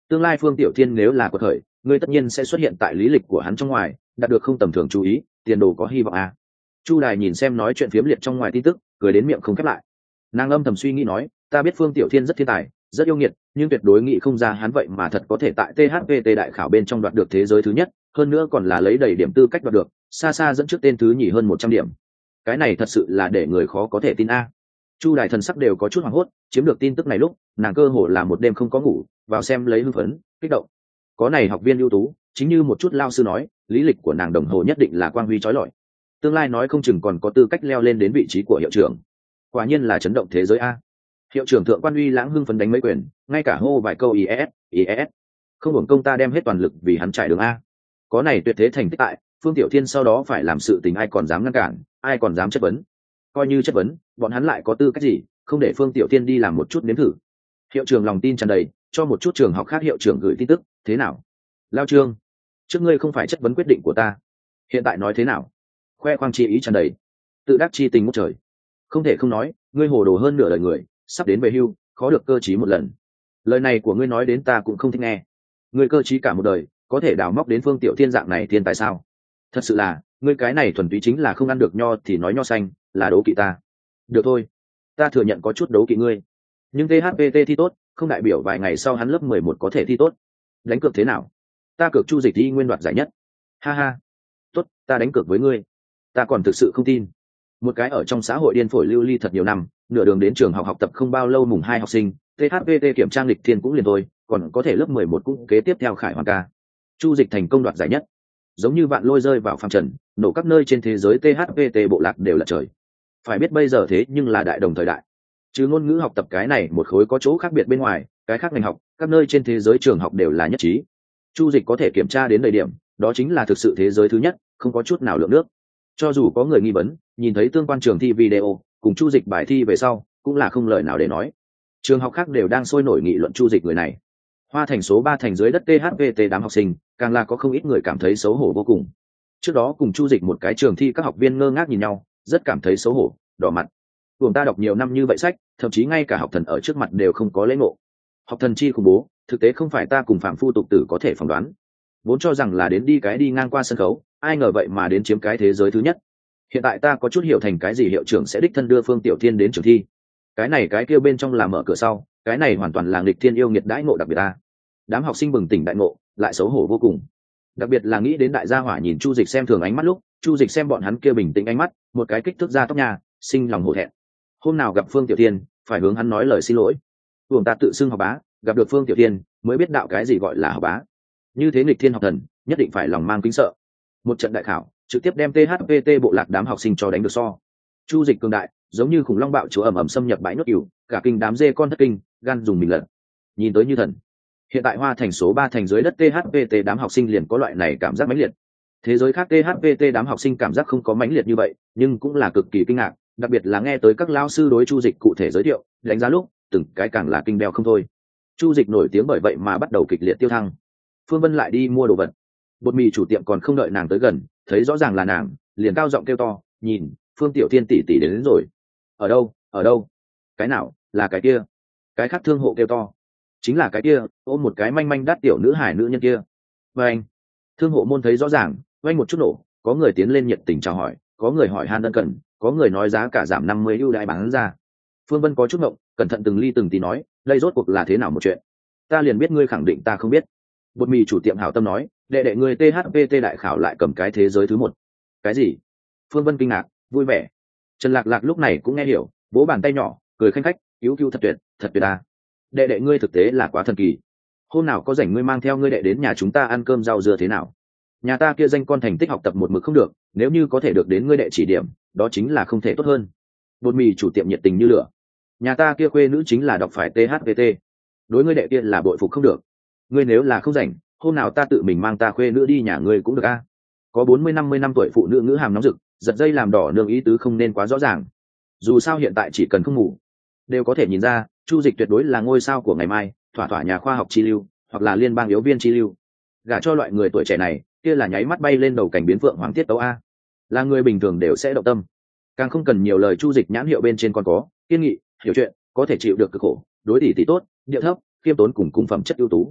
tương lai Phương Tiểu Thiên nếu là quật khởi, ngươi tất nhiên sẽ xuất hiện tại lý lịch của hắn trong ngoài, đạt được không tầm thường chú ý, tiền đồ có hy vọng à. Chu Đài nhìn xem nói chuyện phiếm liệt trong ngoài tin tức, cười đến miệng không khép lại. Nàng âm thầm suy nghĩ nói, ta biết Phương Tiểu Thiên rất thiên tài, rất yêu nghiệt, nhưng tuyệt đối nghĩ không ra hắn vậy mà thật có thể tại tê hát pê tê đại khảo bên trong đoạt được thế giới thứ nhất, hơn nữa còn là lấy đầy điểm tư cách đoạt được, xa xa dẫn trước tên thứ nhì hơn một trăm điểm. Cái này thật sự là để người khó có thể tin a. À. Chu Đài thần sắc đều có chút hoảng hốt, chiếm được tin tức này lúc, nàng cơ hồ là một đêm không có ngủ, vào xem lấy hưng phấn, kích động. Có này học viên ưu tú, chính như một chút lao sư nói, lý lịch của nàng đồng hồ nhất định là quang huy chói lọi. Tương lai nói không chừng còn có tư cách leo lên đến vị trí của hiệu trưởng. Quả nhiên là chấn động thế giới a. Hiệu trưởng thượng quan uy lãng hưng phấn đánh mấy quyền, ngay cả hô vài câu i e ét, i e ét. Không hưởng công ta đem hết toàn lực vì hắn trải đường a. Có này tuyệt thế thành tích tại, Phương Tiểu Thiên sau đó phải làm sự tình ai còn dám ngăn cản, ai còn dám chất vấn. Coi như chất vấn, bọn hắn lại có tư cách gì, không để Phương Tiểu Thiên đi làm một chút nếm thử. Hiệu trưởng lòng tin tràn đầy, cho một chút trường học khác hiệu trưởng gửi tin tức, thế nào? Lao Trương, trước ngươi không phải chất vấn quyết định của ta, hiện tại nói thế nào? Khoe khoang chi ý tràn đầy, tự đắc chi tình ngút trời. Không thể không nói, ngươi hồ đồ hơn nửa đời người, sắp đến về hưu, khó được cơ trí một lần. Lời này của ngươi nói đến ta cũng không thích nghe. Ngươi cơ trí cả một đời, có thể đào móc đến Phương Tiểu Thiên dạng này thiên tài sao? Thật sự là, ngươi cái này thuần túy chính là không ăn được nho thì nói nho xanh, là đố kỵ ta. Được thôi, ta thừa nhận có chút đấu kỵ ngươi. Nhưng tê hát pê tê thi tốt, không đại biểu vài ngày sau hắn lớp mười một có thể thi tốt. Đánh cược thế nào? Ta cược Chu Dịch thi nguyên đoạt giải nhất. Ha ha. Tốt, ta đánh cược với ngươi. Ta còn thực sự không tin. Một cái ở trong xã hội điên phổi lưu ly thật nhiều năm, nửa đường đến trường học học tập không bao lâu mùng hai học sinh, tê hát pê tê kiểm tra lịch thiên cũng liền thôi, còn có thể lớp mười một cũng kế tiếp theo Khải Hoàng ca. Chu Dịch thành công đoạt giải nhất. Giống như vạn lôi rơi vào phàm trần, nổ các nơi trên thế giới tê hát pê tê bộ lạc đều là trời. Phải biết bây giờ thế nhưng là đại đồng thời đại. Chứ ngôn ngữ học tập cái này một khối có chỗ khác biệt bên ngoài, cái khác ngành học, các nơi trên thế giới trường học đều là nhất trí. Chu Dịch có thể kiểm tra đến đầy điểm, đó chính là thực sự thế giới thứ nhất, không có chút nào lượng nước. Cho dù có người nghi vấn, nhìn thấy tương quan trường thi video cùng Chu Dịch bài thi về sau, cũng là không lời nào để nói. Trường học khác đều đang sôi nổi nghị luận Chu Dịch người này. Hoa thành số ba thành dưới đất tê hát pê tê đám học sinh, càng là có không ít người cảm thấy xấu hổ vô cùng. Trước đó cùng Chu Dịch một cái trường thi các học viên ngơ ngác nhìn nhau, rất cảm thấy xấu hổ, đỏ mặt. Cùng ta đọc nhiều năm như vậy sách, thậm chí ngay cả học thần ở trước mặt đều không có lễ ngộ. Học thần chi khủng bố, thực tế không phải ta cùng phạm phu tục tử có thể phỏng đoán. Vốn cho rằng là đến đi cái đi ngang qua sân khấu, ai ngờ vậy mà đến chiếm cái thế giới thứ nhất. Hiện tại ta có chút hiểu thành cái gì hiệu trưởng sẽ đích thân đưa Phương Tiểu Thiên đến trường thi. Cái này cái kia bên trong là mở cửa sau, cái này hoàn toàn là nghịch thiên yêu nghiệt đãi ngộ đặc biệt ta. Đám học sinh bừng tỉnh đại ngộ, lại xấu hổ vô cùng. Đặc biệt là nghĩ đến đại gia hỏa nhìn Chu Dịch xem thường ánh mắt lúc, Chu Dịch xem bọn hắn kia bình tĩnh ánh mắt, một cái kích thước ra tóc nhà, sinh lòng hổ thẹn. Hôm nào gặp Phương Tiểu Thiên, phải hướng hắn nói lời xin lỗi. Uổng ta tự xưng học bá, gặp được Phương Tiểu Thiên, mới biết đạo cái gì gọi là học bá. Như thế nghịch thiên học thần, nhất định phải lòng mang kính sợ. Một trận đại khảo, trực tiếp đem tê hát pê tê bộ lạc đám học sinh cho đánh được so. Chu Dịch cường đại, giống như khủng long bạo chúa ầm ầm xâm nhập bãi nốt cừu, cả kinh đám dê con thất kinh, gan dùng mình lật. Nhìn tới như thần. Hiện tại Hoa thành số ba thành dưới đất tê hát pê tê đám học sinh liền có loại này cảm giác mãnh liệt. Thế giới khác tê hát pê tê đám học sinh cảm giác không có mãnh liệt như vậy, nhưng cũng là cực kỳ kinh ngạc, đặc biệt là nghe tới các lao sư đối Chu Dịch cụ thể giới thiệu, đánh giá lúc, từng cái càng là kinh đeo không thôi. Chu Dịch nổi tiếng bởi vậy mà bắt đầu kịch liệt tiêu thăng. Phương Vân lại đi mua đồ vật. Bột mì chủ tiệm còn không đợi nàng tới gần, thấy rõ ràng là nàng, liền cao giọng kêu to, "Nhìn, Phương Tiểu Thiên tỷ tỷ đến, đến rồi." "Ở đâu? Ở đâu?" "Cái nào? Là cái kia." Cái khác thương hộ kêu to, "Chính là cái kia, ôm một cái manh manh đắt tiểu nữ hải nữ nhân kia." Và anh, thương hộ môn thấy rõ ràng, vang một chút nổ, có người tiến lên nhiệt tình chào hỏi, có người hỏi han ân cần, có người nói giá cả giảm năm mươi ưu đãi bán ra. Phương Vân có chút ngộng, cẩn thận từng ly từng tí nói, đây rốt cuộc là thế nào một chuyện? Ta liền biết ngươi khẳng định ta không biết. Bột mì chủ tiệm hảo tâm nói, đệ đệ ngươi tê hát pê tê đại khảo lại cầm cái thế giới thứ một. Cái gì? Phương Vân kinh ngạc, vui vẻ. Trần Lạc Lạc lúc này cũng nghe hiểu, vỗ bàn tay nhỏ, cười khanh khách, cứu cứu thật tuyệt, thật tuyệt à. Đệ đệ ngươi thực tế là quá thần kỳ. Hôm nào có rảnh ngươi mang theo ngươi đệ đến nhà chúng ta ăn cơm rau dưa thế nào? Nhà ta kia danh con thành tích học tập một mực không được, nếu như có thể được đến ngươi đệ chỉ điểm, đó chính là không thể tốt hơn. Bột mì chủ tiệm nhiệt tình như lửa. Nhà ta kia khuê nữ chính là đọc phải tê hát pê tê, đối ngươi đệ kia là bội phục không được. Ngươi nếu là không rảnh, hôm nào ta tự mình mang ta khuê nữ đi nhà ngươi cũng được a. Có bốn mươi năm mươi năm tuổi phụ nữ ngữ hàm nóng rực, giật dây làm đỏ nương ý tứ không nên quá rõ ràng. Dù sao hiện tại chỉ cần không ngủ, đều có thể nhìn ra, Chu Dịch tuyệt đối là ngôi sao của ngày mai, thỏa thỏa nhà khoa học chi lưu, hoặc là liên bang yếu viên chi lưu. Gả cho loại người tuổi trẻ này, kia là nháy mắt bay lên đầu cảnh biến vượng hoàng tiết tấu a. Là người bình thường đều sẽ động tâm. Càng không cần nhiều lời, Chu Dịch nhãn hiệu bên trên còn có kiên nghị, hiểu chuyện, có thể chịu được cực khổ, đối tỷ tỷ tốt, điệu thấp, khiêm tốn cùng cung phẩm chất ưu tú.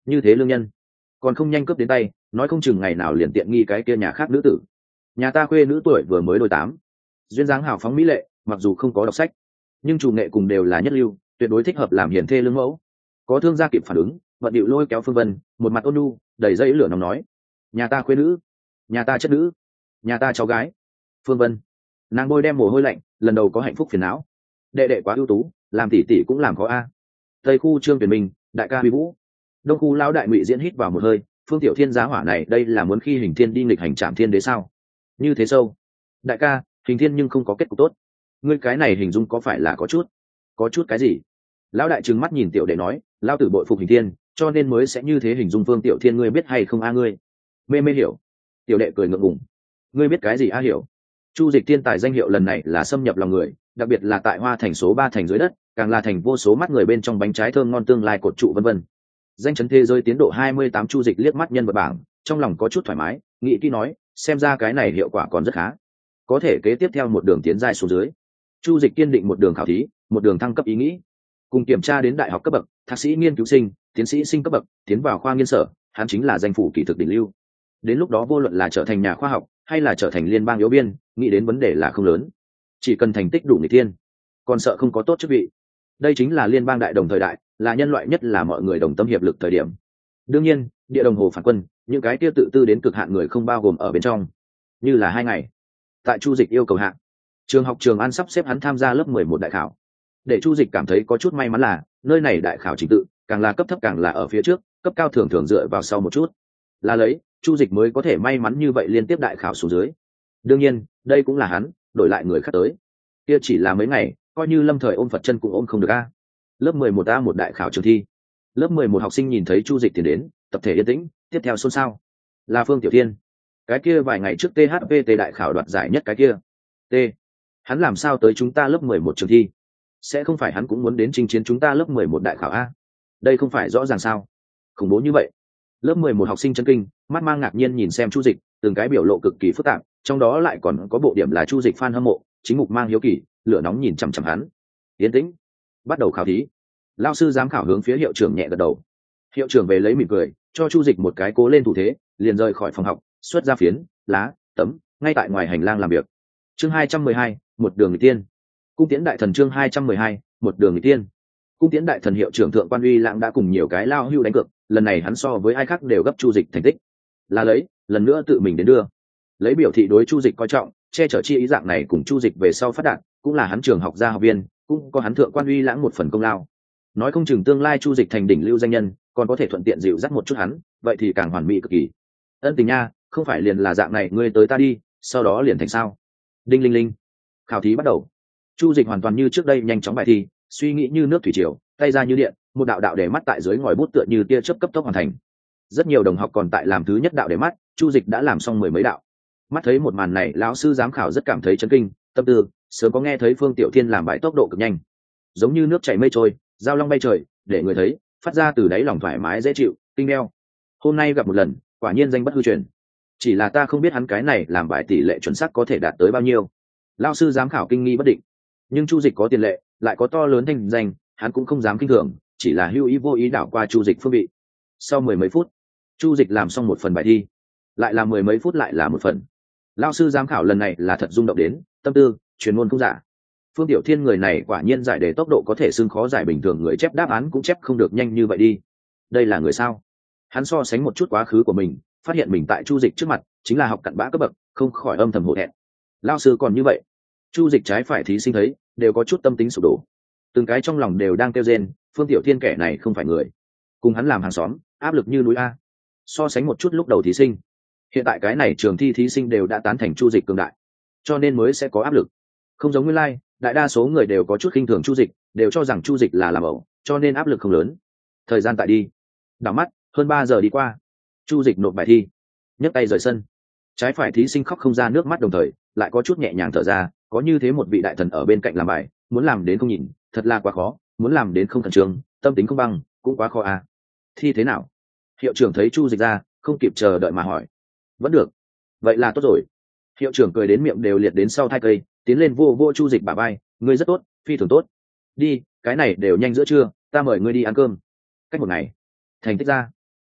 như thế lương nhân còn không nhanh cướp đến tay, nói không chừng ngày nào liền tiện nghi cái kia nhà khác nữ tử. Nhà ta khuê nữ tuổi vừa mới đôi tám, duyên dáng hào phóng mỹ lệ, mặc dù không có đọc sách nhưng chủ nghệ cùng đều là nhất lưu, tuyệt đối thích hợp làm hiền thê lương mẫu. Có thương gia kịp phản ứng, vận điệu lôi kéo Phương Vân, một mặt ôn nhu đầy dây lửa nóng nói: nhà ta khuê nữ, nhà ta chất nữ, nhà ta cháu gái. Phương Vân nàng bôi đem mồ hôi lạnh, lần đầu có hạnh phúc phiền não. Đệ đệ quá ưu tú, làm tỷ tỷ cũng làm khó a. Tây khu Trương Tuyển Minh, đại ca Huy Vũ. Đông khu lão đại Ngụy Diễn hít vào một hơi, Phương Tiểu Thiên giá hỏa này đây là muốn khi Hình Thiên đi nghịch hành trạm thiên đế sao? Như thế sâu. Đại ca, Hình Thiên nhưng không có kết cục tốt. Ngươi cái này hình dung có phải là có chút? Có chút cái gì? Lão đại trừng mắt nhìn tiểu đệ nói, lão tử bội phục Hình Thiên, cho nên mới sẽ như thế hình dung Phương Tiểu Thiên, ngươi biết hay không a ngươi? Mê mê hiểu. Tiểu đệ cười ngượng ngùng. Ngươi biết cái gì a hiểu? Chu Dịch thiên tài danh hiệu lần này là xâm nhập lòng người, đặc biệt là tại Hoa Thành số ba thành dưới đất, càng là thành vô số mắt người bên trong bánh trái thơm ngon tương lai cột trụ vân vân. Danh chấn thế giới tiến độ hai mươi tám. Chu Dịch liếc mắt nhân vật bảng, trong lòng có chút thoải mái, nghĩ kỹ nói, xem ra cái này hiệu quả còn rất khá, có thể kế tiếp theo một đường tiến giai xuống dưới. Chu Dịch kiên định một đường khảo thí, một đường thăng cấp ý nghĩ, cùng kiểm tra đến đại học cấp bậc, thạc sĩ nghiên cứu sinh, tiến sĩ sinh cấp bậc, tiến vào khoa nghiên sở, hắn chính là danh phủ kỳ thực đỉnh lưu. Đến lúc đó vô luận là trở thành nhà khoa học hay là trở thành liên bang yếu biên, nghĩ đến vấn đề là không lớn, chỉ cần thành tích đủ người tiên, còn sợ không có tốt chức vị. Đây chính là liên bang đại đồng thời đại, là nhân loại nhất là mọi người đồng tâm hiệp lực thời điểm. Đương nhiên, địa đồng hồ phản quân, những cái kia tự tư đến cực hạn người không bao gồm ở bên trong. Như là hai ngày, tại Chu Dịch yêu cầu hạn, trường học Trường An sắp xếp hắn tham gia lớp mười một đại khảo. Để Chu Dịch cảm thấy có chút may mắn là nơi này đại khảo trình tự càng là cấp thấp càng là ở phía trước, cấp cao thường thường dựa vào sau một chút. Là lấy, Chu Dịch mới có thể may mắn như vậy liên tiếp đại khảo xuống dưới. Đương nhiên, đây cũng là hắn đổi lại người khác tới, kia chỉ là mấy ngày, coi như lâm thời ôm Phật chân cũng ôm không được a. Lớp mười một a một đại khảo trường thi. Lớp mười một học sinh nhìn thấy Chu Dịch tiến đến, tập thể yên tĩnh, tiếp theo xôn xao. Là Phương Tiểu Thiên. Cái kia vài ngày trước tê hát vê tê đại khảo đoạt giải nhất cái kia. T. Hắn làm sao tới chúng ta lớp mười một trường thi? Sẽ không phải hắn cũng muốn đến chinh chiến chúng ta lớp mười một đại khảo a? Đây không phải rõ ràng sao? Khủng bố như vậy. Lớp mười một học sinh chấn kinh, mắt mang ngạc nhiên nhìn xem Chu Dịch, từng cái biểu lộ cực kỳ phức tạp, trong đó lại còn có bộ điểm là Chu Dịch fan hâm mộ, chính mục mang hiếu kỳ, lửa nóng nhìn chằm chằm hắn. Yên tĩnh, bắt đầu khảo thí. Lão sư giám khảo hướng phía hiệu trưởng nhẹ gật đầu. Hiệu trưởng về lấy mỉm cười, cho Chu Dịch một cái cố lên thủ thế, liền rời khỏi phòng học, xuất ra phiến, lá, tấm, ngay tại ngoài hành lang làm việc. Chương hai trăm mười hai, một đường người tiên. Cung tiễn đại thần chương hai trăm mười hai, một đường người tiên. Cung tiễn đại thần hiệu trưởng thượng quan uy lãng đã cùng nhiều cái lao hưu đánh cược, lần này hắn so với ai khác đều gấp Chu Dịch thành tích. Là lấy, lần nữa tự mình đến đưa. Lấy biểu thị đối Chu Dịch coi trọng, che chở chi ý dạng này cùng Chu Dịch về sau phát đạt, cũng là hắn trường học gia học viên, cũng có hắn thượng quan uy lãng một phần công lao. Nói không chừng tương lai Chu Dịch thành đỉnh lưu danh nhân, còn có thể thuận tiện dịu dắt một chút hắn, vậy thì càng hoàn mỹ cực kỳ. Ân tình nha, không phải liền là dạng này ngươi tới ta đi, sau đó liền thành sao? Đinh linh linh. Khảo thí bắt đầu. Chu Dịch hoàn toàn như trước đây nhanh chóng bài thi, suy nghĩ như nước thủy triều, tay ra như điện, một đạo đạo để mắt tại dưới ngòi bút tựa như tia chớp cấp tốc hoàn thành. Rất nhiều đồng học còn tại làm thứ nhất đạo để mắt, Chu Dịch đã làm xong mười mấy đạo. Mắt thấy một màn này, lão sư giám khảo rất cảm thấy chấn kinh, tâm tư, sớm có nghe thấy Phương Tiểu Thiên làm bài tốc độ cực nhanh, giống như nước chảy mây trôi, dao long bay trời, để người thấy, phát ra từ đáy lòng thoải mái dễ chịu, tinh đeo. Hôm nay gặp một lần, quả nhiên danh bất hư truyền. Chỉ là ta không biết hắn cái này làm bài tỷ lệ chuẩn xác có thể đạt tới bao nhiêu. Lão sư giám khảo kinh nghi bất định. Nhưng Chu Dịch có tiền lệ, lại có to lớn thanh danh, hắn cũng không dám kinh thường, chỉ là hưu ý vô ý đảo qua Chu Dịch phương vị. Sau mười mấy phút, Chu Dịch làm xong một phần bài thi, lại là mười mấy phút lại là một phần. Lão sư giám khảo lần này là thật rung động đến, tâm tư, truyền ngôn không giả. Phương Tiểu Thiên người này quả nhiên giải đề tốc độ có thể xưng khó giải bình thường người chép đáp án cũng chép không được nhanh như vậy đi. Đây là người sao? Hắn so sánh một chút quá khứ của mình, phát hiện mình tại Chu Dịch trước mặt chính là học cặn bã cấp bậc, không khỏi âm thầm hổ thẹn. Lão sư còn như vậy. Chu Dịch trái phải thí sinh thấy, đều có chút tâm tính sụp đổ. Từng cái trong lòng đều đang kêu rên, Phương Tiểu Thiên kẻ này không phải người. Cùng hắn làm hàng xóm, áp lực như núi a. So sánh một chút lúc đầu thí sinh, hiện tại cái này trường thi thí sinh đều đã tán thành Chu Dịch cường đại, cho nên mới sẽ có áp lực. Không giống nguyên lai, like, đại đa số người đều có chút khinh thường Chu Dịch, đều cho rằng Chu Dịch là làm ẩu, cho nên áp lực không lớn. Thời gian tại đi, đảo mắt hơn ba giờ đi qua. Chu Dịch nộp bài thi, nhấc tay rời sân. Trái phải thí sinh khóc không ra nước mắt, đồng thời lại có chút nhẹ nhàng thở ra, có như thế một vị đại thần ở bên cạnh làm bài, muốn làm đến không nhìn, thật là quá khó, muốn làm đến không khẩn trương, tâm tính không băng, cũng quá khó à. Thi thế nào? Hiệu trưởng thấy Chu Dịch ra, không kịp chờ đợi mà hỏi. Vẫn được. Vậy là tốt rồi. Hiệu trưởng cười đến miệng đều liệt đến sau thai cây, tiến lên vô vô Chu Dịch bả vai, ngươi rất tốt, phi thường tốt. Đi, cái này đều nhanh giữa trưa, ta mời ngươi đi ăn cơm. Cách một ngày. Thành tích ra.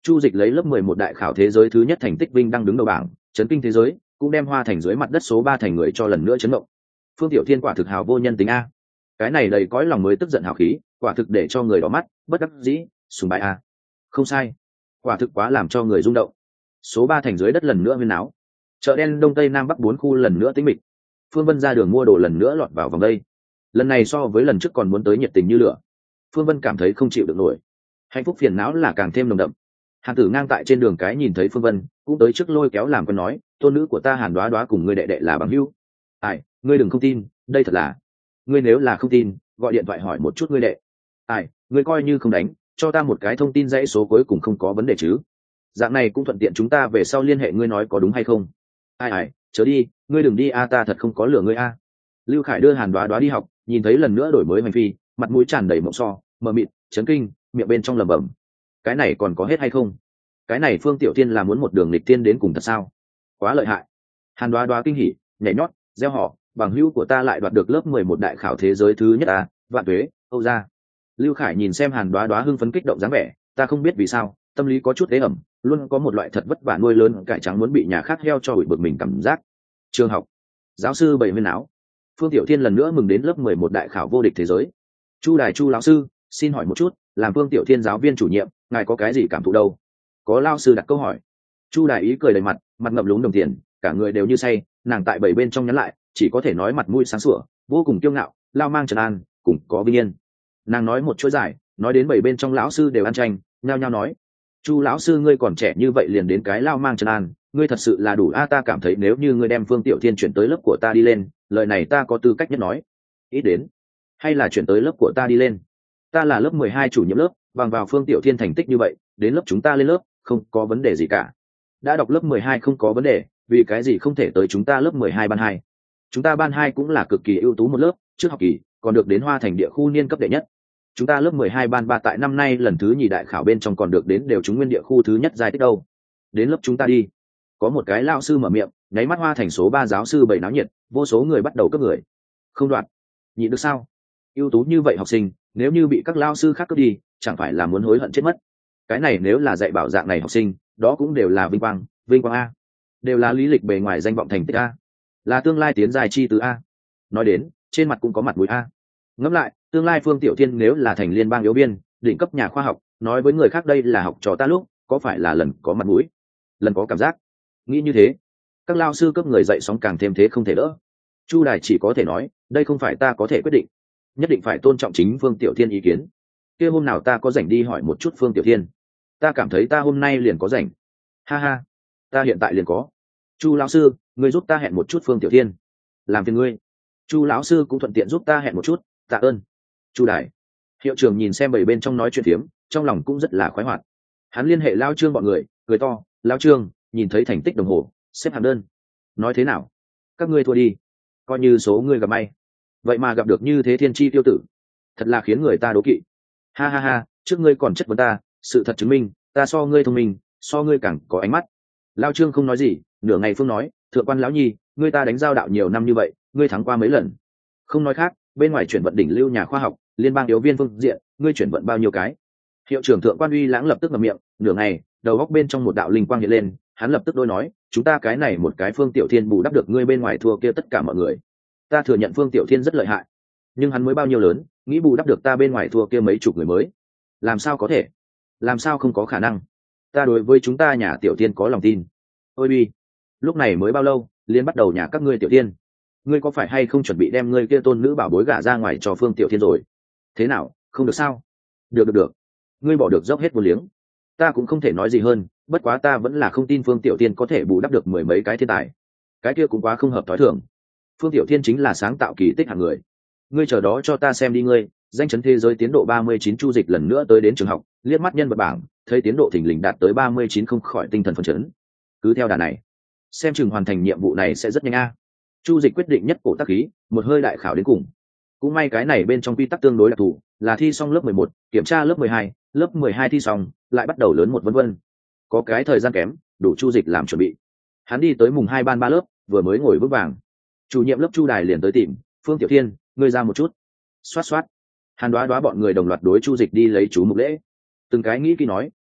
Chu Dịch lấy lớp mười một đại khảo thế giới thứ nhất thành tích vinh đang đứng đầu bảng, chấn kinh thế giới, cũng đem Hoa Thành dưới mặt đất số ba thành người cho lần nữa chấn động. Phương Tiểu Thiên quả thực hào vô nhân tính a. Cái này đầy cõi lòng mới tức giận hào khí, quả thực để cho người đỏ mắt, bất đắc dĩ, sùng bái a. Không sai, quả thực quá làm cho người rung động. Số ba thành dưới đất lần nữa huyên náo. Chợ đen đông tây nam bắc bốn khu lần nữa tĩnh mịch. Phương Vân ra đường mua đồ lần nữa lọt vào vòng đây. Lần này so với lần trước còn muốn tới nhiệt tình như lửa. Phương Vân cảm thấy không chịu được nổi. Hạnh phúc phiền não là càng thêm nồng đậm. Hàn Tử ngang tại trên đường cái nhìn thấy Phương Vân, cũng tới trước lôi kéo làm quen nói, tôn nữ của ta Hàn Đoá Đoá cùng ngươi đệ đệ là bằng hữu. Ai, ngươi đừng không tin, đây thật là. Ngươi nếu là không tin, gọi điện thoại hỏi một chút ngươi đệ. Ai, ngươi coi như không đánh, cho ta một cái thông tin dãy số cuối cùng không có vấn đề chứ. Dạng này cũng thuận tiện chúng ta về sau liên hệ, ngươi nói có đúng hay không. Ai ai, chớ đi, ngươi đừng đi a, ta thật không có lừa ngươi a. Lưu Khải đưa Hàn Đoá Đoá đi học, nhìn thấy lần nữa đổi mới hành phi, mặt mũi tràn đầy mộng so, mờ mịt, chấn kinh, miệng bên trong lẩm bẩm. Cái này còn có hết hay không? Cái này Phương Tiểu Thiên là muốn một đường lịch tiên đến cùng thật sao? Quá lợi hại. Hàn Đoá Đoá kinh hỉ, nhảy nhót, reo hò, bằng hữu của ta lại đoạt được lớp mười một đại khảo thế giới thứ nhất à, vạn tuế, Âu gia. Lưu Khải nhìn xem Hàn Đoá Đoá hưng phấn kích động dáng vẻ, ta không biết vì sao, tâm lý có chút ế ẩm, luôn có một loại thật vất vả nuôi lớn cải trắng muốn bị nhà khác heo cho hủy bực mình cảm giác. Trường học, giáo sư bảy huyên áo. Phương Tiểu Thiên lần nữa mừng đến lớp mười một đại khảo vô địch thế giới. Chu Đài Chu lão sư, xin hỏi một chút, làm Phương Tiểu Thiên giáo viên chủ nhiệm, ngài có cái gì cảm thụ đâu? Có lao sư đặt câu hỏi. Chu Đài ý cười đầy mặt, mặt ngậm lúng đồng tiền, cả người đều như say, nàng tại bảy bên trong nhắn lại, chỉ có thể nói mặt mũi sáng sủa, vô cùng kiêu ngạo, lao mang trần an, cùng có vinh yên. Nàng nói một chuỗi dài, nói đến bảy bên trong lão sư đều ăn tranh, nhao nhao nói, Chu lão sư ngươi còn trẻ như vậy liền đến cái lao mang trần an, ngươi thật sự là đủ a, ta cảm thấy nếu như ngươi đem Phương Tiểu Thiên chuyển tới lớp của ta đi lên, lời này ta có tư cách nhất nói. Ít đến, hay là chuyển tới lớp của ta đi lên. Ta là lớp mười hai chủ nhiệm lớp, bằng vào Phương Tiểu Thiên thành tích như vậy, đến lớp chúng ta lên lớp, không có vấn đề gì cả. Đã đọc lớp mười hai không có vấn đề, vì cái gì không thể tới chúng ta lớp mười hai ban hai? Chúng ta ban hai cũng là cực kỳ ưu tú một lớp, trước học kỳ còn được đến Hoa Thành địa khu niên cấp đệ nhất. Chúng ta lớp mười hai ban ba tại năm nay lần thứ nhì đại khảo bên trong còn được đến đều chúng nguyên địa khu thứ nhất giải tích đâu. Đến lớp chúng ta đi. Có một cái lao sư mở miệng, nháy mắt Hoa Thành số ba giáo sư bảy náo nhiệt, vô số người bắt đầu cấp người. Không đoạt, nhịn được sao? Ưu tú như vậy học sinh, nếu như bị các lao sư khác cướp đi, chẳng phải là muốn hối hận chết mất. Cái này nếu là dạy bảo dạng này học sinh, đó cũng đều là vinh quang, vinh quang a. Đều là lý lịch bề ngoài danh vọng thành tích a. Là tương lai tiến dài chi từ a. Nói đến, trên mặt cũng có mặt mũi a. Ngẫm lại, tương lai Phương Tiểu Thiên nếu là thành liên bang yếu viên, đỉnh cấp nhà khoa học, nói với người khác đây là học trò ta lúc, có phải là lần có mặt mũi, lần có cảm giác. Nghĩ như thế, các lao sư cấp người dạy sóng càng thêm thế không thể đỡ. Chu Đài chỉ có thể nói, đây không phải ta có thể quyết định, nhất định phải tôn trọng chính Phương Tiểu Thiên ý kiến. Kia hôm nào ta có rảnh đi hỏi một chút Phương Tiểu Thiên. Ta cảm thấy ta hôm nay liền có rảnh. Ha ha, ta hiện tại liền có. Chu lão sư, ngươi giúp ta hẹn một chút Phương Tiểu Thiên. Làm phiền ngươi. Chu lão sư cũng thuận tiện giúp ta hẹn một chút, tạ ơn. Chu Đài. Hiệu trưởng nhìn xem bảy bên trong nói chuyện phiếm, trong lòng cũng rất là khoái hoạt. Hắn liên hệ Lao Trương bọn người, cười to, Lao Trương, nhìn thấy thành tích đồng hồ, xếp hạng đơn. Nói thế nào? Các ngươi thua đi. Coi như số ngươi gặp may. Vậy mà gặp được như thế thiên chi tiêu tử. Thật là khiến người ta đố kỵ. Ha ha ha, trước ngươi còn chất vấn ta, sự thật chứng minh, ta so ngươi thông minh, so ngươi càng có ánh mắt. Lao Trương không nói gì, nửa ngày Phương nói, thượng quan lão nhi, ngươi ta đánh giao đạo nhiều năm như vậy, ngươi thắng qua mấy lần. Không nói khác, bên ngoài chuyển vận đỉnh lưu nhà khoa học, liên bang yếu viên phương diện, ngươi chuyển vận bao nhiêu cái? Hiệu trưởng thượng quan uy lãng lập tức ngậm miệng, nửa ngày, đầu góc bên trong một đạo linh quang hiện lên, hắn lập tức đôi nói, chúng ta cái này một cái Phương Tiểu Thiên bù đắp được ngươi bên ngoài thua kia tất cả mọi người. Ta thừa nhận Phương Tiểu Thiên rất lợi hại, nhưng hắn mới bao nhiêu lớn, nghĩ bù đắp được ta bên ngoài thua kia mấy chục người mới, làm sao có thể? Làm sao không có khả năng? Ta đối với chúng ta nhà Tiểu Thiên có lòng tin. Ôi bi, lúc này mới bao lâu, liền bắt đầu nhà các ngươi Tiểu Thiên, ngươi có phải hay không chuẩn bị đem ngươi kia tôn nữ bảo bối gả ra ngoài cho Phương Tiểu Thiên rồi? Thế nào, không được sao? Được được được, ngươi bỏ được dốc hết vô liếng, ta cũng không thể nói gì hơn, bất quá ta vẫn là không tin Phương Tiểu Thiên có thể bù đắp được mười mấy cái thiên tài, cái kia cũng quá không hợp thói thường. Phương Tiểu Thiên chính là sáng tạo kỳ tích hạng người, ngươi chờ đó cho ta xem đi. Ngươi danh chấn thế giới tiến độ ba mươi chín Chu Dịch lần nữa tới đến trường học, liếc mắt nhân vật bảng, thấy tiến độ thình lình đạt tới ba mươi chín, không khỏi tinh thần phấn chấn. Cứ theo đà này, xem chừng hoàn thành nhiệm vụ này sẽ rất nhanh a. Chu Dịch quyết định nhất cổ tác khí, một hơi đại khảo đến cùng. Cũng may cái này bên trong quy tắc tương đối đặc thù, là thi xong lớp mười một, kiểm tra lớp mười hai, lớp mười hai thi xong, lại bắt đầu lớn một vân vân. Có cái thời gian kém, đủ Chu Dịch làm chuẩn bị. Hắn đi tới mùng hai ban ba lớp, vừa mới ngồi vững vàng. Chủ nhiệm lớp Chu Đài liền tới tìm, Phương Tiểu Thiên, ngươi ra một chút. Xoát xoát. Hàn Đoá Đoá bọn người đồng loạt đối Chu Dịch đi lấy chú mục lễ. Từng cái nghĩ kỹ nói,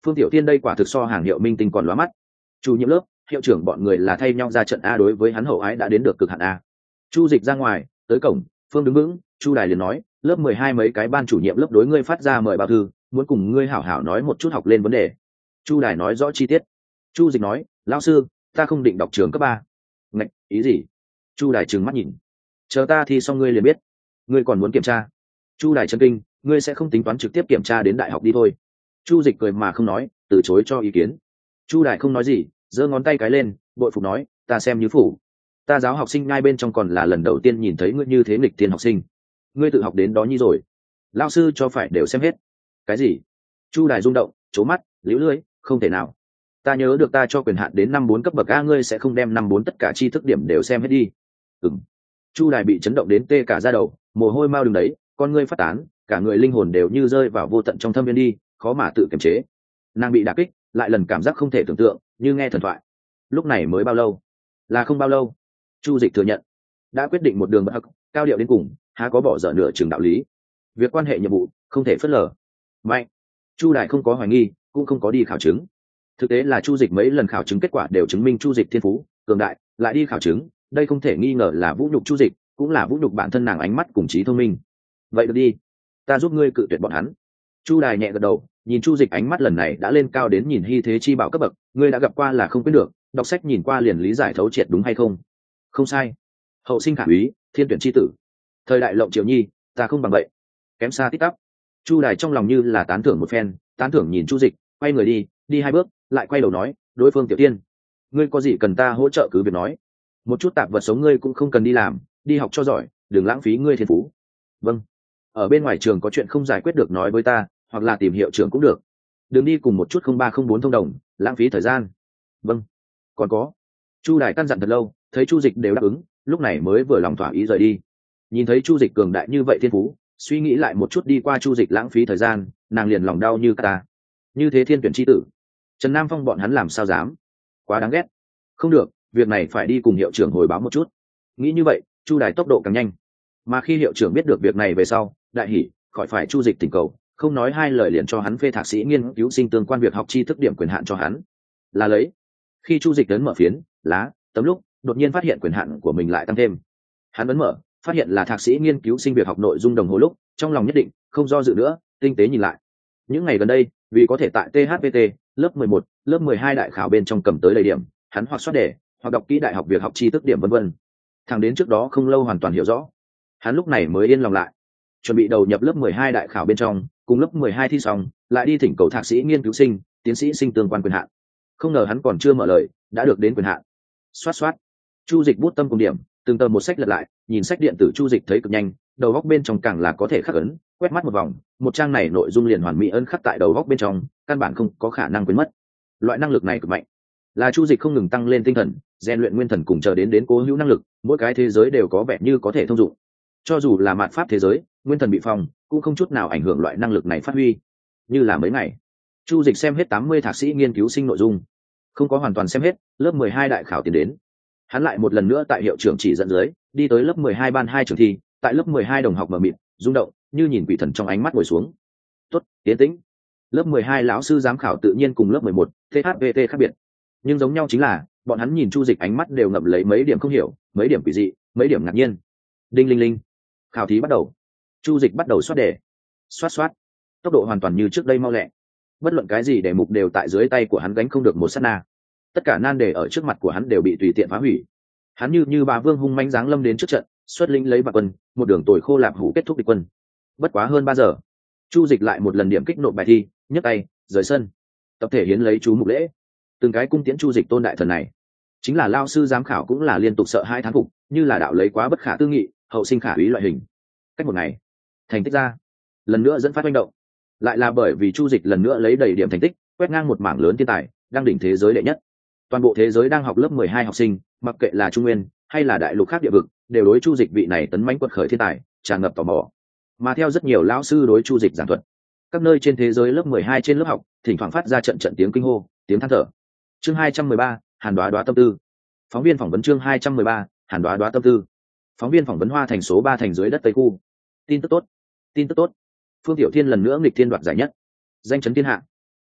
Phương Tiểu Thiên đây quả thực so hàng hiệu minh tinh còn lóa mắt. Chủ nhiệm lớp, hiệu trưởng bọn người là thay nhau ra trận a, đối với hắn hậu ái đã đến được cực hạn a. Chu Dịch ra ngoài, tới cổng, Phương đứng vững, Chu Đài liền nói, lớp mười hai mấy cái ban chủ nhiệm lớp đối ngươi phát ra mời bao thư, muốn cùng ngươi hảo hảo nói một chút học lên vấn đề. Chu Đài nói rõ chi tiết. Chu Dịch nói, lão sư, ta không định đọc trường cấp ba. Ngạch, ý gì? Chu Đài trừng mắt nhìn. Chờ ta thi xong ngươi liền biết. Ngươi còn muốn kiểm tra? Chu Đài chấn kinh, ngươi sẽ không tính toán trực tiếp kiểm tra đến đại học đi thôi. Chu Dịch cười mà không nói, từ chối cho ý kiến. Chu Đài không nói gì, giơ ngón tay cái lên, bội phục nói, ta xem như phủ. Ta giáo học sinh ngay bên trong còn là lần đầu tiên nhìn thấy ngươi như thế nghịch thiên học sinh. Ngươi tự học đến đó nhi rồi. Lão sư cho phải đều xem hết. Cái gì? Chu Đài rung động, trố mắt, liễu lưỡi, không thể nào. Ta nhớ được ta cho quyền hạn đến năm bốn cấp bậc a, ngươi sẽ không đem năm bốn tất cả tri thức điểm đều xem hết đi. Ừm. Chu Đài bị chấn động đến tê cả da đầu, mồ hôi mau đứng đấy, con ngươi phát tán, cả người linh hồn đều như rơi vào vô tận trong thâm viên đi, khó mà tự kiềm chế. Nàng bị đả kích, lại lần cảm giác không thể tưởng tượng, như nghe thần thoại. Lúc này mới bao lâu? Là không bao lâu. Chu Dịch thừa nhận, đã quyết định một đường bất hắc, cao điệu đến cùng, há có bỏ dở nửa chừng đạo lý. Việc quan hệ nhiệm vụ không thể phớt lờ. Mạnh. Chu Đại không có hoài nghi, cũng không có đi khảo chứng. Thực tế là Chu Dịch mấy lần khảo chứng kết quả đều chứng minh Chu Dịch thiên phú cường đại, lại đi khảo chứng, đây không thể nghi ngờ là vũ nhục Chu Dịch, cũng là vũ nhục bản thân nàng ánh mắt cùng trí thông minh. Vậy được đi, ta giúp ngươi cự tuyệt bọn hắn. Chu Đài nhẹ gật đầu, nhìn Chu Dịch ánh mắt lần này đã lên cao đến nhìn hy thế chi bảo cấp bậc, ngươi đã gặp qua là không quyết được, đọc sách nhìn qua liền lý giải thấu triệt đúng hay không? Không sai. Hậu sinh khả úy, thiên tuyển chi tử. Thời đại lộng triều nhi, ta không bằng vậy. Kém xa tít tắp. Chu Đài trong lòng như là tán thưởng một phen, tán thưởng nhìn Chu Dịch, quay người đi, đi hai bước, lại quay đầu nói, đối phương Tiểu Tiên, ngươi có gì cần ta hỗ trợ cứ việc nói. Một chút tạp vật sống ngươi cũng không cần đi làm, đi học cho giỏi, đừng lãng phí ngươi thiên phú. Vâng. Ở bên ngoài trường có chuyện không giải quyết được nói với ta, hoặc là tìm hiệu trưởng cũng được. Đừng đi cùng một chút không ba không bốn thông đồng, lãng phí thời gian. Vâng. Còn có. Chu Đài căn dặn thật lâu, thấy Chu Dịch đều đáp ứng, lúc này mới vừa lòng thỏa ý rời đi. Nhìn thấy Chu Dịch cường đại như vậy thiên phú, suy nghĩ lại một chút đi qua Chu Dịch lãng phí thời gian, nàng liền lòng đau như ta. Như thế thiên tuyển chi tử, Trần Nam Phong bọn hắn làm sao dám? Quá đáng ghét. Không được, việc này phải đi cùng hiệu trưởng hồi báo một chút. Nghĩ như vậy, Chu Đài tốc độ càng nhanh. Mà khi hiệu trưởng biết được việc này về sau, đại hỉ, khỏi phải Chu Dịch tình cầu, không nói hai lời liền cho hắn phê thạc sĩ nghiên cứu sinh tương quan việc học tri thức điểm quyền hạn cho hắn. Là lấy. Khi Chu Dịch ấn mở phiến, lá, tấm lúc, đột nhiên phát hiện quyền hạn của mình lại tăng thêm. Hắn ấn mở, phát hiện là thạc sĩ nghiên cứu sinh việc học nội dung đồng hồ lúc, trong lòng nhất định, không do dự nữa, tinh tế nhìn lại. Những ngày gần đây, vì có thể tại tê hát pê tê, lớp mười một, lớp mười hai đại khảo bên trong cầm tới đầy điểm, hắn hoặc soát đề, hoặc đọc kỹ đại học việc học tri thức điểm vân vân. Thẳng đến trước đó không lâu hoàn toàn hiểu rõ, hắn lúc này mới yên lòng lại, chuẩn bị đầu nhập lớp mười hai đại khảo bên trong, cùng lớp mười hai thi xong, lại đi thỉnh cầu thạc sĩ nghiên cứu sinh, tiến sĩ sinh tương quan quyền hạn. Không ngờ hắn còn chưa mở lời, đã được đến quyền hạn. Xoát xoát. Chu Dịch bút tâm cùng điểm, từng tờ một sách lật lại, nhìn sách điện tử Chu Dịch thấy cực nhanh, đầu góc bên trong càng là có thể khắc ấn, quét mắt một vòng, một trang này nội dung liền hoàn mỹ ấn khắc tại đầu góc bên trong, căn bản không có khả năng quên mất. Loại năng lực này cực mạnh, là Chu Dịch không ngừng tăng lên tinh thần, rèn luyện nguyên thần cùng chờ đến đến cố hữu năng lực, mỗi cái thế giới đều có vẻ như có thể thông dụng. Cho dù là mạt pháp thế giới, nguyên thần bị phong, cũng không chút nào ảnh hưởng loại năng lực này phát huy. Như là mấy ngày, Chu Dịch xem hết tám mươi thạc sĩ nghiên cứu sinh nội dung, không có hoàn toàn xem hết, lớp mười hai đại khảo tiến đến. Hắn lại một lần nữa tại hiệu trưởng chỉ dẫn dưới, đi tới lớp mười hai ban hai trường thi, tại lớp mười hai đồng học mở mịt, rung động, như nhìn quỷ thần trong ánh mắt ngồi xuống. Tốt, tiến tĩnh. Lớp mười hai lão sư giám khảo tự nhiên cùng lớp mười một, tê hát vê tê khác biệt. Nhưng giống nhau chính là, bọn hắn nhìn Chu Dịch ánh mắt đều ngậm lấy mấy điểm không hiểu, mấy điểm quỷ dị, mấy điểm ngạc nhiên. Đinh linh linh. Khảo thí bắt đầu. Chu Dịch bắt đầu soát đề. Soát soát. Tốc độ hoàn toàn như trước đây mau lẹ. Bất luận cái gì đề mục đều tại dưới tay của hắn gánh không được một sát na. Tất cả nan đề ở trước mặt của hắn đều bị tùy tiện phá hủy. Hắn như như bà vương hung mãnh giáng lâm đến trước trận, xuất lĩnh lấy bạc quân, một đường tồi khô lạp hủ kết thúc địch quân. Bất quá hơn ba giờ, Chu Dịch lại một lần điểm kích nộp bài thi, nhấc tay, rời sân. Tập thể hiến lấy chú mục lễ. Từng cái cung tiễn Chu Dịch tôn đại thần này, chính là lao sư giám khảo cũng là liên tục sợ hai thán phục, như là đạo lấy quá bất khả tư nghị, hậu sinh khả úy loại hình. Cách một ngày, thành tích ra, lần nữa dẫn phát manh động. Lại là bởi vì Chu Dịch lần nữa lấy đầy điểm thành tích, quét ngang một mảng lớn thiên tài, đang đỉnh thế giới đệ nhất. Toàn bộ thế giới đang học lớp mười hai học sinh, mặc kệ là Trung Nguyên hay là đại lục khác địa vực, đều đối Chu Dịch vị này tấn mãnh quật khởi thiên tài tràn ngập tò mò. Mà theo rất nhiều lão sư đối Chu Dịch giảng thuật, các nơi trên thế giới lớp mười hai trên lớp học, thỉnh thoảng phát ra trận trận tiếng kinh hô, tiếng than thở. Chương hai trăm mười ba, Hàn Đoá Đoá tâm tư. Phóng viên phỏng vấn chương hai trăm mười ba, Hàn Đoá Đoá tâm tư. Phóng viên phỏng vấn Hoa Thành số ba thành dưới đất Tây khu. Tin tức tốt, tin tức tốt. Phương Tiểu Thiên lần nữa nghịch thiên đoạt giải nhất, danh chấn thiên hạ.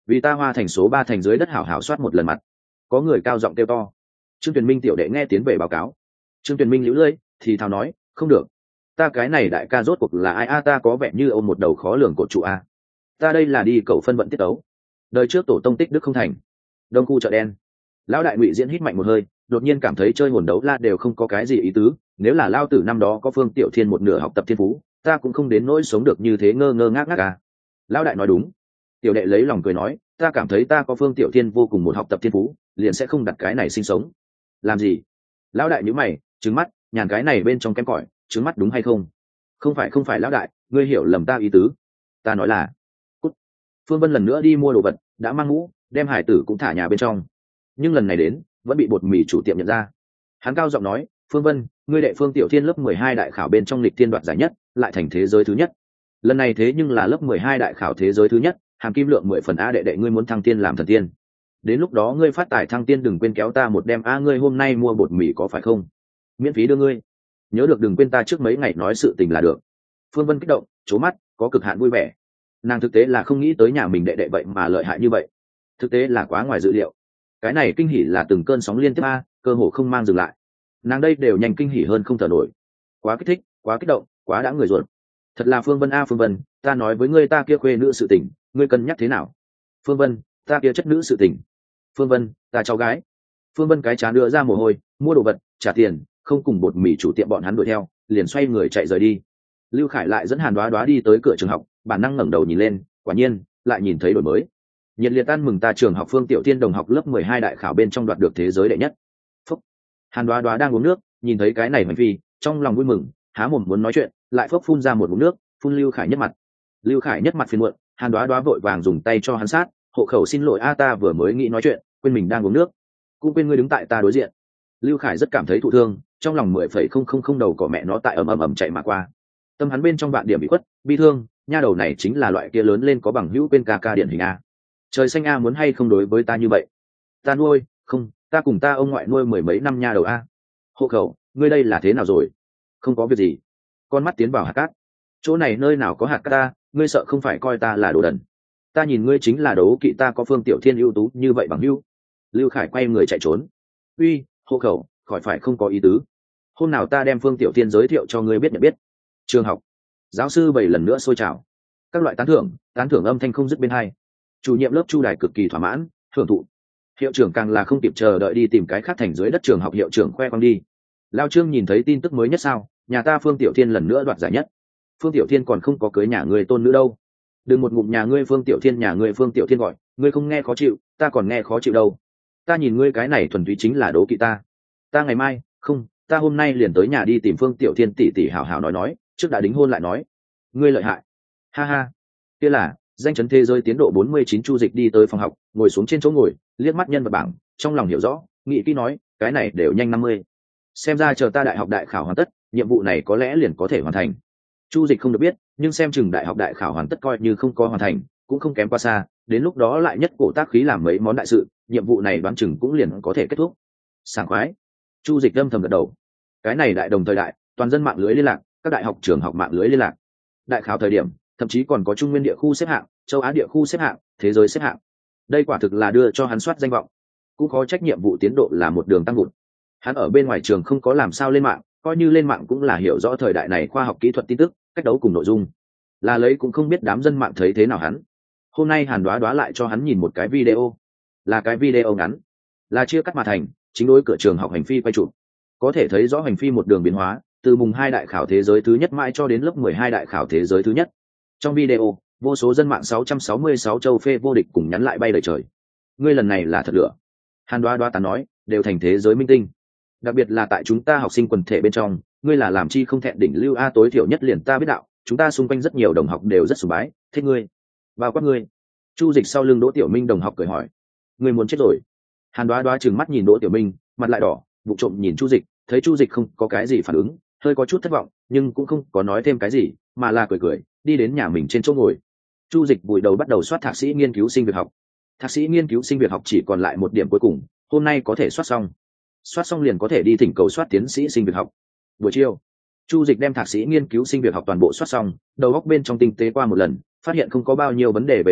vì ta hoa thành số ba thành dưới đất hảo hảo soát một lần mặt. Có người cao giọng kêu to. Trương Tuyền Minh tiểu đệ nghe tiến về báo cáo. Trương Tuyền Minh liễu lưỡi thì thào nói, không được, ta cái này đại ca rốt cuộc là ai a? Ta có vẻ như ôm một đầu khó lường cột trụ a. Ta đây là đi cầu phân vận tiết tấu. Đời trước tổ tông tích đức không thành. Đông khu chợ đen. Lão đại Ngụy Diễn hít mạnh một hơi, đột nhiên cảm thấy chơi hồn đấu la đều không có cái gì ý tứ. Nếu là lao tử năm đó có Phương Tiểu Thiên một nửa học tập thiên phú, ta cũng không đến nỗi sống được như thế ngơ ngơ ngác ngác à. Lão đại nói đúng. Tiểu đệ lấy lòng cười nói, ta cảm thấy ta có Phương Tiểu Thiên vô cùng một học tập thiên phú, liền sẽ không đặt cái này sinh sống. Làm gì? Lão đại nhíu mày, trừng mắt, nhàn cái này bên trong kém cỏi, trừng mắt đúng hay không? Không phải không phải lão đại, ngươi hiểu lầm ta ý tứ. Ta nói là, cút. Phương Vân lần nữa đi mua đồ vật, đã mang mũ, đem hải tử cũng thả nhà bên trong. Nhưng lần này đến, vẫn bị bột mì chủ tiệm nhận ra. Hắn cao giọng nói, Phương Vân, ngươi đệ Phương Tiểu Thiên lớp mười hai đại khảo bên trong lịch thiên đoạt giải nhất, lại thành thế giới thứ nhất. Lần này thế nhưng là lớp mười hai đại khảo thế giới thứ nhất, hàm kim lượng mười phần a, đệ đệ ngươi muốn thăng tiên làm thần tiên. Đến lúc đó ngươi phát tài thăng tiên đừng quên kéo ta một đem a, ngươi hôm nay mua bột mì có phải không? Miễn phí đưa ngươi. Nhớ được đừng quên ta trước mấy ngày nói sự tình là được. Phương Vân kích động, trố mắt, có cực hạn vui vẻ. Nàng thực tế là không nghĩ tới nhà mình đệ đệ vậy mà lợi hại như vậy. Thực tế là quá ngoài dự liệu. Cái này kinh hỉ là từng cơn sóng liên tiếp a, cơ hồ không mang dừng lại. Nàng đây đều nhanh kinh hỉ hơn không thở nổi. Quá kích thích, quá kích động, quá đã người ruột. Thật là Phương Vân a, Phương Vân, ta nói với ngươi ta kia khuê nữ sự tình, ngươi cân nhắc thế nào? Phương Vân, ta kia chất nữ sự tình. Phương Vân, ta cháu gái. Phương Vân cái chán đưa ra mồ hôi, mua đồ vật, trả tiền, không cùng bột mì chủ tiệm bọn hắn đuổi theo, liền xoay người chạy rời đi. Lưu Khải lại dẫn Hàn Đoá Đoá đi tới cửa trường học, bản năng ngẩng đầu nhìn lên, quả nhiên lại nhìn thấy đổi mới. Nhiệt liệt ăn mừng ta trường học Phương Tiểu Thiên đồng học lớp mười hai đại khảo bên trong đoạt được thế giới đệ nhất. Phúc. Hàn Đoá Đoá đang uống nước, nhìn thấy cái này hành vi, trong lòng vui mừng, há mồm muốn nói chuyện, lại phốc phun ra một ngụm nước, phun Lưu Khải nhất mặt. Lưu Khải nhất mặt phiền muộn, Hàn Đoá Đoá vội vàng dùng tay cho hắn sát, hộ khẩu xin lỗi a, ta vừa mới nghĩ nói chuyện, quên mình đang uống nước, cũng quên ngươi đứng tại ta đối diện. Lưu Khải rất cảm thấy thụ thương, trong lòng mười phẩy không không không đầu cỏ mẹ nó tại ầm ầm ầm chạy mà qua. Tâm hắn bên trong vạn điểm bị khuất, bi thương, nha đầu này chính là loại kia lớn lên có bằng hữu bên ca ca điển hình a. Trời xanh a, muốn hay không đối với ta như vậy? Ta nuôi, không, ta cùng ta ông ngoại nuôi mười mấy năm nha đầu a. Hộ khẩu, ngươi đây là thế nào rồi? Không có việc gì. Con mắt tiến vào hạt cát. Chỗ này nơi nào có hạt cát ta, ngươi sợ không phải coi ta là đồ đần. Ta nhìn ngươi chính là đấu kỵ ta có Phương Tiểu Thiên ưu tú như vậy bằng hữu. Lưu Khải quay người chạy trốn. Uy, hộ khẩu, khỏi phải không có ý tứ. Hôm nào ta đem Phương Tiểu Thiên giới thiệu cho ngươi biết nhận biết. Trường học. Giáo sư bảy lần nữa sôi trào. Các loại tán thưởng, tán thưởng âm thanh không dứt bên hai. Chủ nhiệm lớp Chu Đài cực kỳ thỏa mãn, hưởng thụ. Hiệu trưởng càng là không kịp chờ đợi đi tìm cái khác thành dưới đất trường học hiệu trưởng khoe khoang đi. Lao Trương nhìn thấy tin tức mới nhất sao, nhà ta Phương Tiểu Thiên lần nữa đoạt giải nhất. Phương Tiểu Thiên còn không có cưới nhà ngươi tôn nữ đâu. Đừng một ngụm nhà ngươi Phương Tiểu Thiên nhà ngươi Phương Tiểu Thiên gọi, ngươi không nghe khó chịu, ta còn nghe khó chịu đâu. Ta nhìn ngươi cái này thuần túy chính là đố kỵ ta. Ta ngày mai, không, ta hôm nay liền tới nhà đi tìm Phương Tiểu Thiên tỷ tỷ hảo hảo nói nói, trước đã đính hôn lại nói. Ngươi lợi hại. Ha ha. Kia là, danh chấn thế giới tiến độ bốn mươi chín Chu Dịch đi tới phòng học, ngồi xuống trên chỗ ngồi, liếc mắt nhân vật bảng, trong lòng hiểu rõ, nghĩ kỹ nói, cái này đều nhanh năm mươi. Xem ra chờ ta đại học đại khảo hoàn tất, nhiệm vụ này có lẽ liền có thể hoàn thành. Chu Dịch không được biết, nhưng xem chừng đại học đại khảo hoàn tất coi như không có hoàn thành, cũng không kém qua xa, đến lúc đó lại nhất cổ tác khí làm mấy món đại sự, nhiệm vụ này đoán chừng cũng liền có thể kết thúc. Sảng khoái. Chu Dịch âm thầm gật đầu. Cái này đại đồng thời đại, toàn dân mạng lưới liên lạc, các đại học trường học mạng lưới liên lạc. Đại khảo thời điểm, thậm chí còn có Trung Nguyên địa khu xếp hạng, châu Á địa khu xếp hạng, thế giới xếp hạng. Đây quả thực là đưa cho hắn soát danh vọng. Cũng khó trách nhiệm vụ tiến độ là một đường tăng vụt. Hắn ở bên ngoài trường không có làm sao lên mạng, coi như lên mạng cũng là hiểu rõ thời đại này khoa học kỹ thuật tin tức, cách đấu cùng nội dung. Là lấy cũng không biết đám dân mạng thấy thế nào hắn. Hôm nay Hàn Đoá Đoá lại cho hắn nhìn một cái video. Là cái video ngắn, là chia cắt mà thành, chính đối cửa trường học hành phi quay chụp. Có thể thấy rõ hành phi một đường biến hóa, từ mùng hai đại khảo thế giới thứ nhất mãi cho đến lớp mười hai đại khảo thế giới thứ nhất. Trong video, vô số dân mạng sáu trăm sáu mươi sáu châu phê vô địch cùng nhắn lại bay lời trời. Ngươi lần này là thật lửa. Hàn Đoá Đoá tán nói, đều thành thế giới minh tinh. Đặc biệt là tại chúng ta học sinh quần thể bên trong, ngươi là làm chi không thẹn đỉnh lưu a, tối thiểu nhất liền ta biết đạo, chúng ta xung quanh rất nhiều đồng học đều rất sùng bái, thích ngươi. Bao quát ngươi. Chu Dịch sau lưng Đỗ Tiểu Minh đồng học cười hỏi, ngươi muốn chết rồi. Hàn Đoá Đoá trừng mắt nhìn Đỗ Tiểu Minh, mặt lại đỏ, vụ trộm nhìn Chu Dịch, thấy Chu Dịch không có cái gì phản ứng, hơi có chút thất vọng, nhưng cũng không có nói thêm cái gì, mà là cười cười, đi đến nhà mình trên chỗ ngồi. Chu Dịch vùi đầu bắt đầu soát thạc sĩ nghiên cứu sinh việc học. Thạc sĩ nghiên cứu sinh việc học chỉ còn lại một điểm cuối cùng, hôm nay có thể soát xong. Soát xong liền có thể đi thỉnh cầu soát tiến sĩ sinh việc học. Buổi chiều, Chu Dịch đem thạc sĩ nghiên cứu sinh việc học toàn bộ soát xong, đầu óc bên trong tinh tế qua một lần, phát hiện không có bao nhiêu vấn đề về sau,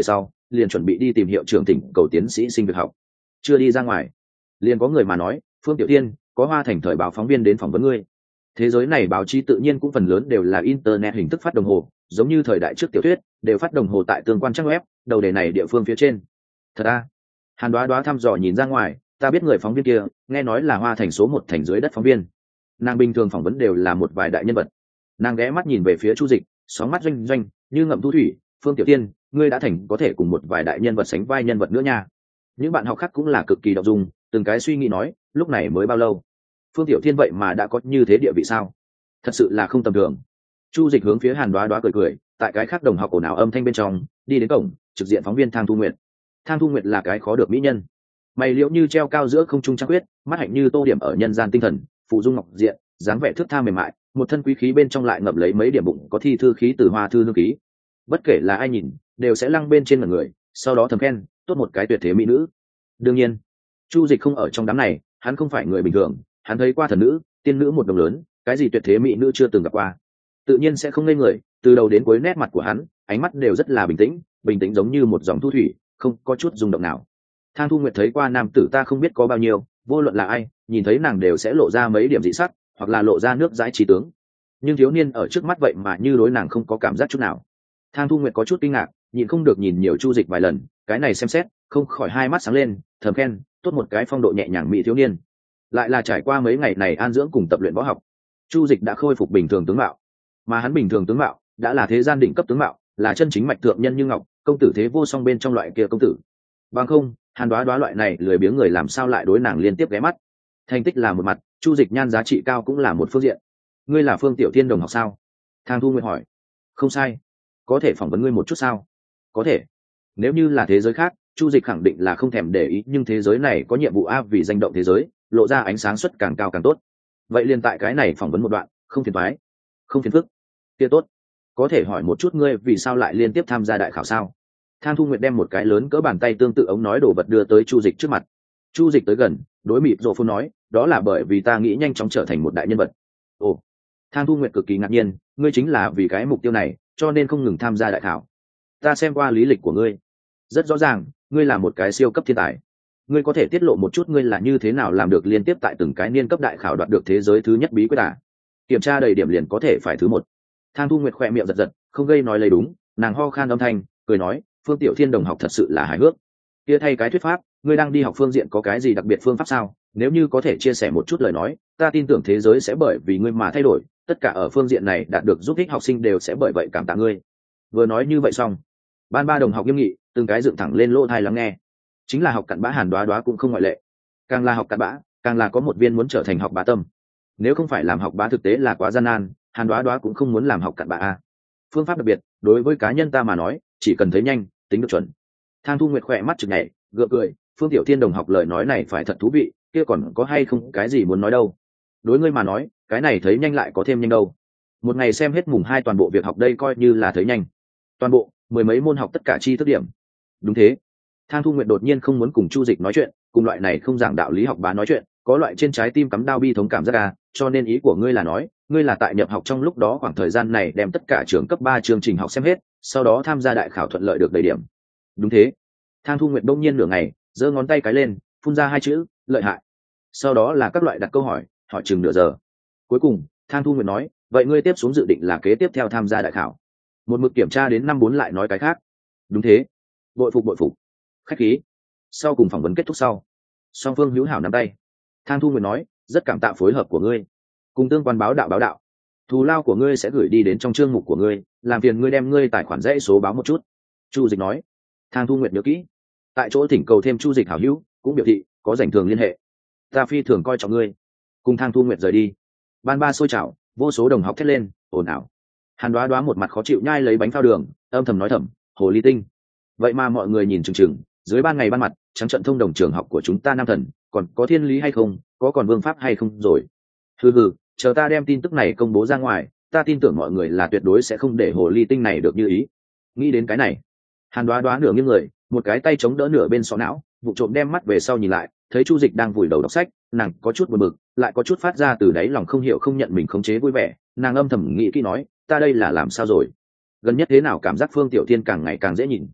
liền chuẩn bị đi tìm hiệu trưởng tỉnh cầu tiến sĩ sinh việc học. Chưa đi ra ngoài, liền có người mà nói, Phương Tiểu Thiên, có Hoa Thành thời báo phóng viên đến phỏng vấn ngươi. Thế giới này báo chí tự nhiên cũng phần lớn đều là internet hình thức phát đồng hồ, giống như thời đại trước tiểu thuyết đều phát đồng hồ tại tương quan trang web, đầu đề này địa phương phía trên. Thật à? Hàn Đoá Đoá thăm dò nhìn ra ngoài, ta biết người phóng viên kia, nghe nói là Hoa Thành số một thành dưới đất phóng viên. Nàng bình thường phỏng vấn đều là một vài đại nhân vật. Nàng ghé mắt nhìn về phía Chu Dịch, sóng mắt doanh doanh như ngậm thu thủy. Phương Tiểu Tiên, ngươi đã thành có thể cùng một vài đại nhân vật sánh vai nhân vật nữa nha. Những bạn học khác cũng là cực kỳ động dung, từng cái suy nghĩ nói, lúc này mới bao lâu, Phương Tiểu Thiên vậy mà đã có như thế địa vị sao? Thật sự là không tầm thường. Chu Dịch hướng phía Hàn Đoá Đoá cười cười, tại cái khác đồng học ồn ào âm thanh bên trong, đi đến cổng, trực diện phóng viên Thang Thu Nguyệt. Thang Thu Nguyệt là cái khó được mỹ nhân, mày liễu như treo cao giữa không trung trăng quyết, mắt hạnh như tô điểm ở nhân gian tinh thần, phụ dung ngọc diện, dáng vẻ thước tha mềm mại, một thân quý khí bên trong lại ngậm lấy mấy điểm bụng có thi thư khí từ hoa thư hương khí. Bất kể là ai nhìn, đều sẽ lăng bên trên mặt người, sau đó thầm khen, tốt một cái tuyệt thế mỹ nữ. Đương nhiên, Chu Dịch không ở trong đám này, hắn không phải người bình thường, hắn thấy qua thần nữ, tiên nữ một đồng lớn, cái gì tuyệt thế mỹ nữ chưa từng gặp qua, tự nhiên sẽ không ngây người. Từ đầu đến cuối nét mặt của hắn, ánh mắt đều rất là bình tĩnh, bình tĩnh giống như một dòng thu thủy, không có chút rung động nào. Thang Thu Nguyệt thấy qua nam tử ta không biết có bao nhiêu, vô luận là ai, nhìn thấy nàng đều sẽ lộ ra mấy điểm dị sắc, hoặc là lộ ra nước dãi trí tướng. Nhưng thiếu niên ở trước mắt vậy mà như đối nàng không có cảm giác chút nào. Thang Thu Nguyệt có chút kinh ngạc, nhìn không được nhìn nhiều Chu Dịch vài lần, cái này xem xét, không khỏi hai mắt sáng lên, thầm khen, tốt một cái phong độ nhẹ nhàng mỹ thiếu niên. Lại là trải qua mấy ngày này an dưỡng cùng tập luyện võ học, Chu Dịch đã khôi phục bình thường tướng mạo, mà hắn bình thường tướng mạo đã là thế gian đỉnh cấp tướng mạo, là chân chính mạch thượng nhân như ngọc, công tử thế vô song bên trong loại kia công tử. Bằng không, Hàn Đoá Đoá loại này lười biếng người làm sao lại đối nàng liên tiếp ghé mắt. Thành tích là một mặt, Chu Dịch nhan giá trị cao cũng là một phương diện. Ngươi là Phương Tiểu Thiên đồng học sao? Thang Thu Nguyệt hỏi. Không sai. Có thể phỏng vấn ngươi một chút sao? Có thể. Nếu như là thế giới khác, Chu Dịch khẳng định là không thèm để ý, nhưng thế giới này có nhiệm vụ a, vì danh động thế giới, lộ ra ánh sáng suất càng cao càng tốt. Vậy liền tại cái này phỏng vấn một đoạn, không phiền toái, không phiền phức. Kia tốt. Có thể hỏi một chút ngươi vì sao lại liên tiếp tham gia đại khảo sao? Thang Thu Nguyệt đem một cái lớn cỡ bàn tay tương tự ống nói đồ vật đưa tới Chu Dịch trước mặt. Chu Dịch tới gần, đối mịt rộ phun nói, đó là bởi vì ta nghĩ nhanh chóng trở thành một đại nhân vật. Ồ. Thang Thu Nguyệt cực kỳ ngạc nhiên, ngươi chính là vì cái mục tiêu này, cho nên không ngừng tham gia đại khảo. Ta xem qua lý lịch của ngươi, rất rõ ràng, ngươi là một cái siêu cấp thiên tài. Ngươi có thể tiết lộ một chút ngươi là như thế nào làm được liên tiếp tại từng cái niên cấp đại khảo đoạt được thế giới thứ nhất bí quyết à? Kiểm tra đầy điểm liền có thể phải thứ một. Thang Thu Nguyệt khỏe miệng giật giật, không gây nói lấy đúng, nàng ho khan âm thanh, cười nói, Phương Tiểu Thiên đồng học thật sự là hài hước. Kia thay cái thuyết pháp, ngươi đang đi học phương diện có cái gì đặc biệt phương pháp sao? Nếu như có thể chia sẻ một chút lời nói, ta tin tưởng thế giới sẽ bởi vì ngươi mà thay đổi, tất cả ở phương diện này đạt được giúp ích học sinh đều sẽ bởi vậy cảm tạ ngươi. Vừa nói như vậy xong, ban ba đồng học nghiêm nghị, từng cái dựng thẳng lên lỗ tai lắng nghe. Chính là học cặn bã Hàn Đoá Đoá cũng không ngoại lệ. Càng là học cặn bã, càng là có một viên muốn trở thành học bá tâm. Nếu không phải làm học bá thực tế là quá gian nan, Hàn Đoá Đoá cũng không muốn làm học cặn bã a. Phương pháp đặc biệt, đối với cá nhân ta mà nói, chỉ cần thấy nhanh, tính được chuẩn. Thang Thu Nguyệt khỏe mắt chực nhảy, gượng cười, Phương Tiểu Thiên đồng học lời nói này phải thật thú vị, kia còn có hay không cái gì muốn nói đâu. Đối ngươi mà nói, cái này thấy nhanh lại có thêm nhanh đâu. Một ngày xem hết mùng hai toàn bộ việc học đây coi như là thấy nhanh. Toàn bộ, mười mấy môn học tất cả chi thức điểm. Đúng thế. Thang Thu Nguyệt đột nhiên không muốn cùng Chu Dịch nói chuyện, cùng loại này không giảng đạo lý học bá nói chuyện, có loại trên trái tim cắm đao bi thống cảm giác à, cho nên ý của ngươi là nói, ngươi là tại nhập học trong lúc đó khoảng thời gian này đem tất cả trường cấp ba chương trình học xem hết, sau đó tham gia đại khảo thuận lợi được đầy điểm. Đúng thế. Thang Thu Nguyệt đông nhiên nửa ngày, giơ ngón tay cái lên, phun ra hai chữ, lợi hại. Sau đó là các loại đặt câu hỏi, hỏi chừng nửa giờ. Cuối cùng, Thang Thu Nguyệt nói, vậy ngươi tiếp xuống dự định là kế tiếp theo tham gia đại khảo. Một mực kiểm tra đến năm bốn lại nói cái khác. Đúng thế. Bội phục bội phục. Khách khí. Sau cùng phỏng vấn kết thúc sau, song phương hữu hảo nắm tay. Thang Thu Nguyệt nói, rất cảm tạ phối hợp của ngươi, cùng tương quan báo đạo báo đạo, thù lao của ngươi sẽ gửi đi đến trong chương mục của ngươi, làm phiền ngươi đem ngươi tài khoản dãy số báo một chút. Chu Dịch nói. Thang Thu Nguyệt nhớ kỹ, tại chỗ thỉnh cầu thêm Chu Dịch hảo hữu, cũng biểu thị có rảnh thường liên hệ. Ta phi thường coi trọng ngươi. Cùng Thang Thu Nguyệt rời đi, ban ba sôi trào, vô số đồng học thét lên, ồn ào. Hàn Đoá Đoá một mặt khó chịu nhai lấy bánh phao đường, âm thầm nói thầm, hồ ly tinh. Vậy mà mọi người nhìn chừng chừng, dưới ban ngày ban mặt, trắng trận thông đồng trường học của chúng ta nam thần, còn có thiên lý hay không, có còn vương pháp hay không rồi. Hừ hừ, chờ ta đem tin tức này công bố ra ngoài, ta tin tưởng mọi người là tuyệt đối sẽ không để hồ ly tinh này được như ý. Nghĩ đến cái này, Hàn Đoá Đoá nửa nghiêng người, một cái tay chống đỡ nửa bên sọ não, vụ trộm đem mắt về sau nhìn lại, thấy Chu Dịch đang vùi đầu đọc sách, nàng có chút buồn bực, lại có chút phát ra từ đáy lòng không hiểu không nhận mình khống chế vui vẻ, nàng âm thầm nghĩ kỹ nói, ta đây là làm sao rồi? Gần nhất thế nào cảm giác Phương Tiểu Thiên càng ngày càng dễ nhìn.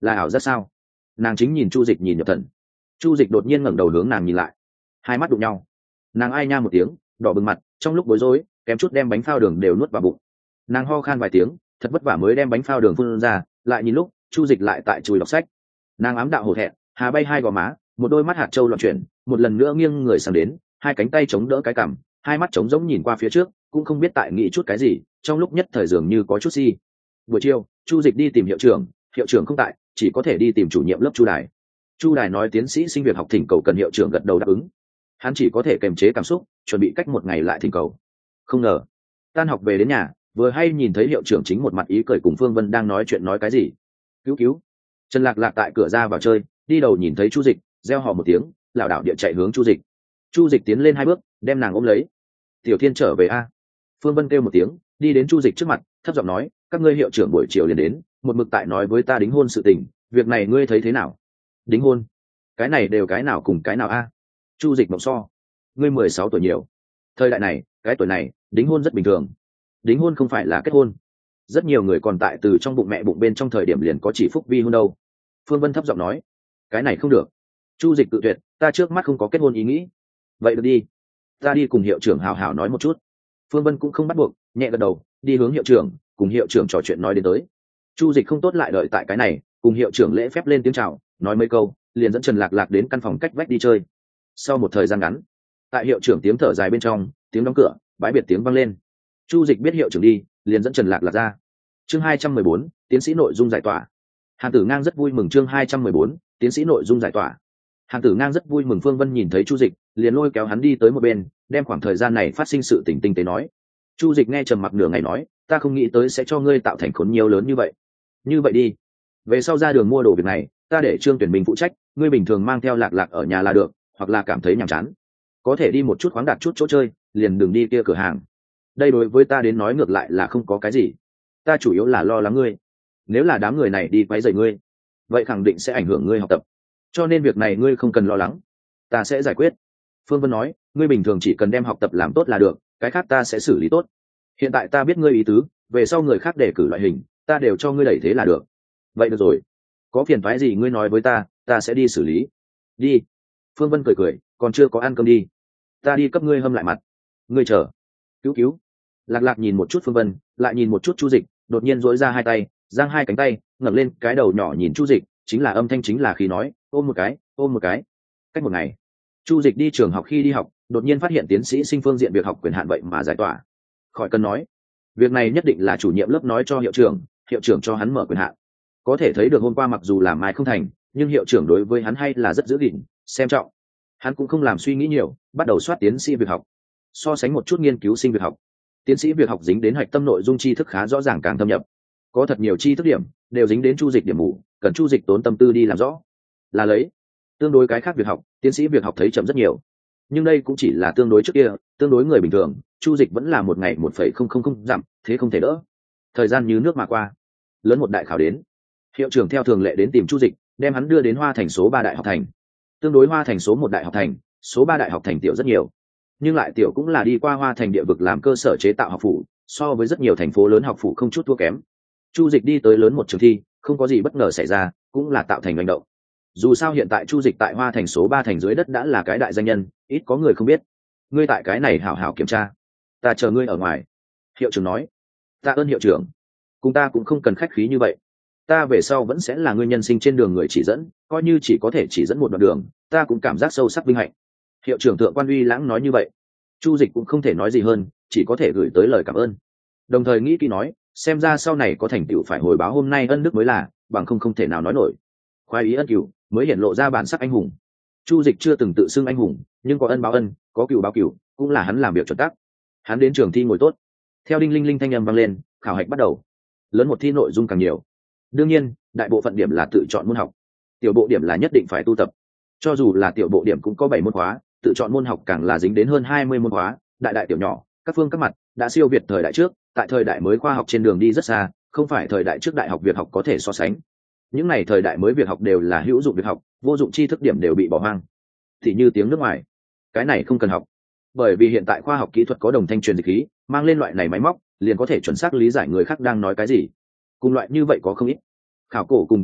là ảo giác sao? Nàng chính nhìn chu dịch nhìn nhập thần. Chu dịch đột nhiên ngẩng đầu hướng nàng nhìn lại, hai mắt đụng nhau. Nàng ai nha một tiếng, đỏ bừng mặt, trong lúc bối rối kém chút đem bánh phao đường đều nuốt vào bụng. Nàng ho khan vài tiếng, thật vất vả mới đem bánh phao đường phun ra, lại nhìn lúc chu dịch lại tại chùi đọc sách. Nàng ám đạo hổ thẹn, hà bay hai gò má, một đôi mắt hạt trâu loạn chuyển, một lần nữa nghiêng người sang đến, hai cánh tay chống đỡ cái cằm, hai mắt trống rỗng nhìn qua phía trước, cũng không biết tại nghĩ chút cái gì, trong lúc nhất thời dường như có chút si. Buổi chiều chu dịch đi tìm hiệu trưởng, hiệu trưởng không tại, chỉ có thể đi tìm chủ nhiệm lớp chu đài. Chu đài nói tiến sĩ sinh việc học thỉnh cầu cần hiệu trưởng gật đầu đáp ứng. Hắn chỉ có thể kiềm chế cảm xúc, chuẩn bị cách một ngày lại thỉnh cầu. Không ngờ tan học về đến nhà, vừa hay nhìn thấy hiệu trưởng chính một mặt ý cười cùng Phương Vân đang nói chuyện nói cái gì. Cứu cứu! Trần Lạc Lạc tại cửa ra vào chơi, đi đầu nhìn thấy chu dịch, reo hò một tiếng, lảo đảo địa chạy hướng chu dịch. Chu dịch tiến lên hai bước, đem nàng ôm lấy. Tiểu Thiên trở về a? Phương Vân kêu một tiếng, đi đến chu dịch trước mặt, thấp giọng nói, các ngươi hiệu trưởng buổi chiều liền đến, một mực tại nói với ta đính hôn sự tình, việc này ngươi thấy thế nào? Đính hôn? Cái này đều cái nào cùng cái nào a? Chu dịch mộng so. Ngươi mười sáu tuổi nhiều. Thời đại này, cái tuổi này, đính hôn rất bình thường. Đính hôn không phải là kết hôn. Rất nhiều người còn tại từ trong bụng mẹ bụng bên trong thời điểm liền có chỉ phúc vi hôn đâu. Phương Vân thấp giọng nói, cái này không được. Chu dịch tự tuyệt, ta trước mắt không có kết hôn ý nghĩ. Vậy được đi, ta đi cùng hiệu trưởng hào hào nói một chút. Phương Vân cũng không bắt buộc, nhẹ gật đầu, đi hướng hiệu trưởng, cùng hiệu trưởng trò chuyện nói đến tới. Chu dịch không tốt lại đợi tại cái này, cùng hiệu trưởng lễ phép lên tiếng chào, nói mấy câu, liền dẫn Trần Lạc Lạc đến căn phòng cách vách đi chơi. Sau một thời gian ngắn, tại hiệu trưởng tiếng thở dài bên trong, tiếng đóng cửa, bãi biệt tiếng vang lên. Chu dịch biết hiệu trưởng đi, liền dẫn Trần Lạc Lạc ra. Chương hai trăm mười bốn, tiến sĩ nội dung giải tỏa. Hàn Tử Ngang rất vui mừng. Chương hai trăm mười bốn, tiến sĩ nội dung giải tỏa. Hàn Tử Ngang rất vui mừng. Phương Vân nhìn thấy chu dịch, liền lôi kéo hắn đi tới một bên, đem khoảng thời gian này phát sinh sự tình tinh tế nói. Chu dịch nghe trầm mặc nửa ngày nói, ta không nghĩ tới sẽ cho ngươi tạo thành khốn nhiều lớn như vậy. Như vậy đi, về sau ra đường mua đồ việc này, ta để Trương Tuyển Minh phụ trách, ngươi bình thường mang theo Lạc Lạc ở nhà là được, hoặc là cảm thấy nhàm chán, có thể đi một chút khoáng đạt chút chỗ chơi, liền đừng đi kia cửa hàng. Đây đối với ta đến nói ngược lại là không có cái gì, ta chủ yếu là lo lắng ngươi. Nếu là đám người này đi quấy rầy ngươi, vậy khẳng định sẽ ảnh hưởng ngươi học tập, cho nên việc này ngươi không cần lo lắng, ta sẽ giải quyết. Phương Vân nói, ngươi bình thường chỉ cần đem học tập làm tốt là được, cái khác ta sẽ xử lý tốt. Hiện tại ta biết ngươi ý tứ, về sau người khác đề cử loại hình, ta đều cho ngươi đẩy thế là được. Vậy được rồi, có phiền toái gì ngươi nói với ta, ta sẽ đi xử lý. Đi. Phương Vân cười cười, còn chưa có ăn cơm đi, ta đi cấp ngươi hâm lại mặt. Ngươi chờ. Cứu cứu. Lạc Lạc nhìn một chút Phương Vân, lại nhìn một chút chu dịch, đột nhiên duỗi ra hai tay, giang hai cánh tay, ngẩng lên cái đầu nhỏ nhìn chu dịch, chính là âm thanh chính là khi nói, ôm một cái, ôm một cái. Cách một ngày, chu dịch đi trường học, khi đi học đột nhiên phát hiện tiến sĩ sinh phương diện việc học quyền hạn vậy mà giải tỏa. Khỏi cần nói, việc này nhất định là chủ nhiệm lớp nói cho hiệu trưởng, hiệu trưởng cho hắn mở quyền hạn. Có thể thấy được hôm qua mặc dù làm mai không thành, nhưng hiệu trưởng đối với hắn hay là rất giữ gìn, xem trọng. Hắn cũng không làm suy nghĩ nhiều, bắt đầu soát tiến sĩ việc học. So sánh một chút nghiên cứu sinh việc học, tiến sĩ việc học dính đến hạch tâm nội dung tri thức khá rõ ràng, càng thâm nhập, có thật nhiều tri thức điểm đều dính đến chu dịch điểm mù, cần chu dịch tốn tâm tư đi làm rõ. Là lấy tương đối cái khác việc học, tiến sĩ việc học thấy chậm rất nhiều, nhưng đây cũng chỉ là tương đối trước kia, tương đối người bình thường, chu dịch vẫn là một ngày một phẩy không không không dặm, thế không thể đỡ. Thời gian như nước mà qua, lớn một đại khảo đến, hiệu trưởng theo thường lệ đến tìm chu dịch, đem hắn đưa đến Hoa Thành số ba đại học thành. Tương đối Hoa Thành số một đại học thành, số ba đại học thành tiểu rất nhiều, nhưng lại tiểu cũng là đi qua Hoa Thành địa vực làm cơ sở chế tạo học phủ, so với rất nhiều thành phố lớn học phủ không chút thua kém. Chu dịch đi tới lớn một trường thi, không có gì bất ngờ xảy ra, cũng là tạo thành hành động. Dù sao hiện tại chu dịch tại Hoa Thành số ba thành dưới đất đã là cái đại danh nhân, ít có người không biết. Ngươi tại cái này hảo hảo kiểm tra, ta chờ ngươi ở ngoài. Hiệu trưởng nói. Tạ ơn hiệu trưởng, cùng ta cũng không cần khách khí như vậy, ta về sau vẫn sẽ là ngươi nhân sinh trên đường người chỉ dẫn, coi như chỉ có thể chỉ dẫn một đoạn đường, ta cũng cảm giác sâu sắc vinh hạnh. Hiệu trưởng thượng quan uy lãng nói như vậy, chu dịch cũng không thể nói gì hơn, chỉ có thể gửi tới lời cảm ơn, đồng thời nghĩ kỹ nói, xem ra sau này có thành tựu phải hồi báo hôm nay ân đức mới là, bằng không không thể nào nói nổi. Khoái ý ân cửu mới hiện lộ ra bản sắc anh hùng. Chu dịch chưa từng tự xưng anh hùng, nhưng có ân báo ân, có cửu báo cửu, cũng là hắn làm việc chuẩn tắc. Hắn đến trường thi ngồi tốt, theo đinh linh linh thanh âm vang lên, khảo hạch bắt đầu. Lớn một thi nội dung càng nhiều, đương nhiên đại bộ phận điểm là tự chọn môn học, tiểu bộ điểm là nhất định phải tu tập. Cho dù là tiểu bộ điểm cũng có bảy môn khóa, tự chọn môn học càng là dính đến hơn hai mươi môn khóa, đại đại tiểu nhỏ, các phương các mặt đã siêu việt thời đại trước, tại thời đại mới khoa học trên đường đi rất xa, không phải thời đại trước đại học việc học có thể so sánh. Những này thời đại mới việc học đều là hữu dụng việc học, vô dụng tri thức điểm đều bị bỏ hoang. Thì như tiếng nước ngoài, cái này không cần học, bởi vì hiện tại khoa học kỹ thuật có đồng thanh truyền dịch khí, mang lên loại này máy móc liền có thể chuẩn xác lý giải người khác đang nói cái gì. Cùng loại như vậy có không ít. Khảo cổ cùng các loại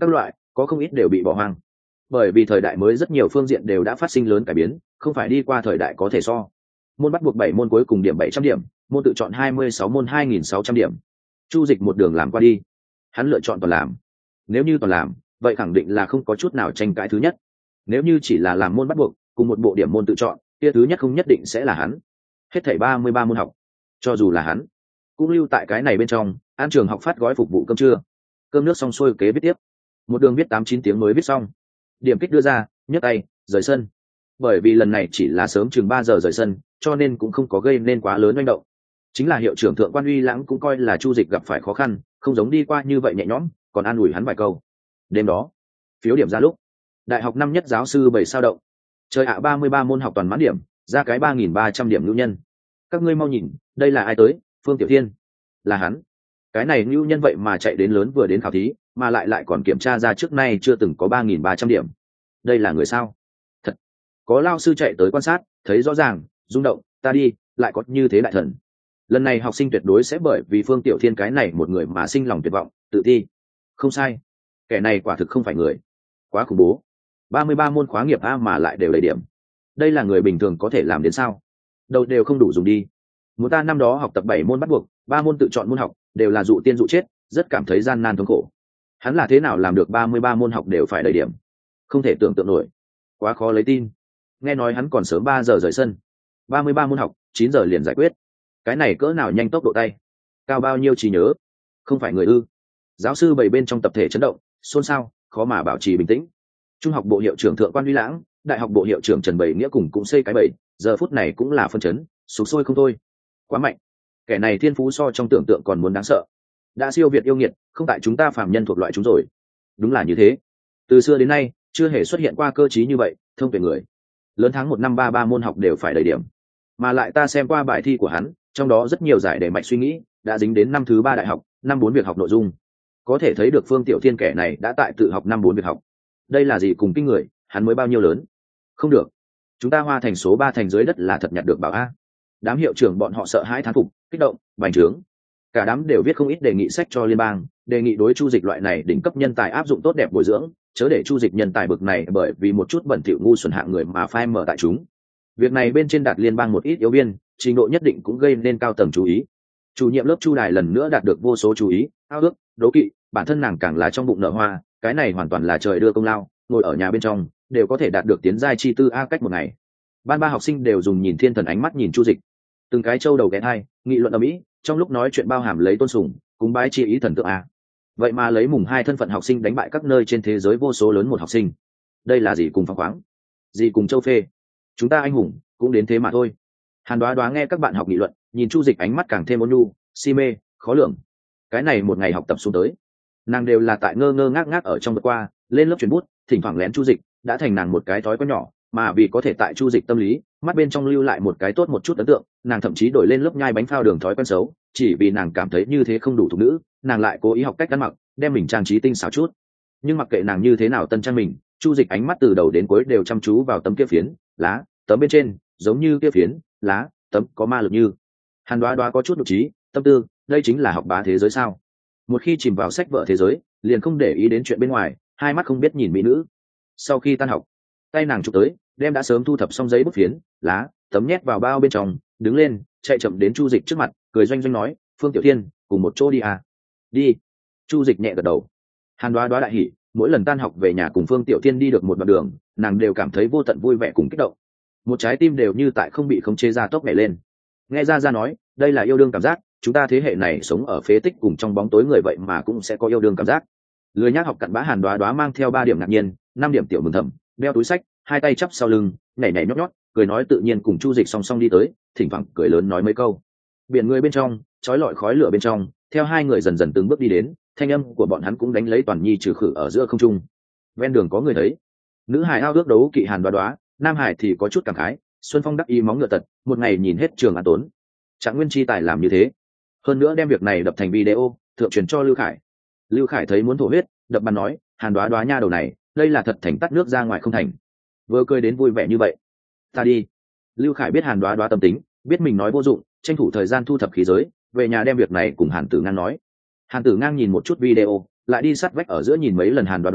có không ít đều bị bỏ hoang, bởi vì thời đại mới rất nhiều phương diện đều đã phát sinh lớn cải biến, không phải đi qua thời đại có thể so. Môn bắt buộc bảy môn cuối cùng điểm bảy trăm điểm, môn tự chọn hai mươi sáu môn hai nghìn sáu trăm điểm. Chu Dịch một đường làm qua đi, hắn lựa chọn toàn làm. Nếu như toàn làm, vậy khẳng định là không có chút nào tranh cãi thứ nhất. Nếu như chỉ là làm môn bắt buộc cùng một bộ điểm môn tự chọn, kia thứ nhất không nhất định sẽ là hắn. Hết thảy ba mươi ba môn học, cho dù là hắn cũng lưu tại cái này bên trong, an trường học phát gói phục vụ cơm trưa. Cơm nước xong xuôi kế viết tiếp. Một đường viết tám chín tiếng mới viết xong. Điểm kích đưa ra, nhấc tay, rời sân. Bởi vì lần này chỉ là sớm chừng ba giờ rời sân, cho nên cũng không có gây nên quá lớn manh động. Chính là hiệu trưởng Thượng quan Uy Lãng cũng coi là Chu Dịch gặp phải khó khăn, không giống đi qua như vậy nhẹ nhõm, còn an ủi hắn vài câu. Đêm đó, phiếu điểm ra lúc, đại học năm nhất giáo sư bảy sao động. Trời ạ, ba mươi ba môn học toàn mãn điểm, ra cái ba nghìn ba trăm điểm lưu nhân. Các ngươi mau nhìn, đây là ai tới? Phương Tiểu Thiên. Là hắn. Cái này lưu nhân vậy mà chạy đến lớn vừa đến khảo thí, mà lại lại còn kiểm tra ra trước nay chưa từng có ba nghìn ba trăm điểm. Đây là người sao? Thật. Có lao sư chạy tới quan sát, thấy rõ ràng, rung động, ta đi, lại có như thế đại thần. Lần này học sinh tuyệt đối sẽ bởi vì Phương Tiểu Thiên cái này một người mà sinh lòng tuyệt vọng, tự ti. Không sai, kẻ này quả thực không phải người. Quá khủng bố. ba mươi ba môn khóa nghiệp a mà lại đều đầy điểm. Đây là người bình thường có thể làm đến sao? Đâu đều không đủ dùng đi. Muốn ta năm đó học tập bảy môn bắt buộc, ba môn tự chọn môn học, đều là dụ tiên dụ chết, rất cảm thấy gian nan thống khổ. Hắn là thế nào làm được ba mươi ba môn học đều phải đầy điểm? Không thể tưởng tượng nổi. Quá khó lấy tin. Nghe nói hắn còn sớm ba giờ rời sân. ba mươi ba môn học, chín giờ liền giải quyết. Cái này cỡ nào nhanh tốc độ tay? Cao bao nhiêu trí nhớ? Không phải người ư? Giáo sư bảy bên trong tập thể chấn động, xôn xao, khó mà bảo trì bình tĩnh. Trung học bộ hiệu trưởng Thượng quan Uy Lãng, đại học bộ hiệu trưởng Trần Bảy Nghĩa cùng cũng xây cái bầy, giờ phút này cũng là phân chấn, sục sôi không thôi. Quá mạnh. Kẻ này thiên phú so trong tưởng tượng còn muốn đáng sợ. Đã siêu việt yêu nghiệt, không tại chúng ta phàm nhân thuộc loại chúng rồi. Đúng là như thế. Từ xưa đến nay, chưa hề xuất hiện qua cơ trí như vậy, thông tuệ người. Lớn tháng một năm ba ba môn học đều phải đầy điểm. Mà lại ta xem qua bài thi của hắn, trong đó rất nhiều giải đề mạch suy nghĩ, đã dính đến năm thứ ba đại học, năm bốn việc học nội dung. Có thể thấy được Phương Tiểu Thiên kẻ này đã tại tự học năm bốn việc học. Đây là gì cùng kinh người, hắn mới bao nhiêu lớn? Không được, chúng ta Hoa Thành số ba thành dưới đất là thật nhặt được bảo a. Đám hiệu trưởng bọn họ sợ hãi thán phục, kích động, bành trướng. Cả đám đều viết không ít đề nghị sách cho liên bang, đề nghị đối Chu Dịch loại này đỉnh cấp nhân tài áp dụng tốt đẹp bồi dưỡng, chớ để Chu Dịch nhân tài bực này bởi vì một chút bẩn thỉu ngu xuẩn hạng người mà phai mở tại chúng. Việc này bên trên đạt liên bang một ít yếu viên, trình độ nhất định cũng gây nên cao tầng chú ý. Chủ nhiệm lớp Chu Đài lần nữa đạt được vô số chú ý, ao ước, đố kỵ, bản thân nàng càng là trong bụng nở hoa, cái này hoàn toàn là trời đưa công lao, ngồi ở nhà bên trong đều có thể đạt được tiến giai chi tư a cách một ngày. Ban ba học sinh đều dùng nhìn thiên thần ánh mắt nhìn Chu Dịch, từng cái trâu đầu ghé thai, nghị luận ầm ĩ, trong lúc nói chuyện bao hàm lấy tôn sùng, cúng bái chi ý thần tượng a. Vậy mà lấy mùng hai thân phận học sinh đánh bại các nơi trên thế giới vô số lớn một học sinh, đây là gì cùng phóng khoáng, gì cùng châu phê. Chúng ta anh hùng cũng đến thế mà thôi. Hàn Đoá Đoá nghe các bạn học nghị luận, nhìn Chu Dịch ánh mắt càng thêm ôn nhu, si mê, khó lường. Cái này một ngày học tập xuống tới, nàng đều là tại ngơ ngơ ngác ngác ở trong vượt qua, lên lớp chuyển bút, thỉnh thoảng lén Chu Dịch, đã thành nàng một cái thói quen nhỏ, mà vì có thể tại Chu Dịch tâm lý, mắt bên trong lưu lại một cái tốt một chút ấn tượng, nàng thậm chí đổi lên lớp nhai bánh phao đường thói quen xấu, chỉ vì nàng cảm thấy như thế không đủ thục nữ, nàng lại cố ý học cách ăn mặc, đem mình trang trí tinh xảo chút. Nhưng mặc kệ nàng như thế nào tân trang mình, Chu Dịch ánh mắt từ đầu đến cuối đều chăm chú vào tấm kia phiến lá, tấm bên trên, giống như kia phiến lá, tấm có ma lực như. Hàn Đoá Đoá có chút nhục trí, tâm tư, đây chính là học bá thế giới sao? Một khi chìm vào sách vở thế giới, liền không để ý đến chuyện bên ngoài, hai mắt không biết nhìn mỹ nữ. Sau khi tan học, tay nàng chụp tới, đem đã sớm thu thập xong giấy bút phiến lá, tấm nhét vào bao bên trong, đứng lên, chạy chậm đến Chu Dịch trước mặt, cười doanh doanh nói, Phương Tiểu Thiên, cùng một chỗ đi à? Đi. Chu Dịch nhẹ gật đầu. Hàn Đoá Đoá đại hỉ, mỗi lần tan học về nhà cùng Phương Tiểu Thiên đi được một đoạn đường, nàng đều cảm thấy vô tận vui vẻ cùng kích động. Một trái tim đều như tại không bị khống chế ra tốc nhảy lên. Nghe ra ra nói, đây là yêu đương cảm giác, chúng ta thế hệ này sống ở phế tích cùng trong bóng tối người vậy mà cũng sẽ có yêu đương cảm giác. Lười nhác học cặn bã Hàn Đoá Đoá mang theo ba điểm ngạc nhiên, năm điểm tiểu mừng thầm, đeo túi sách, hai tay chắp sau lưng, nhảy nhảy nhót nhót, cười nói tự nhiên cùng Chu Dịch song song đi tới, thỉnh thoảng cười lớn nói mấy câu. Biển người bên trong, chói lọi khói lửa bên trong, theo hai người dần dần từng bước đi đến, thanh âm của bọn hắn cũng đánh lấy toàn nhi trừ khử ở giữa không trung. Ven đường có người thấy, nữ hài ao ước đấu kỵ Hàn Đoá Đoá, nam hải thì có chút cảm khái, Xuân Phong đắc ý móng ngựa tật, một ngày nhìn hết trường an tốn. Trạng Nguyên chi tài làm như thế, hơn nữa đem việc này đập thành video, thượng truyền cho Lưu Khải. Lưu Khải thấy muốn thổ huyết, đập bàn nói, Hàn Đoá Đoá nha đầu này, đây là thật thành tắt nước ra ngoài không thành. Vừa cười đến vui vẻ như vậy, ta đi. Lưu Khải biết Hàn Đoá Đoá tâm tính, biết mình nói vô dụng, tranh thủ thời gian thu thập khí giới, về nhà đem việc này cùng Hàn Tử Ngang nói. Hàn Tử Ngang nhìn một chút video, lại đi sát vách ở giữa nhìn mấy lần Hàn Đoá Đoá,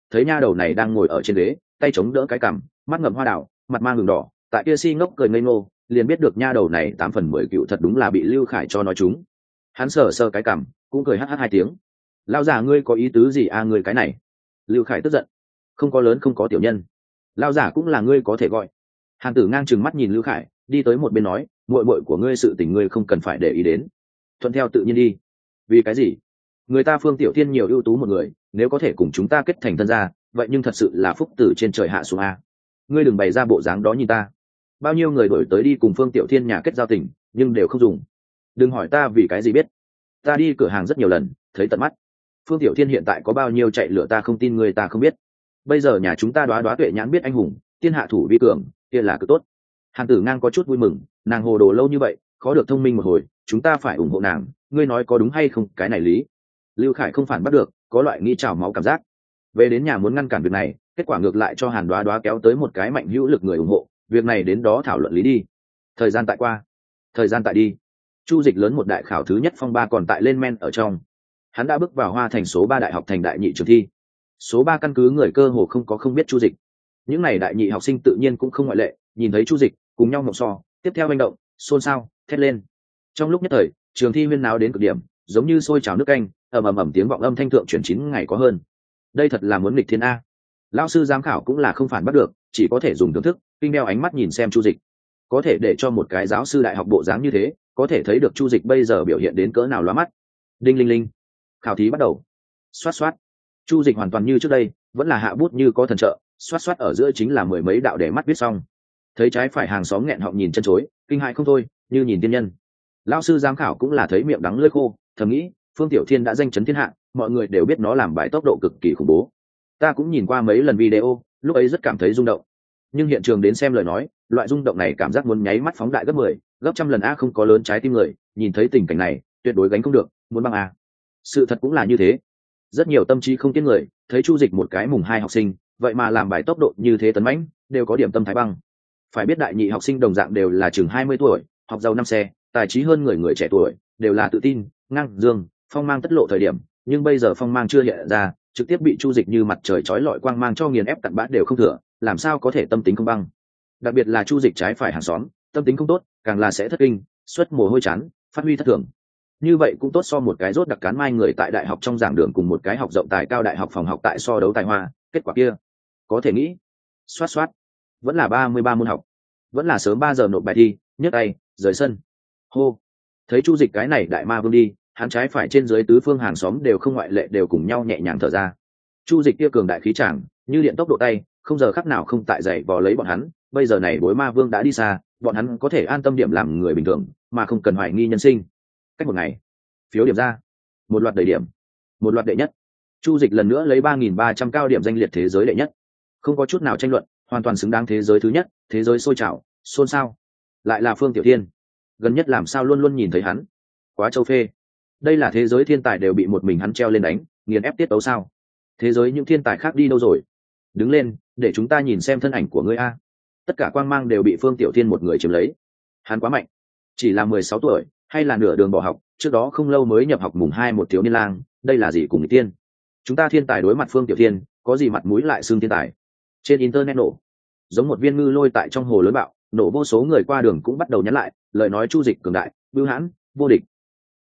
thấy nha đầu này đang ngồi ở trên ghế, tay chống đỡ cái cằm, mắt ngậm hoa đào, mặt mang đường đỏ, tại kia si ngốc cười ngây ngô, liền biết được nha đầu này tám phần mười cựu thật đúng là bị Lưu Khải cho nói chúng. Hắn sờ sờ cái cằm, cũng cười hắt hắt hai tiếng. Lão giả ngươi có ý tứ gì a, ngươi cái này? Lưu Khải tức giận. Không có lớn không có tiểu nhân. Lão giả cũng là ngươi có thể gọi. Hàn Tử ngang chừng mắt nhìn Lưu Khải, đi tới một bên nói, muội muội của ngươi sự tình ngươi không cần phải để ý đến, thuận theo tự nhiên đi. Vì cái gì? Người ta Phương Tiểu Thiên nhiều ưu tú một người, nếu có thể cùng chúng ta kết thành thân gia, vậy nhưng thật sự là phúc từ trên trời hạ xuống a. Ngươi đừng bày ra bộ dáng đó nhìn ta. Bao nhiêu người đổi tới đi cùng Phương Tiểu Thiên nhà kết giao tình, nhưng đều không dùng. Đừng hỏi ta vì cái gì biết. Ta đi cửa hàng rất nhiều lần, thấy tận mắt. Phương Tiểu Thiên hiện tại có bao nhiêu chạy lửa ta không tin người ta không biết. Bây giờ nhà chúng ta đoá đoá tuệ nhãn biết anh hùng, thiên hạ thủ vi cường, kia là cực tốt. Hàn Tử ngang có chút vui mừng, nàng hồ đồ lâu như vậy, khó được thông minh một hồi, chúng ta phải ủng hộ nàng, ngươi nói có đúng hay không, cái này lý. Lưu Khải không phản bắt được, có loại nghĩ trào máu cảm giác. Về đến nhà muốn ngăn cản việc này, kết quả ngược lại cho Hàn Đoá Đoá kéo tới một cái mạnh hữu lực người ủng hộ, việc này đến đó thảo luận lý đi. Thời gian tại qua, thời gian tại đi. Chu Dịch lớn một đại khảo thứ nhất phong ba còn tại lên men ở trong. Hắn đã bước vào Hoa Thành số ba đại học thành đại nhị trường thi. Số ba căn cứ người cơ hồ không có không biết Chu Dịch. Những này đại nhị học sinh tự nhiên cũng không ngoại lệ, nhìn thấy Chu Dịch, cùng nhau ngộp so, tiếp theo hành động, xôn xao, thét lên. Trong lúc nhất thời, trường thi huyên náo đến cực điểm, giống như sôi trào nước canh, ầm ầm ầm tiếng vọng âm thanh thượng chuyển chín ngày có hơn. Đây thật là muốn nghịch thiên a. Lão sư giám khảo cũng là không phản bắt được, chỉ có thể dùng thưởng thức, kinh đeo ánh mắt nhìn xem Chu Dịch. Có thể để cho một cái giáo sư đại học bộ dáng như thế, có thể thấy được Chu Dịch bây giờ biểu hiện đến cỡ nào lóa mắt. Đinh linh linh, khảo thí bắt đầu. Xoát xoát. Chu Dịch hoàn toàn như trước đây, vẫn là hạ bút như có thần trợ, xoát xoát ở giữa chính là mười mấy đạo để mắt viết xong. Thấy trái phải hàng xóm nghẹn họng nhìn chân chối, kinh hãi không thôi, như nhìn tiên nhân. Lão sư giám khảo cũng là thấy miệng đắng lưỡi khô, thầm nghĩ, Phương Tiểu Thiên đã danh chấn thiên hạ, mọi người đều biết nó làm bài tốc độ cực kỳ khủng bố. Ta cũng nhìn qua mấy lần video, lúc ấy rất cảm thấy rung động. Nhưng hiện trường đến xem lời nói, loại rung động này cảm giác muốn nháy mắt phóng đại gấp mười, gấp trăm lần a, không có lớn trái tim người, nhìn thấy tình cảnh này, tuyệt đối gánh không được, muốn băng a. Sự thật cũng là như thế. Rất nhiều tâm trí không kiên người, thấy Chu Dịch một cái mùng hai học sinh, vậy mà làm bài tốc độ như thế tấn mãnh, đều có điểm tâm thái băng. Phải biết đại nhị học sinh đồng dạng đều là chừng hai mươi tuổi, học giàu năm xe, tài trí hơn người người trẻ tuổi, đều là tự tin, ngang dương, phong mang tất lộ thời điểm, nhưng bây giờ phong mang chưa hiện ra, trực tiếp bị Chu Dịch như mặt trời chói lọi quang mang cho nghiền ép cặn bã đều không thừa, làm sao có thể tâm tính không băng. Đặc biệt là Chu Dịch trái phải hàng xóm, tâm tính không tốt, càng là sẽ thất kinh, xuất mồ hôi chán, phát huy thất thường. Như vậy cũng tốt so một cái rốt đặc cán mai người tại đại học trong giảng đường cùng một cái học rộng tài cao đại học phòng học tại so đấu tài hoa, kết quả kia, có thể nghĩ. Xoát xoát, vẫn là ba mươi ba môn học, vẫn là sớm ba giờ nộp bài thi, nhấc tay, rời sân. Hô, thấy Chu Dịch cái này đại ma vương đi, hắn trái phải trên dưới tứ phương hàng xóm đều không ngoại lệ đều cùng nhau nhẹ nhàng thở ra. Chu Dịch kia cường đại khí tràng, như điện tốc độ tay, không giờ khắc nào không tại dậy vò lấy bọn hắn, bây giờ này bối ma vương đã đi xa, bọn hắn có thể an tâm điểm làm người bình thường, mà không cần hoài nghi nhân sinh. Cách một ngày, phiếu điểm ra, một loạt đầy điểm, một loạt đệ nhất. Chu Dịch lần nữa lấy ba nghìn ba trăm cao điểm danh liệt thế giới đệ nhất, không có chút nào tranh luận, hoàn toàn xứng đáng thế giới thứ nhất, thế giới sôi trào, xôn xao. Lại là Phương Tiểu Thiên, gần nhất làm sao luôn luôn nhìn thấy hắn, quá châu phê. Đây là thế giới thiên tài đều bị một mình hắn treo lên đánh, nghiền ép tiết tấu sao? Thế giới những thiên tài khác đi đâu rồi? Đứng lên, để chúng ta nhìn xem thân ảnh của ngươi a. Tất cả quang mang đều bị Phương Tiểu Thiên một người chiếm lấy. Hắn quá mạnh, chỉ là mười sáu tuổi, hay là nửa đường bỏ học, trước đó không lâu mới nhập học mùng hai một thiếu niên lang, đây là gì cùng người tiên? Chúng ta thiên tài đối mặt Phương Tiểu Thiên, có gì mặt mũi lại xưng thiên tài? Trên internet nổ, giống một viên ngư lôi tại trong hồ lớn bạo, nổ vô số người qua đường cũng bắt đầu nhắn lại, lời nói Chu Dịch cường đại, bưu hãn, vô địch.